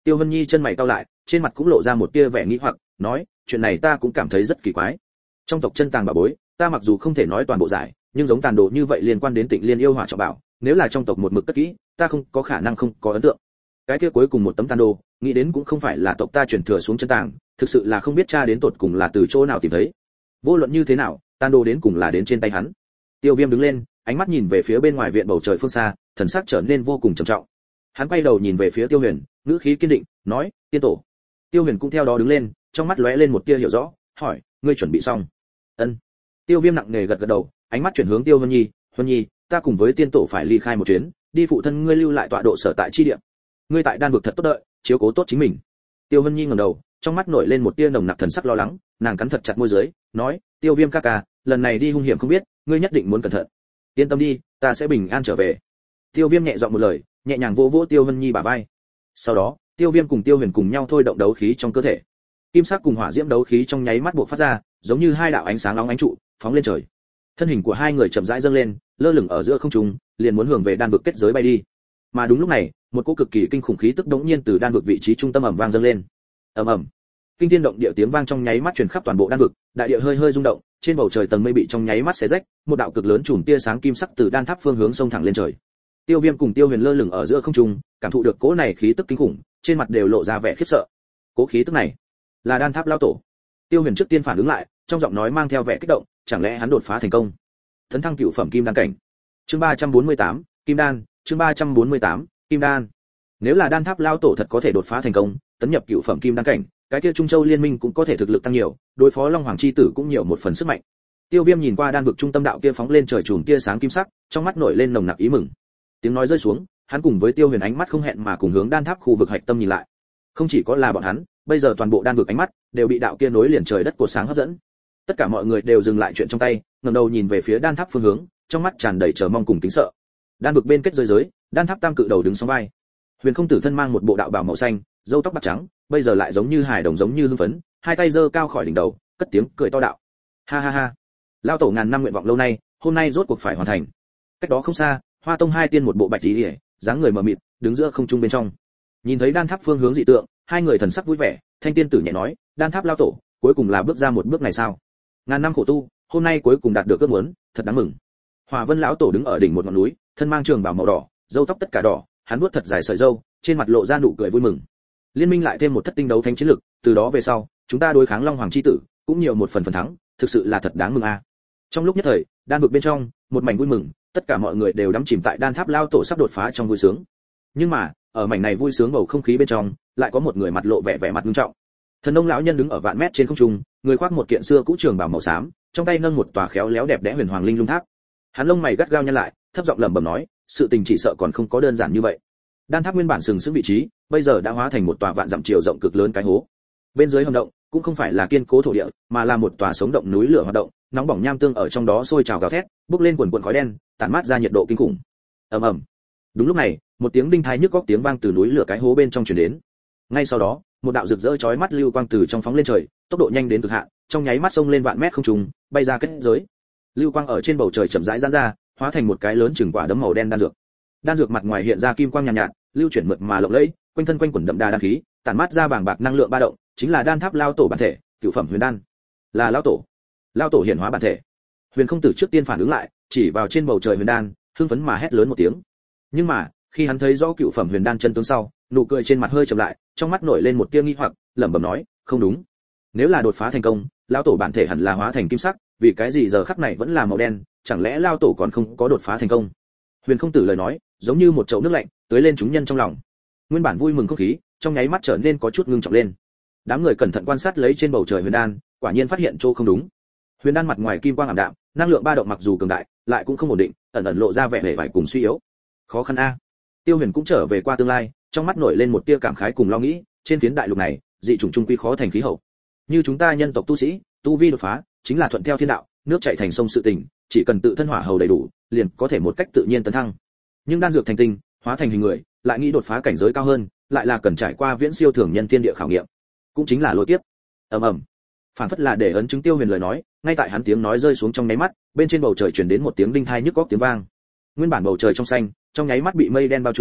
Speaker 1: Tiêu Vân Nhi chân mày cau lại, trên mặt cũng lộ ra một tia vẻ nghi hoặc, nói, chuyện này ta cũng cảm thấy rất kỳ quái. Trong tộc chân tàng bảo bối, ta mặc dù không thể nói toàn bộ giải, nhưng giống tàn đồ như vậy liên quan đến Tịnh Liên yêu hỏa trọng bảo, nếu là trong tộc một mực cất kỹ, ta không có khả năng không có ấn tượng. Cái kia cuối cùng một tấm tàn đồ, nghĩ đến cũng không phải là tộc ta truyền thừa xuống chân tàng, thực sự là không biết cha đến tột cùng là từ chỗ nào tìm thấy. Vô luận như thế nào, tàn đồ đến cùng là đến trên tay hắn. Tiêu Viêm đứng lên, ánh mắt nhìn về phía bên ngoài viện bầu trời phương xa, thần sắc trở nên vô cùng trầm trọng. Hắn quay đầu nhìn về phía Tiêu Huyền, ngữ khí kiên định, nói, tiên tổ. Tiêu Huyền cũng theo đó đứng lên, trong mắt lóe lên một tia hiểu rõ, hỏi, ngươi chuẩn bị xong? Ân. Tiêu Viêm nặng nề gật gật đầu, ánh mắt chuyển hướng Tiêu Vân Nhi, Vân Nhi, ta cùng với tiên tổ phải ly khai một chuyến, đi phụ thân ngươi lưu lại tọa độ sở tại chi địa. Ngươi tại đan vực thật tốt đợi, chiếu cố tốt chính mình. Tiêu Vân Nhi ngẩng đầu, trong mắt nổi lên một tia nồng nặc thần sắc lo lắng, nàng cắn thật chặt môi dưới, nói, Tiêu Viêm ca ca, lần này đi hung hiểm không biết, ngươi nhất định muốn cẩn thận. Yên tâm đi, ta sẽ bình an trở về. Tiêu Viêm nhẹ giọng một lời, nhẹ nhàng vỗ vỗ Tiêu Vân Nhi bả vai. Sau đó, Tiêu Viêm cùng Tiêu Huyền cùng nhau thôi động đấu khí trong cơ thể. Kim sắc cùng hỏa diễm đấu khí trong nháy mắt bộc phát ra, giống như hai đạo ánh sáng óng ánh trụ, phóng lên trời. Thân hình của hai người chậm rãi dâng lên, lơ lửng ở giữa không trung, liền muốn hướng về đan vực kết giới bay đi. Mà đúng lúc này, một cỗ cực kỳ kinh khủng khí tức đống nhiên từ đan vực vị trí trung tâm ầm vang dâng lên. Ầm ầm. Kinh thiên động địa tiếng vang trong nháy mắt truyền khắp toàn bộ đan vực, đại địa hơi hơi rung động, trên bầu trời tầng mây bị trong nháy mắt xé rách, một đạo cực lớn chùm tia sáng kim sắc từ đan tháp phương hướng xông thẳng lên trời. Tiêu Viêm cùng Tiêu Huyền lơ lửng ở giữa không trung, cảm thụ được cỗ này khí tức kinh khủng, trên mặt đều lộ ra vẻ khiếp sợ. Cỗ khí tức này là đan tháp lão tổ. Tiêu Huyền trước tiên phản ứng lại, trong giọng nói mang theo vẻ kích động, chẳng lẽ hắn đột phá thành công? Tấn thăng cựu phẩm kim đan cảnh. Chương 348, Kim đan, chương 348, Kim đan. Nếu là đan tháp lão tổ thật có thể đột phá thành công, tấn nhập cựu phẩm kim đan cảnh, cái kia Trung Châu liên minh cũng có thể thực lực tăng nhiều, đối phó Long Hoàng chi tử cũng nhiều một phần sức mạnh. Tiêu Viêm nhìn qua đan vực trung tâm đạo kia phóng lên trời chùm tia sáng kim sắc, trong mắt nổi lên nồng nặc ý mừng. Tiếng nói rơi xuống, hắn cùng với Tiêu Huyền ánh mắt không hẹn mà cùng hướng đan tháp khu vực hạch tâm nhìn lại. Không chỉ có là bọn hắn, bây giờ toàn bộ đan vực ánh mắt đều bị đạo kia nối liền trời đất cột sáng hấp dẫn. Tất cả mọi người đều dừng lại chuyện trong tay, ngẩng đầu nhìn về phía đan tháp phương hướng, trong mắt tràn đầy chờ mong cùng kính sợ. Đan vực bên kết giới, đan tháp tam cự đầu đứng song vai. Huyền không tử thân mang một bộ đạo bào màu xanh, râu tóc bạc trắng, bây giờ lại giống như hài đồng giống như hưng phấn, hai tay giơ cao khỏi đỉnh đầu, cất tiếng cười to đạo: ha ha ha, lao tổ ngàn năm nguyện vọng lâu nay, hôm nay rốt cuộc phải hoàn thành. Cách đó không xa, Hoa Tông hai tiên một bộ bạch y, dáng người mờ mịt, đứng giữa không trung bên trong. Nhìn thấy đan tháp phương hướng dị tượng, hai người thần sắc vui vẻ, thanh tiên tử nhẹ nói: đan tháp lao tổ, cuối cùng là bước ra một bước này sao? Ngàn năm khổ tu, hôm nay cuối cùng đạt được ước muốn, thật đáng mừng. Hòa Vân lão tổ đứng ở đỉnh một ngọn núi, thân mang trường bào màu đỏ, râu tóc tất cả đỏ, hắn vuốt thật dài sợi râu, trên mặt lộ ra nụ cười vui mừng. Liên minh lại thêm một thất tinh đấu thánh chiến lực, từ đó về sau, chúng ta đối kháng Long Hoàng chi tử, cũng nhiều một phần thắng, thực sự là thật đáng mừng a. Trong lúc nhất thời, đan vực bên trong, một mảnh vui mừng, tất cả mọi người đều đắm chìm tại đan tháp lao tổ sắp đột phá trong vui sướng. Nhưng mà, ở mảnh này vui sướng bầu không khí bên trong, lại có một người mặt lộ vẻ mặt nghiêm trọng. Thần ông lão nhân đứng ở vạn mét trên không trung, người khoác một kiện xưa cũ trường bào màu xám, trong tay nâng một tòa khéo léo đẹp đẽ huyền hoàng linh lung tháp. Hắn lông mày gắt gao nhăn lại, thấp giọng lẩm bẩm nói, sự tình chỉ sợ còn không có đơn giản như vậy. Đan tháp nguyên bản sừng sững vị trí, bây giờ đã hóa thành một tòa vạn dặm chiều rộng cực lớn cái hố. Bên dưới hầm động cũng không phải là kiên cố thổ địa, mà là một tòa sống động núi lửa hoạt động, nóng bỏng nham tương ở trong đó sôi trào gào thét, bốc lên quần quần khói đen, tản mát ra nhiệt độ kinh khủng. Ầm ầm. Đúng lúc này, một tiếng đinh thái nhức góc tiếng vang từ núi lửa cái hố bên trong truyền đến. Ngay sau đó, một đạo rực rỡ chói mắt lưu quang từ trong phóng lên trời, tốc độ nhanh đến cực hạn, trong nháy mắt xông lên vạn mét không trung, bay ra kết giới. Lưu quang ở trên bầu trời chậm rãi giãn ra, hóa thành một cái lớn chừng quả đấm màu đen đan dược. Đan dược mặt ngoài hiện ra kim quang nhàn nhạt, lưu chuyển mượt mà lộng lẫy, quanh thân quanh quẩn đậm đà đan khí, tản mát ra bàng bạc năng lượng ba động, chính là đan tháp lao tổ bản thể, cửu phẩm huyền đan. Là lao tổ. Lao tổ hiển hóa bản thể. Huyền không tử trước tiên phản ứng lại, chỉ vào trên bầu trời huyền đan, hưng phấn mà hét lớn một tiếng. Nhưng mà, khi hắn thấy rõ cửu phẩm huyền đan chân tướng sau, nụ cười trên mặt hơi chậm lại, trong mắt nổi lên một tia nghi hoặc, lẩm bẩm nói, không đúng. Nếu là đột phá thành công, lao tổ bản thể hẳn là hóa thành kim sắc, vì cái gì giờ khắc này vẫn là màu đen, chẳng lẽ lao tổ còn không có đột phá thành công? Huyền không tử lời nói, giống như một chậu nước lạnh, tưới lên chúng nhân trong lòng. Nguyên bản vui mừng không khí, trong nháy mắt trở nên có chút ngưng trọng lên. Đám người cẩn thận quan sát lấy trên bầu trời huyền đan, quả nhiên phát hiện chỗ không đúng. Huyền đan mặt ngoài kim quang ảm đạm, năng lượng ba động mặc dù cường đại, lại cũng không ổn định, ẩn ẩn lộ ra vẻ hề vải cùng suy yếu. Khó khăn a. Tiêu Huyền cũng trở về qua tương lai, trong mắt nổi lên một tia cảm khái cùng lo nghĩ, trên phiến đại lục này, dị chủng trung quy khó thành khí hậu. Như chúng ta nhân tộc tu sĩ, tu vi đột phá, chính là thuận theo thiên đạo, nước chảy thành sông sự tình, chỉ cần tự thân hỏa hầu đầy đủ, liền có thể một cách tự nhiên tấn thăng. Nhưng đan dược thành tinh, hóa thành hình người, lại nghĩ đột phá cảnh giới cao hơn, lại là cần trải qua viễn siêu thường nhân tiên địa khảo nghiệm, cũng chính là lôi kiếp. Ầm ầm. Phản phất là để ấn chứng Tiêu Huyền lời nói, ngay tại hắn tiếng nói rơi xuống trong nháy mắt, bên trên bầu trời truyền đến một tiếng đinh thai nhức óc tiếng vang. Nguyên bản bầu trời trong xanh, trong nháy mắt bị mây đen bao trùm,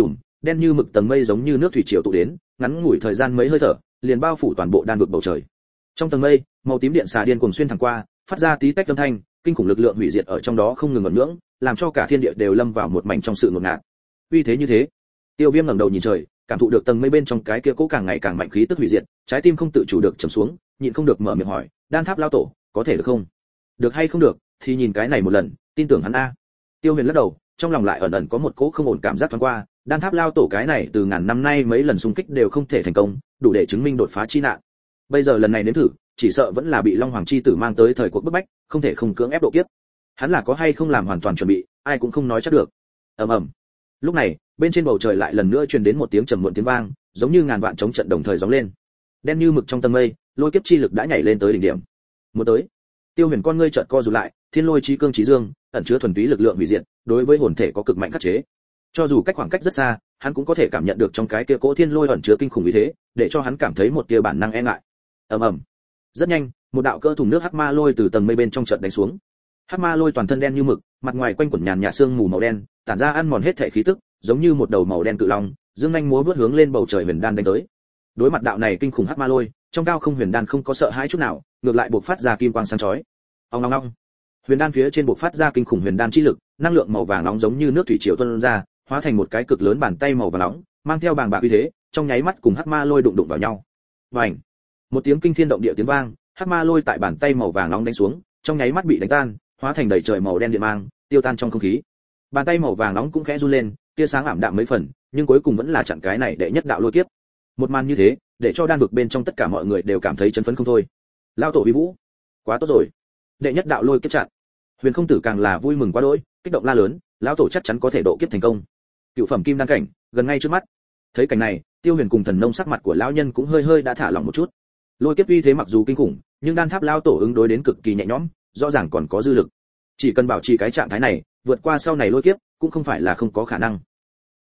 Speaker 1: đen như mực tầng mây giống như nước thủy triều tụ đến, ngắn ngủi thời gian mấy hơi thở, liền bao phủ toàn bộ đan vực bầu trời. Trong tầng mây, màu tím điện xà điên cuồng xuyên thẳng qua, phát ra tí tách âm thanh, kinh khủng lực lượng hủy diệt ở trong đó không ngừng ngổn ngưỡng, làm cho cả thiên địa đều lâm vào một mảnh trong sự ngột ngạt. Uy thế như thế, Tiêu Viêm ngẩng đầu nhìn trời, cảm thụ được tầng mây bên trong cái kia cố càng ngày càng mạnh khí tức hủy diệt, trái tim không tự chủ được trầm xuống, nhịn không được mở miệng hỏi, Đan Tháp lão tổ, có thể được không? Được hay không được, thì nhìn cái này một lần, tin tưởng hắn a. Tiêu Huyền lắc đầu, trong lòng lại ẩn ẩn có một cỗ không ổn cảm giác thoáng qua, Đan Tháp lão tổ cái này từ ngàn năm nay mấy lần xung kích đều không thể thành công, đủ để chứng minh đột phá chi nạn. Bây giờ lần này nếm thử, chỉ sợ vẫn là bị Long Hoàng chi tử mang tới thời cuộc bức bách, không thể không cưỡng ép độ kiếp. Hắn là có hay không làm hoàn toàn chuẩn bị, ai cũng không nói chắc được. Ầm ầm. Lúc này, bên trên bầu trời lại lần nữa truyền đến một tiếng trầm muộn tiếng vang, giống như ngàn vạn trống trận đồng thời gióng lên. Đen như mực trong tầng mây, lôi kiếp chi lực đã nhảy lên tới đỉnh điểm. Muốn tới. Tiêu Huyền con ngươi chợt co rụt lại, thiên lôi chí cương chí dương, ẩn chứa thuần túy lực lượng hủy diệt, đối với hồn thể có cực mạnh khắc chế. Cho dù cách khoảng cách rất xa, hắn cũng có thể cảm nhận được trong cái kia cỗ thiên lôi ẩn chứa kinh khủng uy thế, để cho hắn cảm thấy một tia bản năng e ngại. Ầm ầm. Rất nhanh, một đạo cỡ thùng nước hắc ma lôi từ tầng mây bên trong chợt đánh xuống. Hắc ma lôi toàn thân đen như mực, mặt ngoài quanh quẩn nhàn nhạt sương mù màu đen, tản ra ăn mòn hết thể khí tức, giống như một đầu màu đen cự long, dương nhanh múa vút hướng lên bầu trời huyền đan đánh tới. Đối mặt đạo này kinh khủng hắc ma lôi, trong cao không huyền đan không có sợ hãi chút nào, ngược lại bộc phát ra kim quang sáng chói. Ong ong ong. Huyền đan phía trên bộc phát ra kinh khủng huyền đan chi lực, năng lượng màu vàng nóng giống như nước thủy triều tuôn ra, hóa thành một cái cực lớn bàn tay màu vàng nóng, mang theo bàng bạc uy thế, trong nháy mắt cùng hắc ma lôi đụng vào nhau. Bành! Một tiếng kinh thiên động địa tiếng vang, hắc ma lôi tại bàn tay màu vàng nóng đánh xuống, trong nháy mắt bị đánh tan, hóa thành đầy trời màu đen điện mang, tiêu tan trong không khí. Bàn tay màu vàng nóng cũng khẽ run lên, tia sáng ảm đạm mấy phần, nhưng cuối cùng vẫn là chặn cái này đệ nhất đạo lôi kiếp. Một màn như thế, để cho đan vực bên trong tất cả mọi người đều cảm thấy chấn phấn không thôi. Lao tổ vi vũ, quá tốt rồi, đệ nhất đạo lôi kiếp chặn. Huyền không tử càng là vui mừng quá đỗi, kích động la lớn, lão tổ chắc chắn có thể độ kiếp thành công. Cựu phẩm kim đan cảnh, gần ngay trước mắt. Thấy cảnh này, Tiêu Huyền cùng Thần Nông sắc mặt của lão nhân cũng hơi hơi đã thả lỏng một chút. Lôi kiếp uy thế mặc dù kinh khủng, nhưng đan tháp lão tổ ứng đối đến cực kỳ nhẹ nhõm, rõ ràng còn có dư lực. Chỉ cần bảo trì cái trạng thái này, vượt qua sau này lôi kiếp, cũng không phải là không có khả năng.